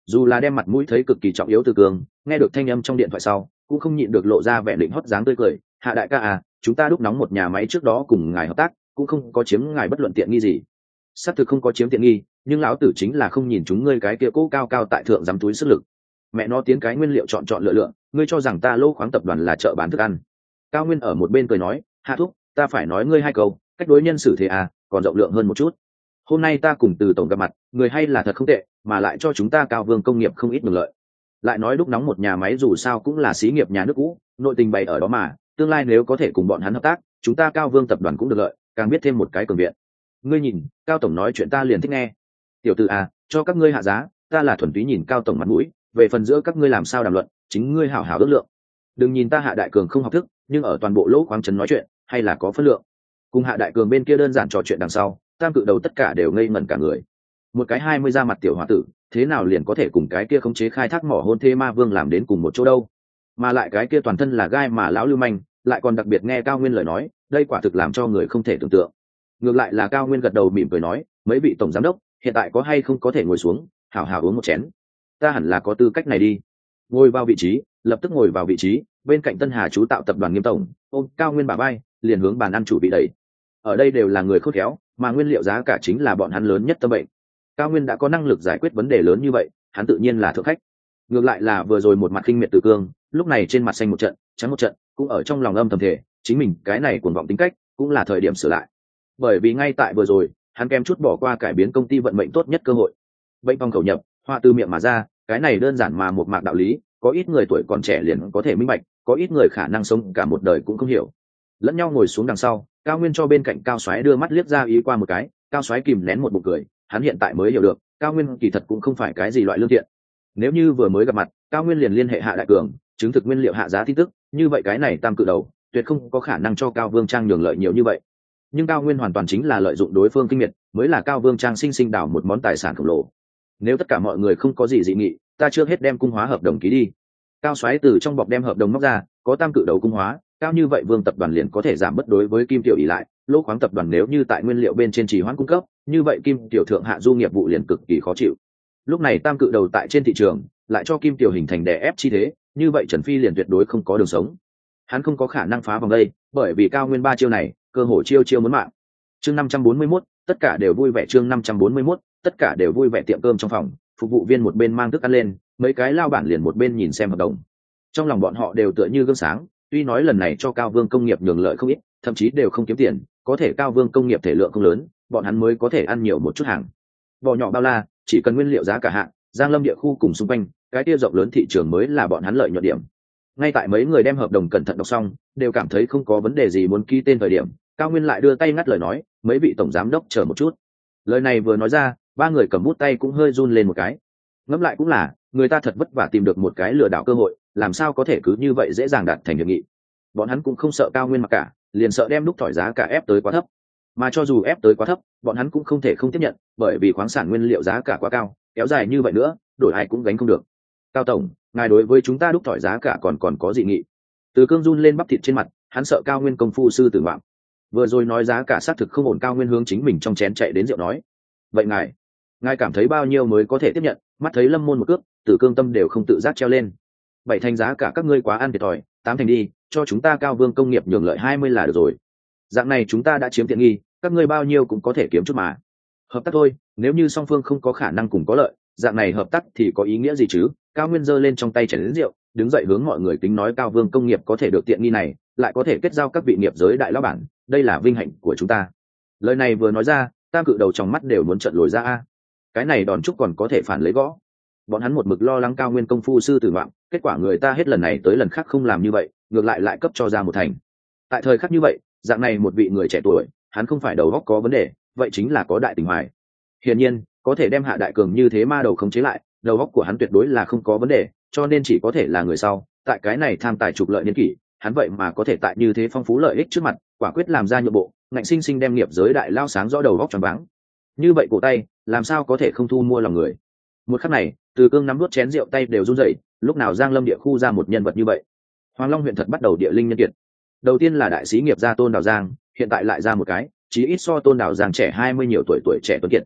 dù là đem mặt mũi thấy cực kỳ trọng yếu Từ Cương, nghe được thanh âm trong điện thoại sau cũng không nhịn được lộ ra vẻ định hót dáng tươi cười. Hạ đại ca à, chúng ta đúc nóng một nhà máy trước đó cùng ngài hợp tác, cũng không có chiếm ngài bất luận tiện nghi gì. Xác thực không có chiếm tiện nghi, nhưng lão tử chính là không nhìn chúng ngươi cái kia cố cao cao tại thượng dám túi sức lực. Mẹ nó tiến cái nguyên liệu chọn lựa lựa, ngươi cho rằng ta Lô Khoáng tập đoàn là chợ bán thức ăn? Cao Nguyên ở một bên cười nói, Hạ thúc, ta phải nói ngươi hai câu, cách đối nhân xử thế à, còn rộng lượng hơn một chút. Hôm nay ta cùng Từ tổng gặp mặt, người hay là thật không tệ, mà lại cho chúng ta Cao Vương công nghiệp không ít được lợi. Lại nói đúc nóng một nhà máy dù sao cũng là xí nghiệp nhà nước cũ, nội tình bày ở đó mà, tương lai nếu có thể cùng bọn hắn hợp tác, chúng ta Cao Vương tập đoàn cũng được lợi, càng biết thêm một cái cường viện. Ngươi nhìn, Cao tổng nói chuyện ta liền thích nghe. Tiểu tử à, cho các ngươi hạ giá, ta là thuần túy nhìn Cao tổng mặt mũi, về phần giữa các ngươi làm sao đàm luận, chính ngươi hảo hảo ước lượng. Đừng nhìn ta Hạ đại cường không học thức, nhưng ở toàn bộ Lỗ Khoáng trấn nói chuyện hay là có phân lượng. Cùng Hạ đại cường bên kia đơn giản trò chuyện đằng sau, tam cự đầu tất cả đều ngây ngẩn cả người. Một cái 20 ra mặt tiểu hòa tử, thế nào liền có thể cùng cái kia khống chế khai thác mỏ hôn thê ma vương làm đến cùng một chỗ đâu? Mà lại cái kia toàn thân là gai mà lão lưu manh, lại còn đặc biệt nghe Cao Nguyên lời nói, đây quả thực làm cho người không thể tưởng tượng. Ngược lại là Cao Nguyên gật đầu mỉm cười nói, mấy vị tổng giám đốc, hiện tại có hay không có thể ngồi xuống, hảo hảo uống một chén. Ta hẳn là có tư cách này đi. Ngồi vào vị trí, lập tức ngồi vào vị trí, bên cạnh Tân Hà chú tạo tập đoàn Nghiêm tổng, ôm Cao Nguyên bả vai, liền hướng bàn ăn chủ bị đẩy. Ở đây đều là người khôn khéo, mà nguyên liệu giá cả chính là bọn hắn lớn nhất tâm bệnh. Cao Nguyên đã có năng lực giải quyết vấn đề lớn như vậy, hắn tự nhiên là thượng khách. Ngược lại là vừa rồi một mặt khinh miệt Từ Cương, lúc này trên mặt xanh một trận, trắng một trận, cũng ở trong lòng âm thầm thể, chính mình cái này cuồng vọng tính cách, cũng là thời điểm sửa lại. Bởi vì ngay tại vừa rồi, hắn kém chút bỏ qua cải biến công ty vận mệnh tốt nhất cơ hội. Bệnh phong khẩu nhập, hoa từ miệng mà ra, cái này đơn giản mà một mạc đạo lý, có ít người tuổi còn trẻ liền có thể minh bạch, có ít người khả năng sống cả một đời cũng không hiểu. Lẫn nhau ngồi xuống đằng sau, Cao Nguyên cho bên cạnh Cao Soái đưa mắt liếc ra ý qua một cái, Cao Soái kìm nén một bụng cười, hắn hiện tại mới hiểu được, Cao Nguyên kỳ thật cũng không phải cái gì loại lương thiện. Nếu như vừa mới gặp mặt, Cao Nguyên liền liên hệ Hạ đại cường, chứng thực nguyên liệu hạ giá tin tức, như vậy cái này tam cự đầu, tuyệt không có khả năng cho Cao Vương Trang nhường lợi nhiều như vậy. Nhưng Cao Nguyên hoàn toàn chính là lợi dụng đối phương kinh miệt, mới là Cao Vương Trang sinh đảo một món tài sản khổng lồ. Nếu tất cả mọi người không có gì dị nghị, ta trước hết đem cung hóa hợp đồng ký đi. Cao Soái từ trong bọc đem hợp đồng móc ra, có tam cự đầu cung hóa, cao như vậy Vương tập đoàn liền có thể giảm bất đối với Kim Tiểu ỷ lại, Lỗ Khoáng tập đoàn nếu như tại nguyên liệu bên trên trì hoãn cung cấp, như vậy Kim Tiểu thượng hạ du nghiệp vụ liền cực kỳ khó chịu. Lúc này tam cự đầu tại trên thị trường, lại cho Kim Tiểu hình thành đè ép chi thế, như vậy Trần Phi liền tuyệt đối không có đường sống. Hắn không có khả năng phá vòng đây, bởi vì Cao Nguyên ba chiêu này, cơ hội chiêu muốn mạng. Chương 541, tất cả đều vui vẻ. Chương 541, tất cả đều vui vẻ. Tiệm cơm trong phòng, phục vụ viên một bên mang thức ăn lên, mấy cái lao bản liền một bên nhìn xem hợp đồng. Trong lòng bọn họ đều tựa như gương sáng, tuy nói lần này cho Cao Vương công nghiệp nhường lợi không ít, thậm chí đều không kiếm tiền, có thể Cao Vương công nghiệp thể lượng không lớn, bọn hắn mới có thể ăn nhiều một chút hàng. Bò nhỏ bao la, chỉ cần nguyên liệu giá cả hạng, Giang Lâm địa khu cùng xung quanh, cái kia rộng lớn thị trường mới là bọn hắn lợi nhuận điểm. Ngay tại mấy người đem hợp đồng cẩn thận đọc xong, đều cảm thấy không có vấn đề gì muốn ký tên thời điểm, Cao Nguyên lại đưa tay ngắt lời nói, mấy vị tổng giám đốc chờ một chút. Lời này vừa nói ra, ba người cầm bút tay cũng hơi run lên một cái. Ngẫm lại cũng là, người ta thật vất vả tìm được một cái lừa đảo cơ hội, làm sao có thể cứ như vậy dễ dàng đạt thành hiệp nghị. Bọn hắn cũng không sợ Cao Nguyên mặc cả, liền sợ đem lúc thỏi giá cả ép tới quá thấp. Mà cho dù ép tới quá thấp, bọn hắn cũng không thể không tiếp nhận, bởi vì khoáng sản nguyên liệu giá cả quá cao, kéo dài như vậy nữa, đổi ai cũng gánh không được. Cao tổng, ngài đối với chúng ta đúc thỏi giá cả còn có dị nghị? Từ Cương run lên bắp thịt trên mặt, hắn sợ Cao Nguyên công phu sư tử ngoạm. Vừa rồi nói giá cả xác thực không ổn. Cao Nguyên hướng chính mình trong chén chạy đến rượu nói, vậy ngài cảm thấy bao nhiêu mới có thể tiếp nhận? Mắt thấy Lâm Môn một cước, Từ Cương tâm đều không tự giác treo lên. 7 thành giá cả các ngươi quá ăn thiệt thòi, 8 thành đi, cho chúng ta Cao Vương công nghiệp nhường lợi 20 là được rồi. Dạng này chúng ta đã chiếm tiện nghi, các ngươi bao nhiêu cũng có thể kiếm chút mà. Hợp tác thôi, nếu như song phương không có khả năng cùng có lợi, dạng này hợp tác thì có ý nghĩa gì chứ? Cao Nguyên giơ lên trong tay chén rượu, đứng dậy hướng mọi người kính nói, Cao Vương công nghiệp có thể được tiện nghi này, lại có thể kết giao các vị nghiệp giới đại lão bản, đây là vinh hạnh của chúng ta. Lời này vừa nói ra, tam cự đầu trong mắt đều muốn trợn lồi ra a. Cái này đòn chúc còn có thể phản lấy gõ. Bọn hắn một mực lo lắng Cao Nguyên công phu sư tử ngoạm, kết quả người ta hết lần này tới lần khác không làm như vậy, ngược lại cấp cho ra một thành. Tại thời khắc như vậy, dạng này một vị người trẻ tuổi, hắn không phải đầu óc có vấn đề, vậy chính là có đại tình hoài. Hiển nhiên, có thể đem Hạ đại cường như thế ma đầu khống chế lại, đầu óc của hắn tuyệt đối là không có vấn đề, cho nên chỉ có thể là người sau. Tại cái này tham tài trục lợi niên kỷ, hắn vậy mà có thể tại như thế phong phú lợi ích trước mặt, quả quyết làm ra nhượng bộ, ngạnh sinh sinh đem nghiệp giới đại lao sáng rõ đầu óc tròn váng. Như vậy cổ tay, làm sao có thể không thu mua lòng người? Một khắc này, Từ Cương nắm đuốt chén rượu tay đều run rẩy, lúc nào Giang Lâm địa khu ra một nhân vật như vậy? Hoàng Long huyện thật bắt đầu địa linh nhân kiệt. Đầu tiên là đại sĩ nghiệp gia Tôn Đào Giang, hiện tại lại ra một cái, chí ít so Tôn Đào Giang trẻ 20 nhiều tuổi trẻ tuấn kiệt.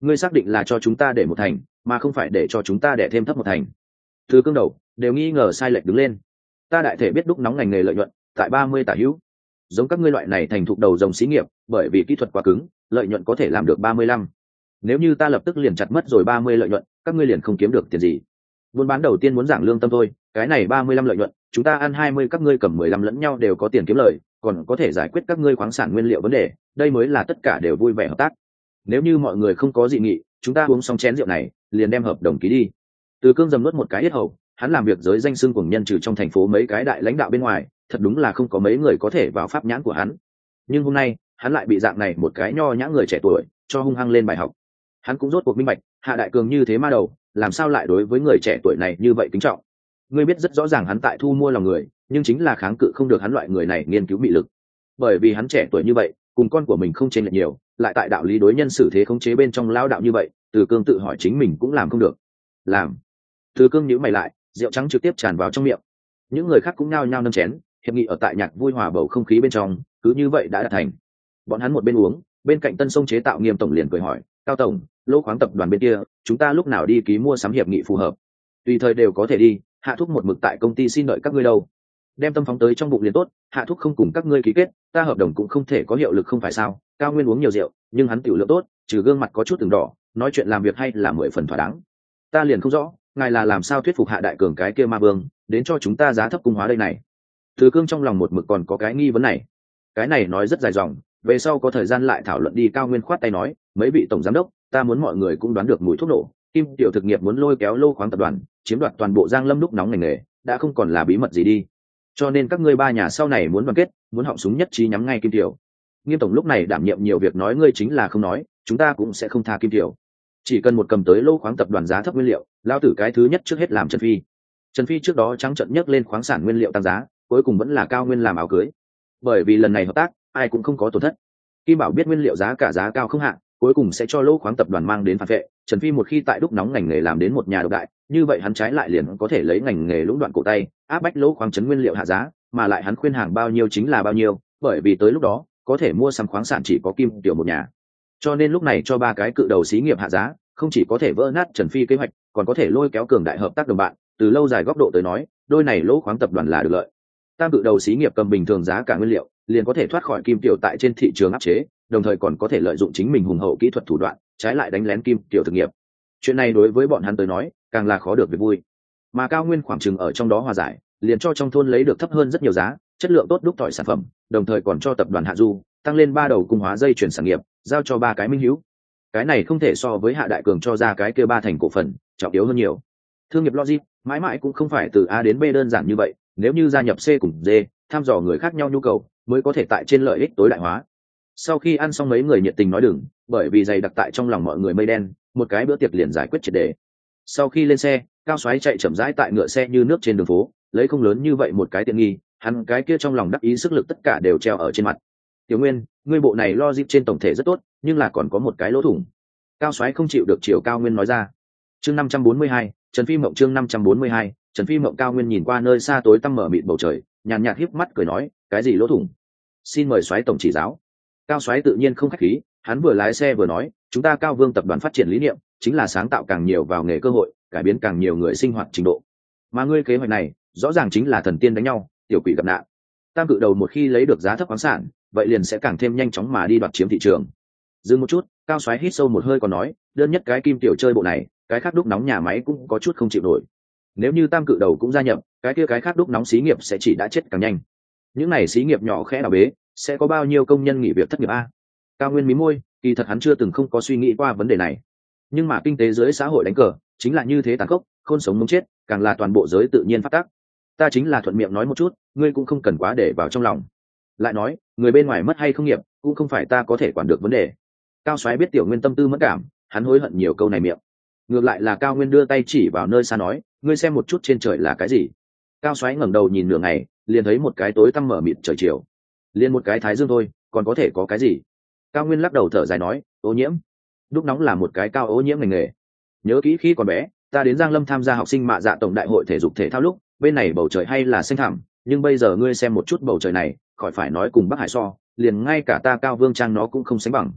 ngươi xác định là cho chúng ta để một thành mà không phải để cho chúng ta để thêm thấp một thành? Từ cương đầu đều nghi ngờ sai lệch đứng lên. Ta đại thể biết đúc nóng ngành nghề lợi nhuận tại 30 tả hữu, giống các ngươi loại này thành thục đầu dòng xí nghiệp, bởi vì kỹ thuật quá cứng, lợi nhuận có thể làm được 35. Nếu như ta lập tức liền chặt mất rồi 30 lợi nhuận, các ngươi liền không kiếm được tiền gì. Buôn bán đầu tiên muốn giảng lương tâm thôi, cái này 35 lợi nhuận, chúng ta ăn 20, các ngươi cầm 15 lẫn nhau đều có tiền kiếm lời, còn có thể giải quyết các ngươi khoáng sản nguyên liệu vấn đề, đây mới là tất cả đều vui vẻ hợp tác. Nếu như mọi người không có dị nghị, chúng ta uống xong chén rượu này, liền đem hợp đồng ký đi. Từ cương dầm nuốt một cái yết hầu, hắn làm việc giới danh xưng cuồng nhân trừ trong thành phố mấy cái đại lãnh đạo bên ngoài, thật đúng là không có mấy người có thể vào pháp nhãn của hắn. Nhưng hôm nay, hắn lại bị dạng này một cái nho nhã người trẻ tuổi cho hung hăng lên bài học. Hắn cũng rốt cuộc minh bạch, Hạ Đại Cường như thế ma đầu, làm sao lại đối với người trẻ tuổi này như vậy kính trọng. Ngươi biết rất rõ ràng hắn tại thu mua lòng người, nhưng chính là kháng cự không được hắn loại người này nghiên cứu mị lực. Bởi vì hắn trẻ tuổi như vậy, cùng con của mình không chênh lệch nhiều, lại tại đạo lý đối nhân xử thế khống chế bên trong lao đạo như vậy, Từ Cương tự hỏi chính mình cũng làm không được. Làm. Từ Cương nhíu mày lại, rượu trắng trực tiếp tràn vào trong miệng. Những người khác cũng nhao nhao nâng chén, hiệp nghị ở tại nhạc vui hòa bầu không khí bên trong, cứ như vậy đã đạt thành. Bọn hắn một bên uống, bên cạnh Tân Sông chế tạo Nghiêm tổng liền cười hỏi, cao tổng, lô khoáng tập đoàn bên kia, chúng ta lúc nào đi ký mua sắm hiệp nghị phù hợp? Tùy thời đều có thể đi, Hạ thúc một mực tại công ty xin đợi các ngươi đâu. Đem tâm phóng tới trong bụng liền tốt, Hạ thúc không cùng các ngươi ký kết, ta hợp đồng cũng không thể có hiệu lực không phải sao? Cao Nguyên uống nhiều rượu, nhưng hắn tiểu lượng tốt, trừ gương mặt có chút từng đỏ, nói chuyện làm việc hay là 10 phần thỏa đáng. Ta liền không rõ, ngài là làm sao thuyết phục Hạ Đại Cường cái kia ma vương, đến cho chúng ta giá thấp cung hóa đây này? Từ Cương trong lòng một mực còn có cái nghi vấn này. Cái này nói rất dài dòng, về sau có thời gian lại thảo luận đi. Cao Nguyên khoát tay nói, mấy vị tổng giám đốc, ta muốn mọi người cũng đoán được mùi thuốc nổ, Kim Tiểu thực nghiệp muốn lôi kéo lô khoáng tập đoàn, chiếm đoạt toàn bộ Giang Lâm đúc nóng ngành nghề, đã không còn là bí mật gì đi. Cho nên các ngươi ba nhà sau này muốn đoàn kết, muốn họng súng nhất trí nhắm ngay Kim Tiểu. Nghiêm tổng lúc này đảm nhiệm nhiều việc, nói ngươi chính là không nói, chúng ta cũng sẽ không tha Kim Tiểu. Chỉ cần một cầm tới lô khoáng tập đoàn giá thấp nguyên liệu, lao tử cái thứ nhất trước hết làm Trần Phi. Trần Phi trước đó trắng trợn nhấc lên khoáng sản nguyên liệu tăng giá, cuối cùng vẫn là Cao Nguyên làm áo cưới. Bởi vì lần này hợp tác, ai cũng không có tổn thất. Kim Bảo biết nguyên liệu giá cả giá cao không hạn, cuối cùng sẽ cho lô khoáng tập đoàn mang đến phản vệ. Trần Phi một khi tại đúc nóng ngành nghề làm đến một nhà độc đại, như vậy hắn trái lại liền có thể lấy ngành nghề lũng đoạn cổ tay, áp bách lô khoáng chấn nguyên liệu hạ giá, mà lại hắn khuyên hàng bao nhiêu chính là bao nhiêu, bởi vì tới lúc đó có thể mua sắm khoáng sản chỉ có Kim Tiểu một nhà. Cho nên lúc này cho ba cái cự đầu xí nghiệp hạ giá, không chỉ có thể vỡ nát Trần Phi kế hoạch, còn có thể lôi kéo cường đại hợp tác đồng bạn. Từ lâu dài góc độ tới nói, đôi này lỗ khoáng tập đoàn là được lợi. Tam cự đầu xí nghiệp cầm bình thường giá cả nguyên liệu, liền có thể thoát khỏi Kim Tiểu tại trên thị trường áp chế, đồng thời còn có thể lợi dụng chính mình hùng hậu kỹ thuật thủ đoạn, trái lại đánh lén Kim Tiểu thực nghiệp. Chuyện này đối với bọn hắn tới nói, càng là khó được việc vui. Mà Cao Nguyên khoảng chừng ở trong đó hòa giải, liền cho trong thôn lấy được thấp hơn rất nhiều giá, chất lượng tốt đúc tỏi sản phẩm, đồng thời còn cho tập đoàn Hạ Du tăng lên 3 đầu cung hóa dây chuyển sản nghiệp, giao cho 3 cái minh hữu. Cái này không thể so với Hạ Đại Cường cho ra cái kia 3 thành cổ phần trọng yếu hơn nhiều. Thương nghiệp logic mãi mãi cũng không phải từ A đến B đơn giản như vậy, nếu như gia nhập C cùng D, thăm dò người khác nhau nhu cầu, mới có thể tại trên lợi ích tối đại hóa. Sau khi ăn xong, mấy người nhiệt tình nói đừng, bởi vì dày đặc tại trong lòng mọi người mây đen, một cái bữa tiệc liền giải quyết triệt để. Sau khi lên xe, Cao Soái chạy chậm rãi tại ngựa xe như nước trên đường phố, lấy không lớn như vậy một cái tiện nghi, hắn cái kia trong lòng đắc ý sức lực tất cả đều treo ở trên mặt. Tiểu Nguyên, ngươi bộ này logic trên tổng thể rất tốt, nhưng là còn có một cái lỗ thủng. Cao Soái không chịu được chiều Cao Nguyên nói ra. Chương 542, Trần Phi Mộng. Chương 542, Trần Phi Mộng. Cao Nguyên nhìn qua nơi xa tối tăm mở mịt bầu trời, nhàn nhạt híp mắt cười nói, cái gì lỗ thủng? Xin mời Soái tổng chỉ giáo. Cao Soái tự nhiên không khách khí, hắn vừa lái xe vừa nói, chúng ta Cao Vương tập đoàn phát triển lý niệm chính là sáng tạo càng nhiều vào nghề cơ hội, cải biến càng nhiều người sinh hoạt trình độ. Mà ngươi kế hoạch này, rõ ràng chính là thần tiên đánh nhau, tiểu quỷ gặp nạn. Tam cự đầu một khi lấy được giá thấp khoáng sản, vậy liền sẽ càng thêm nhanh chóng mà đi đoạt chiếm thị trường. Dừng một chút, Cao Soái hít sâu một hơi còn nói, đơn nhất cái Kim Tiểu chơi bộ này, cái khác đúc nóng nhà máy cũng có chút không chịu nổi. Nếu như tam cự đầu cũng gia nhập, cái kia cái khác đúc nóng xí nghiệp sẽ chỉ đã chết càng nhanh. Những này xí nghiệp nhỏ khẽ đào bế, sẽ có bao nhiêu công nhân nghỉ việc thất nghiệp a? Cao Nguyên mí môi, kỳ thật hắn chưa từng không có suy nghĩ qua vấn đề này. Nhưng mà kinh tế dưới xã hội đánh cờ chính là như thế tàn khốc, khôn sống muốn chết, càng là toàn bộ giới tự nhiên phát tác. Ta chính là thuận miệng nói một chút, ngươi cũng không cần quá để vào trong lòng. Lại nói, người bên ngoài mất hay không nghiệp, cũng không phải ta có thể quản được vấn đề. Cao Soái biết Tiểu Nguyên tâm tư mẫn cảm, hắn hối hận nhiều câu này miệng. Ngược lại là Cao Nguyên đưa tay chỉ vào nơi xa nói, ngươi xem một chút trên trời là cái gì? Cao Soái ngẩng đầu nhìn nửa ngày, liền thấy một cái tối tăm mở mịt trời chiều. Liền một cái thái dương thôi, còn có thể có cái gì? Cao Nguyên lắc đầu thở dài nói, ô nhiễm. Đúc nóng là một cái cao ô nhiễm ngành nghề. Nhớ kỹ khi còn bé, ta đến Giang Lâm tham gia học sinh mạ dạ tổng đại hội thể dục thể thao lúc, bên này bầu trời hay là xanh thẳm, nhưng bây giờ ngươi xem một chút bầu trời này, khỏi phải nói cùng Bắc Hải so, liền ngay cả ta Cao Vương Trang nó cũng không sánh bằng.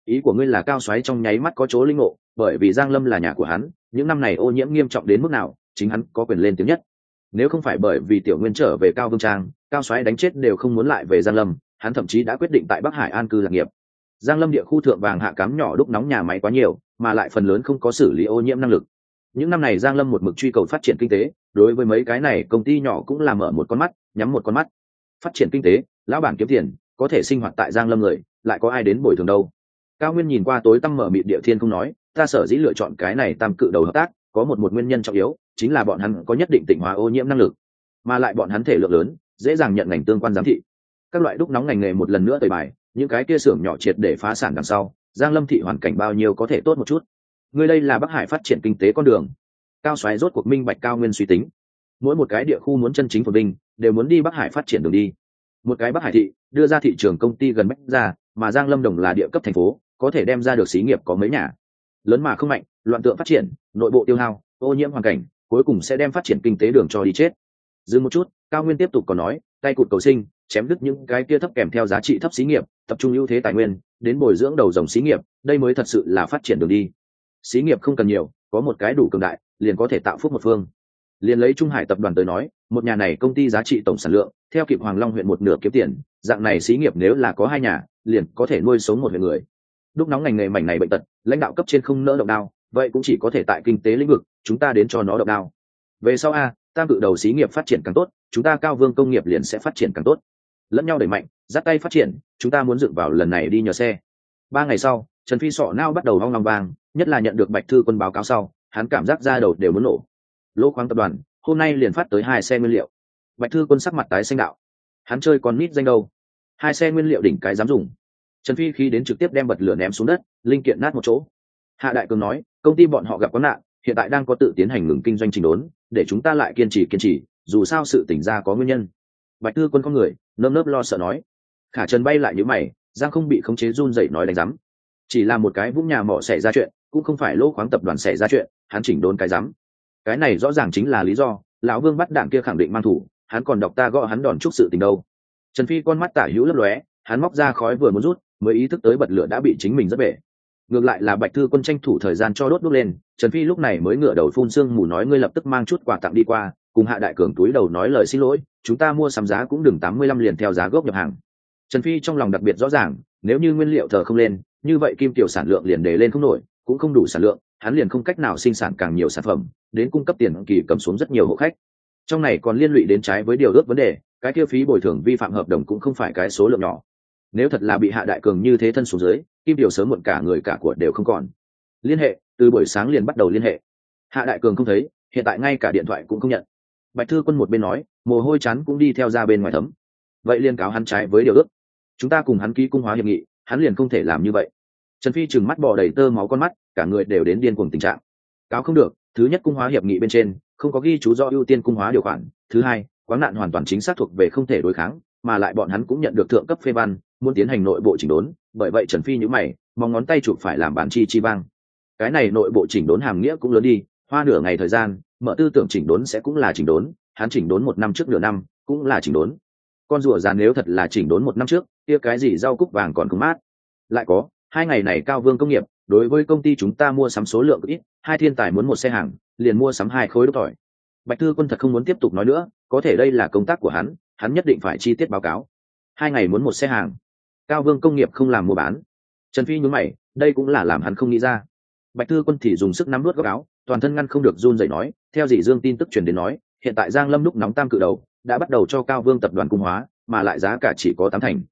Ý của ngươi là Cao Soái trong nháy mắt có chỗ linh ngộ, bởi vì Giang Lâm là nhà của hắn, những năm này ô nhiễm nghiêm trọng đến mức nào, chính hắn có quyền lên tiếng nhất. Nếu không phải bởi vì Tiểu Nguyên trở về Cao Vương Trang, Cao Soái đánh chết đều không muốn lại về Giang Lâm, hắn thậm chí đã quyết định tại Bắc Hải an cư lạc nghiệp. Giang Lâm địa khu thượng vàng hạ cám nhỏ đúc nóng nhà máy quá nhiều, mà lại phần lớn không có xử lý ô nhiễm năng lực. Những năm này Giang Lâm một mực truy cầu phát triển kinh tế, đối với mấy cái này công ty nhỏ cũng là mở một con mắt, nhắm một con mắt. Phát triển kinh tế, lão bản kiếm tiền, có thể sinh hoạt tại Giang Lâm người, lại có ai đến bồi thường đâu. Cao Nguyên nhìn qua tối tăm mở mịt địa thiên không nói, ta sở dĩ lựa chọn cái này tam cự đầu hợp tác, có một nguyên nhân trọng yếu, chính là bọn hắn có nhất định tịnh hóa ô nhiễm năng lực, mà lại bọn hắn thể lượng lớn, dễ dàng nhận ngành tương quan giám thị. Các loại đúc nóng ngành nghề một lần nữa tẩy bài, những cái kia xưởng nhỏ triệt để phá sản đằng sau, Giang Lâm thị hoàn cảnh bao nhiêu có thể tốt một chút. Người đây là Bắc Hải phát triển kinh tế con đường. Cao Soái rốt cuộc minh bạch Cao Nguyên suy tính. Mỗi một cái địa khu muốn chân chính phồn vinh, đều muốn đi Bắc Hải phát triển đường đi. Một cái Bắc Hải thị đưa ra thị trường công ty gần bách ra, mà Giang Lâm Đồng là địa cấp thành phố, có thể đem ra được xí nghiệp có mấy nhà. Lớn mà không mạnh, loạn tượng phát triển, nội bộ tiêu hao, ô nhiễm hoàn cảnh, cuối cùng sẽ đem phát triển kinh tế đường cho đi chết. Dừng một chút, Cao Nguyên tiếp tục còn nói, tay cụt cầu sinh, chém đứt những cái kia thấp kèm theo giá trị thấp xí nghiệp, tập trung ưu thế tài nguyên, đến bồi dưỡng đầu dòng xí nghiệp, đây mới thật sự là phát triển đường đi. Xí nghiệp không cần nhiều, có một cái đủ cường đại, liền có thể tạo phúc một phương. Liền lấy Trung Hải tập đoàn tới nói, một nhà này công ty giá trị tổng sản lượng, theo kịp Hoàng Long huyện một nửa kiếm tiền, dạng này xí nghiệp nếu là có hai nhà, liền có thể nuôi sống một huyện người. Đúc nóng ngành nghề mảnh này bệnh tật, lãnh đạo cấp trên không nỡ động đao, vậy cũng chỉ có thể tại kinh tế lĩnh vực, chúng ta đến cho nó động đao. Về sau tam cự đầu xí nghiệp phát triển càng tốt, chúng ta Cao Vương công nghiệp liền sẽ phát triển càng tốt. Lẫn nhau đẩy mạnh, dắt tay phát triển, chúng ta muốn dựng vào lần này đi nhờ xe. 3 ngày sau, Trần Phi sọ nao bắt đầu hoang long vang, nhất là nhận được Bạch Thư Quân báo cáo sau, hắn cảm giác da đầu đều muốn nổ. Lô khoáng tập đoàn hôm nay liền phát tới 2 xe nguyên liệu. Bạch Thư Quân sắc mặt tái xanh đạo, hắn chơi con nít danh đâu, 2 xe nguyên liệu đỉnh cái dám dùng. Trần Phi khi đến trực tiếp đem bật lửa ném xuống đất, linh kiện nát một chỗ. Hạ Đại Cường nói, công ty bọn họ gặp vấn nạn, hiện tại đang có tự tiến hành ngừng kinh doanh chỉnh đốn, để chúng ta lại kiên trì, dù sao sự tỉnh ra có nguyên nhân. Bạch Thư Quân có người nơm nớp lo sợ nói. Khả Trần bay lại như mày, Giang không bị khống chế run rẩy nói đánh rắm, chỉ là một cái vũng nhà mỏ xảy ra chuyện, cũng không phải lô khoáng tập đoàn xảy ra chuyện, hắn chỉnh đốn cái rắm. Cái này rõ ràng chính là lý do, lão Vương bắt đạn kia khẳng định mang thủ, hắn còn đọc ta gõ hắn đòn chúc sự tình đâu. Trần Phi con mắt tả hữu lấp lóe, hắn móc ra khói vừa muốn rút, mới ý thức tới bật lửa đã bị chính mình rất bể. Ngược lại là Bạch Thư Quân tranh thủ thời gian cho đốt đuốc lên, Trần Phi lúc này mới ngửa đầu phun sương mù nói, ngươi lập tức mang chút quà tặng đi qua, cùng Hạ Đại Cường túi đầu nói lời xin lỗi, chúng ta mua sắm giá cũng đừng 85 liền theo giá gốc nhập hàng. Trần Phi trong lòng đặc biệt rõ ràng, nếu như nguyên liệu thờ không lên, như vậy kim tiểu sản lượng liền đề lên không nổi, cũng không đủ sản lượng, hắn liền không cách nào sinh sản càng nhiều sản phẩm, đến cung cấp tiền kỳ cầm xuống rất nhiều hộ khách. Trong này còn liên lụy đến trái với điều ước vấn đề, cái tiêu phí bồi thường vi phạm hợp đồng cũng không phải cái số lượng nhỏ. Nếu thật là bị Hạ Đại Cường như thế thân xuống dưới, kim tiểu sớm muộn cả người cả của đều không còn. Liên hệ, từ buổi sáng liền bắt đầu liên hệ. Hạ Đại Cường không thấy, hiện tại ngay cả điện thoại cũng không nhận. Bạch Thư Quân một bên nói, mồ hôi chán cũng đi theo ra bên ngoài thấm. Vậy liên cáo hắn trái với điều ước, chúng ta cùng hắn ký cung hóa hiệp nghị, hắn liền không thể làm như vậy. Trần Phi trừng mắt bò đầy tơ máu con mắt, cả người đều đến điên cuồng tình trạng. Cáo không được, thứ nhất cung hóa hiệp nghị bên trên không có ghi chú rõ ưu tiên cung hóa điều khoản, thứ hai, quáng nạn hoàn toàn chính xác thuộc về không thể đối kháng, mà lại bọn hắn cũng nhận được thượng cấp phê văn, muốn tiến hành nội bộ chỉnh đốn, bởi vậy Trần Phi nhíu mày, mong ngón tay chụp phải làm bản chi vang. Cái này nội bộ chỉnh đốn hàm nghĩa cũng lớn đi, hoa nửa ngày thời gian, mở tư tưởng chỉnh đốn sẽ cũng là chỉnh đốn, hắn chỉnh đốn 1 năm trước nửa năm, cũng là chỉnh đốn. Con rùa già nếu thật là chỉnh đốn 1 năm trước, kia cái gì rau cúc vàng còn không mát. Lại có, 2 ngày này Cao Vương công nghiệp, đối với công ty chúng ta mua sắm số lượng ít, 2 thiên tài muốn 1 xe hàng, liền mua sắm 2 khối đúc tỏi. Bạch Thư Quân thật không muốn tiếp tục nói nữa, có thể đây là công tác của hắn nhất định phải chi tiết báo cáo. 2 ngày muốn 1 xe hàng. Cao Vương công nghiệp không làm mua bán. Trần Phi nhướng mày, đây cũng là làm hắn không nghĩ ra. Bạch Thư Quân thì dùng sức nắm nuốt góc áo, toàn thân ngăn không được run rẩy nói, theo Dĩ Dương tin tức truyền đến nói, hiện tại Giang Lâm lúc nóng tam cự đầu đã bắt đầu cho Cao Vương tập đoàn cung hóa, mà lại giá cả chỉ có 8 thành,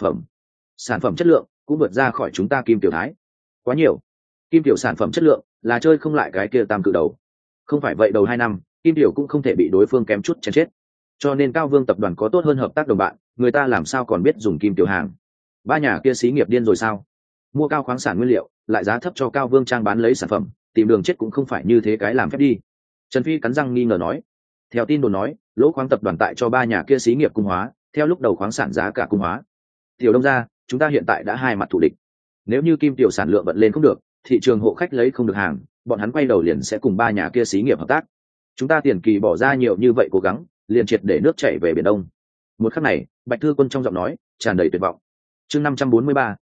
sản phẩm chất lượng cũng vượt ra khỏi chúng ta Kim Tiểu Thái. Quá nhiều. Kim Tiểu sản phẩm chất lượng là chơi không lại cái kia tam cự đầu. Không phải vậy đầu 2 năm, Kim Tiểu cũng không thể bị đối phương kém chút chèn chết. Cho nên Cao Vương tập đoàn có tốt hơn hợp tác đồng bạn, người ta làm sao còn biết dùng Kim Tiểu hàng. 3 nhà kia xí nghiệp điên rồi sao? Mua cao khoáng sản nguyên liệu, lại giá thấp cho Cao Vương Trang bán lấy sản phẩm, tìm đường chết cũng không phải như thế cái làm phép đi. Trần Phi cắn răng nghi ngờ nói. Theo tin đồn nói, lỗ khoáng tập đoàn tại cho 3 nhà kia xí nghiệp cung hóa, theo lúc đầu khoáng sản giá cả cung hóa. Tiểu Đông gia, chúng ta hiện tại đã 2 mặt thủ địch. Nếu như Kim Tiểu sản lượng vận lên không được, thị trường hộ khách lấy không được hàng, bọn hắn quay đầu liền sẽ cùng 3 nhà kia xí nghiệp hợp tác. Chúng ta tiền kỳ bỏ ra nhiều như vậy cố gắng, liền triệt để nước chảy về biển Đông. Một khắc này, Bạch Thư Quân trong giọng nói tràn đầy tuyệt vọng. Chương 543,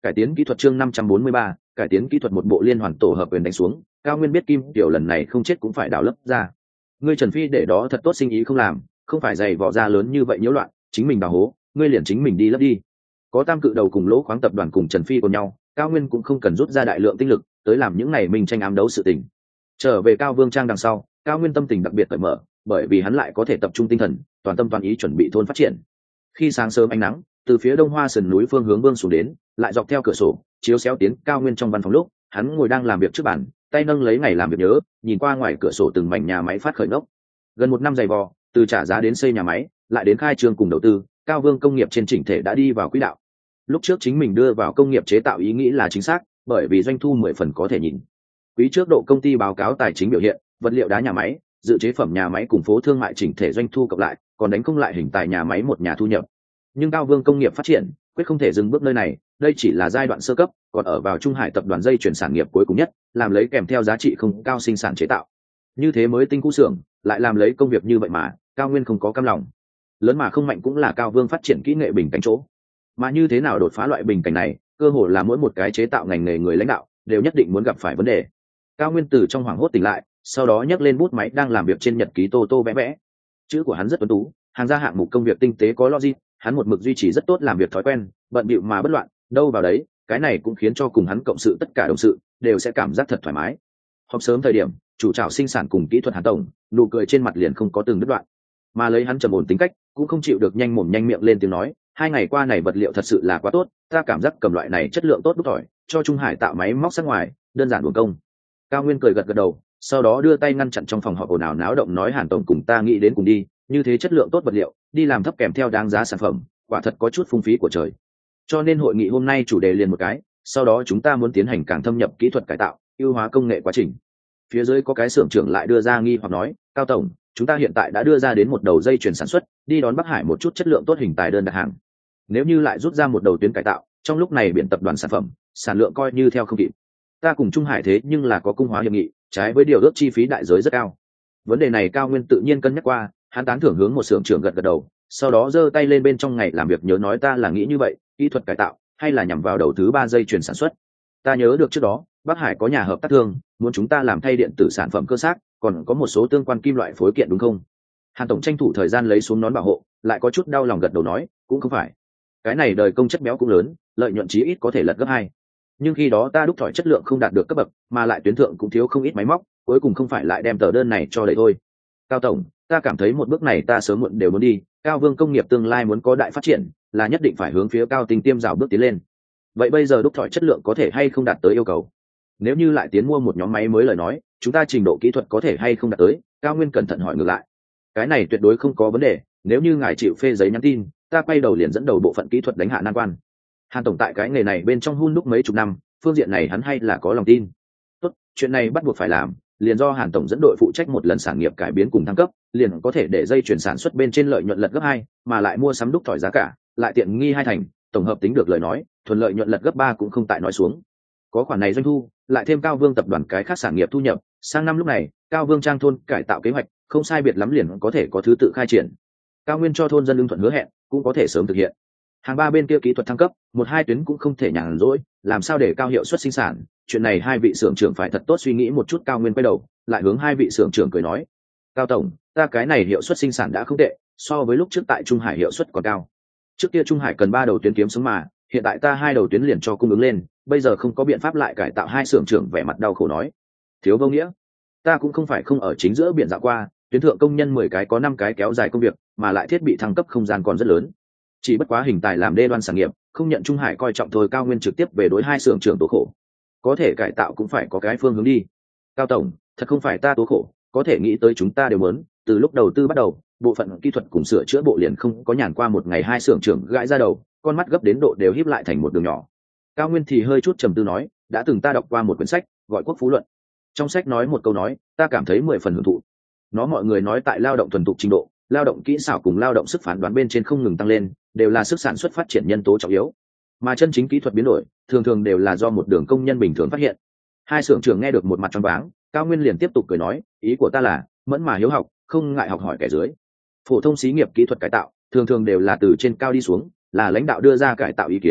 Cải tiến kỹ thuật chương 543, cải tiến kỹ thuật một bộ liên hoàn tổ hợp quyền đánh xuống, Cao Nguyên biết Kim Tiểu lần này không chết cũng phải đào lấp ra. Ngươi Trần Phi để đó thật tốt sinh ý không làm, không phải dày vò ra lớn như vậy nhiễu loạn, chính mình đào hố, ngươi liền chính mình đi lấp đi. Có Tam Cự Đầu cùng Lỗ Khoáng tập đoàn cùng Trần Phi cùng nhau, Cao Nguyên cũng không cần rút ra đại lượng tinh lực tới làm những này mình tranh ám đấu sự tình. Trở về Cao Vương Trang đằng sau, Cao Nguyên tâm tình đặc biệt cởi mở, bởi vì hắn lại có thể tập trung tinh thần, toàn tâm toàn ý chuẩn bị thôn phát triển. Khi sáng sớm ánh nắng từ phía đông hoa sườn núi phương hướng vương xuống đến, lại dọc theo cửa sổ chiếu xéo tiến Cao Nguyên trong văn phòng lúc hắn ngồi đang làm việc trước bàn, tay nâng lấy ngày làm việc nhớ, nhìn qua ngoài cửa sổ từng mảnh nhà máy phát khởi nốc. Gần một năm dày vò, từ trả giá đến xây nhà máy, lại đến khai trương cùng đầu tư, Cao Vương công nghiệp trên chỉnh thể đã đi vào quỹ đạo. Lúc trước chính mình đưa vào công nghiệp chế tạo ý nghĩ là chính xác, bởi vì doanh thu 10 phần có thể nhìn. Quý trước độ công ty báo cáo tài chính biểu hiện, vật liệu đá nhà máy, dự chế phẩm nhà máy cùng phố thương mại chỉnh thể doanh thu cộng lại, còn đánh không lại hình tài nhà máy một nhà thu nhập. Nhưng Cao Vương công nghiệp phát triển quyết không thể dừng bước nơi này, đây chỉ là giai đoạn sơ cấp, còn ở vào Trung Hải tập đoàn dây chuyển sản nghiệp cuối cùng nhất, làm lấy kèm theo giá trị không cao sinh sản chế tạo. Như thế mới tinh cũ xưởng, lại làm lấy công việc như vậy mà, Cao Nguyên không có cam lòng. Lớn mà không mạnh cũng là Cao Vương phát triển kỹ nghệ bình cảnh chỗ. Mà như thế nào đột phá loại bình cảnh này, cơ hội là mỗi một cái chế tạo ngành nghề người lãnh đạo đều nhất định muốn gặp phải vấn đề. Cao Nguyên từ trong hoảng hốt tỉnh lại, sau đó nhấc lên bút máy đang làm việc trên nhật ký tô tô vẽ vẽ. Chữ của hắn rất tuấn tú, hàng ra hạng mục công việc tinh tế có logic, hắn một mực duy trì rất tốt làm việc thói quen, bận bịu mà bất loạn, đâu vào đấy, cái này cũng khiến cho cùng hắn cộng sự tất cả đồng sự đều sẽ cảm giác thật thoải mái. Họp sớm thời điểm, chủ trào sinh sản cùng kỹ thuật Hàn tổng, nụ cười trên mặt liền không có từng đứt đoạn. Mà lấy hắn trầm ổn tính cách, cũng không chịu được nhanh mồm nhanh miệng lên tiếng nói, 2 ngày qua này vật liệu thật sự là quá tốt, ta cảm giác cầm loại này chất lượng tốt đúc tỏi, cho Trung Hải tạo máy móc sắc ngoài, đơn giản uổng công. Cao Nguyên cười gật gật đầu, sau đó đưa tay ngăn chặn trong phòng họp ồn ào náo động nói Hàn tổng cùng ta nghĩ đến cùng đi, như thế chất lượng tốt vật liệu, đi làm thấp kèm theo đáng giá sản phẩm, quả thật có chút phung phí của trời. Cho nên hội nghị hôm nay chủ đề liền một cái, sau đó chúng ta muốn tiến hành càng thâm nhập kỹ thuật cải tạo, ưu hóa công nghệ quá trình. Phía dưới có cái xưởng trưởng lại đưa ra nghi hoặc nói, Cao tổng, chúng ta hiện tại đã đưa ra đến một đầu dây chuyển sản xuất, đi đón Bắc Hải một chút chất lượng tốt hình tài đơn đặt hàng. Nếu như lại rút ra một đầu tuyến cải tạo, trong lúc này biển tập đoàn sản phẩm, sản lượng coi như theo không kịp. Ta cùng Trung Hải thế nhưng là có cung hóa hiệp nghị, trái với điều ước chi phí đại giới rất cao. Vấn đề này Cao Nguyên tự nhiên cân nhắc qua, hắn tán thưởng hướng một xưởng trưởng gật gật đầu, sau đó giơ tay lên bên trong ngày làm việc nhớ nói ta là nghĩ như vậy, kỹ thuật cải tạo hay là nhằm vào đầu thứ 3 dây chuyển sản xuất. Ta nhớ được trước đó Bắc Hải có nhà hợp tác thương muốn chúng ta làm thay điện tử sản phẩm cơ xác, còn có một số tương quan kim loại phối kiện đúng không? Hàn tổng tranh thủ thời gian lấy xuống nón bảo hộ, lại có chút đau lòng gật đầu nói, cũng không phải. Cái này đời công chất béo cũng lớn, lợi nhuận chí ít có thể lật gấp 2. Nhưng khi đó ta đúc thỏi chất lượng không đạt được cấp bậc, mà lại tuyến thượng cũng thiếu không ít máy móc, cuối cùng không phải lại đem tờ đơn này cho đầy thôi. Cao tổng, ta cảm thấy một bước này ta sớm muộn đều muốn đi, Cao Vương công nghiệp tương lai muốn có đại phát triển, là nhất định phải hướng phía cao tinh tiêm rào bước tiến lên. Vậy bây giờ đúc thỏi chất lượng có thể hay không đạt tới yêu cầu? Nếu như lại tiến mua một nhóm máy mới lời nói, chúng ta trình độ kỹ thuật có thể hay không đạt tới? Cao Nguyên cẩn thận hỏi ngược lại. Cái này tuyệt đối không có vấn đề, nếu như ngài chịu phê giấy nhắn tin, ta quay đầu liền dẫn đầu bộ phận kỹ thuật đánh hạ nan quan. Hàn tổng tại cái nghề này bên trong hun đúc mấy chục năm, phương diện này hắn hay là có lòng tin. Tốt, chuyện này bắt buộc phải làm, liền do Hàn tổng dẫn đội phụ trách một lần sản nghiệp cải biến cùng thăng cấp, liền có thể để dây chuyển sản xuất bên trên lợi nhuận lật gấp 2, mà lại mua sắm đúc thỏi giá cả lại tiện nghi 2 thành, tổng hợp tính được lời nói, thuần lợi nhuận lật gấp 3 cũng không tại nói xuống. Có khoản này doanh thu, lại thêm Cao Vương tập đoàn cái khác sản nghiệp thu nhập, sang năm lúc này, Cao Vương trang thôn cải tạo kế hoạch, không sai biệt lắm liền có thể có thứ tự khai triển. Cao Nguyên cho thôn dân ưng thuận hứa hẹn, cũng có thể sớm thực hiện. Hàng 3 bên kia kỹ thuật thăng cấp, 1-2 tuyến cũng không thể nhàn rỗi, làm sao để cao hiệu suất sinh sản, chuyện này hai vị xưởng trưởng phải thật tốt suy nghĩ một chút. Cao Nguyên quay đầu, lại hướng hai vị xưởng trưởng cười nói, Cao tổng, ta cái này hiệu suất sinh sản đã không tệ, so với lúc trước tại Trung Hải hiệu suất còn cao. Trước kia Trung Hải cần 3 đầu tuyến kiếm sống mà, hiện tại ta 2 đầu tuyến liền cho cung ứng lên, bây giờ không có biện pháp lại cải tạo. Hai xưởng trưởng vẻ mặt đau khổ nói, thiếu vô nghĩa, ta cũng không phải không ở chính giữa biển dạo qua, tuyến thượng công nhân 10 cái có 5 cái kéo dài công việc, mà lại thiết bị thăng cấp không gian còn rất lớn. Chỉ bất quá hình tài làm đê đoan sản nghiệp, không nhận Trung Hải coi trọng thôi. Cao Nguyên trực tiếp về đối hai xưởng trưởng tố khổ, có thể cải tạo cũng phải có cái phương hướng đi. Cao tổng, thật không phải ta tố khổ, có thể nghĩ tới chúng ta đều muốn, từ lúc đầu tư bắt đầu, bộ phận kỹ thuật cùng sửa chữa bộ liền không có nhàn qua một ngày. Hai xưởng trưởng gãi ra đầu, con mắt gấp đến độ đều híp lại thành một đường nhỏ. Cao Nguyên thì hơi chút trầm tư nói, đã từng ta đọc qua một quyển sách, gọi Quốc Phú Luận. Trong sách nói một câu nói, ta cảm thấy 10 phần hưởng thụ. Nó mọi người nói tại lao động thuần thục trình độ, lao động kỹ xảo cùng lao động sức phán đoán bên trên không ngừng tăng lên, đều là sức sản xuất phát triển nhân tố trọng yếu. Mà chân chính kỹ thuật biến đổi, thường thường đều là do một đường công nhân bình thường phát hiện. Hai xưởng trưởng nghe được một mặt choáng váng, Cao Nguyên liền tiếp tục cười nói, ý của ta là, mẫn mà hiếu học, không ngại học hỏi kẻ dưới. Phổ thông xí nghiệp kỹ thuật cải tạo, thường thường đều là từ trên cao đi xuống, là lãnh đạo đưa ra cải tạo ý kiến,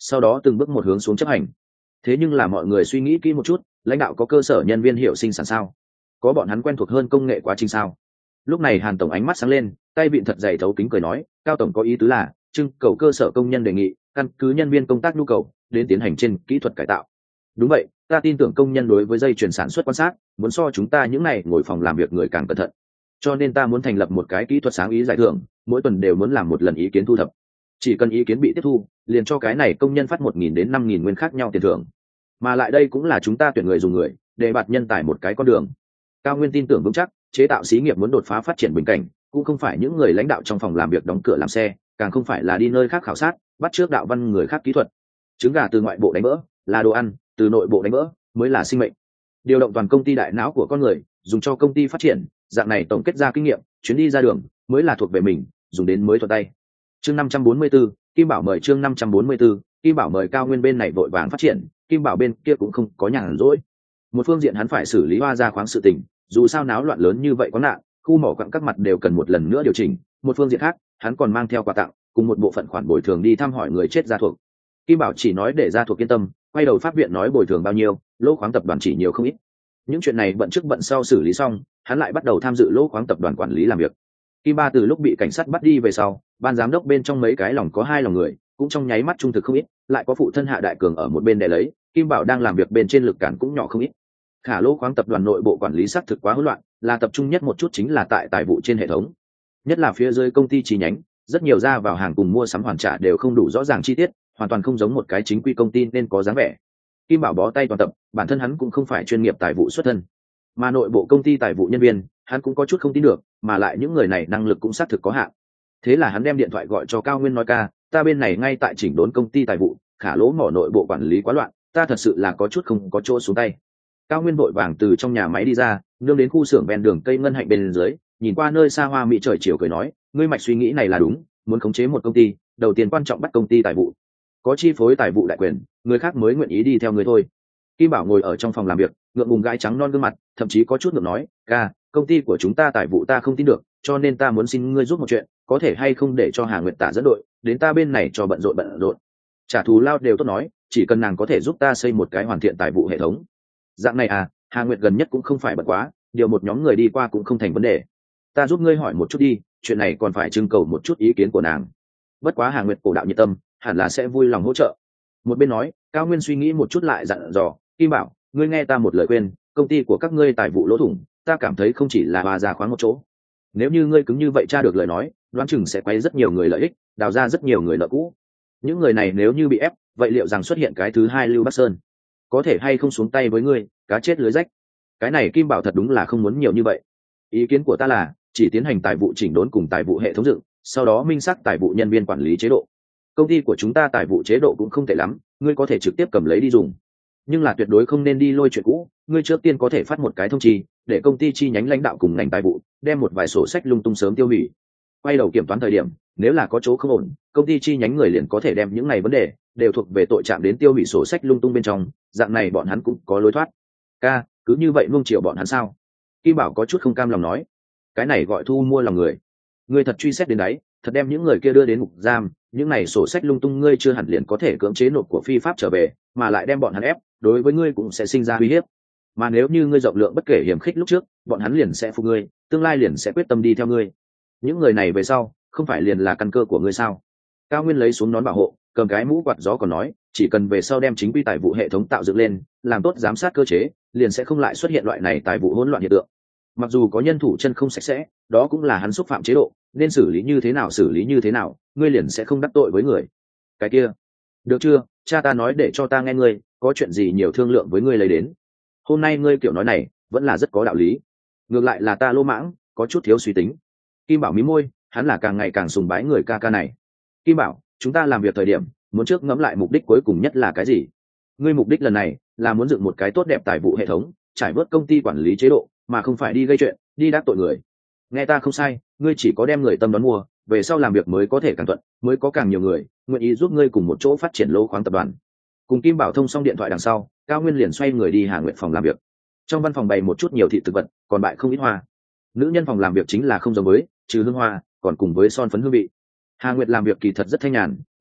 sau đó từng bước một hướng xuống chấp hành. Thế nhưng là mọi người suy nghĩ kỹ một chút, lãnh đạo có cơ sở nhân viên hiệu sinh sản sao? Có bọn hắn quen thuộc hơn công nghệ quá trình sao? Lúc này Hàn tổng ánh mắt sáng lên, tay vịn thật dày thấu kính cười nói, Cao tổng có ý tứ là trưng cầu cơ sở công nhân đề nghị, căn cứ nhân viên công tác nhu cầu đến tiến hành trên kỹ thuật cải tạo. Đúng vậy, ta tin tưởng công nhân đối với dây chuyền sản xuất quan sát muốn so chúng ta những này ngồi phòng làm việc người càng cẩn thận, cho nên ta muốn thành lập một cái kỹ thuật sáng ý giải thưởng, mỗi tuần đều muốn làm một lần ý kiến thu thập, chỉ cần ý kiến bị tiếp thu liền cho cái này công nhân phát 1.000 đến 5.000 nguyên khác nhau tiền thưởng, mà lại đây cũng là chúng ta tuyển người dùng người để bạt nhân tài một cái con đường. Cao Nguyên tin tưởng vững chắc chế tạo xí nghiệp muốn đột phá phát triển bình cảnh cũng không phải những người lãnh đạo trong phòng làm việc đóng cửa làm xe, càng không phải là đi nơi khác khảo sát bắt trước đạo văn người khác kỹ thuật. Trứng gà từ ngoại bộ đánh vỡ là đồ ăn, từ nội bộ đánh vỡ mới là sinh mệnh. Điều động toàn công ty đại não của con người dùng cho công ty phát triển, dạng này tổng kết ra kinh nghiệm, chuyến đi ra đường mới là thuộc về mình, dùng đến mới thuận tay. Chương 544, Kim Bảo mời. Chương 544, Kim Bảo mời. Cao Nguyên bên này vội vàng phát triển, Kim Bảo bên kia cũng không có nhàn rỗi. Một phương diện hắn phải xử lý hoa ra khoáng sự tình, dù sao náo loạn lớn như vậy có nạn, khu mỏ quặng các mặt đều cần một lần nữa điều chỉnh. Một phương diện khác, hắn còn mang theo quà tặng cùng một bộ phận khoản bồi thường đi thăm hỏi người chết gia thuộc. Kim Bảo chỉ nói để gia thuộc yên tâm, quay đầu pháp viện nói bồi thường bao nhiêu, lỗ khoáng tập đoàn chỉ nhiều không ít. Những chuyện này bận trước bận sau xử lý xong, hắn lại bắt đầu tham dự lỗ khoáng tập đoàn quản lý làm việc. Kim Ba từ lúc bị cảnh sát bắt đi về sau, ban giám đốc bên trong mấy cái lòng có 2 lòng người cũng trong nháy mắt trung thực không ít, lại có phụ thân Hạ Đại Cường ở một bên để lấy, Kim Bảo đang làm việc bên trên lực cản cũng nhỏ không ít. Khả lỗ khoáng tập đoàn nội bộ quản lý xác thực quá hỗn loạn, là tập trung nhất một chút chính là tại tài vụ trên hệ thống, nhất là phía dưới công ty chi nhánh, rất nhiều ra vào hàng cùng mua sắm hoàn trả đều không đủ rõ ràng chi tiết, hoàn toàn không giống một cái chính quy công ty nên có dáng vẻ. Kim Bảo bó tay toàn tập, bản thân hắn cũng không phải chuyên nghiệp tài vụ xuất thân, mà nội bộ công ty tài vụ nhân viên hắn cũng có chút không tin được, mà lại những người này năng lực cũng xác thực có hạn. Thế là hắn đem điện thoại gọi cho Cao Nguyên nói, ca, ta bên này ngay tại chỉnh đốn công ty tài vụ, khả lỗ mỏ nội bộ quản lý quá loạn, ta thật sự là có chút không có chỗ xuống tay. Cao Nguyên vội vàng từ trong nhà máy đi ra, nương đến khu xưởng ven đường cây ngân hạnh bên dưới, nhìn qua nơi xa hoa mỹ trời chiều cười nói, ngươi mạch suy nghĩ này là đúng, muốn khống chế một công ty, đầu tiên quan trọng bắt công ty tài vụ, có chi phối tài vụ đại quyền, người khác mới nguyện ý đi theo người thôi. Kim Bảo ngồi ở trong phòng làm việc, ngượng ngùng gãi trắng non gương mặt, thậm chí có chút ngượng nói, ca, công ty của chúng ta tài vụ ta không tin được, cho nên ta muốn xin ngươi giúp một chuyện, có thể hay không để cho Hà Nguyệt Tả dẫn đội đến ta bên này cho bận rộn, trả thù lao đều tốt nói, chỉ cần nàng có thể giúp ta xây một cái hoàn thiện tài vụ hệ thống. Dạng này à, Hà Nguyệt gần nhất cũng không phải bận quá, điều một nhóm người đi qua cũng không thành vấn đề. Ta giúp ngươi hỏi một chút đi, chuyện này còn phải trưng cầu một chút ý kiến của nàng. Bất quá Hà Nguyệt cổ đạo nhiệt tâm, hẳn là sẽ vui lòng hỗ trợ. Một bên nói, Cao Nguyên suy nghĩ một chút lại dặn dò, Kim Bảo, ngươi nghe ta một lời khuyên, công ty của các ngươi tài vụ lỗ thủng, ta cảm thấy không chỉ là hòa ra khoáng một chỗ. Nếu như ngươi cứng như vậy tra được lời nói, đoán chừng sẽ quay rất nhiều người lợi ích, đào ra rất nhiều người nợ cũ. Những người này nếu như bị ép, vậy liệu rằng xuất hiện cái thứ hai Lưu Bắc Sơn, có thể hay không xuống tay với ngươi, cá chết lưới rách. Cái này Kim Bảo thật đúng là không muốn nhiều như vậy. Ý kiến của ta là chỉ tiến hành tài vụ chỉnh đốn cùng tài vụ hệ thống dựng, sau đó minh xác tài vụ nhân viên quản lý chế độ. Công ty của chúng ta tài vụ chế độ cũng không tệ lắm, ngươi có thể trực tiếp cầm lấy đi dùng, nhưng là tuyệt đối không nên đi lôi chuyện cũ. Ngươi trước tiên có thể phát một cái thông chi để công ty chi nhánh lãnh đạo cùng ngành tài vụ đem một vài sổ sách lung tung sớm tiêu hủy, quay đầu kiểm toán thời điểm nếu là có chỗ không ổn, công ty chi nhánh người liền có thể đem những này vấn đề đều thuộc về tội chạm đến tiêu hủy sổ sách lung tung bên trong, dạng này bọn hắn cũng có lối thoát. Ca, cứ như vậy nuông chiều bọn hắn sao? Kim Bảo có chút không cam lòng nói, cái này gọi thu mua lòng người. Ngươi thật truy xét đến đấy, thật đem những người kia đưa đến ngục giam, những này sổ sách lung tung ngươi chưa hẳn liền có thể cưỡng chế nộp của phi pháp trở về, mà lại đem bọn hắn ép, đối với ngươi cũng sẽ sinh ra uy hiếp. Mà nếu như ngươi rộng lượng bất kể hiểm khích lúc trước, bọn hắn liền sẽ phục ngươi, tương lai liền sẽ quyết tâm đi theo ngươi. Những người này về sau không phải liền là căn cơ của ngươi sao? Cao Nguyên lấy xuống nón bảo hộ, cầm cái mũ quạt gió còn nói, chỉ cần về sau đem chính quy tài vụ hệ thống tạo dựng lên, làm tốt giám sát cơ chế, liền sẽ không lại xuất hiện loại này tài vụ hỗn loạn hiện tượng. Mặc dù có nhân thủ chân không sạch sẽ, đó cũng là hắn xúc phạm chế độ, nên xử lý như thế nào, ngươi liền sẽ không đắc tội với người. Cái kia, được chưa? Cha ta nói để cho ta nghe ngươi, có chuyện gì nhiều thương lượng với ngươi lấy đến. Hôm nay ngươi kiểu nói này vẫn là rất có đạo lý, ngược lại là ta lô mãng, có chút thiếu suy tính. Kim Bảo mí môi, hắn là càng ngày càng sùng bái người ca ca này. Kim Bảo, chúng ta làm việc thời điểm muốn trước ngẫm lại mục đích cuối cùng nhất là cái gì. Ngươi mục đích lần này là muốn dựng một cái tốt đẹp tài vụ hệ thống, trải bớt công ty quản lý chế độ, mà không phải đi gây chuyện, đi đắc tội người. Nghe ta không sai, ngươi chỉ có đem người tâm đón mua, về sau làm việc mới có thể càng thuận, mới có càng nhiều người nguyện ý giúp ngươi cùng một chỗ phát triển lô khoáng tập đoàn. Cùng Kim Bảo thông xong điện thoại đằng sau, Cao Nguyên liền xoay người đi Hà Nguyệt phòng làm việc. Trong văn phòng bày một chút nhiều thịt thực vật, còn bại không ít hoa. Nữ nhân phòng làm việc chính là không giống với, trừ hương hoa, còn cùng với son phấn hương vị. Hà Nguyệt làm việc kỳ thật rất thanh nhàn,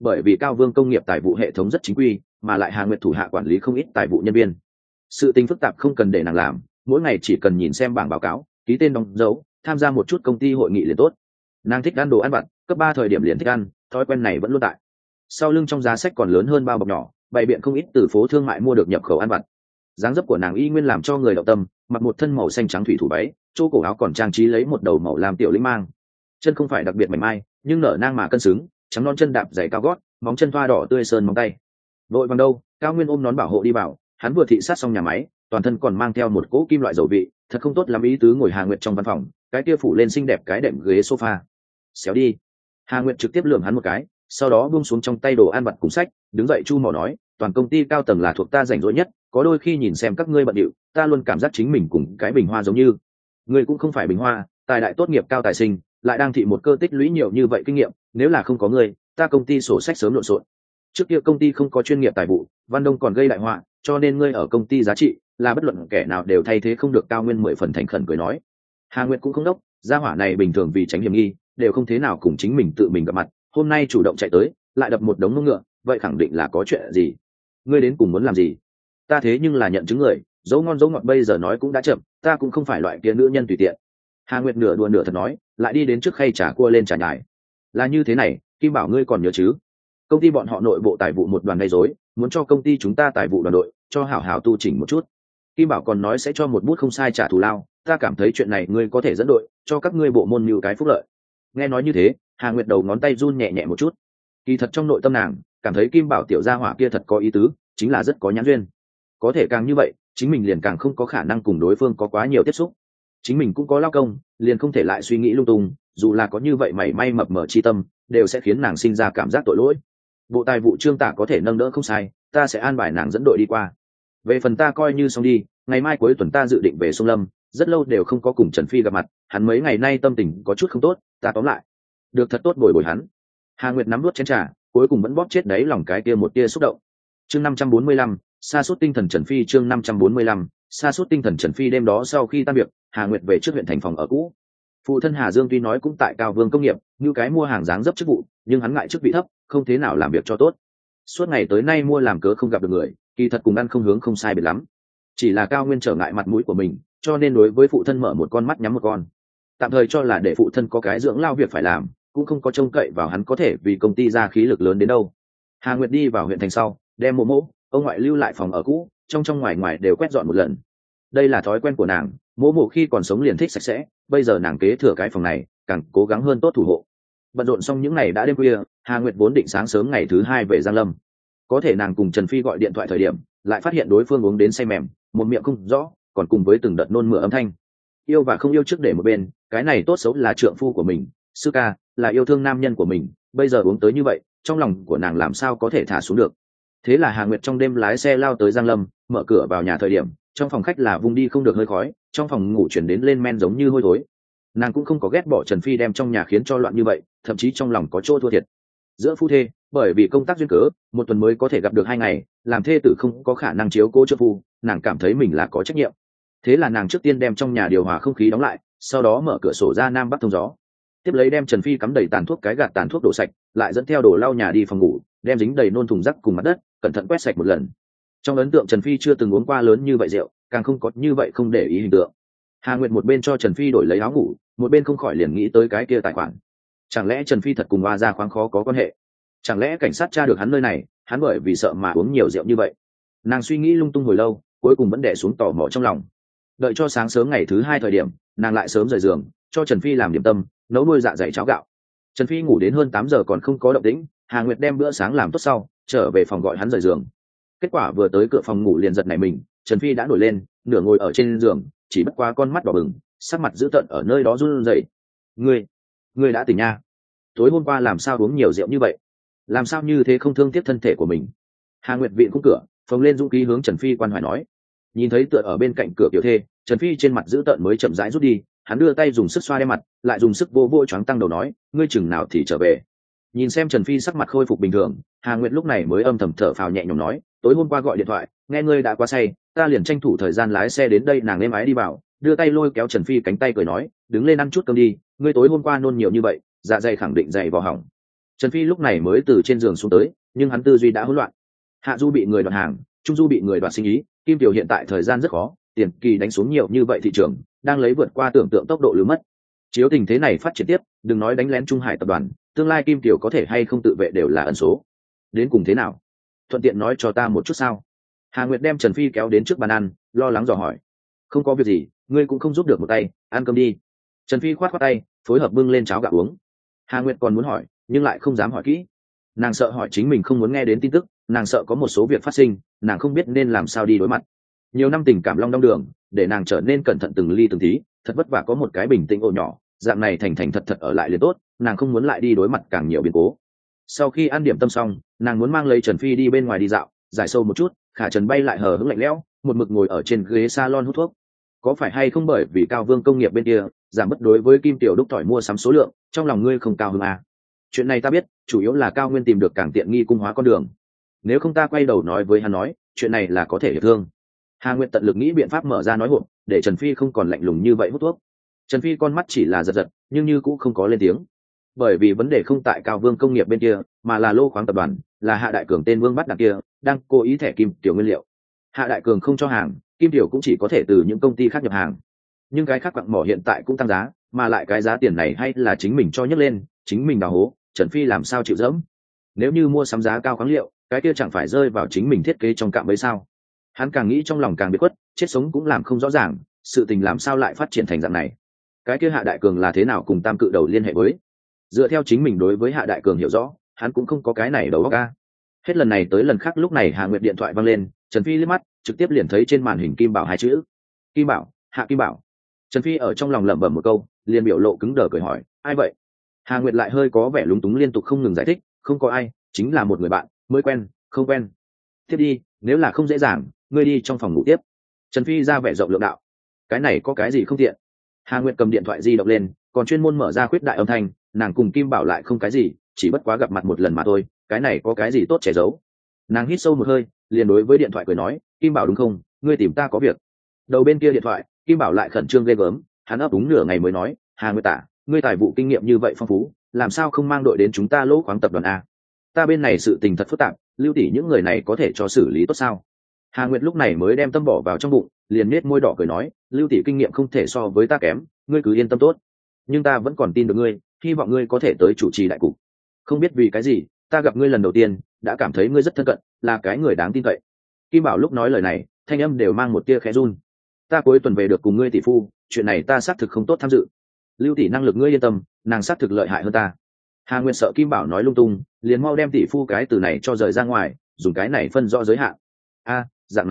bởi vì Cao Vương công nghiệp tài vụ hệ thống rất chính quy, mà lại Hà Nguyệt thủ hạ quản lý không ít tài vụ nhân viên. Sự tình phức tạp không cần để nàng làm, mỗi ngày chỉ cần nhìn xem bảng báo cáo, ký tên đóng dấu, tham gia một chút công ty hội nghị liền tốt. Nàng thích ăn đồ ăn vặt, cấp 3 thời điểm liền thích ăn, thói quen này vẫn luôn tại. Sau lưng trong giá sách còn lớn hơn bao bọc nhỏ, bày biện không ít từ phố thương mại mua được nhập khẩu ăn vặt. Dáng dấp của nàng y nguyên làm cho người động tâm, mặc một thân màu xanh trắng thủy thủ váy, chỗ cổ áo còn trang trí lấy một đầu màu lam tiểu lĩnh mang. Chân không phải đặc biệt mảnh mai, nhưng nở nang mà cân xứng, trắng non chân đạp giày cao gót, móng chân thoa đỏ tươi sơn móng tay. Vội vàng đâu, Cao Nguyên ôm nón bảo hộ đi vào, hắn vừa thị sát xong nhà máy, toàn thân còn mang theo một cỗ kim loại dầu vị, thật không tốt lắm ý tứ ngồi Hà Nguyệt trong văn phòng, cái kia phủ lên xinh đẹp cái đệm ghế sofa. Xéo đi. Hà Nguyệt trực tiếp lườm hắn một cái, sau đó buông xuống trong tay đồ ăn vặt cùng sách, đứng dậy chu mỏ nói, toàn công ty cao tầng là thuộc ta rảnh rỗi nhất, có đôi khi nhìn xem các ngươi bận điệu, ta luôn cảm giác chính mình cùng cái bình hoa giống như. Ngươi cũng không phải bình hoa, tài đại tốt nghiệp cao tài sinh, lại đang thị một cơ tích lũy nhiều như vậy kinh nghiệm, nếu là không có ngươi, ta công ty sổ sách sớm lộn xộn. Trước kia công ty không có chuyên nghiệp tài vụ, Văn Đông còn gây đại họa, cho nên ngươi ở công ty giá trị là bất luận kẻ nào đều thay thế không được. Cao Nguyên 10 phần thành khẩn cười nói. Hà Nguyệt cũng không đốc, gia hỏa này bình thường vì tránh hiểm nghi, đều không thế nào cùng chính mình tự mình gặp mặt, hôm nay chủ động chạy tới, lại đập một đống mông ngựa, vậy khẳng định là có chuyện gì. Ngươi đến cùng muốn làm gì? Ta thế nhưng là nhận chứng người, dấu ngon dấu ngọt bây giờ nói cũng đã chậm, ta cũng không phải loại kia nữ nhân tùy tiện. Hà Nguyệt nửa đùa nửa thật nói, lại đi đến trước khay trà cua lên trà nhài. Là như thế này, Kim Bảo ngươi còn nhớ chứ? Công ty bọn họ nội bộ tài vụ một đoàn gây rối, muốn cho công ty chúng ta tài vụ đoàn đội cho hảo hảo tu chỉnh một chút. Kim Bảo còn nói sẽ cho một bút không sai trả thù lao, ta cảm thấy chuyện này ngươi có thể dẫn đội, cho các ngươi bộ môn nhiều cái phúc lợi. Nghe nói như thế, Hà Nguyệt đầu ngón tay run nhẹ nhẹ một chút. Kỳ thật trong nội tâm nàng cảm thấy Kim Bảo tiểu gia hỏa kia thật có ý tứ, chính là rất có nhãn duyên. Có thể càng như vậy, chính mình liền càng không có khả năng cùng đối phương có quá nhiều tiếp xúc. Chính mình cũng có lao công, liền không thể lại suy nghĩ lung tung, dù là có như vậy mảy may mập mờ chi tâm, đều sẽ khiến nàng sinh ra cảm giác tội lỗi. Bộ tài vụ Trương Tạ có thể nâng đỡ không sai, ta sẽ an bài nàng dẫn đội đi qua. Về phần ta coi như xong đi, ngày mai cuối tuần ta dự định về Sông Lâm, rất lâu đều không có cùng Trần Phi gặp mặt, hắn mấy ngày nay tâm tình có chút không tốt, ta tóm lại được thật tốt bồi bồi hắn. Hà Nguyệt nắm nuốt chén trà, cuối cùng vẫn bóp chết đáy lòng cái kia một tia xúc động. Chương 545, sa sút tinh thần Trần Phi. Chương 545, sa sút tinh thần Trần Phi. Đêm đó sau khi tan việc, Hà Nguyệt về trước huyện thành phòng ở cũ. Phụ thân Hà Dương tuy nói cũng tại Cao Vương công nghiệp, như cái mua hàng dáng dấp chức vụ, nhưng hắn ngại chức vị thấp, không thế nào làm việc cho tốt. Suốt ngày tới nay mua làm cớ không gặp được người, kỳ thật cùng ăn không hướng không sai biệt lắm. Chỉ là Cao Nguyên trở ngại mặt mũi của mình, cho nên đối với phụ thân mở một con mắt nhắm một con. Tạm thời cho là để phụ thân có cái dưỡng lao việc phải làm, cũng không có trông cậy vào hắn có thể vì công ty ra khí lực lớn đến đâu. Hà Nguyệt đi vào huyện thành sau, đem mộ mộ, ông ngoại lưu lại phòng ở cũ, trong ngoài ngoài đều quét dọn một lần. Đây là thói quen của nàng, mộ mộ khi còn sống liền thích sạch sẽ, bây giờ nàng kế thừa cái phòng này, càng cố gắng hơn tốt thủ hộ. Bận rộn xong những ngày đã đêm khuya, Hà Nguyệt vốn định sáng sớm ngày thứ 2 về Giang Lâm. Có thể nàng cùng Trần Phi gọi điện thoại thời điểm, lại phát hiện đối phương uống đến say mềm, một miệng không rõ, còn cùng với từng đợt nôn mửa âm thanh. Yêu và không yêu trước để một bên, cái này tốt xấu là trượng phu của mình, sư ca, là yêu thương nam nhân của mình, bây giờ uống tới như vậy, trong lòng của nàng làm sao có thể thả xuống được. Thế là Hà Nguyệt trong đêm lái xe lao tới Giang Lâm, mở cửa vào nhà thời điểm, trong phòng khách là vung đi không được hơi khói, trong phòng ngủ chuyển đến lên men giống như hôi thối. Nàng cũng không có ghét bỏ Trần Phi đem trong nhà khiến cho loạn như vậy, thậm chí trong lòng có chỗ thua thiệt. Giữa phu thê, bởi vì công tác duyên cớ, một tuần mới có thể gặp được 2 ngày, làm thê tử không có khả năng chiếu cố trợ phu, nàng cảm thấy mình là có trách nhiệm. Thế là nàng trước tiên đem trong nhà điều hòa không khí đóng lại, sau đó mở cửa sổ ra nam bắc thông gió. Tiếp lấy đem Trần Phi cắm đầy tàn thuốc cái gạt tàn thuốc đổ sạch, lại dẫn theo đồ lau nhà đi phòng ngủ, đem dính đầy nôn thùng rác cùng mặt đất, cẩn thận quét sạch một lần. Trong ấn tượng Trần Phi chưa từng uống qua lớn như vậy rượu, càng không có như vậy không để ý hình tượng. Hà Nguyệt một bên cho Trần Phi đổi lấy áo ngủ, một bên không khỏi liền nghĩ tới cái kia tài khoản. Chẳng lẽ Trần Phi thật cùng Hoa Gia khoáng khó có quan hệ? Chẳng lẽ cảnh sát tra được hắn nơi này, hắn bởi vì sợ mà uống nhiều rượu như vậy? Nàng suy nghĩ lung tung hồi lâu, cuối cùng vẫn đè xuống tò mò trong lòng. Đợi cho sáng sớm ngày thứ 2 thời điểm, nàng lại sớm rời giường, cho Trần Phi làm điểm tâm, nấu nuôi dạ dày cháo gạo. Trần Phi ngủ đến hơn 8 giờ còn không có động tĩnh, Hà Nguyệt đem bữa sáng làm tốt sau, trở về phòng gọi hắn rời giường. Kết quả vừa tới cửa phòng ngủ liền giật nảy mình, Trần Phi đã nổi lên, nửa ngồi ở trên giường, chỉ bất quá con mắt đỏ bừng, sắc mặt dữ tợn ở nơi đó run rẩy. Ngươi đã tỉnh nha? Tối hôm qua làm sao uống nhiều rượu như vậy? Làm sao như thế không thương tiếc thân thể của mình? Hà Nguyệt vịn khung cửa, phồng lên dũng khí hướng Trần Phi quan hoài nói. Nhìn thấy tựa ở bên cạnh cửa tiểu thê, Trần Phi trên mặt dữ tợn mới chậm rãi rút đi, hắn đưa tay dùng sức xoa đem mặt, lại dùng sức vô vô choáng tăng đầu nói, ngươi chừng nào thì trở về? Nhìn xem Trần Phi sắc mặt khôi phục bình thường, Hà Nguyệt lúc này mới âm thầm thở phào nhẹ nhõm nói, tối hôm qua gọi điện thoại, nghe ngươi đã quá say, ta liền tranh thủ thời gian lái xe đến đây. Nàng êm ái đi vào, đưa tay lôi kéo Trần Phi cánh tay cười nói, đứng lên ăn chút cơm đi, ngươi tối hôm qua nôn nhiều như vậy, dạ dày khẳng định dày vào hỏng. Trần Phi lúc này mới từ trên giường xuống tới, nhưng hắn tư duy đã hỗn loạn. Hạ Du bị người đoạt hàng, Trung Du bị người đoạt sinh ý, Kim Tiểu hiện tại thời gian rất khó, tiền kỳ đánh xuống nhiều như vậy thị trường, đang lấy vượt qua tưởng tượng tốc độ lướt mất. Chiếu tình thế này phát triển tiếp, đừng nói đánh lén Trung Hải tập đoàn, tương lai Kim Tiểu có thể hay không tự vệ đều là ẩn số. Đến cùng thế nào? Thuận tiện nói cho ta một chút sao? Hà Nguyệt đem Trần Phi kéo đến trước bàn ăn, lo lắng dò hỏi. Không có việc gì, ngươi cũng không giúp được một tay, ăn cơm đi. Trần Phi khoát khoát tay, phối hợp bưng lên cháo gạo uống. Hà Nguyệt còn muốn hỏi, nhưng lại không dám hỏi kỹ. Nàng sợ hỏi chính mình không muốn nghe đến tin tức, nàng sợ có một số việc phát sinh, nàng không biết nên làm sao đi đối mặt. Nhiều năm tình cảm long đong đường, để nàng trở nên cẩn thận từng ly từng tí, thật vất vả có một cái bình tĩnh ổ nhỏ, dạng này thành thành thật thật ở lại liền tốt, nàng không muốn lại đi đối mặt càng nhiều biến cố. Sau khi ăn điểm tâm xong, nàng muốn mang lấy Trần Phi đi bên ngoài đi dạo, giải sâu một chút. Khả Trần bay lại hờ hững lạnh lẽo, một mực ngồi ở trên ghế salon hút thuốc. Có phải hay không bởi vì Cao Vương công nghiệp bên kia giảm bất đối với Kim Tiểu đúc tỏi mua sắm số lượng, trong lòng ngươi không cao hứng à? Chuyện này ta biết, chủ yếu là Cao Nguyên tìm được càng tiện nghi cung hóa con đường. Nếu không ta quay đầu nói với hắn nói, chuyện này là có thể hiệp thương. Hà Nguyệt tận lực nghĩ biện pháp mở ra nói hộp, để Trần Phi không còn lạnh lùng như vậy hút thuốc. Trần Phi con mắt chỉ là giật giật, nhưng như cũng không có lên tiếng. Bởi vì vấn đề không tại Cao Vương công nghiệp bên kia, mà là Lô khoáng tập đoàn, là Hạ Đại Cường tên Vương bắt đằng kia, đang cố ý thẻ Kim Tiểu nguyên liệu. Hạ Đại Cường không cho hàng, Kim Tiểu cũng chỉ có thể từ những công ty khác nhập hàng. Nhưng cái khác quặng mỏ hiện tại cũng tăng giá, mà lại cái giá tiền này hay là chính mình cho nhấc lên, chính mình đào hố, Trần Phi làm sao chịu dẫm? Nếu như mua sắm giá cao khoáng liệu, cái kia chẳng phải rơi vào chính mình thiết kế trong cạm bẫy sao? Hắn càng nghĩ trong lòng càng biết quất, chết sống cũng làm không rõ ràng, sự tình làm sao lại phát triển thành dạng này? Cái kia Hạ Đại Cường là thế nào cùng Tam Cự Đầu liên hệ với? Dựa theo chính mình đối với Hạ Đại Cường hiểu rõ, hắn cũng không có cái này đầu óc a. Hết lần này tới lần khác, lúc này Hà Nguyệt điện thoại vang lên, Trần Phi liếc mắt, trực tiếp liền thấy trên màn hình Kim Bảo hai chữ. Kim Bảo, Hạ Kim Bảo. Trần Phi ở trong lòng lẩm bẩm một câu, liền biểu lộ cứng đờ cười hỏi, ai vậy? Hà Nguyệt lại hơi có vẻ lúng túng liên tục không ngừng giải thích, không có ai, chính là một người bạn, mới quen, không quen. Tiếp đi, nếu là không dễ dàng, ngươi đi trong phòng ngủ tiếp. Trần Phi ra vẻ rộng lượng đạo. Cái này có cái gì không tiện? Hà Nguyệt cầm điện thoại di động lên, còn chuyên môn mở ra khuyết đại âm thanh, nàng cùng Kim Bảo lại không cái gì, chỉ bất quá gặp mặt một lần mà thôi, cái này có cái gì tốt che giấu. Nàng hít sâu một hơi, liền đối với điện thoại cười nói, Kim Bảo đúng không, ngươi tìm ta có việc. Đầu bên kia điện thoại, Kim Bảo lại khẩn trương ghê gớm, hắn ấp úng nửa ngày mới nói, Hà Nguyệt tả, ngươi tài vụ kinh nghiệm như vậy phong phú, làm sao không mang đội đến chúng ta Lỗ khoáng tập đoàn a? Ta bên này sự tình thật phức tạp, Lưu tỷ những người này có thể cho xử lý tốt sao? Hà Nguyệt lúc này mới đem tâm bỏ vào trong bụng, liền nết môi đỏ cười nói, Lưu tỷ kinh nghiệm không thể so với ta kém, ngươi cứ yên tâm tốt. Nhưng ta vẫn còn tin được ngươi, hy vọng ngươi có thể tới chủ trì đại cục. Không biết vì cái gì, ta gặp ngươi lần đầu tiên, đã cảm thấy ngươi rất thân cận, là cái người đáng tin cậy. Kim Bảo lúc nói lời này, thanh âm đều mang một tia khẽ run. Ta cuối tuần về được cùng ngươi tỷ phu, chuyện này ta xác thực không tốt tham dự. Lưu tỷ năng lực ngươi yên tâm, nàng xác thực lợi hại hơn ta. Hà Nguyên sợ Kim Bảo nói lung tung, liền mau đem tỷ phu cái từ này cho rời ra ngoài, dùng cái này phân rõ giới hạn. A, dạng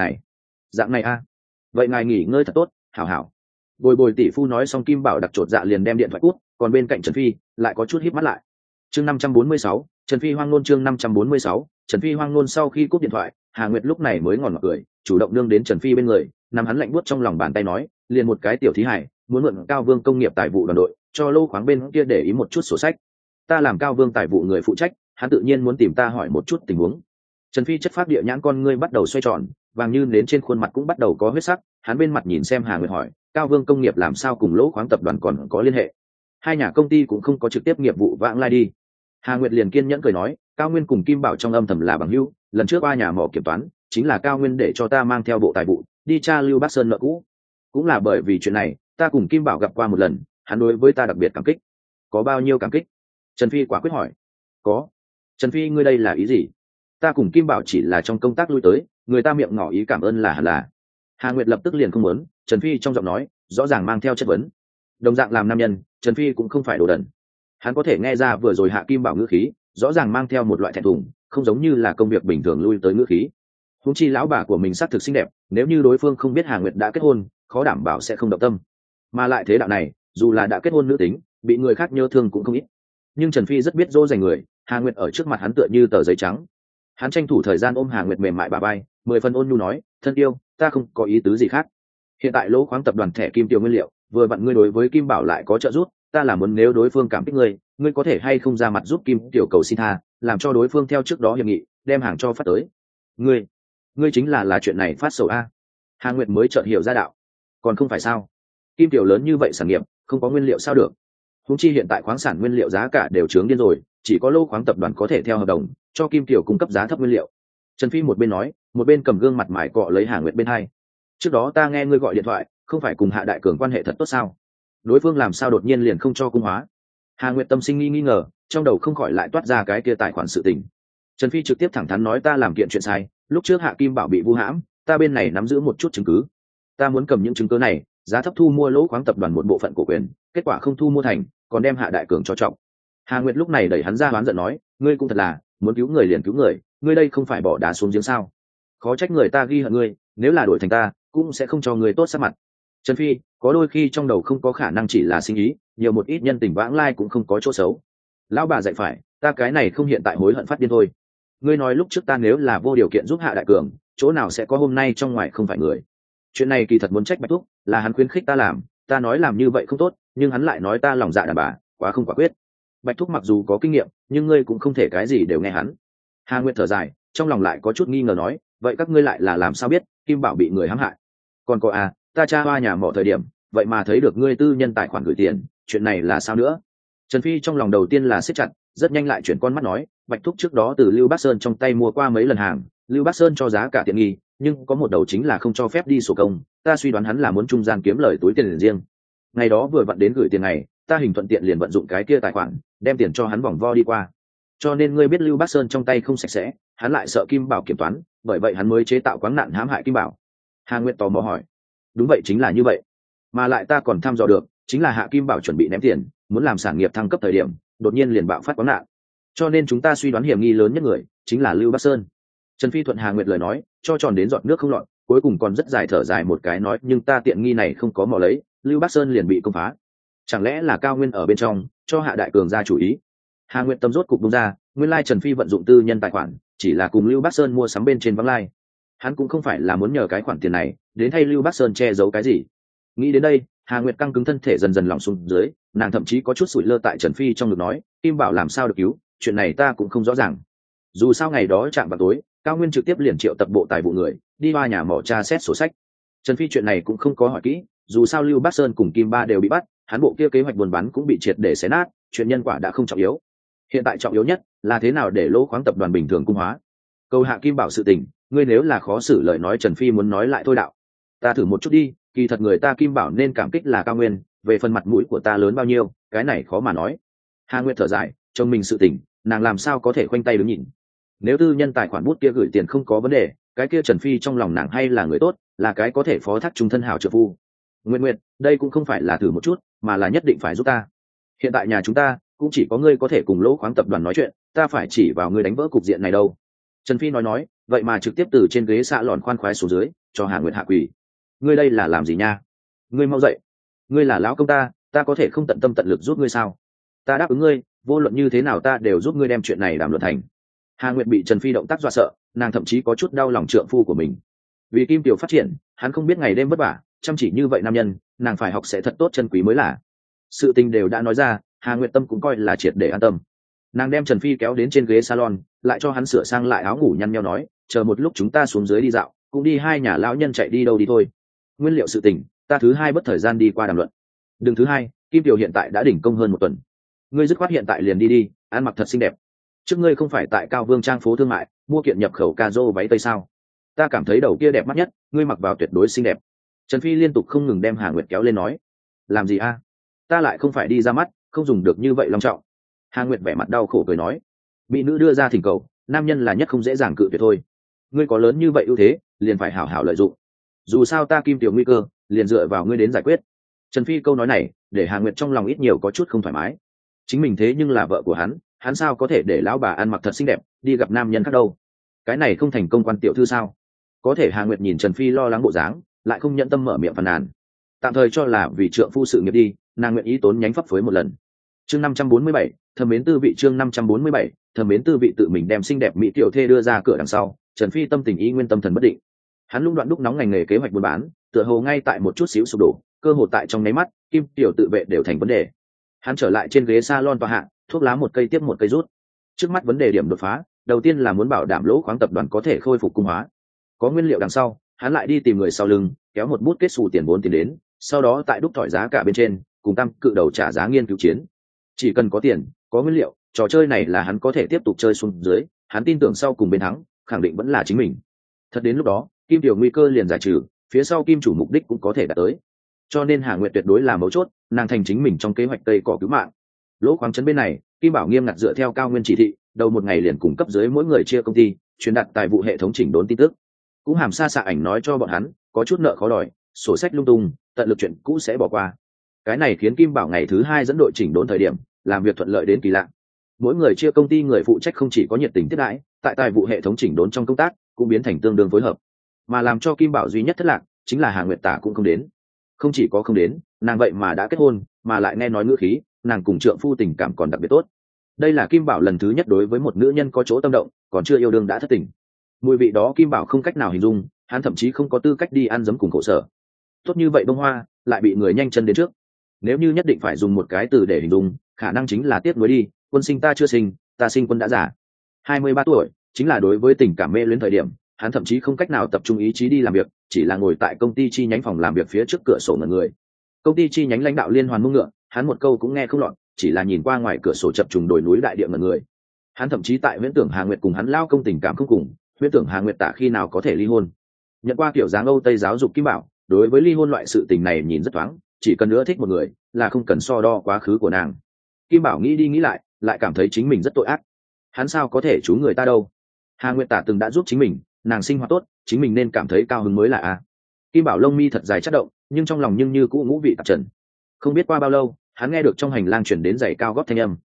này a. Vậy ngài nghỉ ngơi thật tốt, hảo hảo. Bồi tỷ phu nói xong, Kim Bảo đặc chột dạ liền đem điện thoại cút, còn bên cạnh Trần Phi lại có chút híp mắt lại. Chương 546, Trần Phi hoang nôn. Chương 546, Trần Phi hoang nôn. Sau khi cúp điện thoại, Hà Nguyệt lúc này mới ngòn ngọt cười, chủ động nương đến Trần Phi bên người, nắm hắn lạnh buốt trong lòng bàn tay nói, liền một cái tiểu thí hải, muốn mượn Cao Vương công nghiệp tài vụ đoàn đội, cho Lô khoáng bên kia để ý một chút sổ sách. Ta làm Cao Vương tài vụ người phụ trách, hắn tự nhiên muốn tìm ta hỏi một chút tình huống. Trần Phi chất phác địa nhãn con ngươi bắt đầu xoay tròn, vàng như nến trên khuôn mặt cũng bắt đầu có huyết sắc, hắn bên mặt nhìn xem Hà Nguyệt hỏi, Cao Vương công nghiệp làm sao cùng Lỗ khoáng tập đoàn còn có liên hệ? Hai nhà công ty cũng không có trực tiếp nghiệp vụ vãng lai đi. Hà Nguyệt liền kiên nhẫn cười nói, Cao Nguyên cùng Kim Bảo trong âm thầm là bằng hữu, lần trước qua nhà mỏ kiểm toán, chính là Cao Nguyên để cho ta mang theo bộ tài vụ đi tra Lưu Bắc Sơn nợ cũ. Cũng là bởi vì chuyện này, ta cùng Kim Bảo gặp qua một lần, hắn đối với ta đặc biệt cảm kích. Có bao nhiêu cảm kích? Trần Phi quả quyết hỏi. Có. Trần Phi, ngươi đây là ý gì? Ta cùng Kim Bảo chỉ là trong công tác lui tới, người ta miệng ngỏ ý cảm ơn là hẳn là. Hà Nguyệt lập tức liền không muốn, Trần Phi trong giọng nói rõ ràng mang theo chất vấn. Đồng dạng làm nam nhân, Trần Phi cũng không phải đồ đần. Hắn có thể nghe ra vừa rồi Hạ Kim Bảo ngữ khí rõ ràng mang theo một loại thẹn thùng, không giống như là công việc bình thường lui tới ngữ khí. Huống chi lão bà của mình xác thực xinh đẹp, nếu như đối phương không biết Hà Nguyệt đã kết hôn, khó đảm bảo sẽ không động tâm. Mà lại thế đạo này, dù là đã kết hôn nữ tính, bị người khác nhớ thương cũng không ít. Nhưng Trần Phi rất biết dỗ dành người, Hà Nguyệt ở trước mặt hắn tựa như tờ giấy trắng. Hắn tranh thủ thời gian ôm Hà Nguyệt mềm mại bả vai, 10 phần ôn nhu nói, thân yêu, ta không có ý tứ gì khác. Hiện tại Lỗ khoáng tập đoàn thẻ Kim Tiểu nguyên liệu, vừa vặn ngươi đối với Kim Bảo lại có trợ giúp, ta là muốn nếu đối phương cảm kích ngươi, ngươi có thể hay không ra mặt giúp Kim Tiểu cầu xin tha, làm cho đối phương theo trước đó hiệp nghị, đem hàng cho phát tới. Ngươi chính là chuyện này phát sầu a? Hà Nguyệt mới chợt hiểu ra đạo. Còn không phải sao? Kim Tiểu lớn như vậy sản nghiệp, không có nguyên liệu sao được? Huống chi hiện tại khoáng sản nguyên liệu giá cả đều chướng điên rồi, chỉ có lô khoáng tập đoàn có thể theo hợp đồng cho Kim Tiểu cung cấp giá thấp nguyên liệu. Trần Phi một bên nói, một bên cầm gương mặt mải cọ lấy Hà Nguyệt bên hai. Trước đó ta nghe ngươi gọi điện thoại, không phải cùng Hạ Đại Cường quan hệ thật tốt sao? Đối phương làm sao đột nhiên liền không cho cung hóa? Hà Nguyệt tâm sinh nghi ngờ, trong đầu không khỏi lại toát ra cái kia tài khoản sự tình. Trần Phi trực tiếp thẳng thắn nói ta làm kiện chuyện sai, lúc trước Hạ Kim Bảo bị vu hãm, ta bên này nắm giữ một chút chứng cứ. Ta muốn cầm những chứng cứ này, giá thấp thu mua lỗ khoáng tập đoàn một bộ phận cổ quyền, kết quả không thu mua thành, còn đem Hạ Đại Cường cho trọng. Hà Nguyệt lúc này đẩy hắn ra oán giận nói, ngươi cũng thật là, muốn cứu người liền cứu người, ngươi đây không phải bỏ đá xuống giếng sao? Khó trách người ta ghi hận ngươi, nếu là đổi thành ta, cũng sẽ không cho ngươi tốt sắc mặt. Trần Phi, có đôi khi trong đầu không có khả năng chỉ là sinh ý, nhiều một ít nhân tình vãng lai cũng không có chỗ xấu. Lão bà dạy phải, ta cái này không hiện tại hối hận phát điên thôi. Ngươi nói lúc trước ta nếu là vô điều kiện giúp Hạ Đại Cường, chỗ nào sẽ có hôm nay trong ngoài không phải người. Chuyện này kỳ thật muốn trách Bạch Thúc, là hắn khuyến khích ta làm, ta nói làm như vậy không tốt, nhưng hắn lại nói ta lòng dạ đàn bà, quá không quả quyết. Bạch Thúc mặc dù có kinh nghiệm, nhưng ngươi cũng không thể cái gì đều nghe hắn. Hà Nguyệt thở dài, trong lòng lại có chút nghi ngờ nói, vậy các ngươi lại là làm sao biết Kim Bảo bị người hãm hại? Còn có à, ta tra hoa nhà mỏ thời điểm, vậy mà thấy được ngươi tư nhân tài khoản gửi tiền, chuyện này là sao nữa? Trần Phi trong lòng đầu tiên là siết chặt, rất nhanh lại chuyển con mắt nói, Bạch Thúc trước đó từ Lưu Bắc Sơn trong tay mua qua mấy lần hàng, Lưu Bắc Sơn cho giá cả tiện nghi, nhưng có một đầu chính là không cho phép đi sổ công, ta suy đoán hắn là muốn trung gian kiếm lời túi tiền riêng. Ngày đó vừa vặn đến gửi tiền này, ta hình thuận tiện liền vận dụng cái kia tài khoản, đem tiền cho hắn vòng vo đi qua. Cho nên ngươi biết Lưu Bắc Sơn trong tay không sạch sẽ, hắn lại sợ Kim Bảo kiểm toán, bởi vậy hắn mới chế tạo quáng nạn hãm hại Kim Bảo. Hà Nguyệt tò mò hỏi, đúng vậy, chính là như vậy, mà lại ta còn thăm dò được, chính là Hạ Kim Bảo chuẩn bị ném tiền, muốn làm sản nghiệp thăng cấp thời điểm, đột nhiên liền bạo phát quáng nạn, cho nên chúng ta suy đoán hiểm nghi lớn nhất người chính là Lưu Bắc Sơn. Trần Phi thuận Hà Nguyệt lời nói, cho tròn đến giọt nước không lọt, cuối cùng còn rất dài thở dài một cái nói, nhưng ta tiện nghi này không có mò lấy, Lưu Bắc Sơn liền bị công phá. Chẳng lẽ là Cao Nguyên ở bên trong cho Hạ Đại Cường ra chủ ý? Hà Nguyệt tâm rốt cục bung ra, nguyên lai Trần Phi vận dụng tư nhân tài khoản, chỉ là cùng Lưu Bắc Sơn mua sắm bên trên vắng lai. Hắn cũng không phải là muốn nhờ cái khoản tiền này đến thay Lưu Bắc Sơn che giấu cái gì. Nghĩ đến đây, Hà Nguyệt căng cứng thân thể dần dần lỏng xuống dưới, nàng thậm chí có chút sủi lơ tại Trần Phi trong ngực nói, Kim Bảo làm sao được cứu, chuyện này ta cũng không rõ ràng. Dù sao ngày đó chạm vào tối, Cao Nguyên trực tiếp liền triệu tập bộ tài vụ người đi qua nhà mỏ tra xét sổ sách. Trần Phi chuyện này cũng không có hỏi kỹ, dù sao Lưu Bắc Sơn cùng Kim Ba đều bị bắt, hắn bộ kia kế hoạch buôn bán cũng bị triệt để xé nát, chuyện nhân quả đã không trọng yếu. Hiện tại trọng yếu nhất là thế nào để lỗ khoáng tập đoàn bình thường cung hóa. Câu Hạ Kim Bảo sự tình, ngươi nếu là khó xử lời nói, Trần Phi muốn nói lại thôi đạo. Ta thử một chút đi, kỳ thật người ta Kim Bảo nên cảm kích là Cao Nguyên, về phần mặt mũi của ta lớn bao nhiêu, cái này khó mà nói. Hà Nguyệt thở dài, chồng mình sự tình, nàng làm sao có thể khoanh tay đứng nhìn. Nếu tư nhân tài khoản bút kia gửi tiền không có vấn đề, cái kia Trần Phi trong lòng nàng hay là người tốt, là cái có thể phó thác trung thân hảo trợ phu. Nguyệt, đây cũng không phải là thử một chút, mà là nhất định phải giúp ta. Hiện tại nhà chúng ta cũng chỉ có ngươi có thể cùng lỗ khoáng tập đoàn nói chuyện, ta phải chỉ vào ngươi đánh vỡ cục diện này đâu. Trần Phi nói, vậy mà trực tiếp từ trên ghế xạ lòn khoan khoái xuống dưới, cho Hà Nguyệt hạ quỳ. Ngươi đây là làm gì nha? Ngươi mau dậy, ngươi là lão công ta có thể không tận tâm tận lực giúp ngươi sao? Ta đáp ứng ngươi, vô luận như thế nào ta đều giúp ngươi đem chuyện này đàm luận thành. Hà Nguyệt bị Trần Phi động tác dọa sợ, nàng thậm chí có chút đau lòng trượng phu của mình. Vì Kim Tiểu phát triển, hắn không biết ngày đêm vất vả, chăm chỉ như vậy nam nhân, nàng phải học sẽ thật tốt chân quý mới là. Sự tình đều đã nói ra, Hà Nguyệt tâm cũng coi là triệt để an tâm. Nàng đem Trần Phi kéo đến trên ghế salon, lại cho hắn sửa sang lại áo ngủ nhăn nheo nói, chờ một lúc chúng ta xuống dưới đi dạo, cũng đi hai nhà lão nhân chạy đi đâu đi thôi. Nguyên liệu sự tình, ta thứ hai bất thời gian đi qua đàm luận. Đừng thứ hai, Kim Tiểu hiện tại đã đỉnh công hơn một tuần. Ngươi dứt khoát hiện tại liền đi, ăn mặc thật xinh đẹp. Trước ngươi không phải tại Cao Vương trang phố thương mại mua kiện nhập khẩu ca váy tây sao? Ta cảm thấy đầu kia đẹp mắt nhất, ngươi mặc vào tuyệt đối xinh đẹp. Trần Phi liên tục không ngừng đem Hà Nguyệt kéo lên nói, làm gì a? Ta lại không phải đi ra mắt, không dùng được như vậy long trọng. Hà Nguyệt vẻ mặt đau khổ cười nói, bị nữ đưa ra thỉnh cầu, nam nhân là nhất không dễ dàng cự tuyệt thôi. Ngươi có lớn như vậy ưu thế, liền phải hảo hảo lợi dụng. Dù sao ta Kim Tiểu nguy cơ, liền dựa vào ngươi đến giải quyết. Trần Phi câu nói này, để Hà Nguyệt trong lòng ít nhiều có chút không thoải mái. Chính mình thế nhưng là vợ của hắn sao có thể để lão bà ăn mặc thật xinh đẹp đi gặp nam nhân khác đâu? Cái này không thành công quan tiểu thư sao? Có thể Hà Nguyệt nhìn Trần Phi lo lắng bộ dáng, lại không nhẫn tâm mở miệng phàn nàn. Tạm thời cho là vì trượng phu sự nghiệp đi, nàng nguyện ý tốn nhánh pháp phối một lần. Chương 547, thầm mến tư vị. Chương 547, thầm mến tư vị. Tự mình đem xinh đẹp mỹ tiểu thê đưa ra cửa đằng sau, Trần Phi tâm tình ý nguyên tâm thần bất định. Hắn lung đoạn đúc nóng ngành nghề kế hoạch buôn bán, tựa hồ ngay tại một chút xíu sụp đổ, cơ hồ tại trong nháy mắt, Kim Tiểu tự vệ đều thành vấn đề. Hắn trở lại trên ghế salon tòa hạ, thuốc lá một cây tiếp một cây rút. Trước mắt vấn đề điểm đột phá, đầu tiên là muốn bảo đảm lỗ khoáng tập đoàn có thể khôi phục cung hóa. Có nguyên liệu đằng sau, hắn lại đi tìm người sau lưng, kéo một bút kết xù tiền vốn tiền đến, sau đó tại đúc thỏi giá cả bên trên, cùng Tam Cự Đầu trả giá nghiên cứu chiến. Chỉ cần có tiền, có nguyên liệu, trò chơi này là hắn có thể tiếp tục chơi xuống dưới, hắn tin tưởng sau cùng bên thắng khẳng định vẫn là chính mình. Thật đến lúc đó kim tiểu nguy cơ liền giải trừ, phía sau kim chủ mục đích cũng có thể đạt tới. Cho nên Hà Nguyệt tuyệt đối là mấu chốt, nàng thành chính mình trong kế hoạch tây cỏ cứu mạng. Lỗ khoáng trấn bên này, Kim Bảo nghiêm ngặt dựa theo Cao Nguyên chỉ thị, đầu một ngày liền cung cấp dưới mỗi người chia công ty, truyền đạt tài vụ hệ thống chỉnh đốn tin tức. Cũng hàm xa xạ ảnh nói cho bọn hắn, có chút nợ khó đòi, sổ sách lung tung, tận lực chuyện cũ sẽ bỏ qua. Cái này khiến Kim Bảo ngày thứ 2 dẫn đội chỉnh đốn thời điểm, làm việc thuận lợi đến kỳ lạ. Mỗi người chia công ty người phụ trách không chỉ có nhiệt tình tiếp đãi, tại tài vụ hệ thống chỉnh đốn trong công tác cũng biến thành tương đương phối hợp. Mà làm cho Kim Bảo duy nhất thất lạc, chính là Hà Nguyệt Tả cũng không đến. Không chỉ có không đến, nàng vậy mà đã kết hôn, mà lại nghe nói ngữ khí, nàng cùng trượng phu tình cảm còn đặc biệt tốt. Đây là Kim Bảo lần thứ nhất đối với một nữ nhân có chỗ tâm động, còn chưa yêu đương đã thất tình. Mùi vị đó Kim Bảo không cách nào hình dung, hắn thậm chí không có tư cách đi ăn giấm cùng khổ sở. Tốt như vậy bông hoa, lại bị người nhanh chân đến trước. Nếu như nhất định phải dùng một cái từ để hình dung, khả năng chính là tiếc nuối đi, quân sinh ta chưa sinh, ta sinh quân đã già. 23 tuổi, chính là đối với tình cảm mê luyến thời điểm, hắn thậm chí không cách nào tập trung ý chí đi làm việc, chỉ là ngồi tại công ty chi nhánh phòng làm việc phía trước cửa sổ ngẩn người. Công ty chi nhánh lãnh đạo liên hoàn mông ngựa, hắn một câu cũng nghe không lọt, chỉ là nhìn qua ngoài cửa sổ chập trùng đồi núi đại địa ngẩn người. Hắn thậm chí tại huyễn tưởng Hà Nguyệt cùng hắn lao công tình cảm không cùng, huyễn tưởng Hà Nguyệt Tả khi nào có thể ly hôn. Nhận qua kiểu dáng Âu Tây giáo dục Kim Bảo, đối với ly hôn loại sự tình này nhìn rất thoáng, chỉ cần nữa thích một người, là không cần so đo quá khứ của nàng. Kim Bảo nghĩ đi nghĩ lại cảm thấy chính mình rất tội ác. Hắn sao có thể chú người ta đâu? Hà Nguyệt Tả từng đã giúp chính mình, nàng sinh hoạt tốt, chính mình nên cảm thấy cao hứng mới là a. Kim Bảo lông mi thật dài chất động, nhưng trong lòng nhưng như cũ ngũ vị tạp trần. Không biết qua bao lâu, hắn nghe được trong hành lang chuyển đến giày cao gót thanh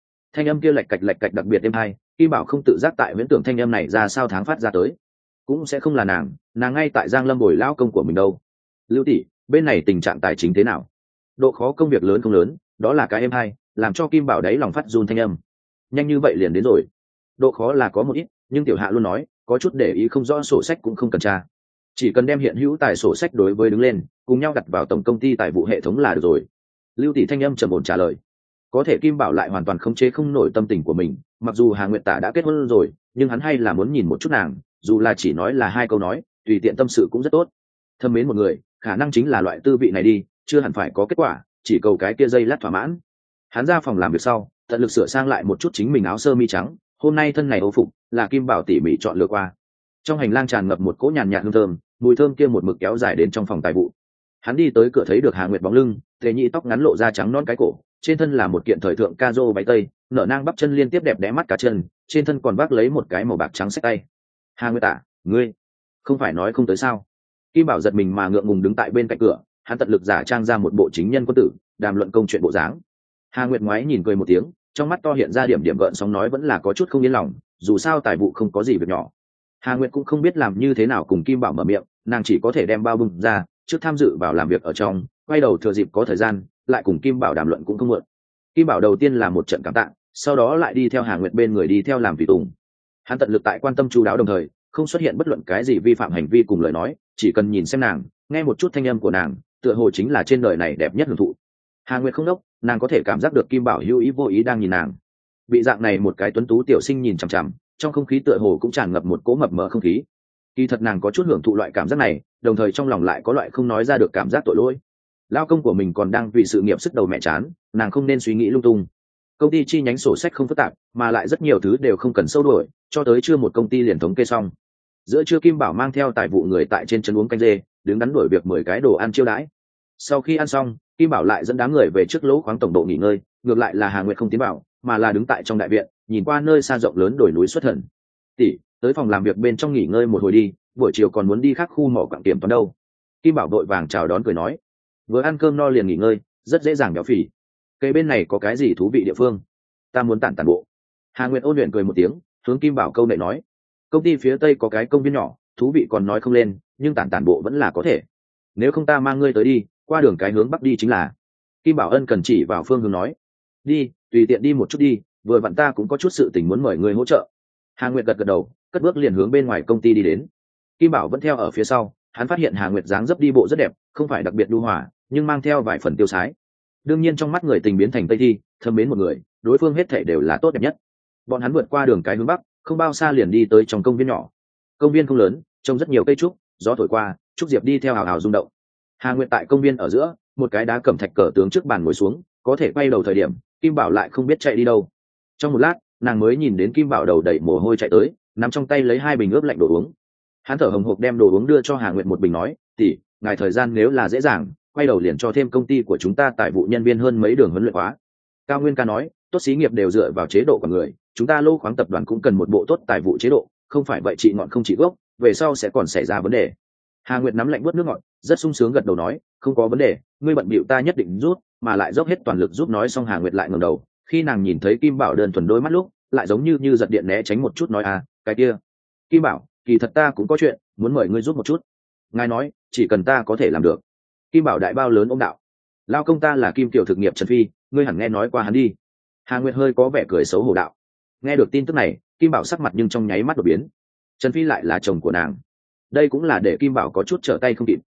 âm kia lạch cạch đặc biệt êm hay. Kim Bảo không tự giác tại huyễn tưởng thanh âm này ra sao tháng phát ra tới, cũng sẽ không là nàng ngay tại Giang Lâm bồi lão công của mình đâu. Lưu tỷ, bên này tình trạng tài chính thế nào? Độ khó công việc lớn không lớn, đó là cái êm hay, làm cho Kim Bảo đáy lòng phát run thanh âm. Nhanh như vậy liền đến rồi. Độ khó là có một ít, nhưng tiểu hạ luôn nói, có chút để ý không rõ sổ sách cũng không cần tra, chỉ cần đem hiện hữu tài sổ sách đối với đứng lên, cùng nhau đặt vào tổng công ty tài vụ hệ thống là được rồi. Lưu tỷ thanh âm trầm ổn trả lời. Có thể Kim Bảo lại hoàn toàn khống chế không nổi tâm tình của mình, mặc dù Hà Nguyệt Tả đã kết hôn rồi, nhưng hắn hay là muốn nhìn một chút nàng, dù là chỉ nói là 2 câu nói, tùy tiện tâm sự cũng rất tốt. Thâm mến một người, khả năng chính là loại tư vị này đi, chưa hẳn phải có kết quả, chỉ cầu cái kia dây lát thỏa mãn. Hắn ra phòng làm việc sau, tận lực sửa sang lại một chút chính mình áo sơ mi trắng, hôm nay thân này âu phục là Kim Bảo tỉ mỉ chọn lựa qua. Trong hành lang tràn ngập một cỗ nhàn nhạt hương thơm, mùi thơm kia một mực kéo dài đến trong phòng tài vụ. Hắn đi tới cửa thấy được Hà Nguyệt bóng lưng, tề nhị tóc ngắn lộ ra trắng non cái cổ, trên thân là một kiện thời thượng ca rô váy tây, nở nang bắp chân liên tiếp đẹp đẽ mắt cả chân, trên thân còn vác lấy một cái màu bạc trắng xách tay. Hà Nguyệt Tả, ngươi không phải nói không tới sao? Kim Bảo giật mình mà ngượng ngùng đứng tại bên cạnh cửa, hắn tận lực giả trang ra một bộ chính nhân quân tử, đàm luận công chuyện bộ dáng. Hà Nguyệt ngoái nhìn cười một tiếng, trong mắt to hiện ra điểm gợn sóng, nói vẫn là có chút không yên lòng, dù sao tài vụ không có gì việc nhỏ. Hà Nguyệt cũng không biết làm như thế nào cùng Kim Bảo mở miệng, nàng chỉ có thể đem bao bưng ra, trước tham dự vào làm việc ở trong, quay đầu thừa dịp có thời gian, lại cùng Kim Bảo đàm luận cũng không muộn. Kim Bảo đầu tiên là một trận cảm tạ, sau đó lại đi theo Hà Nguyệt bên người đi theo làm tùy tùng. Hắn tận lực tại quan tâm chu đáo, đồng thời không xuất hiện bất luận cái gì vi phạm hành vi cùng lời nói, chỉ cần nhìn xem nàng, nghe một chút thanh âm của nàng, tựa hồ chính là trên đời này đẹp nhất hưởng thụ. Hà Nguyệt không đốc, nàng có thể cảm giác được Kim Bảo hữu ý vô ý đang nhìn nàng. Bị dạng này một cái tuấn tú tiểu sinh nhìn chằm chằm, trong không khí tựa hồ cũng tràn ngập một cỗ mập mờ không khí. Kỳ thật nàng có chút hưởng thụ loại cảm giác này, đồng thời trong lòng lại có loại không nói ra được cảm giác tội lỗi. Lao công của mình còn đang vì sự nghiệp sức đầu mẹ chán, nàng không nên suy nghĩ lung tung. Công ty chi nhánh sổ sách không phức tạp, mà lại rất nhiều thứ đều không cần sâu đổi, cho tới chưa một công ty liền thống kê xong. Giữa trưa Kim Bảo mang theo tài vụ người tại trên chân uống canh dê, đứng đắn đuổi việc 10 cái đồ ăn chiêu đãi. Sau khi ăn xong, Kim Bảo lại dẫn đám người về trước lỗ khoáng tổng độ nghỉ ngơi, ngược lại là Hà Nguyệt không tiến vào, mà là đứng tại trong đại viện, nhìn qua nơi xa rộng lớn đồi núi xuất thần. Tỷ, tới phòng làm việc bên trong nghỉ ngơi một hồi đi, buổi chiều còn muốn đi khác khu mỏ quặng kiểm toán đâu. Kim Bảo đội vàng chào đón cười nói, vừa ăn cơm no liền nghỉ ngơi, rất dễ dàng béo phì. Cây bên này có cái gì thú vị địa phương? Ta muốn tản bộ. Hà Nguyệt ôn luyện cười một tiếng, hướng Kim Bảo câu nệ nói, công ty phía tây có cái công viên nhỏ, thú vị còn nói không lên, nhưng tản bộ vẫn là có thể. Nếu không ta mang ngươi tới đi, qua đường cái hướng bắc đi chính là. Kim Bảo ân cần chỉ vào phương hướng nói, đi, tùy tiện đi một chút đi, vừa vặn ta cũng có chút sự tình muốn mời ngươi hỗ trợ. Hà Nguyệt gật gật đầu, cất bước liền hướng bên ngoài công ty đi đến. Kim Bảo vẫn theo ở phía sau, hắn phát hiện Hà Nguyệt dáng dấp đi bộ rất đẹp, không phải đặc biệt lưu hòa, nhưng mang theo vài phần tiêu sái. Đương nhiên trong mắt người tình biến thành tây thi, thâm mến một người, đối phương hết thảy đều là tốt đẹp nhất. Bọn hắn vượt qua đường cái hướng bắc, không bao xa liền đi tới trong công viên nhỏ. Công viên không lớn, trông rất nhiều cây trúc, gió thổi qua, trúc diệp đi theo hào hào rung động. Hà Nguyệt tại công viên ở giữa, một cái đá cẩm thạch cờ tướng trước bàn ngồi xuống, có thể quay đầu thời điểm, Kim Bảo lại không biết chạy đi đâu. Trong một lát, nàng mới nhìn đến Kim Bảo đầu đầy mồ hôi chạy tới, nắm trong tay lấy 2 bình ướp lạnh đồ uống. Hắn thở hồng hộc đem đồ uống đưa cho Hà Nguyệt một bình, nói: tỷ, ngài thời gian nếu là dễ dàng, quay đầu liền cho thêm công ty của chúng ta tài vụ nhân viên hơn mấy đường huấn luyện khóa. Cao Nguyên ca nói: tốt xí nghiệp đều dựa vào chế độ của người, chúng ta Lô Khoáng tập đoàn cũng cần một bộ tốt tài vụ chế độ, không phải vậy trị ngọn không trị gốc, về sau sẽ còn xảy ra vấn đề. Hà Nguyệt nắm lạnh bớt nước ngọt, rất sung sướng gật đầu nói: không có vấn đề, ngươi bận bịu ta nhất định rút, mà lại dốc hết toàn lực giúp. Nói xong Hà Nguyệt lại ngẩng đầu, khi nàng nhìn thấy Kim Bảo đơn thuần đôi mắt lúc, lại giống như giật điện né tránh một chút, nói: cái kia Kim Bảo, kỳ thật ta cũng có chuyện muốn mời ngươi giúp một chút. Ngài nói chỉ cần ta có thể làm được. Kim Bảo đại bao lớn ôm đạo: lao công ta là Kim Tiểu thực nghiệp Trần Phi, ngươi hẳn nghe nói qua hắn đi. Hà Nguyệt hơi có vẻ cười xấu hổ đạo. Nghe được tin tức này, Kim Bảo sắc mặt nhưng trong nháy mắt đột biến. Trần Phi lại là chồng của nàng, đây cũng là để Kim Bảo có chút trở tay không kịp.